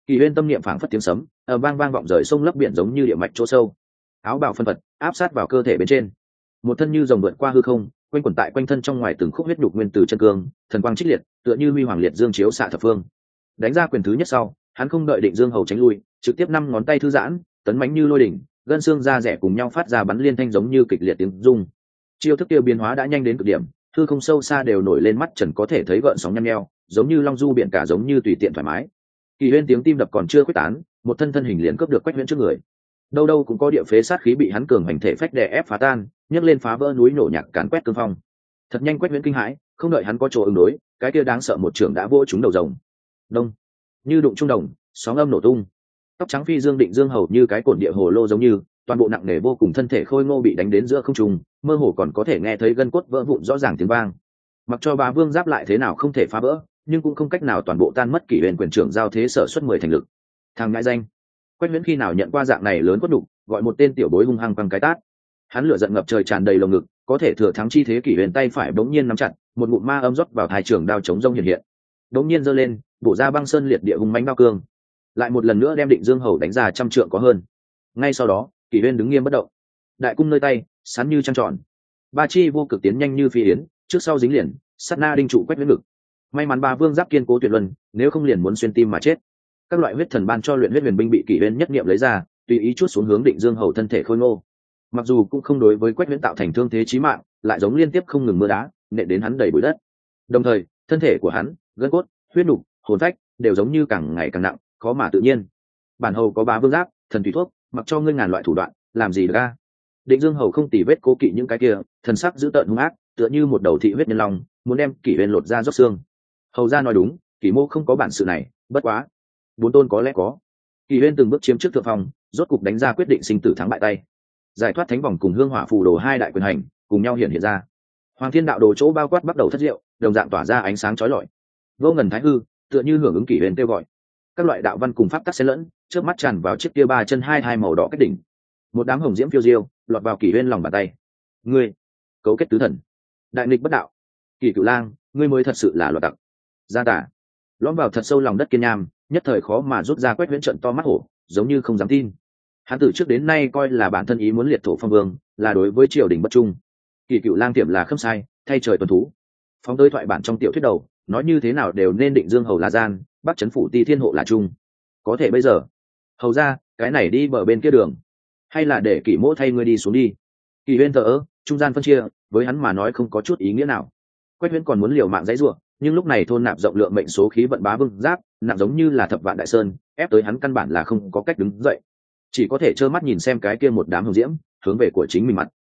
Kỳ Uyên tâm niệm phảng phất tiếng sấm, ở vang vang vọng rời sông lấp biển giống như địa mạch chỗ sâu. Áo bào phân phật áp sát vào cơ thể bên trên, một thân như rồng vượt qua hư không, quanh quẩn tại quanh thân trong ngoài từng khúc huyết nhục nguyên từ chân cương, thần quang trích liệt, tựa như huy hoàng liệt dương chiếu xạ thập phương. Đánh ra quyền thứ nhất sau, hắn không đợi Định Dương Hầu tránh lui, trực tiếp năm ngón tay thư giãn, tấn mãnh như lôi đỉnh, gân xương da rẻ cùng nhau phát ra bắn liên thanh giống như kịch liệt tiếng rung. Chiêu thức tiêu biến hóa đã nhanh đến cực điểm, hư không sâu xa đều nổi lên mắt trần có thể thấy gợn sóng nhăn nheo, giống như long du biển cả giống như tùy tiện thoải mái. Kỳ Uyên tiếng tim đập còn chưa quyết tán, một thân thân hình liền cướp được Quách Huyễn trước người. Đâu đâu cũng có địa phế sát khí bị hắn cường hành thể phách đè ép phá tan, nhấc lên phá vỡ núi nổ nhạc càn quét cương phong. Thật nhanh Quách Huyễn kinh hãi, không đợi hắn có chỗ ứng đối, cái kia đáng sợ một trường đã vỗ trúng đầu rồng. Đông, như đụng trung đồng, sóng âm nổ tung. Tóc trắng phi dương Định Dương Hầu như cái cồn địa hồ lô giống như, toàn bộ nặng nề vô cùng thân thể khôi ngô bị đánh đến giữa không trung, mơ hồ còn có thể nghe thấy gân cốt vỡ vụn rõ ràng tiếng vang. Mặc cho Bá Vương giáp lại thế nào không thể phá vỡ, nhưng cũng không cách nào toàn bộ tan mất Kỷ Huyền quyền trưởng giao thế sở xuất mười thành lực. Thằng ngại danh, Quách Huyễn khi nào nhận qua dạng này lớn quất đục, gọi một tên tiểu bối hung hăng quăng cái tát. Hắn lửa giận ngập trời tràn đầy lồng ngực, có thể thừa thắng chi thế Kỷ Huyền tay phải bỗng nhiên nắm chặt, một ngụm ma âm rót vào thái trường đao chống rông hiện hiện. Bỗng nhiên giơ lên, bổ ra băng sơn liệt địa hung mãnh đao cương, lại một lần nữa đem Định Dương Hầu đánh ra trăm trượng có hơn. Ngay sau đó, Kỷ Huyền đứng nghiêm bất động, đại cung nơi tay sán như trăng tròn, ba chi vô cực tiến nhanh như phi yến, trước sau dính liền, sát na đinh trụ Quách Huyễn ngực. May mắn Ba Vương giáp kiên cố tuyệt luân, nếu không liền muốn xuyên tim mà chết. Các loại huyết thần ban cho luyện huyết huyền binh bị Kỷ Huyên nhất niệm lấy ra, tùy ý chuốt xuống hướng Định Dương Hầu thân thể khôi ngô. Mặc dù cũng không đối với Quách Huyễn tạo thành thương thế chí mạng, lại giống liên tiếp không ngừng mưa đá, nện đến hắn đầy bụi đất. Đồng thời, thân thể của hắn, gân cốt, huyết nục, hồn phách đều giống như càng ngày càng nặng, khó mà tự nhiên. Bản hầu có Bá Vương giáp, thần thủy thuốc, mặc cho ngươi ngàn loại thủ đoạn, làm gì được a? Định Dương Hầu không tỉ vết cố kỵ những cái kia, thần sắc dữ tợn hung ác, tựa như một đầu thị huyết nhân long, muốn đem Kỷ Huyên lột ra róc xương. Hầu ra nói đúng, Kỷ mô không có bản sự này, bất quá bốn tôn có lẽ có. Kỷ Huyên từng bước chiếm trước thượng phòng, rốt cục đánh ra quyết định sinh tử thắng bại tay. Giải thoát thánh vòng cùng hương hỏa phù đồ hai đại quyền hành cùng nhau hiện hiện ra. Hoàng Thiên đạo đồ chỗ bao quát bắt đầu thất diệu, đồng dạng tỏa ra ánh sáng chói lọi. Vô ngần thái hư, tựa như hưởng ứng Kỷ Huyên kêu gọi. Các loại đạo văn cùng pháp tắc xen lẫn, trước mắt tràn vào chiếc kia ba chân hai hai màu đỏ cách đỉnh. Một đám hồng diễm phiêu diêu, lọt vào Kỷ Huyên lòng bàn tay. Ngươi, cấu kết tứ thần, đại nghịch bất đạo. Kỷ Cửu Lang, ngươi mới thật sự là loạn tặc. Gia tả, lõm vào thật sâu lòng đất kiên nham, nhất thời khó mà rút ra Quách Huyễn trận to mắt hổ, giống như không dám tin. Hắn từ trước đến nay coi là bản thân ý muốn liệt thổ phong vương, là đối với triều đình bất trung. Kỷ Cửu Lang tiệm là không sai, thay trời tuần thú. Phóng tới thoại bản trong tiểu thuyết đầu, nói như thế nào đều nên Định Dương Hầu là gian, Bắc Trấn phủ Ti Thiên hộ là trung. Có thể bây giờ, hầu ra, cái này đi bờ bên kia đường, hay là để Kỷ mỗ thay ngươi đi xuống đi. Kỷ Huyên thờ ơ, trung gian phân chia, với hắn mà nói không có chút ý nghĩa nào. Quách Huyễn còn muốn liều mạng dãy rủa, nhưng lúc này thôn nạp rộng lượng mệnh số khí vận Bá Vương giáp, nặng giống như là thập vạn đại sơn, ép tới hắn căn bản là không có cách đứng dậy, chỉ có thể trơ mắt nhìn xem cái kia một đám hồng diễm hướng về của chính mình mặt.